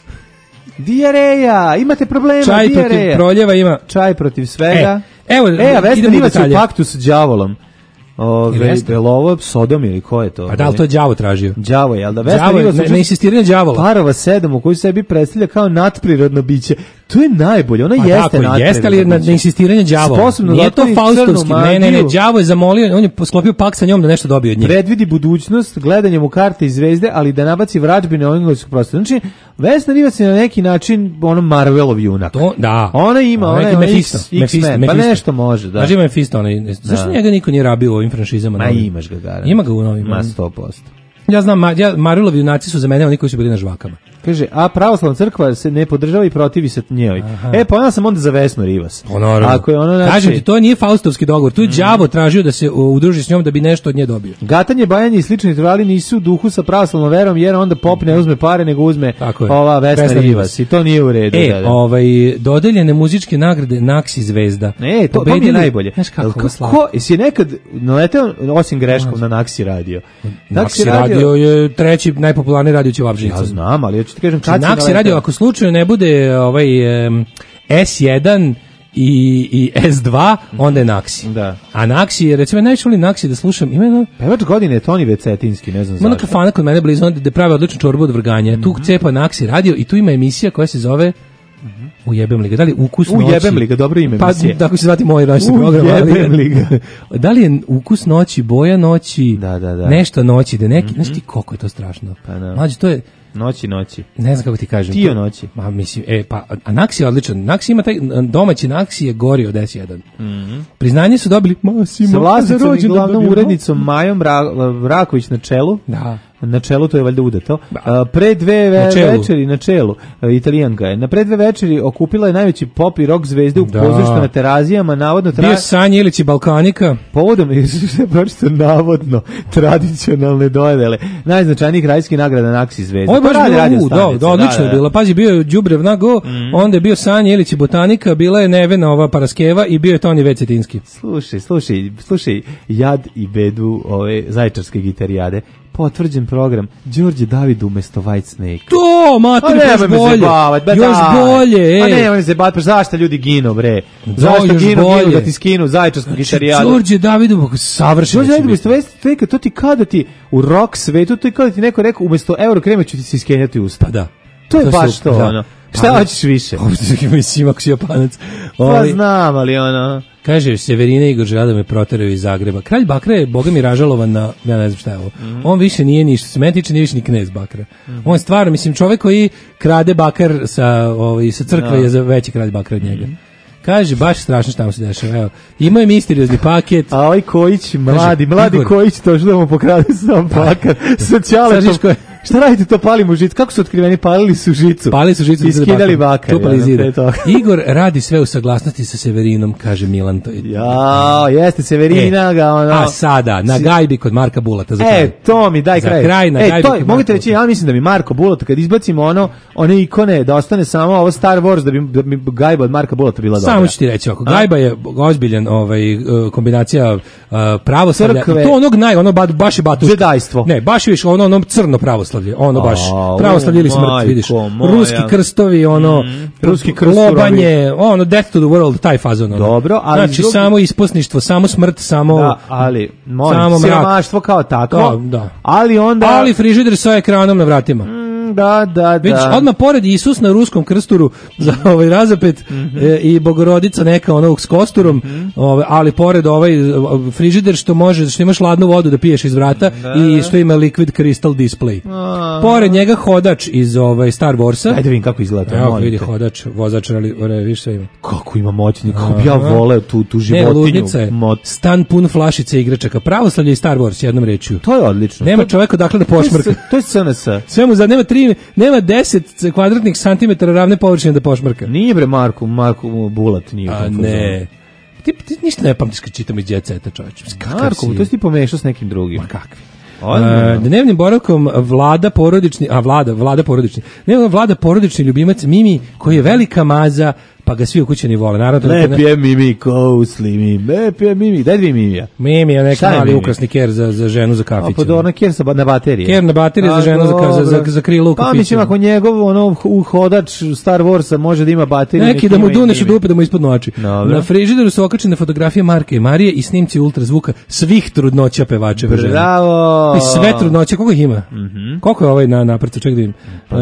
Speaker 5: Dijareja, imate problema,
Speaker 6: Čaj
Speaker 5: dijareja.
Speaker 6: protiv proljeva ima.
Speaker 5: Čaj protiv svega.
Speaker 6: E, evo,
Speaker 5: e a Vesna
Speaker 6: idemo u
Speaker 5: Rivas je u
Speaker 6: detalje.
Speaker 5: paktu sa đavolom. Ove,
Speaker 6: Jeste?
Speaker 5: je li ovo Sodom ili ko je to?
Speaker 6: A da li to je đavo tražio?
Speaker 5: Đavo je, ali da Vesna
Speaker 6: Đavo je,
Speaker 5: Rivas
Speaker 6: ne,
Speaker 5: učest-
Speaker 6: ne insistiranje đavola.
Speaker 5: Parova sedam u koju sebi predstavlja kao nadprirodno biće. To je najbolje, ona
Speaker 6: Pa
Speaker 5: jeste
Speaker 6: tako,
Speaker 5: nadprirodno
Speaker 6: jeste ali je na,
Speaker 5: biće.
Speaker 6: na insistiranje đavola.
Speaker 5: Sposobno
Speaker 6: Nije
Speaker 5: da
Speaker 6: to
Speaker 5: otvori
Speaker 6: faustovski,
Speaker 5: crnu
Speaker 6: ne, ne, ne,
Speaker 5: magiju.
Speaker 6: đavo je zamolio, on je sklopio pakt sa njom da nešto dobije od njih.
Speaker 5: Predvidi budućnost gledanjem u karte i zvezde, ali da nabaci vrađbine ovog engleskog prostora. Znači, Vesna Rivas je na neki način ono Marvelov junak.
Speaker 6: To, da.
Speaker 5: Ona ima, ona je
Speaker 6: Mephisto,
Speaker 5: X-
Speaker 6: Mephisto,
Speaker 5: X-Men, pa
Speaker 6: Mephisto.
Speaker 5: nešto može, da.
Speaker 6: Znaš ima Mephisto, onaj, zašto
Speaker 5: Da.
Speaker 6: njega niko nije rabio u ovim franšizama?
Speaker 5: Ma
Speaker 6: novim?
Speaker 5: imaš ga garant.
Speaker 6: Ima ga u novim.
Speaker 5: Ma sto posto.
Speaker 6: Ja znam, ma, ja, Marvelovi junaci su za mene oni koji su bili na žvakama.
Speaker 5: Kaže, a pravoslavna crkva se ne podržava i protivi se njoj. E, pa ona sam onda za Vesnu Rivas.
Speaker 6: Pa naravno.
Speaker 5: Ako je ono, znači,
Speaker 6: Kažem ti, to nije faustovski dogovor. Tu je đavo tražio da se uh, udruži s njom da bi nešto od nje dobio.
Speaker 5: gatanje, bajanje i slični rituali nisu u duhu sa pravoslavnom verom, jer onda pop ne uzme pare, nego uzme
Speaker 6: Tako je.
Speaker 5: ova Vesna,
Speaker 6: Vesna
Speaker 5: Rivas.
Speaker 6: Rivas.
Speaker 5: I to nije u redu.
Speaker 6: E,
Speaker 5: da, da.
Speaker 6: ovaj, dodeljene muzičke nagrade Naksi Zvezda.
Speaker 5: E, to, to mi je
Speaker 6: Pobedili-
Speaker 5: najbolje.
Speaker 6: Znaš kako,
Speaker 5: Ko-
Speaker 6: ovo slatko.
Speaker 5: ko, jesi nekad naleteo, osim greškom, na Naksi radio?
Speaker 6: Naksi radio je treći najpopularniji radio u Ćevapšinicu.
Speaker 5: Ja znam, ali ja ću ti kažem kad si
Speaker 6: Naksi
Speaker 5: naleteo.
Speaker 6: radio, ako slučajno ne bude ovaj em, S jedan i, i S dva, onda je Naksi.
Speaker 5: Da.
Speaker 6: A Naksi je, recimo, najviše volim Naksi da slušam, ima jedno,
Speaker 5: Pevač godine je Toni Vecetinski, ne znam
Speaker 6: ima jedna
Speaker 5: zašto.
Speaker 6: kafana kod mene blizu, onda gde prave odličnu čorbu od vrganja. Tu cepa Naksi radio i tu ima emisija koja se zove Ujebem li ga, da li ukus noći?
Speaker 5: Ujebem li ga, dobro ime
Speaker 6: Pa,
Speaker 5: emisije.
Speaker 6: tako se zvati moj noćni program. ali-
Speaker 5: Ujebem li ga.
Speaker 6: Da li je ukus noći, boja noći,
Speaker 5: Da, da, da.
Speaker 6: nešto noći, da neki, znaš ti koliko je to strašno.
Speaker 5: Pa da.
Speaker 6: Mlađe, to je,
Speaker 5: Noći, noći.
Speaker 6: ne znam kako ti kažem.
Speaker 5: Tio
Speaker 6: to-
Speaker 5: noći.
Speaker 6: Ma, mislim, e, pa, a Naksi je odličan. Naksi ima taj, domaći Naksi je gori od S jedan. Priznanje su dobili, Masimo,
Speaker 5: Sa vlasnicom i
Speaker 6: za rođendan
Speaker 5: glavnom
Speaker 6: dobio
Speaker 5: urednicom Majom Ra- Raković na čelu.
Speaker 6: Da.
Speaker 5: na čelu, to je valjda udato. A, pre dve ve-
Speaker 6: Na
Speaker 5: večeri na čelu, a, Italijanka je. Na pre dve večeri okupila je najveći pop i rock zvezde u
Speaker 6: Da.
Speaker 5: pozorištu na Terazijama, navodno tra...
Speaker 6: Bio Sanja Ilić i Balkanika.
Speaker 5: Povodom je baš to navodno tradicionalne dodele najznačajnijih radijskih nagrada na Aksi zvezde.
Speaker 6: Ovo je
Speaker 5: Pa
Speaker 6: baš
Speaker 5: radi
Speaker 6: bilo,
Speaker 5: radio
Speaker 6: u, da,
Speaker 5: stanice,
Speaker 6: da, odlično je bilo. Pazi, bio je Đubrev Nago,
Speaker 5: Mm.
Speaker 6: onda je bio Sanja Ilić i Botanika, bila je Nevena ova Paraskeva i bio je Toni Vecetinski.
Speaker 5: Slušaj, slušaj, slušaj, jad i bedu ove zaječarske gitarijade. Potvrđen program Đorđe David umesto White Snake.
Speaker 6: To, mater,
Speaker 5: Pa
Speaker 6: još
Speaker 5: nemoj me
Speaker 6: bolje.
Speaker 5: zajebavat, ba
Speaker 6: Još
Speaker 5: daj.
Speaker 6: bolje,
Speaker 5: Pa
Speaker 6: ej.
Speaker 5: nemoj me zajebavat, pa zašto ljudi ginu, bre?
Speaker 6: Da,
Speaker 5: Zašto
Speaker 6: još
Speaker 5: ginu,
Speaker 6: bolje.
Speaker 5: ginu da ti skinu zaječarsku gitarijadu?
Speaker 6: Đorđe Davidu, savršeno
Speaker 5: Đorđe
Speaker 6: će
Speaker 5: David
Speaker 6: biti.
Speaker 5: umesto White Snake, to ti kada ti u rock svetu, to je kada ti neko rekao umesto Eurokrema ću ti se iskenjati usta.
Speaker 6: Pa da.
Speaker 5: To je
Speaker 6: To
Speaker 5: baš
Speaker 6: su-
Speaker 5: to,
Speaker 6: da.
Speaker 5: ono. Šta
Speaker 6: Pa-
Speaker 5: hoćeš više?
Speaker 6: Mislim, ako si Japanac.
Speaker 5: Pa
Speaker 6: Ovaj,
Speaker 5: znam, ali ono...
Speaker 6: Kaže, Severina Igor žele da me proteraju iz Zagreba. Kralj Bakra je, boga mi, ražalovan na, ja ne znam šta je ovo.
Speaker 5: Mhm.
Speaker 6: On više nije ni, što se mene tiče, nije više ni knez Bakra. On je stvarno, mislim, čovjek koji krade bakar sa, ovaj, sa crkve
Speaker 5: Da.
Speaker 6: je za veći kralj Bakra od njega. Kaže, baš strašno šta mu se dešava. Evo, imao je misteriozni paket.
Speaker 5: A ovaj Kojić, mladi, mladi
Speaker 6: Igor.
Speaker 5: Kojić, to što da mu pokrade sam plakat sa ćaletom.
Speaker 6: Sad viš ko je-
Speaker 5: Šta radite to, palimo žicu? Kako su otkriveni? Palili su žicu.
Speaker 6: Pali su žicu.
Speaker 5: I skidali bakar.
Speaker 6: Čupali
Speaker 5: ono,
Speaker 6: zida.
Speaker 5: pre toga.
Speaker 6: Igor radi sve u saglasnosti sa Severinom, kaže Milan. To je,
Speaker 5: Ja, jeste Severina
Speaker 6: E,
Speaker 5: ga ono.
Speaker 6: a sada, na
Speaker 5: Si-
Speaker 6: gajbi kod Marka Bulata. Za
Speaker 5: E,
Speaker 6: kraj.
Speaker 5: to mi daj
Speaker 6: Za
Speaker 5: kraj.
Speaker 6: kraj na
Speaker 5: e,
Speaker 6: gajbi
Speaker 5: to
Speaker 6: kod
Speaker 5: je, mogu
Speaker 6: Marka
Speaker 5: ti reći, ja mislim da mi Marko Bulata, kad izbacimo ono, one ikone, da ostane samo ovo Star Wars, da bi, da bi gajba od Marka Bulata bila dobra.
Speaker 6: Samo ću ti reći, ako
Speaker 5: A?
Speaker 6: gajba je ozbiljan ovaj, uh, kombinacija uh, pravoslavlja,
Speaker 5: Crkve.
Speaker 6: i to onog naj, ono ba, baš je batuška.
Speaker 5: Džedajstvo.
Speaker 6: Ne, baš je više ono, ono crno pravoslavlje, ono baš,
Speaker 5: A,
Speaker 6: pravoslavlje ili
Speaker 5: u,
Speaker 6: smrt,
Speaker 5: majko
Speaker 6: vidiš.
Speaker 5: moja.
Speaker 6: Ruski krstovi, ono,
Speaker 5: Mm, ruski krst
Speaker 6: lobanje, ono, death to the world, taj fazon. Ono.
Speaker 5: Dobro, ali
Speaker 6: znači,
Speaker 5: drugi-
Speaker 6: samo isposništvo, samo smrt, samo...
Speaker 5: Da, ali, molim,
Speaker 6: Samo mrak.
Speaker 5: siromaštvo kao takvo.
Speaker 6: Da, da.
Speaker 5: Ali onda...
Speaker 6: Ali frižider sa ekranom na vratima.
Speaker 5: Mm, da, da, da.
Speaker 6: Vidiš, odmah pored Isus na ruskom krsturu za ovaj razapet e, i Bogorodica neka onog s kosturom, ovaj, ali pored ovaj e, frižider što može, što imaš hladnu vodu da piješ iz vrata i što ima liquid crystal display.
Speaker 5: A.
Speaker 6: Pored njega hodač iz ovaj Star Warsa.
Speaker 5: Ajde vidim kako izgleda to,
Speaker 6: Evo
Speaker 5: molim
Speaker 6: vidi
Speaker 5: te.
Speaker 6: hodač, vozač, ali vidiš sve ima.
Speaker 5: Kako ima moćni, kako bi ja voleo tu, tu
Speaker 6: Ne,
Speaker 5: životinju.
Speaker 6: ludnica je.
Speaker 5: Mot-
Speaker 6: Stan pun flašice igračaka. Pravoslavlje i Star Wars, jednom rečju.
Speaker 5: To je odlično.
Speaker 6: Nema
Speaker 5: To-
Speaker 6: čoveka dakle da pošmrka.
Speaker 5: To je C N S.
Speaker 6: Sve mu za nema tri, nema deset kvadratnih santimetara ravne površine da pošmrka.
Speaker 5: Nije bre Marko, Marko Bulat nije. u
Speaker 6: A
Speaker 5: tom fazonu.
Speaker 6: ne. Ti, ti ništa ne pamtiš kad čitam iz Jet Seta, čovječe.
Speaker 5: Marko, to si ti pomešao s nekim drugim. Ma
Speaker 6: kakvi?
Speaker 5: Ozbiljno.
Speaker 6: Dnevnim boravkom vlada porodični, a vlada, vlada porodični. Dnevno vlada porodični ljubimac Mimi, koji je velika maza, pa ga svi u kućani vole. Naravno, to
Speaker 5: Lep je Mimi, kousli mi, lep je Mimi. Daj dvi Mimija.
Speaker 6: Mimi je neki
Speaker 5: Šta je
Speaker 6: mali
Speaker 5: Mimi?
Speaker 6: ukrasni ker za, za ženu za
Speaker 5: A
Speaker 6: kafić.
Speaker 5: pa ona ker sa ba- na baterije.
Speaker 6: Ker na baterije za
Speaker 5: A,
Speaker 6: ženu za, za, za,
Speaker 5: dobro.
Speaker 6: za krilo u
Speaker 5: Pa
Speaker 6: kafiću.
Speaker 5: mislim, ako njegov ono, uhodač Star Warsa može da ima baterije.
Speaker 6: Neki da mu duneš u dupe da mu ispadnu oči.
Speaker 5: Dobro.
Speaker 6: Na frižideru su okačene fotografije Marka i Marije i snimci ultrazvuka svih trudnoća pevačeve žene.
Speaker 5: Bravo.
Speaker 6: I sve trudnoće, koliko ih ima? Koliko je ovaj na naprca? Ček da vidim.
Speaker 5: Pa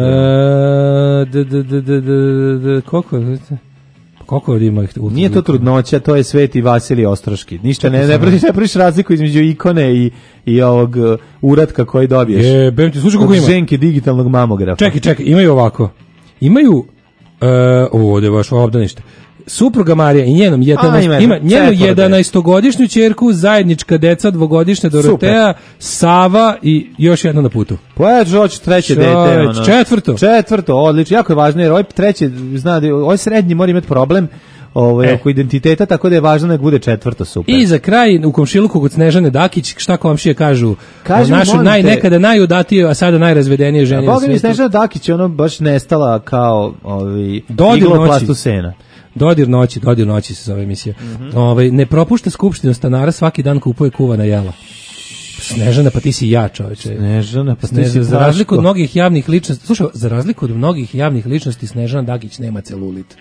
Speaker 6: E, d, d, d, d, d, d, koliko je? Koliko ima ih ultrazvuka?
Speaker 5: Nije to trudnoća, to je Sveti Vasilij Ostroški. Ništa ne, ne praviš, ne praviš razliku između ikone i, i ovog uh, uratka koji dobiješ.
Speaker 6: Je, bem ti, slušaj koliko
Speaker 5: Od
Speaker 6: ima.
Speaker 5: ženke digitalnog mamografa.
Speaker 6: Čekaj, čekaj, imaju ovako. Imaju, e, ovo ovdje je baš obdanište. Supruga Marija i njenom jedanaest,
Speaker 5: ima
Speaker 6: ima
Speaker 5: jedno,
Speaker 6: njenu
Speaker 5: četvoro
Speaker 6: jedanaestogodišnju ćerku, zajednička deca, dvogodišnja Dorotea, Sava i još jedna na putu.
Speaker 5: Pojač hoće treće dete.
Speaker 6: Čovječ,
Speaker 5: ono.
Speaker 6: četvrto.
Speaker 5: Četvrto, odlično. Jako je važno jer ovaj treće, zna da ovaj srednji mora imati problem ovaj,
Speaker 6: E.
Speaker 5: oko identiteta, tako da je važno da bude četvrto super.
Speaker 6: I za kraj u komšiluku kod Snežane Dakić, šta komšije kažu
Speaker 5: Kaži
Speaker 6: o
Speaker 5: mi,
Speaker 6: našoj
Speaker 5: molim
Speaker 6: naj,
Speaker 5: te-
Speaker 6: nekada najudatije, a sada najrazvedenije ženi na
Speaker 5: Boga mi
Speaker 6: svijetu.
Speaker 5: Snežana Dakić je ono baš nestala kao ovaj,
Speaker 6: Dodir
Speaker 5: iglo
Speaker 6: noći.
Speaker 5: plastu sena.
Speaker 6: Dodir noći, dodir noći se zove emisija.
Speaker 5: Mhm.
Speaker 6: Ovaj, ne propušta skupštinu stanara, svaki dan kupuje kuvana jela. Snežana, pa ti si ja, čoveče.
Speaker 5: Snežana, pa ti
Speaker 6: Snežana,
Speaker 5: si
Speaker 6: za razliku od
Speaker 5: Daško.
Speaker 6: mnogih javnih ličnosti, slušaj, za razliku od mnogih javnih ličnosti, Snežana Dagić nema celulit.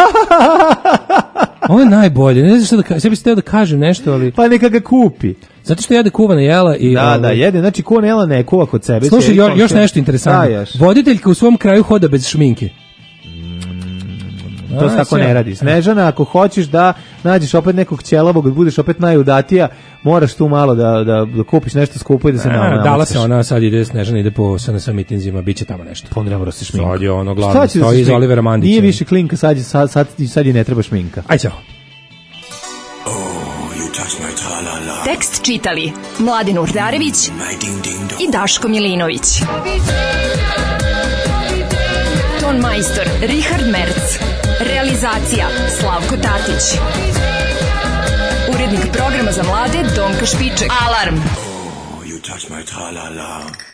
Speaker 6: Ovo je najbolje, ne znam šta da kažem, ja bih htio da kažem nešto, ali...
Speaker 5: Pa neka ga kupi.
Speaker 6: Zato što jede kuvana jela i...
Speaker 5: Da,
Speaker 6: ovaj,
Speaker 5: da, jede. Znači, ko nela ne kuva kod sebe.
Speaker 6: Slušaj,
Speaker 5: sjedi
Speaker 6: jo,
Speaker 5: kod
Speaker 6: još
Speaker 5: sebe.
Speaker 6: nešto interesantno.
Speaker 5: Da, još.
Speaker 6: Voditeljka u svom kraju hoda bez šminke.
Speaker 5: To
Speaker 6: A,
Speaker 5: se tako
Speaker 6: sve.
Speaker 5: ne radi. Snežana, ako hoćeš da nađeš opet nekog ćelavog, da budeš opet najudatija, moraš tu malo da, da, da kupiš nešto skupo i da se
Speaker 6: A,
Speaker 5: nama
Speaker 6: dala se ona, sad ide Snežana, ide po S N S mitinzima, bit će tamo nešto.
Speaker 5: Pa ne mora se šminka.
Speaker 6: Sad je ono glavno,
Speaker 5: Šta će da se
Speaker 6: stoji iz
Speaker 5: šminka?
Speaker 6: Olivera Mandića.
Speaker 5: Nije više klinka, sad, je- sad, sad, sad je ne treba šminka.
Speaker 6: Aj, ćao.
Speaker 3: Tekst čitali Mladin Urdarević i Daško Milinović. Ton majstor Richard Merc. Realizacija Slavko Tatić. Urednik programa za mlade Donka Špiček. Alarm!
Speaker 9: You touch my tra-la-la.